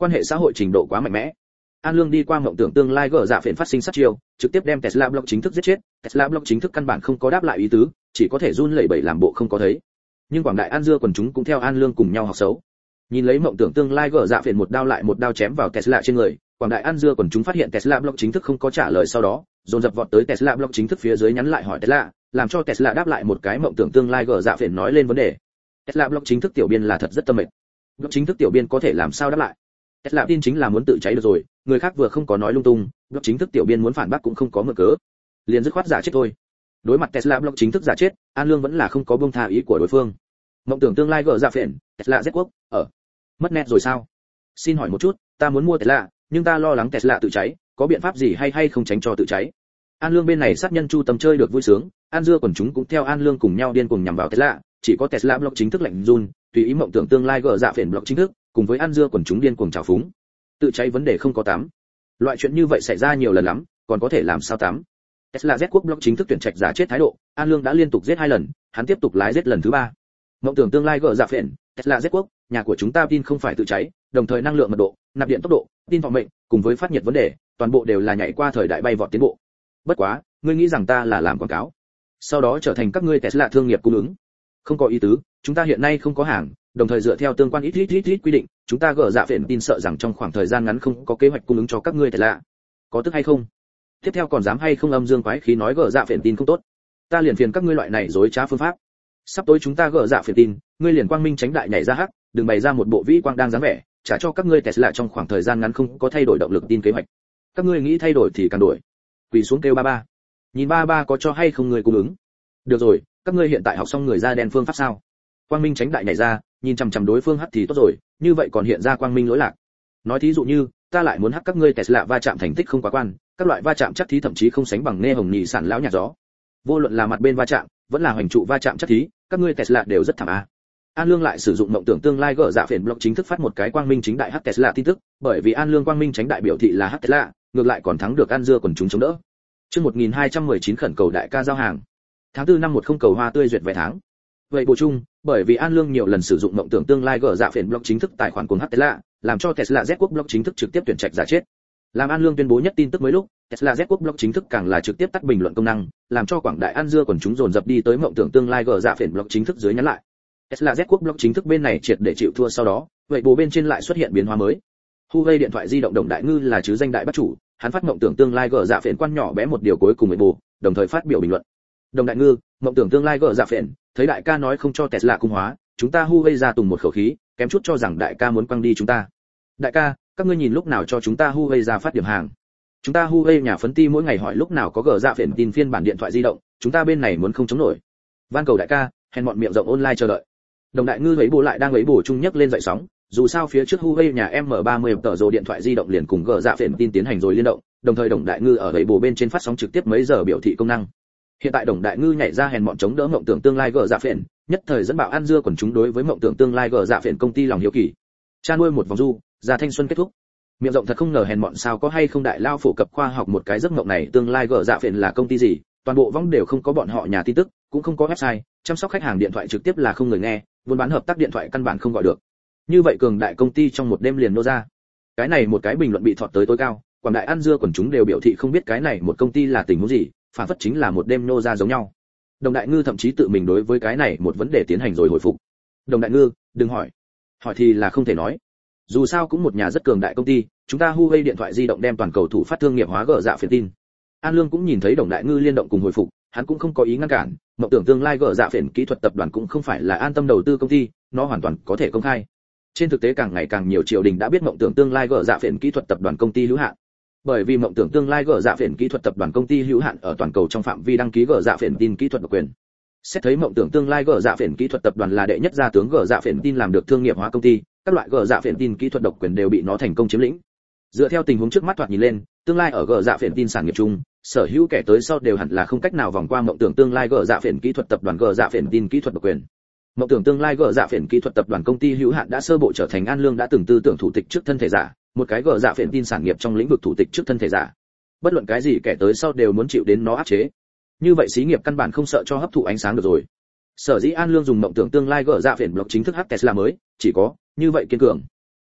Quan hệ xã hội trình độ quá mạnh mẽ. An Lương đi qua mộng tưởng tương lai gỡ dạ phiền phát sinh sát chiêu, trực tiếp đem Tesla Block chính thức giết chết. Tesla Block chính thức căn bản không có đáp lại ý tứ, chỉ có thể run lẩy bẩy làm bộ không có thấy. Nhưng quảng đại An Dưa quần chúng cũng theo An Lương cùng nhau học xấu. Nhìn lấy mộng tưởng tương lai gỡ dạ phiền một đao lại một đao chém vào Tesla trên người, quảng đại An Dưa quần chúng phát hiện Tesla Block chính thức không có trả lời, sau đó dồn dập vọt tới Tesla Block chính thức phía dưới nhắn lại hỏi Tesla, làm cho Tesla đáp lại một cái mộng tưởng tương lai gỡ dạ phiền nói lên vấn đề. Tesla Block chính thức tiểu biên là thật rất tâm mệt. Block chính thức tiểu biên có thể làm sao đáp lại? Tesla tin chính là muốn tự cháy được rồi, người khác vừa không có nói lung tung, Block chính thức tiểu biên muốn phản bác cũng không có mượn cớ, liền dứt khoát giả chết thôi. Đối mặt Tesla Block chính thức giả chết, An Lương vẫn là không có buông tha ý của đối phương. Mộng tưởng tương lai gỡ dạ phiền, Tesla Z quốc, ở mất net rồi sao? Xin hỏi một chút, ta muốn mua Tesla, nhưng ta lo lắng Tesla tự cháy, có biện pháp gì hay hay không tránh cho tự cháy? An Lương bên này sát nhân chu tâm chơi được vui sướng, An Dưa quần chúng cũng theo An Lương cùng nhau điên cuồng nhằm vào Tesla, chỉ có Tesla Block chính thức lạnh run, tùy ý mộng tưởng tương lai gỡ dạ phiền Block chính thức, cùng với An Dưa quần chúng điên cuồng trào phúng. Tự cháy vấn đề không có tắm. Loại chuyện như vậy xảy ra nhiều lần lắm, còn có thể làm sao tắm? Tesla Z quốc Block chính thức tuyển trạch giả chết thái độ, An Lương đã liên tục giết hai lần, hắn tiếp tục lái giết lần thứ ba. Mộng tưởng tương lai gỡ dạ phiền, Tesla Z quốc, nhà của chúng ta tin không phải tự cháy, đồng thời năng lượng mật độ, nạp điện tốc độ, tin phòng mệnh, cùng với phát nhiệt vấn đề, toàn bộ đều là nhảy qua thời đại bay vọt tiến bộ. Bất quá, ngươi nghĩ rằng ta là làm quảng cáo, sau đó trở thành các ngươi Tesla thương nghiệp cung ứng? Không có ý tứ, chúng ta hiện nay không có hàng, đồng thời dựa theo tương quan ít ít ít ít quy định, chúng ta gỡ dạ phiền tin sợ rằng trong khoảng thời gian ngắn không có kế hoạch cung ứng cho các ngươi Tesla. Có tức hay không? Tiếp theo còn dám hay không âm dương quái khí nói gỡ dạ phiền tin không tốt? Ta liền phiền các ngươi loại này dối trá phương pháp. Sắp tối chúng ta gỡ dạ phiền tin, ngươi liền quang minh tránh đại nhảy ra hắc, đừng bày ra một bộ vĩ quang đang dáng vẻ, trả cho các ngươi Tesla trong khoảng thời gian ngắn không có thay đổi động lực tin kế hoạch. Các ngươi nghĩ thay đổi thì càng đổi. Quỳ xuống kêu ba ba. Nhìn ba ba có cho hay không người cung ứng. Được rồi, các ngươi hiện tại học xong người da đen phương pháp sao? Quang minh tránh đại nhảy ra, nhìn chằm chằm đối phương hắc thì tốt rồi, như vậy còn hiện ra quang minh lỗi lạc. Nói thí dụ như, ta lại muốn hắc các ngươi Tesla va chạm thành tích không quá quan, các loại va chạm chắc thí thậm chí không sánh bằng nghe hồng nhị sản lão nhạc gió. Vô luận là mặt bên va chạm, vẫn là hoành trụ va chạm chắc thí, các ngươi Tesla đều rất thảm a. An Lương lại sử dụng mộng tưởng tương lai gỡ dạ phiền Block chính thức phát một cái quang minh chính đại hắc Tesla tin tức, bởi vì An Lương quang minh tránh đại biểu thị là hắc Tesla, ngược lại còn thắng được An Dưa quần chúng chống đỡ. Chương một nghìn hai trăm mười chín khẩn cầu đại ca giao hàng. Tháng tư năm một không cầu hoa tươi duyệt vài tháng. Vậy bổ chung, bởi vì An Lương nhiều lần sử dụng mộng tưởng tương lai gỡ dạ phiền Block chính thức tài khoản cùng hắc Tesla, làm cho Tesla Z quốc Block chính thức trực tiếp tuyển trạch giả chết. Làm An Lương tuyên bố nhất tin tức mới lúc, Tesla Z quốc Block chính thức càng là trực tiếp tắt bình luận công năng, làm cho quảng đại An Dưa quần chúng dồn dập đi tới mộng tưởng tương lai gỡ dạ phiền Block chính thức dưới nhắn lại. Tesla Z quốc Block chính thức bên này triệt để chịu thua, sau đó, vậy bố bên trên lại xuất hiện biến hóa mới. Huawei điện thoại di động Đồng Đại Ngư là chứ danh đại bắt chủ, hắn phát mộng tưởng tương lai gỡ dạ phiền quan nhỏ bé một điều cuối cùng với bố, đồng thời phát biểu bình luận. Đồng Đại Ngư, mộng tưởng tương lai gỡ dạ phiền, thấy đại ca nói không cho Tesla cung hóa, chúng ta Huawei ra tùng một khẩu khí, kém chút cho rằng đại ca muốn quăng đi chúng ta. Đại ca, các ngươi nhìn lúc nào cho chúng ta Huawei ra phát điểm hàng. Chúng ta Huawei nhà phấn ti mỗi ngày hỏi lúc nào có gỡ dạ phiền tin phiên bản điện thoại di động, chúng ta bên này muốn không chống nổi. Van cầu đại ca, hèn mọn miệng rộng online chờ đợi. Đồng Đại Ngư ấy bù lại đang ấy bù chung nhấc lên dậy sóng, dù sao phía trước Huawei nhà M ba mươi tờ rồ điện thoại di động liền cùng gỡ dạ phiền tin tiến hành rồi liên động, đồng thời Đồng Đại Ngư ở ấy bù bên trên phát sóng trực tiếp mấy giờ biểu thị công năng. Hiện tại Đồng Đại Ngư nhảy ra hèn mọn chống đỡ mộng tưởng tương lai gỡ dạ phiền, nhất thời dẫn bạo An Dưa quần chúng đối với mộng tưởng tương lai gỡ dạ phiền công ty lòng hiếu kỳ. Cha nuôi một vòng du, già thanh xuân kết thúc. Miệng rộng thật không ngờ hèn mọn sao có hay không đại lao phổ cập khoa học một cái giấc mộng này tương lai gỡ dạ phiền là công ty gì, toàn bộ võng đều không có bọn họ nhà tin tức, cũng không có website, chăm sóc khách hàng điện thoại trực tiếp là không người nghe, buôn bán hợp tác điện thoại căn bản không gọi được. Như vậy cường đại công ty trong một đêm liền nô ra. Cái này một cái bình luận bị thọt tới tối cao, quảng đại An Dưa quần chúng đều biểu thị không biết cái này một công ty là tình huống gì, phản phất chính là một đêm nô ra giống nhau. Đồng Đại Ngư thậm chí tự mình đối với cái này một vấn đề tiến hành rồi hồi phục. Đồng Đại Ngư, đừng hỏi. Hỏi thì là không thể nói. Dù sao cũng một nhà rất cường đại công ty, chúng ta Huawei điện thoại di động đem toàn cầu thủ phát thương nghiệp hóa gỡ dạ phiền tin. An Lương cũng nhìn thấy Đồng Đại Ngư liên động cùng hồi phục, hắn cũng không có ý ngăn cản, mộng tưởng tương lai gỡ dạ phiền kỹ thuật tập đoàn cũng không phải là An Tâm đầu tư công ty, nó hoàn toàn có thể công khai. Trên thực tế càng ngày càng nhiều triều đình đã biết mộng tưởng tương lai gỡ dạ phiền kỹ thuật tập đoàn công ty hữu hạn. Bởi vì mộng tưởng tương lai gỡ dạ phiền kỹ thuật tập đoàn công ty hữu hạn ở toàn cầu trong phạm vi đăng ký gỡ dạ phiền tin kỹ thuật độc quyền. Xét thấy mộng tưởng tương lai gỡ dạ phiền kỹ thuật tập đoàn là đệ nhất gia tướng gỡ dạ phiền tin làm được thương nghiệp hóa công ty, các loại gỡ dạ phiền tin kỹ thuật độc quyền đều bị nó thành công chiếm lĩnh. Dựa theo tình huống trước mắt thoạt nhìn lên, tương lai ở gỡ dạ phiền tin sản nghiệp chung, sở hữu kẻ tới sau đều hẳn là không cách nào vòng qua mộng tưởng tương lai gỡ dạ phiền kỹ thuật tập đoàn gỡ dạ phiền tin kỹ thuật độc quyền. Mộng tưởng tương lai gỡ dạ phiền kỹ thuật tập đoàn công ty hữu hạn đã sơ bộ trở thành An Lương đã từng tư tưởng thủ tịch trước thân thể giả, một cái gỡ dạ phiền tin sản nghiệp trong lĩnh vực thủ tịch trước thân thể giả. Bất luận cái gì kẻ tới sau đều muốn chịu đến nó áp chế. Như vậy xí nghiệp căn bản không sợ cho hấp thụ ánh sáng được rồi. Sở dĩ An Lương dùng mộng tưởng tương lai gỡ dạ phiền Block chính thức hắc Tesla mới, chỉ có như vậy kiên cường.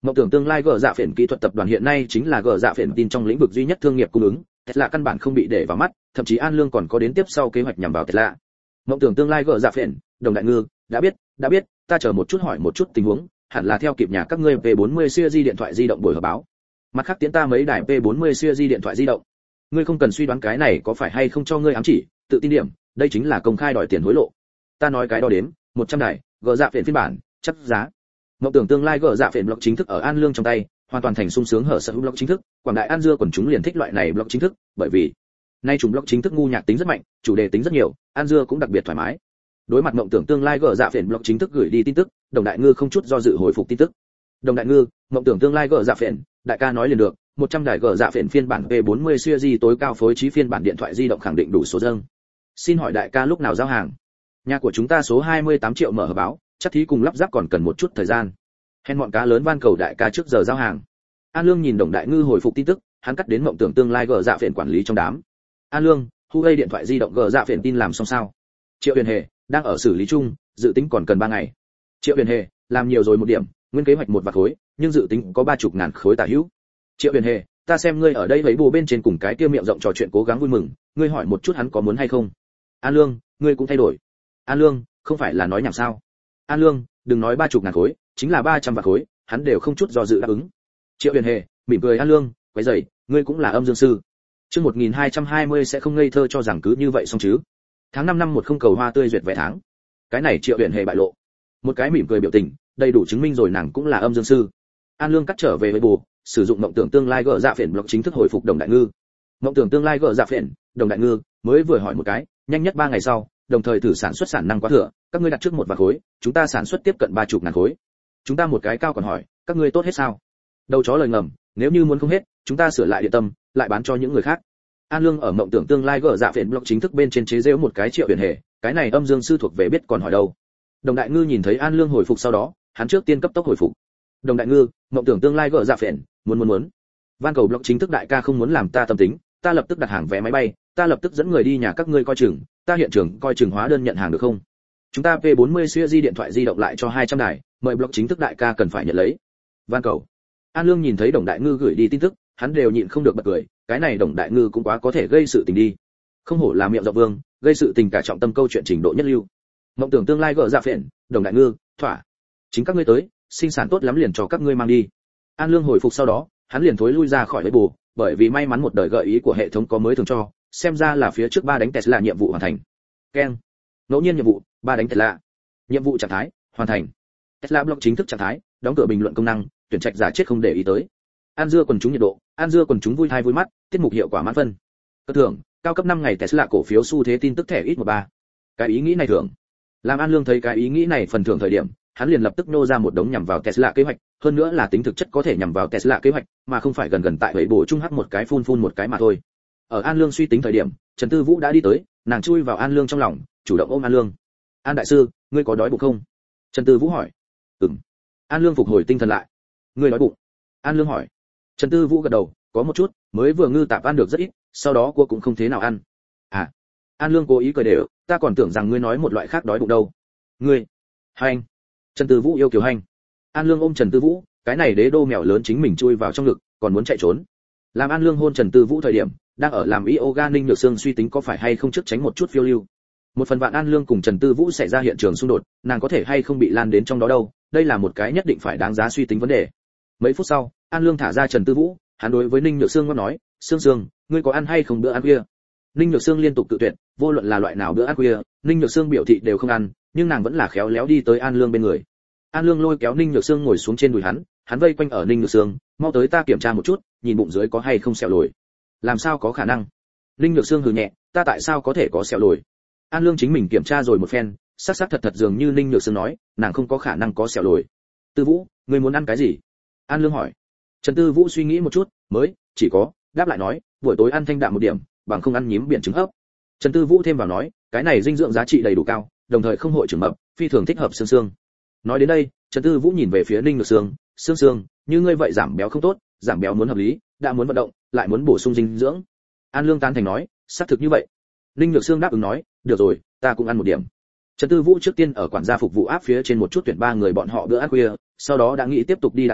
Mộng tưởng tương lai gờ dạ phiền kỹ thuật tập đoàn hiện nay chính là gờ dạ phiền tin trong lĩnh vực duy nhất thương nghiệp cung ứng, Tesla căn bản không bị để vào mắt, thậm chí An Lương còn có đến tiếp sau kế hoạch nhằm vào Tesla. Mộng tưởng tương lai gờ dạ phiền, Đồng Đại Ngư, đã biết, đã biết, ta chờ một chút hỏi một chút tình huống, hẳn là theo kịp nhà các ngươi P bốn mươi series điện thoại di động buổi họp báo. Mặt khác tiễn ta mấy đài P bốn mươi series điện thoại di động. Ngươi không cần suy đoán cái này có phải hay không cho ngươi ám chỉ, tự tin điểm, đây chính là công khai đòi tiền hối lộ. Ta nói cái đó đếm, một trăm đài, gờ dạ phiền phiên bản, chắc giá. Mộng tưởng tương lai gờ dạ phiền blog chính thức ở An Lương trong tay, hoàn toàn thành sung sướng hở sở hữu blog chính thức, quảng đại An Dưa quần chúng liền thích loại này blog chính thức, bởi vì nay chúng blog chính thức ngu nhạc tính rất mạnh, chủ đề tính rất nhiều, An Dưa cũng đặc biệt thoải mái. Đối mặt mộng tưởng tương lai gờ dạ phiền blog chính thức gửi đi tin tức, Đồng Đại Ngư không chút do dự hồi phục tin tức. Đồng Đại Ngư, mộng tưởng tương lai gờ dạ phiền, đại ca nói liền được, một trăm đài gờ dạ phiền phiên bản P bốn mươi series tối cao phối trí phiên bản điện thoại di động khẳng định đủ số dâng. Xin hỏi đại ca lúc nào giao hàng? Nhà của chúng ta số hai mươi tám triệu mở hờ báo, chắc thí cùng lắp ráp còn cần một chút thời gian. Hẹn bọn cá lớn van cầu đại ca trước giờ giao hàng. An Lương nhìn Đồng Đại Ngư hồi phục tin tức, hắn cắt đến mộng tưởng tương lai gờ dạ phiền quản lý trong đám. An Lương, Huawei điện thoại di động gờ dạ phiền tin làm xong sao? Triệu Huyền Hề đang ở xử lý chung, dự tính còn cần ba ngày. Triệu Huyền Hề làm nhiều rồi một điểm, nguyên kế hoạch một vạn khối, nhưng dự tính có ba chục ngàn khối tả hữu. Triệu Huyền Hề, ta xem ngươi ở đây lấy bù bên trên cùng cái kia miệng rộng trò chuyện cố gắng vui mừng, ngươi hỏi một chút hắn có muốn hay không. An Lương, ngươi cũng thay đổi. An Lương, không phải là nói nhảm sao? An Lương, đừng nói ba chục ngàn khối, chính là ba trăm vạn khối, hắn đều không chút do dự đáp ứng. Triệu Huyền Hề mỉm cười An Lương, quấy rầy, ngươi cũng là âm dương sư. Chương một nghìn hai trăm hai mươi sẽ không ngây thơ cho rằng cứ như vậy xong chứ. Tháng năm năm một không cầu hoa tươi duyệt vẻ tháng. Cái này Triệu Huyền Hề bại lộ. Một cái mỉm cười biểu tình, đầy đủ chứng minh rồi nàng cũng là âm dương sư. An Lương cắt trở về với bù, sử dụng mộng tưởng tương lai gỡ dạ phiền blog chính thức hồi phục Đồng Đại Ngư. Mộng tưởng tương lai gỡ dạ phiền, Đồng Đại Ngư mới vừa hỏi một cái, nhanh nhất ba ngày sau, đồng thời thử sản xuất sản năng quá thừa, các ngươi đặt trước một vạn khối, chúng ta sản xuất tiếp cận ba chục ngàn khối. Chúng ta một cái cao còn hỏi, các ngươi tốt hết sao? Đầu chó lời ngầm, nếu như muốn không hết, chúng ta sửa lại địa tâm, lại bán cho những người khác. An Lương ở mộng tưởng tương lai gỡ dạ phiền blog chính thức bên trên chế giễu một cái Triệu Huyền Hề, cái này âm dương sư thuộc về biết còn hỏi đâu. Đồng Đại Ngư nhìn thấy An Lương hồi phục sau đó, hắn trước tiên cấp tốc hồi phục. Đồng Đại Ngư, mộng tưởng tương lai gỡ dạ phiền, muốn muốn muốn. Van cầu blog chính thức đại ca không muốn làm ta tâm tính, ta lập tức đặt hàng vé máy bay, ta lập tức dẫn người đi nhà các ngươi coi chừng, ta hiện trường coi chừng hóa đơn nhận hàng được không? Chúng ta P bốn mươi series điện thoại di động lại cho hai trăm đài, mời blog chính thức đại ca cần phải nhận lấy. Van cầu. An Lương nhìn thấy Đồng Đại Ngư gửi đi tin tức, hắn đều nhịn không được bật cười, cái này Đồng Đại Ngư cũng quá có thể gây sự tình đi. Không hổ là miệng rộng vương, gây sự tình cả trọng tâm câu chuyện trình độ nhất lưu. Mộng tưởng tương lai gỡ dạ phiền, Đồng Đại Ngư, thỏa. Chính các ngươi tới, sinh sản tốt lắm liền cho các ngươi mang đi. An Lương hồi phục sau đó, hắn liền thối lui ra khỏi lấy bù, bởi vì may mắn một đời gợi ý của hệ thống có mới thường cho, xem ra là phía trước ba đánh Tesla nhiệm vụ hoàn thành. Keng. Ngẫu nhiên nhiệm vụ, ba đánh Tesla. Nhiệm vụ trạng thái, hoàn thành. Tesla blog chính thức trạng thái, đóng cửa bình luận công năng, tuyển trạch giả chết không để ý tới. An Dưa quần chúng nhiệt độ, An Dưa quần chúng vui thai vui mắt, tiết mục hiệu quả mãn phân. Cơ thưởng, cao cấp năm ngày Tesla cổ phiếu xu thế tin tức thẻ ít một ba. Cái ý nghĩ này thưởng. Làm An Lương thấy cái ý nghĩ này phần thưởng thời điểm, hắn liền lập tức nô ra một đống nhằm vào Tesla kế hoạch, hơn nữa là tính thực chất có thể nhằm vào Tesla kế hoạch, mà không phải gần gần tại vậy bổ trung hắc một cái phun phun một cái mà thôi. Ở An Lương suy tính thời điểm, Trần Tư Vũ đã đi tới, nàng chui vào An Lương trong lòng, chủ động ôm An Lương. An đại sư, ngươi có đói bụng không? Trần Tư Vũ hỏi. Ừm. An Lương phục hồi tinh thần lại. Ngươi đói bụng? An Lương hỏi. Trần Tư Vũ gật đầu, có một chút, mới vừa ngư tạp ăn được rất ít, sau đó cô cũng không thế nào ăn. À. An Lương cố ý cười đều, ta còn tưởng rằng ngươi nói một loại khác đói bụng đâu. Ngươi. Hành. Trần Tư Vũ yêu kiều hành. An Lương ôm Trần Tư Vũ, cái này đế đô mèo lớn chính mình chui vào trong ngực, còn muốn chạy trốn. Làm An Lương hôn Trần Tư Vũ thời điểm, đang ở làm yoga Ninh Nhược Sương suy tính có phải hay không trước tránh một chút phiêu lưu. Một phần vạn An Lương cùng Trần Tư Vũ xảy ra hiện trường xung đột, nàng có thể hay không bị lan đến trong đó đâu, đây là một cái nhất định phải đáng giá suy tính vấn đề. Mấy phút sau, An Lương thả ra Trần Tư Vũ, hắn đối với Ninh Nhược Sương nói, "Sương Sương, ngươi có ăn hay không bữa ăn khuya?" Ninh Nhược Sương liên tục tự tuyệt, vô luận là loại nào bữa ăn khuya, Ninh Nhược Sương biểu thị đều không ăn, nhưng nàng vẫn là khéo léo đi tới An Lương bên người. An Lương lôi kéo Ninh Nhược Sương ngồi xuống trên đùi hắn, hắn vây quanh ở Ninh Nhược Sương, "Mau tới ta kiểm tra một chút, nhìn bụng dưới có hay không sẹo lồi." "Làm sao có khả năng?" Ninh Nhược Sương hừ nhẹ, "Ta tại sao có thể có sẹo lồi?" An Lương chính mình kiểm tra rồi một phen, xác xác thật thật dường như Ninh Nhược Sương nói, nàng không có khả năng có sẹo lồi. "Tư Vũ, ngươi muốn ăn cái gì?" An Lương hỏi. Trần Tư Vũ suy nghĩ một chút, mới chỉ có đáp lại nói, "Buổi tối ăn thanh đạm một điểm, bằng không ăn nhím biển trứng hấp." Trần Tư Vũ thêm vào nói, "Cái này dinh dưỡng giá trị đầy đủ cao, đồng thời không hội trưởng mập, phi thường thích hợp Sương Sương." Nói đến đây, Trần Tư Vũ nhìn về phía Ninh Nhược Sương, "Sương Sương, như ngươi vậy giảm béo không tốt, giảm béo muốn hợp lý, đã muốn vận động, lại muốn bổ sung dinh dưỡng." An Lương tán thành nói, "Xác thực như vậy." Ninh Nhược Sương đáp ứng nói, "Được rồi, ta cũng ăn một điểm." Trần Tư Vũ trước tiên ở quản gia phục vụ áp phía trên một chút tuyển ba người bọn họ bữa ăn khuya, sau đó đã nghĩ tiếp tục đi đạn đấu,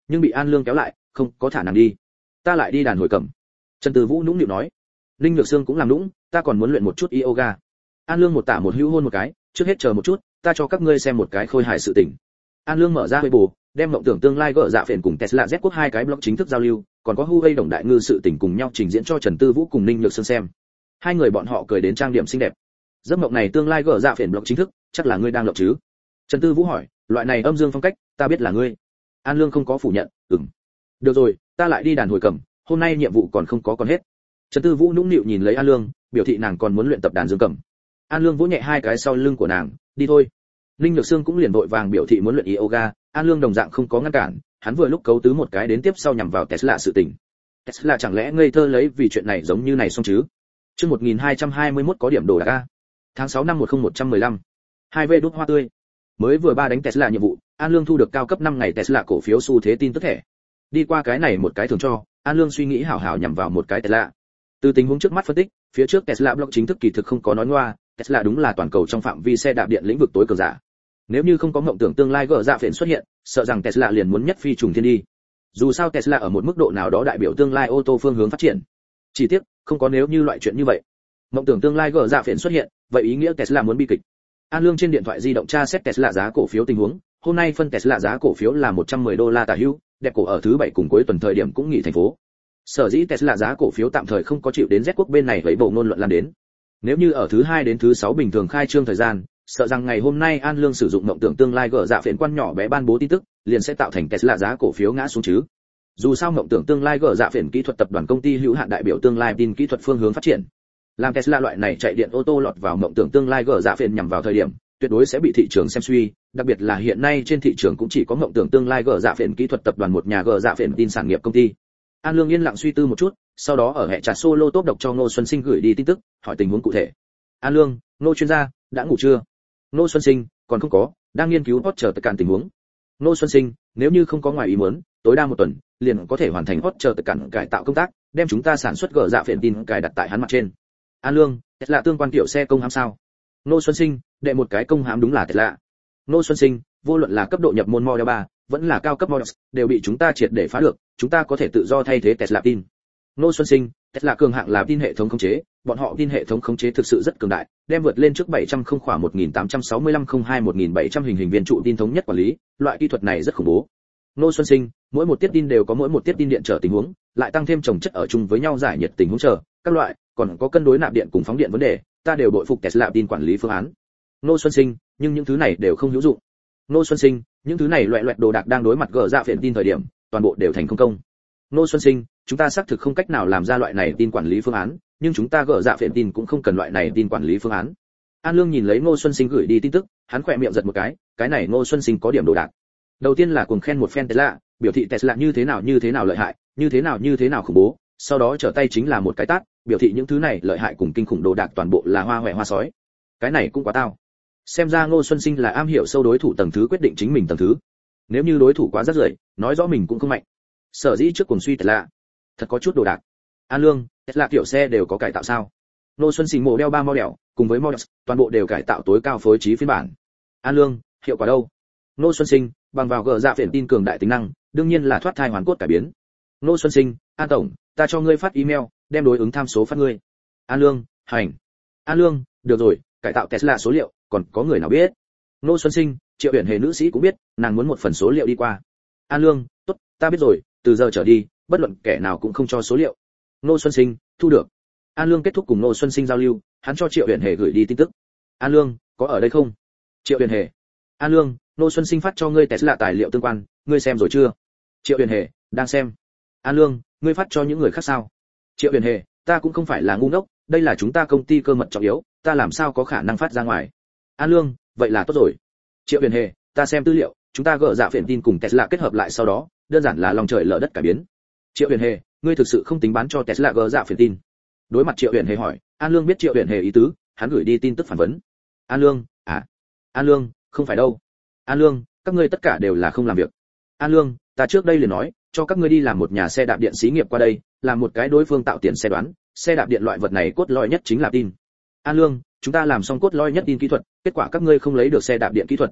nhưng bị An Lương kéo lại, không có thả nàng đi. Ta lại đi đàn hồi cầm. Trần Tư Vũ nũng nịu nói. Ninh Nhược Sương cũng làm nũng, ta còn muốn luyện một chút yoga. An Lương một tả một hữu hôn một cái, trước hết chờ một chút, ta cho các ngươi xem một cái khôi hài sự tình. An Lương mở ra Weibo, đem mộng tưởng tương lai gỡ dạ phiền cùng Tesla Z quốc hai cái blog chính thức giao lưu, còn có Huawei đồng đại ngư sự tình cùng nhau trình diễn cho Trần Tư Vũ cùng Ninh Nhược Sương xem. Hai người bọn họ cười đến trang điểm xinh đẹp. Giấc mộng này tương lai gỡ dạ phiền blog chính thức, chắc là ngươi đang lộng chứ? Trần Tư Vũ hỏi, loại này âm dương phong cách, ta biết là ngươi. An Lương không có phủ nhận, ừm. Được rồi, ta lại đi đàn hồi cầm, hôm nay nhiệm vụ còn không có còn hết. Trần Tư Vũ nũng nịu nhìn lấy An Lương, biểu thị nàng còn muốn luyện tập đàn dương cầm. An Lương vỗ nhẹ hai cái sau lưng của nàng, đi thôi. Ninh Nhược Sương cũng liền vội vàng biểu thị muốn luyện yoga, An Lương đồng dạng không có ngăn cản, hắn vừa lúc cấu tứ một cái đến tiếp sau nhằm vào Tesla sự tình. Tesla chẳng lẽ ngây thơ lấy vì chuyện này giống như này xong chứ? Chương một nghìn hai trăm hai mươi mốt có điểm đồ đạc a. Tháng sáu năm một nghìn một trăm mười lăm. hai V đốt hoa tươi. Mới vừa ba đánh Tesla nhiệm vụ, An Lương thu được cao cấp năm ngày Tesla cổ phiếu xu thế tin tức thẻ. Đi qua cái này một cái thường cho, An Lương suy nghĩ hảo hảo nhằm vào một cái Tesla. Từ tình huống trước mắt phân tích, phía trước Tesla block chính thức kỳ thực không có nói ngoa, Tesla đúng là toàn cầu trong phạm vi xe đạp điện lĩnh vực tối cường giả. Nếu như không có mộng tưởng tương lai gỡ dạ phiền xuất hiện, sợ rằng Tesla liền muốn nhất phi trùng thiên đi. Dù sao Tesla ở một mức độ nào đó đại biểu tương lai ô tô phương hướng phát triển. Chỉ tiếc, không có nếu như loại chuyện như vậy. Mộng tưởng tương lai gỡ dạ phiền xuất hiện, vậy ý nghĩa Tesla muốn bi kịch. An Lương trên điện thoại di động tra xét Tesla giá cổ phiếu tình huống, hôm nay phân Tesla giá cổ phiếu là một trăm mười đô la tả hữu, đẹp cổ ở thứ bảy cùng cuối tuần thời điểm cũng nghỉ thành phố. Sở dĩ Tesla giá cổ phiếu tạm thời không có chịu đến Z quốc bên này với bộ ngôn luận lan đến. Nếu như ở thứ hai đến thứ sáu bình thường khai trương thời gian, sợ rằng ngày hôm nay An Lương sử dụng mộng tưởng tương lai gỡ dạ phiền quan nhỏ bé ban bố tin tức, liền sẽ tạo thành Tesla giá cổ phiếu ngã xuống chứ. Dù sao mộng tưởng tương lai gỡ dạ phiền kỹ thuật tập đoàn công ty hữu hạn đại biểu tương lai tin kỹ thuật phương hướng phát triển. Làm Tesla loại này chạy điện ô tô lọt vào mộng tưởng tương lai gỡ dạ phiền nhằm vào thời điểm, tuyệt đối sẽ bị thị trường xem suy, đặc biệt là hiện nay trên thị trường cũng chỉ có mộng tưởng tương lai gỡ dạ phiền kỹ thuật tập đoàn một nhà gỡ dạ phiền tin sản nghiệp công ty. An Lương yên lặng suy tư một chút, sau đó ở hệ chat solo tốt độc cho Ngô Xuân Sinh gửi đi tin tức, hỏi tình huống cụ thể. An Lương, Ngô chuyên gia, đã ngủ chưa? Ngô Xuân Sinh, còn không có, đang nghiên cứu hot chờ tất cả tình huống. Ngô Xuân Sinh, nếu như không có ngoài ý muốn, tối đa một tuần, liền có thể hoàn thành hot chờ tất cả cải tạo công tác, đem chúng ta sản xuất gỡ dạ phiền tin cài đặt tại hắn mặt trên. An Lương, Tesla tương quan tiểu xe công hãm sao? Ngô Xuân Sinh, đệ một cái công hãm đúng là Tesla. Ngô Xuân Sinh, vô luận là cấp độ nhập môn Model ba, vẫn là cao cấp Model, đều bị chúng ta triệt để phá được, chúng ta có thể tự do thay thế Tesla tin. Ngô Xuân Sinh, Tesla cường hạng là tin hệ thống khống chế, bọn họ tin hệ thống khống chế thực sự rất cường đại, đem vượt lên trước bảy trăm không khoảng một nghìn tám trăm sáu mươi lăm không hai một nghìn bảy trăm hình hình viên trụ tin thống nhất quản lý, loại kỹ thuật này rất khủng bố. Ngô Xuân Sinh, mỗi một tiết tin đều có mỗi một tiết tin điện trở tình huống, lại tăng thêm chồng chất ở chung với nhau giải nhiệt tình huống chờ, các loại, còn có cân đối nạp điện cùng phóng điện vấn đề, ta đều bội phục Tesla tin quản lý phương án. Ngô Xuân Sinh, nhưng những thứ này đều không hữu dụng. Ngô Xuân Sinh, những thứ này loại loại đồ đạc đang đối mặt gỡ dạ phiền tin thời điểm, toàn bộ đều thành không công. Ngô Xuân Sinh, chúng ta xác thực không cách nào làm ra loại này tin quản lý phương án, nhưng chúng ta gỡ dạ phiền tin cũng không cần loại này tin quản lý phương án. An Lương nhìn lấy Ngô Xuân Sinh gửi đi tin tức, hắn khỏe miệng giật một cái, cái này Ngô Xuân Sinh có điểm đồ đạc. Đầu tiên là cuồng khen một phen Tesla, biểu thị Tesla như thế nào như thế nào lợi hại, như thế nào như thế nào khủng bố, sau đó trở tay chính là một cái tát, biểu thị những thứ này lợi hại cùng kinh khủng đồ đạc toàn bộ là hoa hoè hoa sói. Cái này cũng quá tao. Xem ra Ngô Xuân Sinh là am hiểu sâu đối thủ tầng thứ quyết định chính mình tầng thứ. Nếu như đối thủ quá rất rưởi, nói rõ mình cũng không mạnh. Sở dĩ trước cuồng suy Tesla, thật có chút đồ đạc. An Lương, Tesla kiểu xe đều có cải tạo sao? Ngô Xuân Sinh Model ba Model, cùng với Model, toàn bộ đều cải tạo tối cao phối trí phiên bản. An Lương, hiệu quả đâu? Ngô Xuân Sinh, bằng vào gỡ dạ phiền tin cường đại tính năng, đương nhiên là thoát thai hoàn cốt cải biến. Ngô Xuân Sinh, An tổng, ta cho ngươi phát email, đem đối ứng tham số phát ngươi. An Lương, hành. An Lương, được rồi, cải tạo Tesla số liệu, còn có người nào biết? Ngô Xuân Sinh, Triệu Uyển Hề nữ sĩ cũng biết, nàng muốn một phần số liệu đi qua. An Lương, tốt, ta biết rồi, từ giờ trở đi, bất luận kẻ nào cũng không cho số liệu. Ngô Xuân Sinh, thu được. An Lương kết thúc cùng Ngô Xuân Sinh giao lưu, hắn cho Triệu Uyển Hề gửi đi tin tức. An Lương, có ở đây không? Triệu Uyển Hề. An Lương, Ngô Xuân Sinh phát cho ngươi Tesla tài liệu tương quan, ngươi xem rồi chưa? Triệu Uyển Hề, đang xem. An Lương, ngươi phát cho những người khác sao? Triệu Uyển Hề, ta cũng không phải là ngu ngốc, đây là chúng ta công ty cơ mật trọng yếu, ta làm sao có khả năng phát ra ngoài? An Lương, vậy là tốt rồi. Triệu Uyển Hề, ta xem tư liệu, chúng ta gỡ dạ phiền tin cùng Tesla kết hợp lại sau đó, đơn giản là lòng trời lở đất cải biến. Triệu Uyển Hề, ngươi thực sự không tính bán cho Tesla gỡ dạ phiền tin? Đối mặt Triệu Uyển Hề hỏi, An Lương biết Triệu Uyển Hề ý tứ, hắn gửi đi tin tức phản vấn. An Lương, à? An Lương, không phải đâu. An Lương, các ngươi tất cả đều là không làm việc. An Lương, ta trước đây liền nói, cho các ngươi đi làm một nhà xe đạp điện xí nghiệp qua đây, làm một cái đối phương tạo tiền xe đoán, xe đạp điện loại vật này cốt lõi nhất chính là tin. An Lương, chúng ta làm xong cốt lõi nhất tin kỹ thuật, kết quả các ngươi không lấy được xe đạp điện kỹ thuật.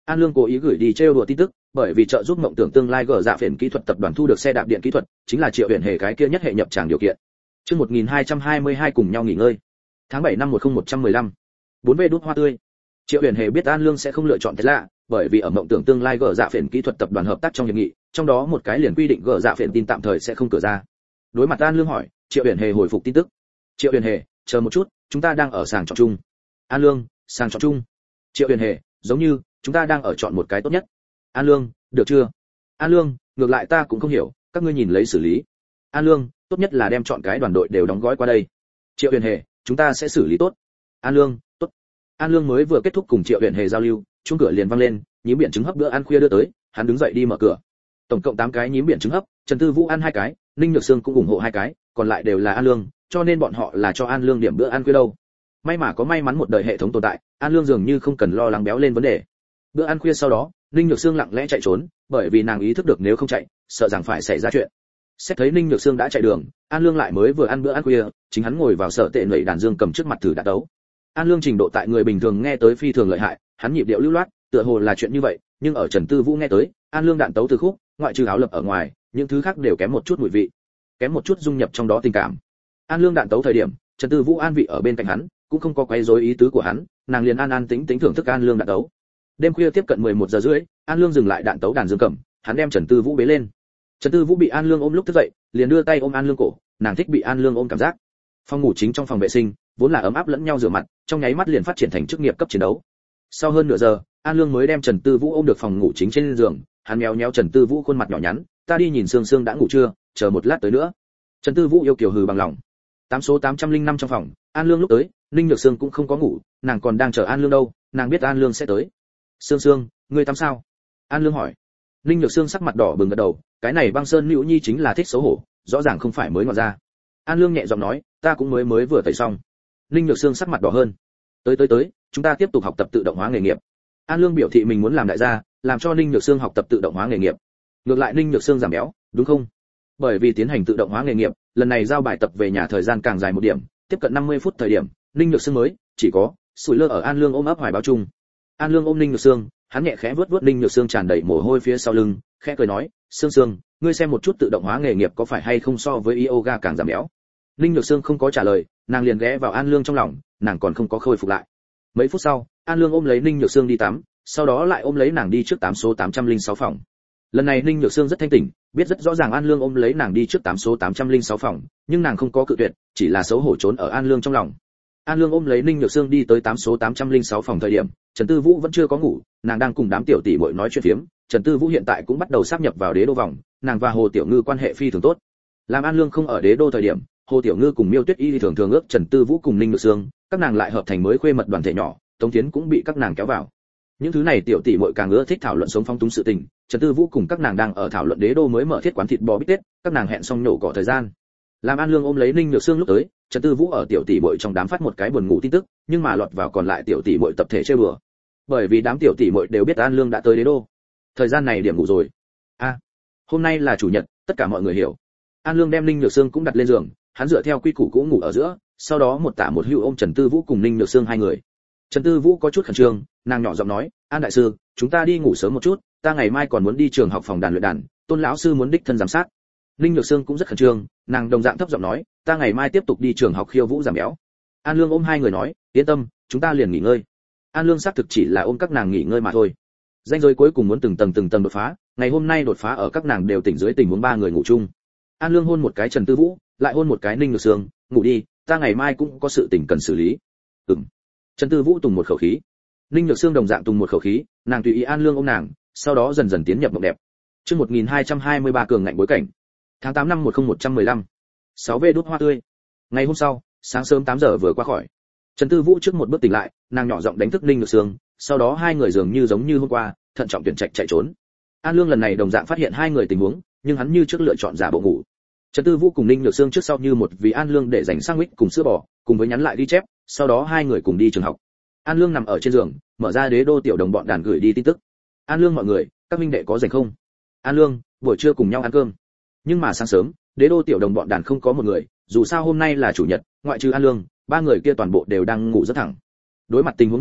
An Lương cố ý gửi đi trêu đùa tin tức, bởi vì trợ giúp mộng tưởng tương lai gỡ dạ phiền kỹ thuật tập đoàn thu được xe đạp điện kỹ thuật, chính là Triệu Uyển Hề cái kia nhất hệ nhập tràng điều kiện. Chương một nghìn hai trăm hai mươi hai cùng nhau nghỉ ngơi. Tháng bảy năm một nghìn một trăm mười lăm. bốn V đút hoa tươi. Triệu Uyển Hề biết An Lương sẽ không lựa chọn Tesla, bởi vì ở mộng tưởng tương lai gỡ dạ phiền kỹ thuật tập đoàn hợp tác trong hiệp nghị, trong đó một cái liền quy định gỡ dạ phiền tin tạm thời sẽ không cửa ra. Đối mặt An Lương hỏi, Triệu Uyển Hề hồi phục tin tức. Triệu Uyển Hề, chờ một chút, chúng ta đang ở sàng chọn chung. An Lương, sàng chọn chung. Triệu Uyển Hề, giống như chúng ta đang ở chọn một cái tốt nhất. An Lương, được chưa? An Lương, ngược lại ta cũng không hiểu, các ngươi nhìn lấy xử lý. An Lương, tốt nhất là đem chọn cái đoàn đội đều đóng gói qua đây. Triệu Uyển Hề, chúng ta sẽ xử lý tốt. An Lương, tốt. An Lương mới vừa kết thúc cùng Triệu Uyển Hề giao lưu, chuông cửa liền vang lên, nhím biển trứng hấp bữa ăn khuya đưa tới, hắn đứng dậy đi mở cửa. Tổng cộng tám cái nhím biển trứng hấp, Trần Tư Vũ ăn hai cái, Ninh Nhược Sương cũng ủng hộ hai cái, còn lại đều là An Lương, cho nên bọn họ là cho An Lương điểm bữa ăn khuya đâu. May mà có may mắn một đời hệ thống tồn tại, An Lương dường như không cần lo lắng béo lên vấn đề. Bữa ăn khuya sau đó, Ninh Nhược Sương lặng lẽ chạy trốn, bởi vì nàng ý thức được nếu không chạy, sợ rằng phải xảy ra chuyện. Xét thấy Ninh Nhược Sương đã chạy đường, An Lương lại mới vừa ăn bữa ăn khuya, chính hắn ngồi vào sở tệ nẩy đàn dương cầm trước mặt thử đạn đấu. An Lương trình độ tại người bình thường nghe tới phi thường lợi hại, hắn nhịp điệu lưu loát, tựa hồ là chuyện như vậy, nhưng ở Trần Tư Vũ nghe tới, An Lương đạn tấu từ khúc, ngoại trừ áo lập ở ngoài, những thứ khác đều kém một chút mùi vị, kém một chút dung nhập trong đó tình cảm. An Lương đạn tấu thời điểm, Trần Tư Vũ an vị ở bên cạnh hắn, cũng không có quấy rối ý tứ của hắn, nàng liền an an tĩnh tĩnh thưởng thức An Lương đạn tấu. Đêm khuya tiếp cận mười một giờ rưỡi, An Lương dừng lại đạn tấu đàn dương cầm, hắn đem Trần Tư Vũ bế lên. Trần Tư Vũ bị An Lương ôm lúc thức dậy, liền đưa tay ôm An Lương cổ, nàng thích bị An Lương ôm cảm giác. Phòng ngủ chính trong phòng vệ sinh, vốn là ấm áp lẫn nhau rửa mặt, trong nháy mắt liền phát triển thành chức nghiệp cấp chiến đấu. Sau hơn nửa giờ, An Lương mới đem Trần Tư Vũ ôm được phòng ngủ chính trên giường, hắn méo méo Trần Tư Vũ khuôn mặt nhỏ nhắn, ta đi nhìn Sương Sương đã ngủ chưa, chờ một lát tới nữa. Trần Tư Vũ yêu kiều hừ bằng lòng. Tám số tám trăm lẻ năm trong phòng, An Lương lúc tới, Ninh Nhược Sương cũng không có ngủ, nàng còn đang chờ An Lương đâu, nàng biết An Lương sẽ tới. Sương Sương, ngươi tắm sao? An Lương hỏi. Ninh Nhược Sương sắc mặt đỏ bừng gật đầu, cái này băng sơn Nữu Nhi chính là thích xấu hổ, rõ ràng không phải mới ngọt ra. An Lương nhẹ giọng nói, ta cũng mới mới vừa tẩy xong. Ninh Nhược Sương sắc mặt đỏ hơn. Tới tới tới, chúng ta tiếp tục học tập tự động hóa nghề nghiệp. An Lương biểu thị mình muốn làm đại gia, làm cho Ninh Nhược Sương học tập tự động hóa nghề nghiệp. Ngược lại Ninh Nhược Sương giảm béo, đúng không? Bởi vì tiến hành tự động hóa nghề nghiệp, lần này giao bài tập về nhà thời gian càng dài một điểm, tiếp cận năm mươi phút thời điểm, Ninh Nhược Sương mới chỉ có sủi lơ ở An Lương ôm ấp hoài báo chung. An Lương ôm Ninh Nhược Sương, hắn nhẹ khẽ vuốt vuốt Ninh Nhược Sương tràn đầy mồ hôi phía sau lưng, khẽ cười nói, "Sương Sương, ngươi xem một chút tự động hóa nghề nghiệp có phải hay không so với yoga càng giảm béo?" Ninh Nhược Sương không có trả lời, nàng liền ghé vào An Lương trong lòng, nàng còn không có khôi phục lại. Mấy phút sau, An Lương ôm lấy Ninh Nhược Sương đi tắm, sau đó lại ôm lấy nàng đi trước tám số tám trăm lẻ sáu phòng. Lần này Ninh Nhược Sương rất thanh tỉnh, biết rất rõ ràng An Lương ôm lấy nàng đi trước tám số tám trăm lẻ sáu phòng, nhưng nàng không có cự tuyệt, chỉ là xấu hổ trốn ở An Lương trong lòng. An Lương ôm lấy Ninh Nhược Sương đi tới tám số tám trăm lẻ sáu phòng thời điểm, Trần Tư Vũ vẫn chưa có ngủ, nàng đang cùng đám tiểu tỷ muội nói chuyện phiếm. Trần Tư Vũ hiện tại cũng bắt đầu sáp nhập vào đế đô vòng, nàng và Hồ Tiểu Ngư quan hệ phi thường tốt. Làm An Lương không ở đế đô thời điểm, Hồ Tiểu Ngư cùng Miêu Tuyết Y thường thường ước Trần Tư Vũ cùng Ninh Nhược Sương, các nàng lại hợp thành mới khuê mật đoàn thể nhỏ, Tống Tiến cũng bị các nàng kéo vào. Những thứ này tiểu tỷ muội càng ưa thích thảo luận sống phong túng sự tình, Trần Tư Vũ cùng các nàng đang ở thảo luận đế đô mới mở thiết quán thịt bò bít tết, các nàng hẹn xong nhổ cỏ thời gian. Làm An Lương ôm lấy Ninh Nhược Sương lúc tới, Trần Tư Vũ ở tiểu tỷ muội trong đám phát một cái buồn ngủ tin tức, nhưng mà lọt vào còn lại tiểu tỷ muội tập thể chơi bừa. Bởi vì đám tiểu tỷ muội đều biết An Lương đã tới đế đô. Thời gian này điểm ngủ rồi. A, à, hôm nay là chủ nhật, tất cả mọi người hiểu. An Lương đem Ninh Nhược Sương cũng đặt lên giường, hắn dựa theo quy củ cũ ngủ ở giữa, sau đó một tả một hữu ôm Trần Tư Vũ cùng Ninh Nhược Sương hai người. Trần Tư Vũ có chút khẩn trương, nàng nhỏ giọng nói, "An đại sư, chúng ta đi ngủ sớm một chút, ta ngày mai còn muốn đi trường học phòng đàn luyện đàn, Tôn lão sư muốn đích thân giám sát." Ninh Nhược Sương cũng rất khẩn trương, nàng đồng dạng thấp giọng nói, "Ta ngày mai tiếp tục đi trường học khiêu vũ giảm béo." An Lương ôm hai người nói, "Yên tâm, chúng ta liền nghỉ ngơi." An Lương xác thực chỉ là ôm các nàng nghỉ ngơi mà thôi. Danh giới cuối cùng muốn từng tầng từng tầng đột phá, ngày hôm nay đột phá ở các nàng đều tỉnh dưới tình huống ba người ngủ chung. An Lương hôn một cái Trần Tư Vũ, lại hôn một cái Ninh Nhược Sương, "Ngủ đi, ta ngày mai cũng có sự tình cần xử lý." Ừm. Trần Tư Vũ tùng một khẩu khí. Ninh Nhược Sương đồng dạng tùng một khẩu khí, nàng tùy ý An Lương ôm nàng, sau đó dần dần tiến nhập mộng đẹp. Chương một nghìn hai trăm hai mươi ba cường ngạnh bối cảnh. Tháng tám năm một nghìn một trăm mười lăm. sáu V đút hoa tươi. Ngày hôm sau, sáng sớm tám giờ vừa qua khỏi. Trần Tư Vũ trước một bước tỉnh lại, nàng nhỏ giọng đánh thức Ninh Nhược Sương, sau đó hai người dường như giống như hôm qua, thận trọng tuyển trạch chạy trốn. An Lương lần này đồng dạng phát hiện hai người tình huống, nhưng hắn như trước lựa chọn giả bộ ngủ. Trần Tư Vũ cùng Ninh Nhược Sương trước sau như một vì An Lương để dành sandwich cùng sữa bò, cùng với nhắn lại ghi chép, sau đó hai người cùng đi trường học. An Lương nằm ở trên giường, mở ra đế đô tiểu đồng bọn đàn gửi đi tin tức. An Lương mọi người, các minh đệ có rảnh không? An Lương, buổi trưa cùng nhau ăn cơm. Nhưng mà sáng sớm, đế đô tiểu đồng bọn đàn không có một người, dù sao hôm nay là chủ nhật, ngoại trừ An Lương, ba người kia toàn bộ đều đang ngủ rất thẳng. Đối mặt tình huống như vậy,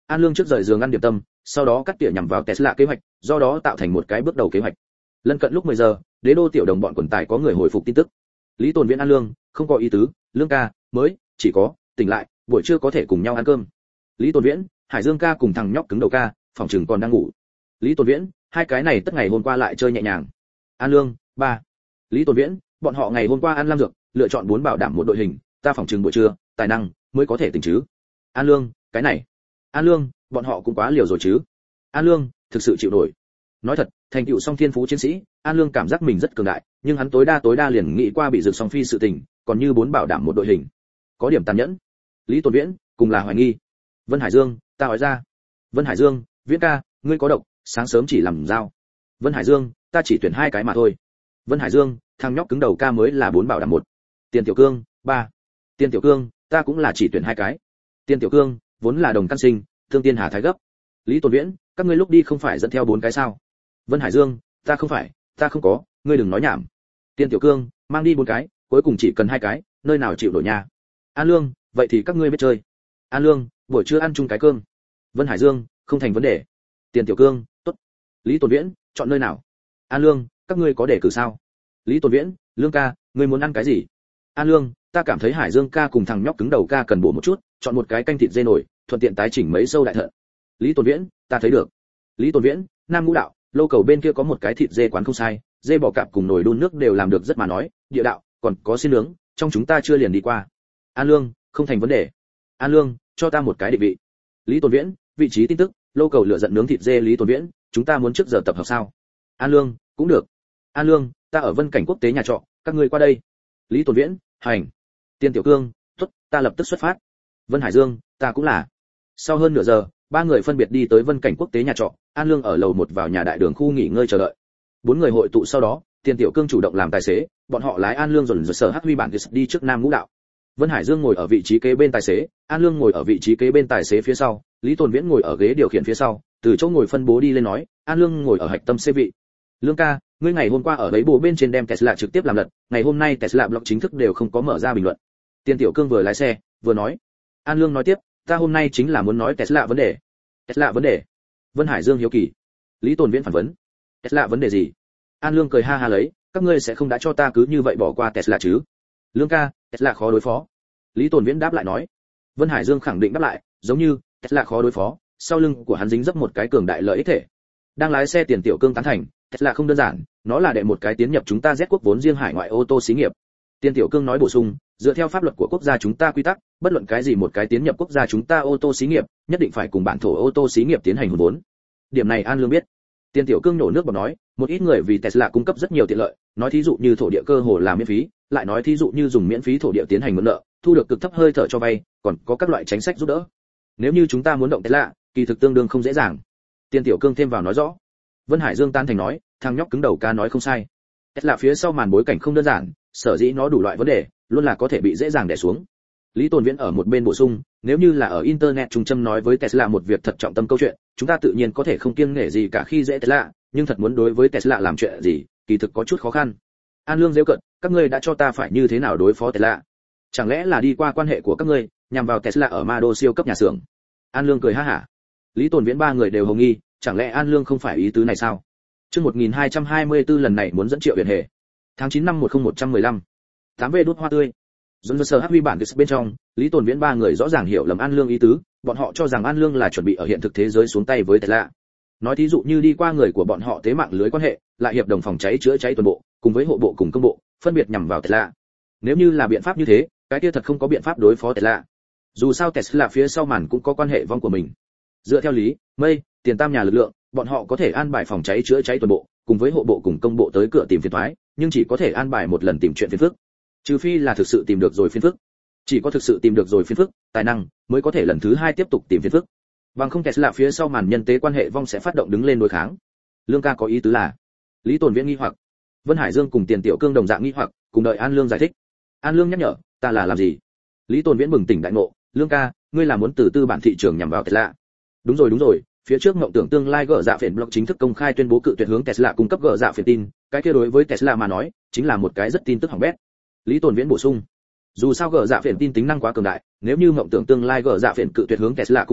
An Lương trước rời giường ăn điểm tâm, sau đó cắt tỉa nhằm vào Tesla kế hoạch, do đó tạo thành một cái bước đầu kế hoạch. Lân cận lúc mười giờ, Đế đô tiểu đồng bọn quần tài có người hồi phục tin tức. Lý Tồn Viễn An Lương, không có ý tứ, Lương ca, mới, chỉ có, tỉnh lại, buổi trưa có thể cùng nhau ăn cơm. Lý Tồn Viễn, Hải Dương ca cùng thằng nhóc cứng đầu ca, phòng trường còn đang ngủ. Lý Tồn Viễn, hai cái này tất ngày hôm qua lại chơi nhẹ nhàng. An Lương, ba. Lý Tồn Viễn, bọn họ ngày hôm qua ăn lam dược, lựa chọn bốn bảo đảm một đội hình, ta phòng trường buổi trưa, tài năng mới có thể tỉnh chứ. An Lương, cái này. An Lương, bọn họ cũng quá liều rồi chứ. An Lương, thực sự chịu nổi. Nói thật, thành tựu song thiên phú chiến sĩ, An Lương cảm giác mình rất cường đại, nhưng hắn tối đa tối đa liền nghĩ qua bị dược song phi sự tình, còn như bốn bảo đảm một đội hình, có điểm tàn nhẫn. Lý Tồn Viễn, cùng là hoài nghi. Vân Hải Dương, ta nói ra. Vân Hải Dương, Viễn ca, ngươi có độc, sáng sớm chỉ làm dao. Vân Hải Dương, ta chỉ tuyển hai cái mà thôi. Vân Hải Dương, thằng nhóc cứng đầu ca mới là bốn bảo đảm một. Tiền Tiểu Cương, ba. Tiền Tiểu Cương, ta cũng là chỉ tuyển hai cái. Tiền Tiểu Cương, vốn là đồng căn sinh, thương tiên hà thái gấp. Lý Tồn Viễn, các ngươi lúc đi không phải dẫn theo bốn cái sao? Vân Hải Dương, ta không phải, ta không có, ngươi đừng nói nhảm. Tiền Tiểu Cương, mang đi bốn cái, cuối cùng chỉ cần hai cái, nơi nào chịu nổi nha. An Lương, vậy thì các ngươi biết chơi. An Lương, buổi trưa ăn chung cái cơm. Vân Hải Dương, không thành vấn đề. Tiền Tiểu Cương, tốt. Lý Tồn Viễn, chọn nơi nào? An Lương, các ngươi có đề cử sao? Lý Tồn Viễn, Lương ca, ngươi muốn ăn cái gì? An Lương, ta cảm thấy Hải Dương ca cùng thằng nhóc cứng đầu ca cần bổ một chút, chọn một cái canh thịt dê nổi, thuận tiện tái chỉnh mấy sâu đại thận. Lý Tồn Viễn, ta thấy được. Lý Tồn Viễn, Nam Ngũ Đạo, lâu cầu bên kia có một cái thịt dê quán không sai, dê bò cạp cùng nồi đun nước đều làm được rất mà nói, địa đạo, còn có xiên nướng, trong chúng ta chưa liền đi qua. An Lương, không thành vấn đề. An Lương, cho ta một cái định vị. Lý Tồn Viễn, vị trí tin tức, lâu cầu lựa giận nướng thịt dê. Lý Tồn Viễn, chúng ta muốn trước giờ tập hợp sao? An Lương, cũng được. An Lương, ta ở Vân Cảnh Quốc tế nhà trọ, các ngươi qua đây. Lý Tồn Viễn, hành. Tiên Tiểu Cương, tốt, ta lập tức xuất phát. Vân Hải Dương, ta cũng là. Sau hơn nửa giờ, ba người phân biệt đi tới Vân Cảnh Quốc tế nhà trọ, An Lương ở lầu một vào nhà đại đường khu nghỉ ngơi chờ đợi. Bốn người hội tụ sau đó, Tiền Tiểu Cương chủ động làm tài xế, bọn họ lái An Lương dồn dồn sở hắc huy bản đi trước Nam Ngũ Đạo. Vân Hải Dương ngồi ở vị trí kế bên tài xế, An Lương ngồi ở vị trí kế bên tài xế phía sau, Lý Tồn Viễn ngồi ở ghế điều khiển phía sau, từ chỗ ngồi phân bố đi lên nói, An Lương ngồi ở hạch tâm xe vị. Lương ca, ngươi ngày hôm qua ở đấy bộ bên trên đem Tesla trực tiếp làm lật, ngày hôm nay Tesla blog chính thức đều không có mở ra bình luận. Tiền Tiểu Cương vừa lái xe, vừa nói. An Lương nói tiếp, ta hôm nay chính là muốn nói Tesla vấn đề. Tesla vấn đề? Vân Hải Dương hiếu kỳ. Lý Tồn Viễn phản vấn. Tesla vấn đề gì? An Lương cười ha ha lấy, các ngươi sẽ không đã cho ta cứ như vậy bỏ qua Tesla chứ? Lương ca, Tesla khó đối phó. Lý Tồn Viễn đáp lại nói. Vân Hải Dương khẳng định đáp lại, giống như Tesla khó đối phó, sau lưng của hắn dính dấp một cái cường đại lợi ích thể. Đang lái xe Tiền Tiểu Cương tán thành, Tesla không đơn giản, nó là đệ một cái tiến nhập chúng ta Z quốc vốn riêng hải ngoại ô tô xí nghiệp. Tiền Tiểu Cương nói bổ sung, dựa theo pháp luật của quốc gia chúng ta quy tắc, bất luận cái gì một cái tiến nhập quốc gia chúng ta ô tô xí nghiệp, nhất định phải cùng bản thổ ô tô xí nghiệp tiến hành hùn vốn. Điểm này An Lương biết. Tiền Tiểu Cương nổ nước bọt nói, một ít người vì Tesla cung cấp rất nhiều tiện lợi, nói thí dụ như thổ địa cơ hồ là miễn phí, lại nói thí dụ như dùng miễn phí thổ địa tiến hành mượn nợ, thu được cực thấp hơi thở cho vay, còn có các loại chính sách giúp đỡ. Nếu như chúng ta muốn động Tesla, kỳ thực tương đương không dễ dàng. Tiền Tiểu Cương thêm vào nói rõ. Vân Hải Dương tan thành nói, thằng nhóc cứng đầu ca nói không sai. Tesla phía sau màn bối cảnh không đơn giản, sở dĩ nó đủ loại vấn đề, luôn là có thể bị dễ dàng đè xuống. Lý Tồn Viễn ở một bên bổ sung, nếu như là ở internet trung tâm nói với Tesla một việc thật trọng tâm câu chuyện, chúng ta tự nhiên có thể không kiêng nể gì cả khi dễ Tesla, nhưng thật muốn đối với Tesla làm chuyện gì, kỳ thực có chút khó khăn. An Lương giễu cợt, các ngươi đã cho ta phải như thế nào đối phó Tesla? Chẳng lẽ là đi qua quan hệ của các ngươi, nhằm vào Tesla ở Mado siêu cấp nhà xưởng? An Lương cười ha hả. Lý Tồn Viễn ba người đều hồng nghi, chẳng lẽ An Lương không phải ý tứ này sao? Chương một nghìn hai trăm hai mươi tư lần này muốn dẫn Triệu Huyền Hề. Tháng chín năm một nghìn một trăm mười lăm. tám về đốt hoa tươi. Dồn sờ hắc huy bản bên trong, Lý Tồn Viễn ba người rõ ràng hiểu lầm An Lương ý tứ, bọn họ cho rằng An Lương là chuẩn bị ở hiện thực thế giới xuống tay với Tesla. Nói thí dụ như đi qua người của bọn họ tế mạng lưới quan hệ, lại hiệp đồng phòng cháy chữa cháy toàn bộ, cùng với hộ bộ cùng công bộ, phân biệt nhằm vào Tesla. Nếu như là biện pháp như thế, cái kia thật không có biện pháp đối phó Tesla. Dù sao Tesla phía sau màn cũng có quan hệ vong của mình. Dựa theo lý, mây, tiền tam nhà lực lượng, bọn họ có thể an bài phòng cháy chữa cháy toàn bộ, cùng với hộ bộ cùng công bộ tới cửa tìm phiền toái, nhưng chỉ có thể an bài một lần tìm chuyện phiền phức. Trừ phi là thực sự tìm được rồi phiền phức. Chỉ có thực sự tìm được rồi phiền phức, tài năng mới có thể lần thứ hai tiếp tục tìm phiền phức. Bằng không Tesla phía sau màn nhân tế quan hệ vong sẽ phát động đứng lên đối kháng. Lương ca có ý tứ là? Lý Tồn Viễn nghi hoặc. Vân Hải Dương cùng Tiền Tiểu Cương đồng dạng nghi hoặc, cùng đợi An Lương giải thích. An Lương nhắc nhở, ta là làm gì? Lý Tồn Viễn bừng tỉnh đại ngộ, Lương ca, ngươi là muốn từ tư bản thị trường nhằm vào Tesla. Đúng rồi đúng rồi, phía trước mộng tưởng tương lai gỡ dạ phiền blog chính thức công khai tuyên bố cự tuyệt hướng Tesla cung cấp gỡ dạ phiền tin, cái kia đối với Tesla mà nói, chính là một cái rất tin tức hỏng bét. Lý Tồn Viễn bổ sung, dù sao gỡ dạ phiền tin tính năng quá cường đại, nếu như mộng tưởng tương lai gỡ dạ phiền cự tuyệt hướng Tesla cung hóa,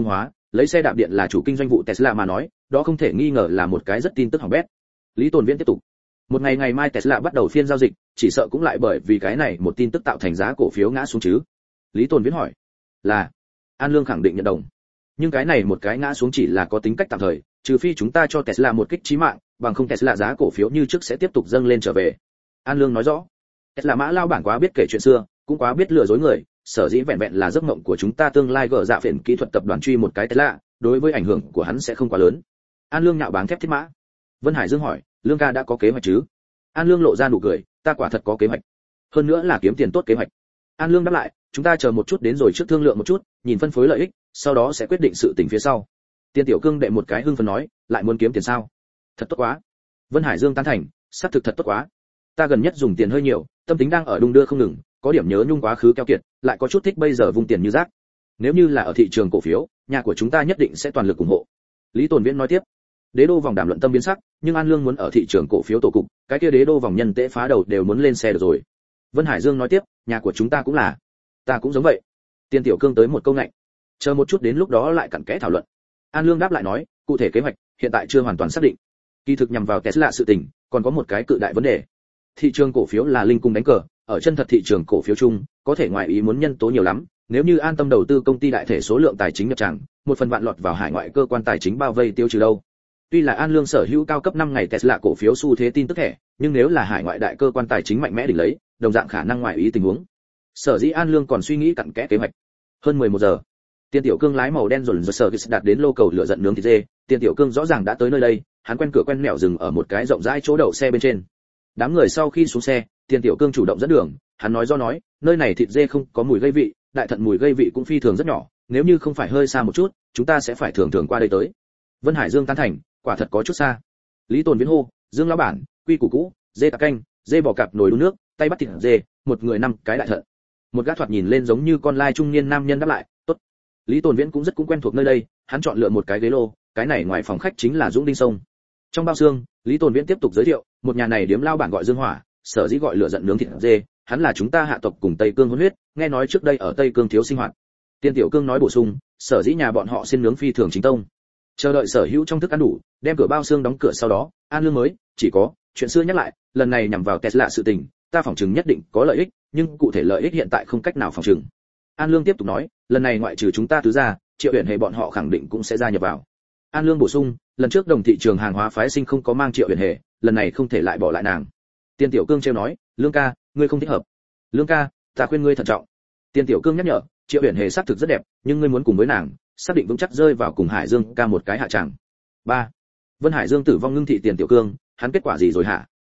lấy xe đạp điện là chủ kinh doanh vụ Tesla mà nói, đó không thể nghi ngờ là một cái rất tin tức hỏng bét. Lý Tồn Viễn tiếp tục. Một ngày ngày mai Tesla bắt đầu phiên giao dịch, chỉ sợ cũng lại bởi vì cái này một tin tức tạo thành giá cổ phiếu ngã xuống chứ. Lý Tồn Viễn hỏi. Là. An Lương khẳng định nhận đồng. Nhưng cái này một cái ngã xuống chỉ là có tính cách tạm thời, trừ phi chúng ta cho Tesla một kích chí mạng, bằng không Tesla giá cổ phiếu như trước sẽ tiếp tục dâng lên trở về. An Lương nói rõ. Tesla mã lao bản quá biết kể chuyện xưa, cũng quá biết lừa dối người, sở dĩ vẹn vẹn là giấc mộng của chúng ta tương lai gỡ dạ phiền kỹ thuật tập đoàn truy một cái Tesla, đối với ảnh hưởng của hắn sẽ không quá lớn. An Lương nhạo báng thép thiết mã. Vân Hải Dương hỏi, Lương ca đã có kế hoạch chứ? An Lương lộ ra nụ cười, ta quả thật có kế hoạch, hơn nữa là kiếm tiền tốt kế hoạch. An Lương đáp lại, chúng ta chờ một chút đến rồi trước thương lượng một chút, nhìn phân phối lợi ích, sau đó sẽ quyết định sự tình phía sau. Tiên Tiểu Cương đệ một cái hưng phấn nói, lại muốn kiếm tiền sao? Thật tốt quá. Vân Hải Dương tán thành, xác thực thật tốt quá. Ta gần nhất dùng tiền hơi nhiều, tâm tính đang ở đung đưa không ngừng, có điểm nhớ nhung quá khứ keo kiệt, lại có chút thích bây giờ vung tiền như rác. Nếu như là ở thị trường cổ phiếu, nhà của chúng ta nhất định sẽ toàn lực ủng hộ. Lý Tồn Viễn nói tiếp. Đế đô vòng đàm luận tâm biến sắc, nhưng An Lương muốn ở thị trường cổ phiếu tổ cục, cái kia đế đô vòng nhân tế phá đầu đều muốn lên xe được rồi. Vân Hải Dương nói tiếp, nhà của chúng ta cũng là. Ta cũng giống vậy. Tiên Tiểu Cương tới một câu ngạnh. Chờ một chút đến lúc đó lại cặn kẽ thảo luận. An Lương đáp lại nói, cụ thể kế hoạch hiện tại chưa hoàn toàn xác định. Kỳ thực nhằm vào Tesla sự tình, còn có một cái cự đại vấn đề. Thị trường cổ phiếu là linh cung đánh cờ, ở chân thật thị trường cổ phiếu chung, có thể ngoài ý muốn nhân tố nhiều lắm, nếu như an tâm đầu tư công ty đại thể số lượng tài chính nhập tràng, một phần vạn lọt vào hải ngoại cơ quan tài chính bao vây tiêu trừ đâu. Tuy là An Lương sở hữu cao cấp năm ngày Tesla cổ phiếu xu thế tin tức thẻ, nhưng nếu là hải ngoại đại cơ quan tài chính mạnh mẽ đỉnh lấy, đồng dạng khả năng ngoài ý tình huống. Sở dĩ An Lương còn suy nghĩ cặn kẽ kế hoạch. Hơn mười một giờ, Tiên Tiểu Cương lái màu đen dồn dồn sở đạt đến lô cầu lửa giận nướng thịt dê, Tiên Tiểu Cương rõ ràng đã tới nơi đây, hắn quen cửa quen mẹo dừng ở một cái rộng rãi chỗ đậu xe bên trên. Đám người sau khi xuống xe, Tiên Tiểu Cương chủ động dẫn đường, hắn nói do nói, nơi này thịt dê không có mùi gây vị, đại thận mùi gây vị cũng phi thường rất nhỏ, nếu như không phải hơi xa một chút, chúng ta sẽ phải thường thường qua đây tới. Vân Hải Dương tán thành, quả thật có chút xa. Lý Tồn Viễn hô, Dương lão bản, quy củ cũ, dê tạc canh, dê bò cạp nồi đun nước, tay bắt thịt dê, một người năm cái đại thận. Một gã thoạt nhìn lên giống như con lai trung niên nam nhân đáp lại, tốt. Lý Tồn Viễn cũng rất cũng quen thuộc nơi đây, hắn chọn lựa một cái ghế lô, cái này ngoài phòng khách chính là Dũng Đinh Sông. Trong bao xương, Lý Tồn Viễn tiếp tục giới thiệu, một nhà này điếm lao bản gọi Dương Hỏa, sở dĩ gọi lửa giận nướng thịt dê, hắn là chúng ta hạ tộc cùng Tây Cương hôn huyết, nghe nói trước đây ở Tây Cương thiếu sinh hoạt. Tiên Tiểu Cương nói bổ sung, sở dĩ nhà bọn họ xin nướng phi thường chính tông. Chờ đợi sở hữu trong thức ăn đủ, đem cửa bao xương đóng cửa sau đó, An Lương mới, chỉ có, chuyện xưa nhắc lại, lần này nhằm vào Tesla sự tình, ta phỏng chừng nhất định có lợi ích, nhưng cụ thể lợi ích hiện tại không cách nào phỏng chừng. An Lương tiếp tục nói, lần này ngoại trừ chúng ta tứ gia, Triệu Uyển Hề bọn họ khẳng định cũng sẽ gia nhập vào. An Lương bổ sung, lần trước đồng thị trường hàng hóa phái sinh không có mang Triệu Uyển Hề, lần này không thể lại bỏ lại nàng. Tiên Tiểu Cương trêu nói, Lương ca, ngươi không thích hợp. Lương ca, ta khuyên ngươi thận trọng. Tiên Tiểu Cương nhắc nhở, Triệu Uyển Hề xác thực rất đẹp, nhưng ngươi muốn cùng với nàng, xác định vững chắc rơi vào cùng Hải Dương ca một cái hạ tràng. ba. Vân Hải Dương tử vong ngưng thị Tiền Tiểu Cương, hắn kết quả gì rồi hả?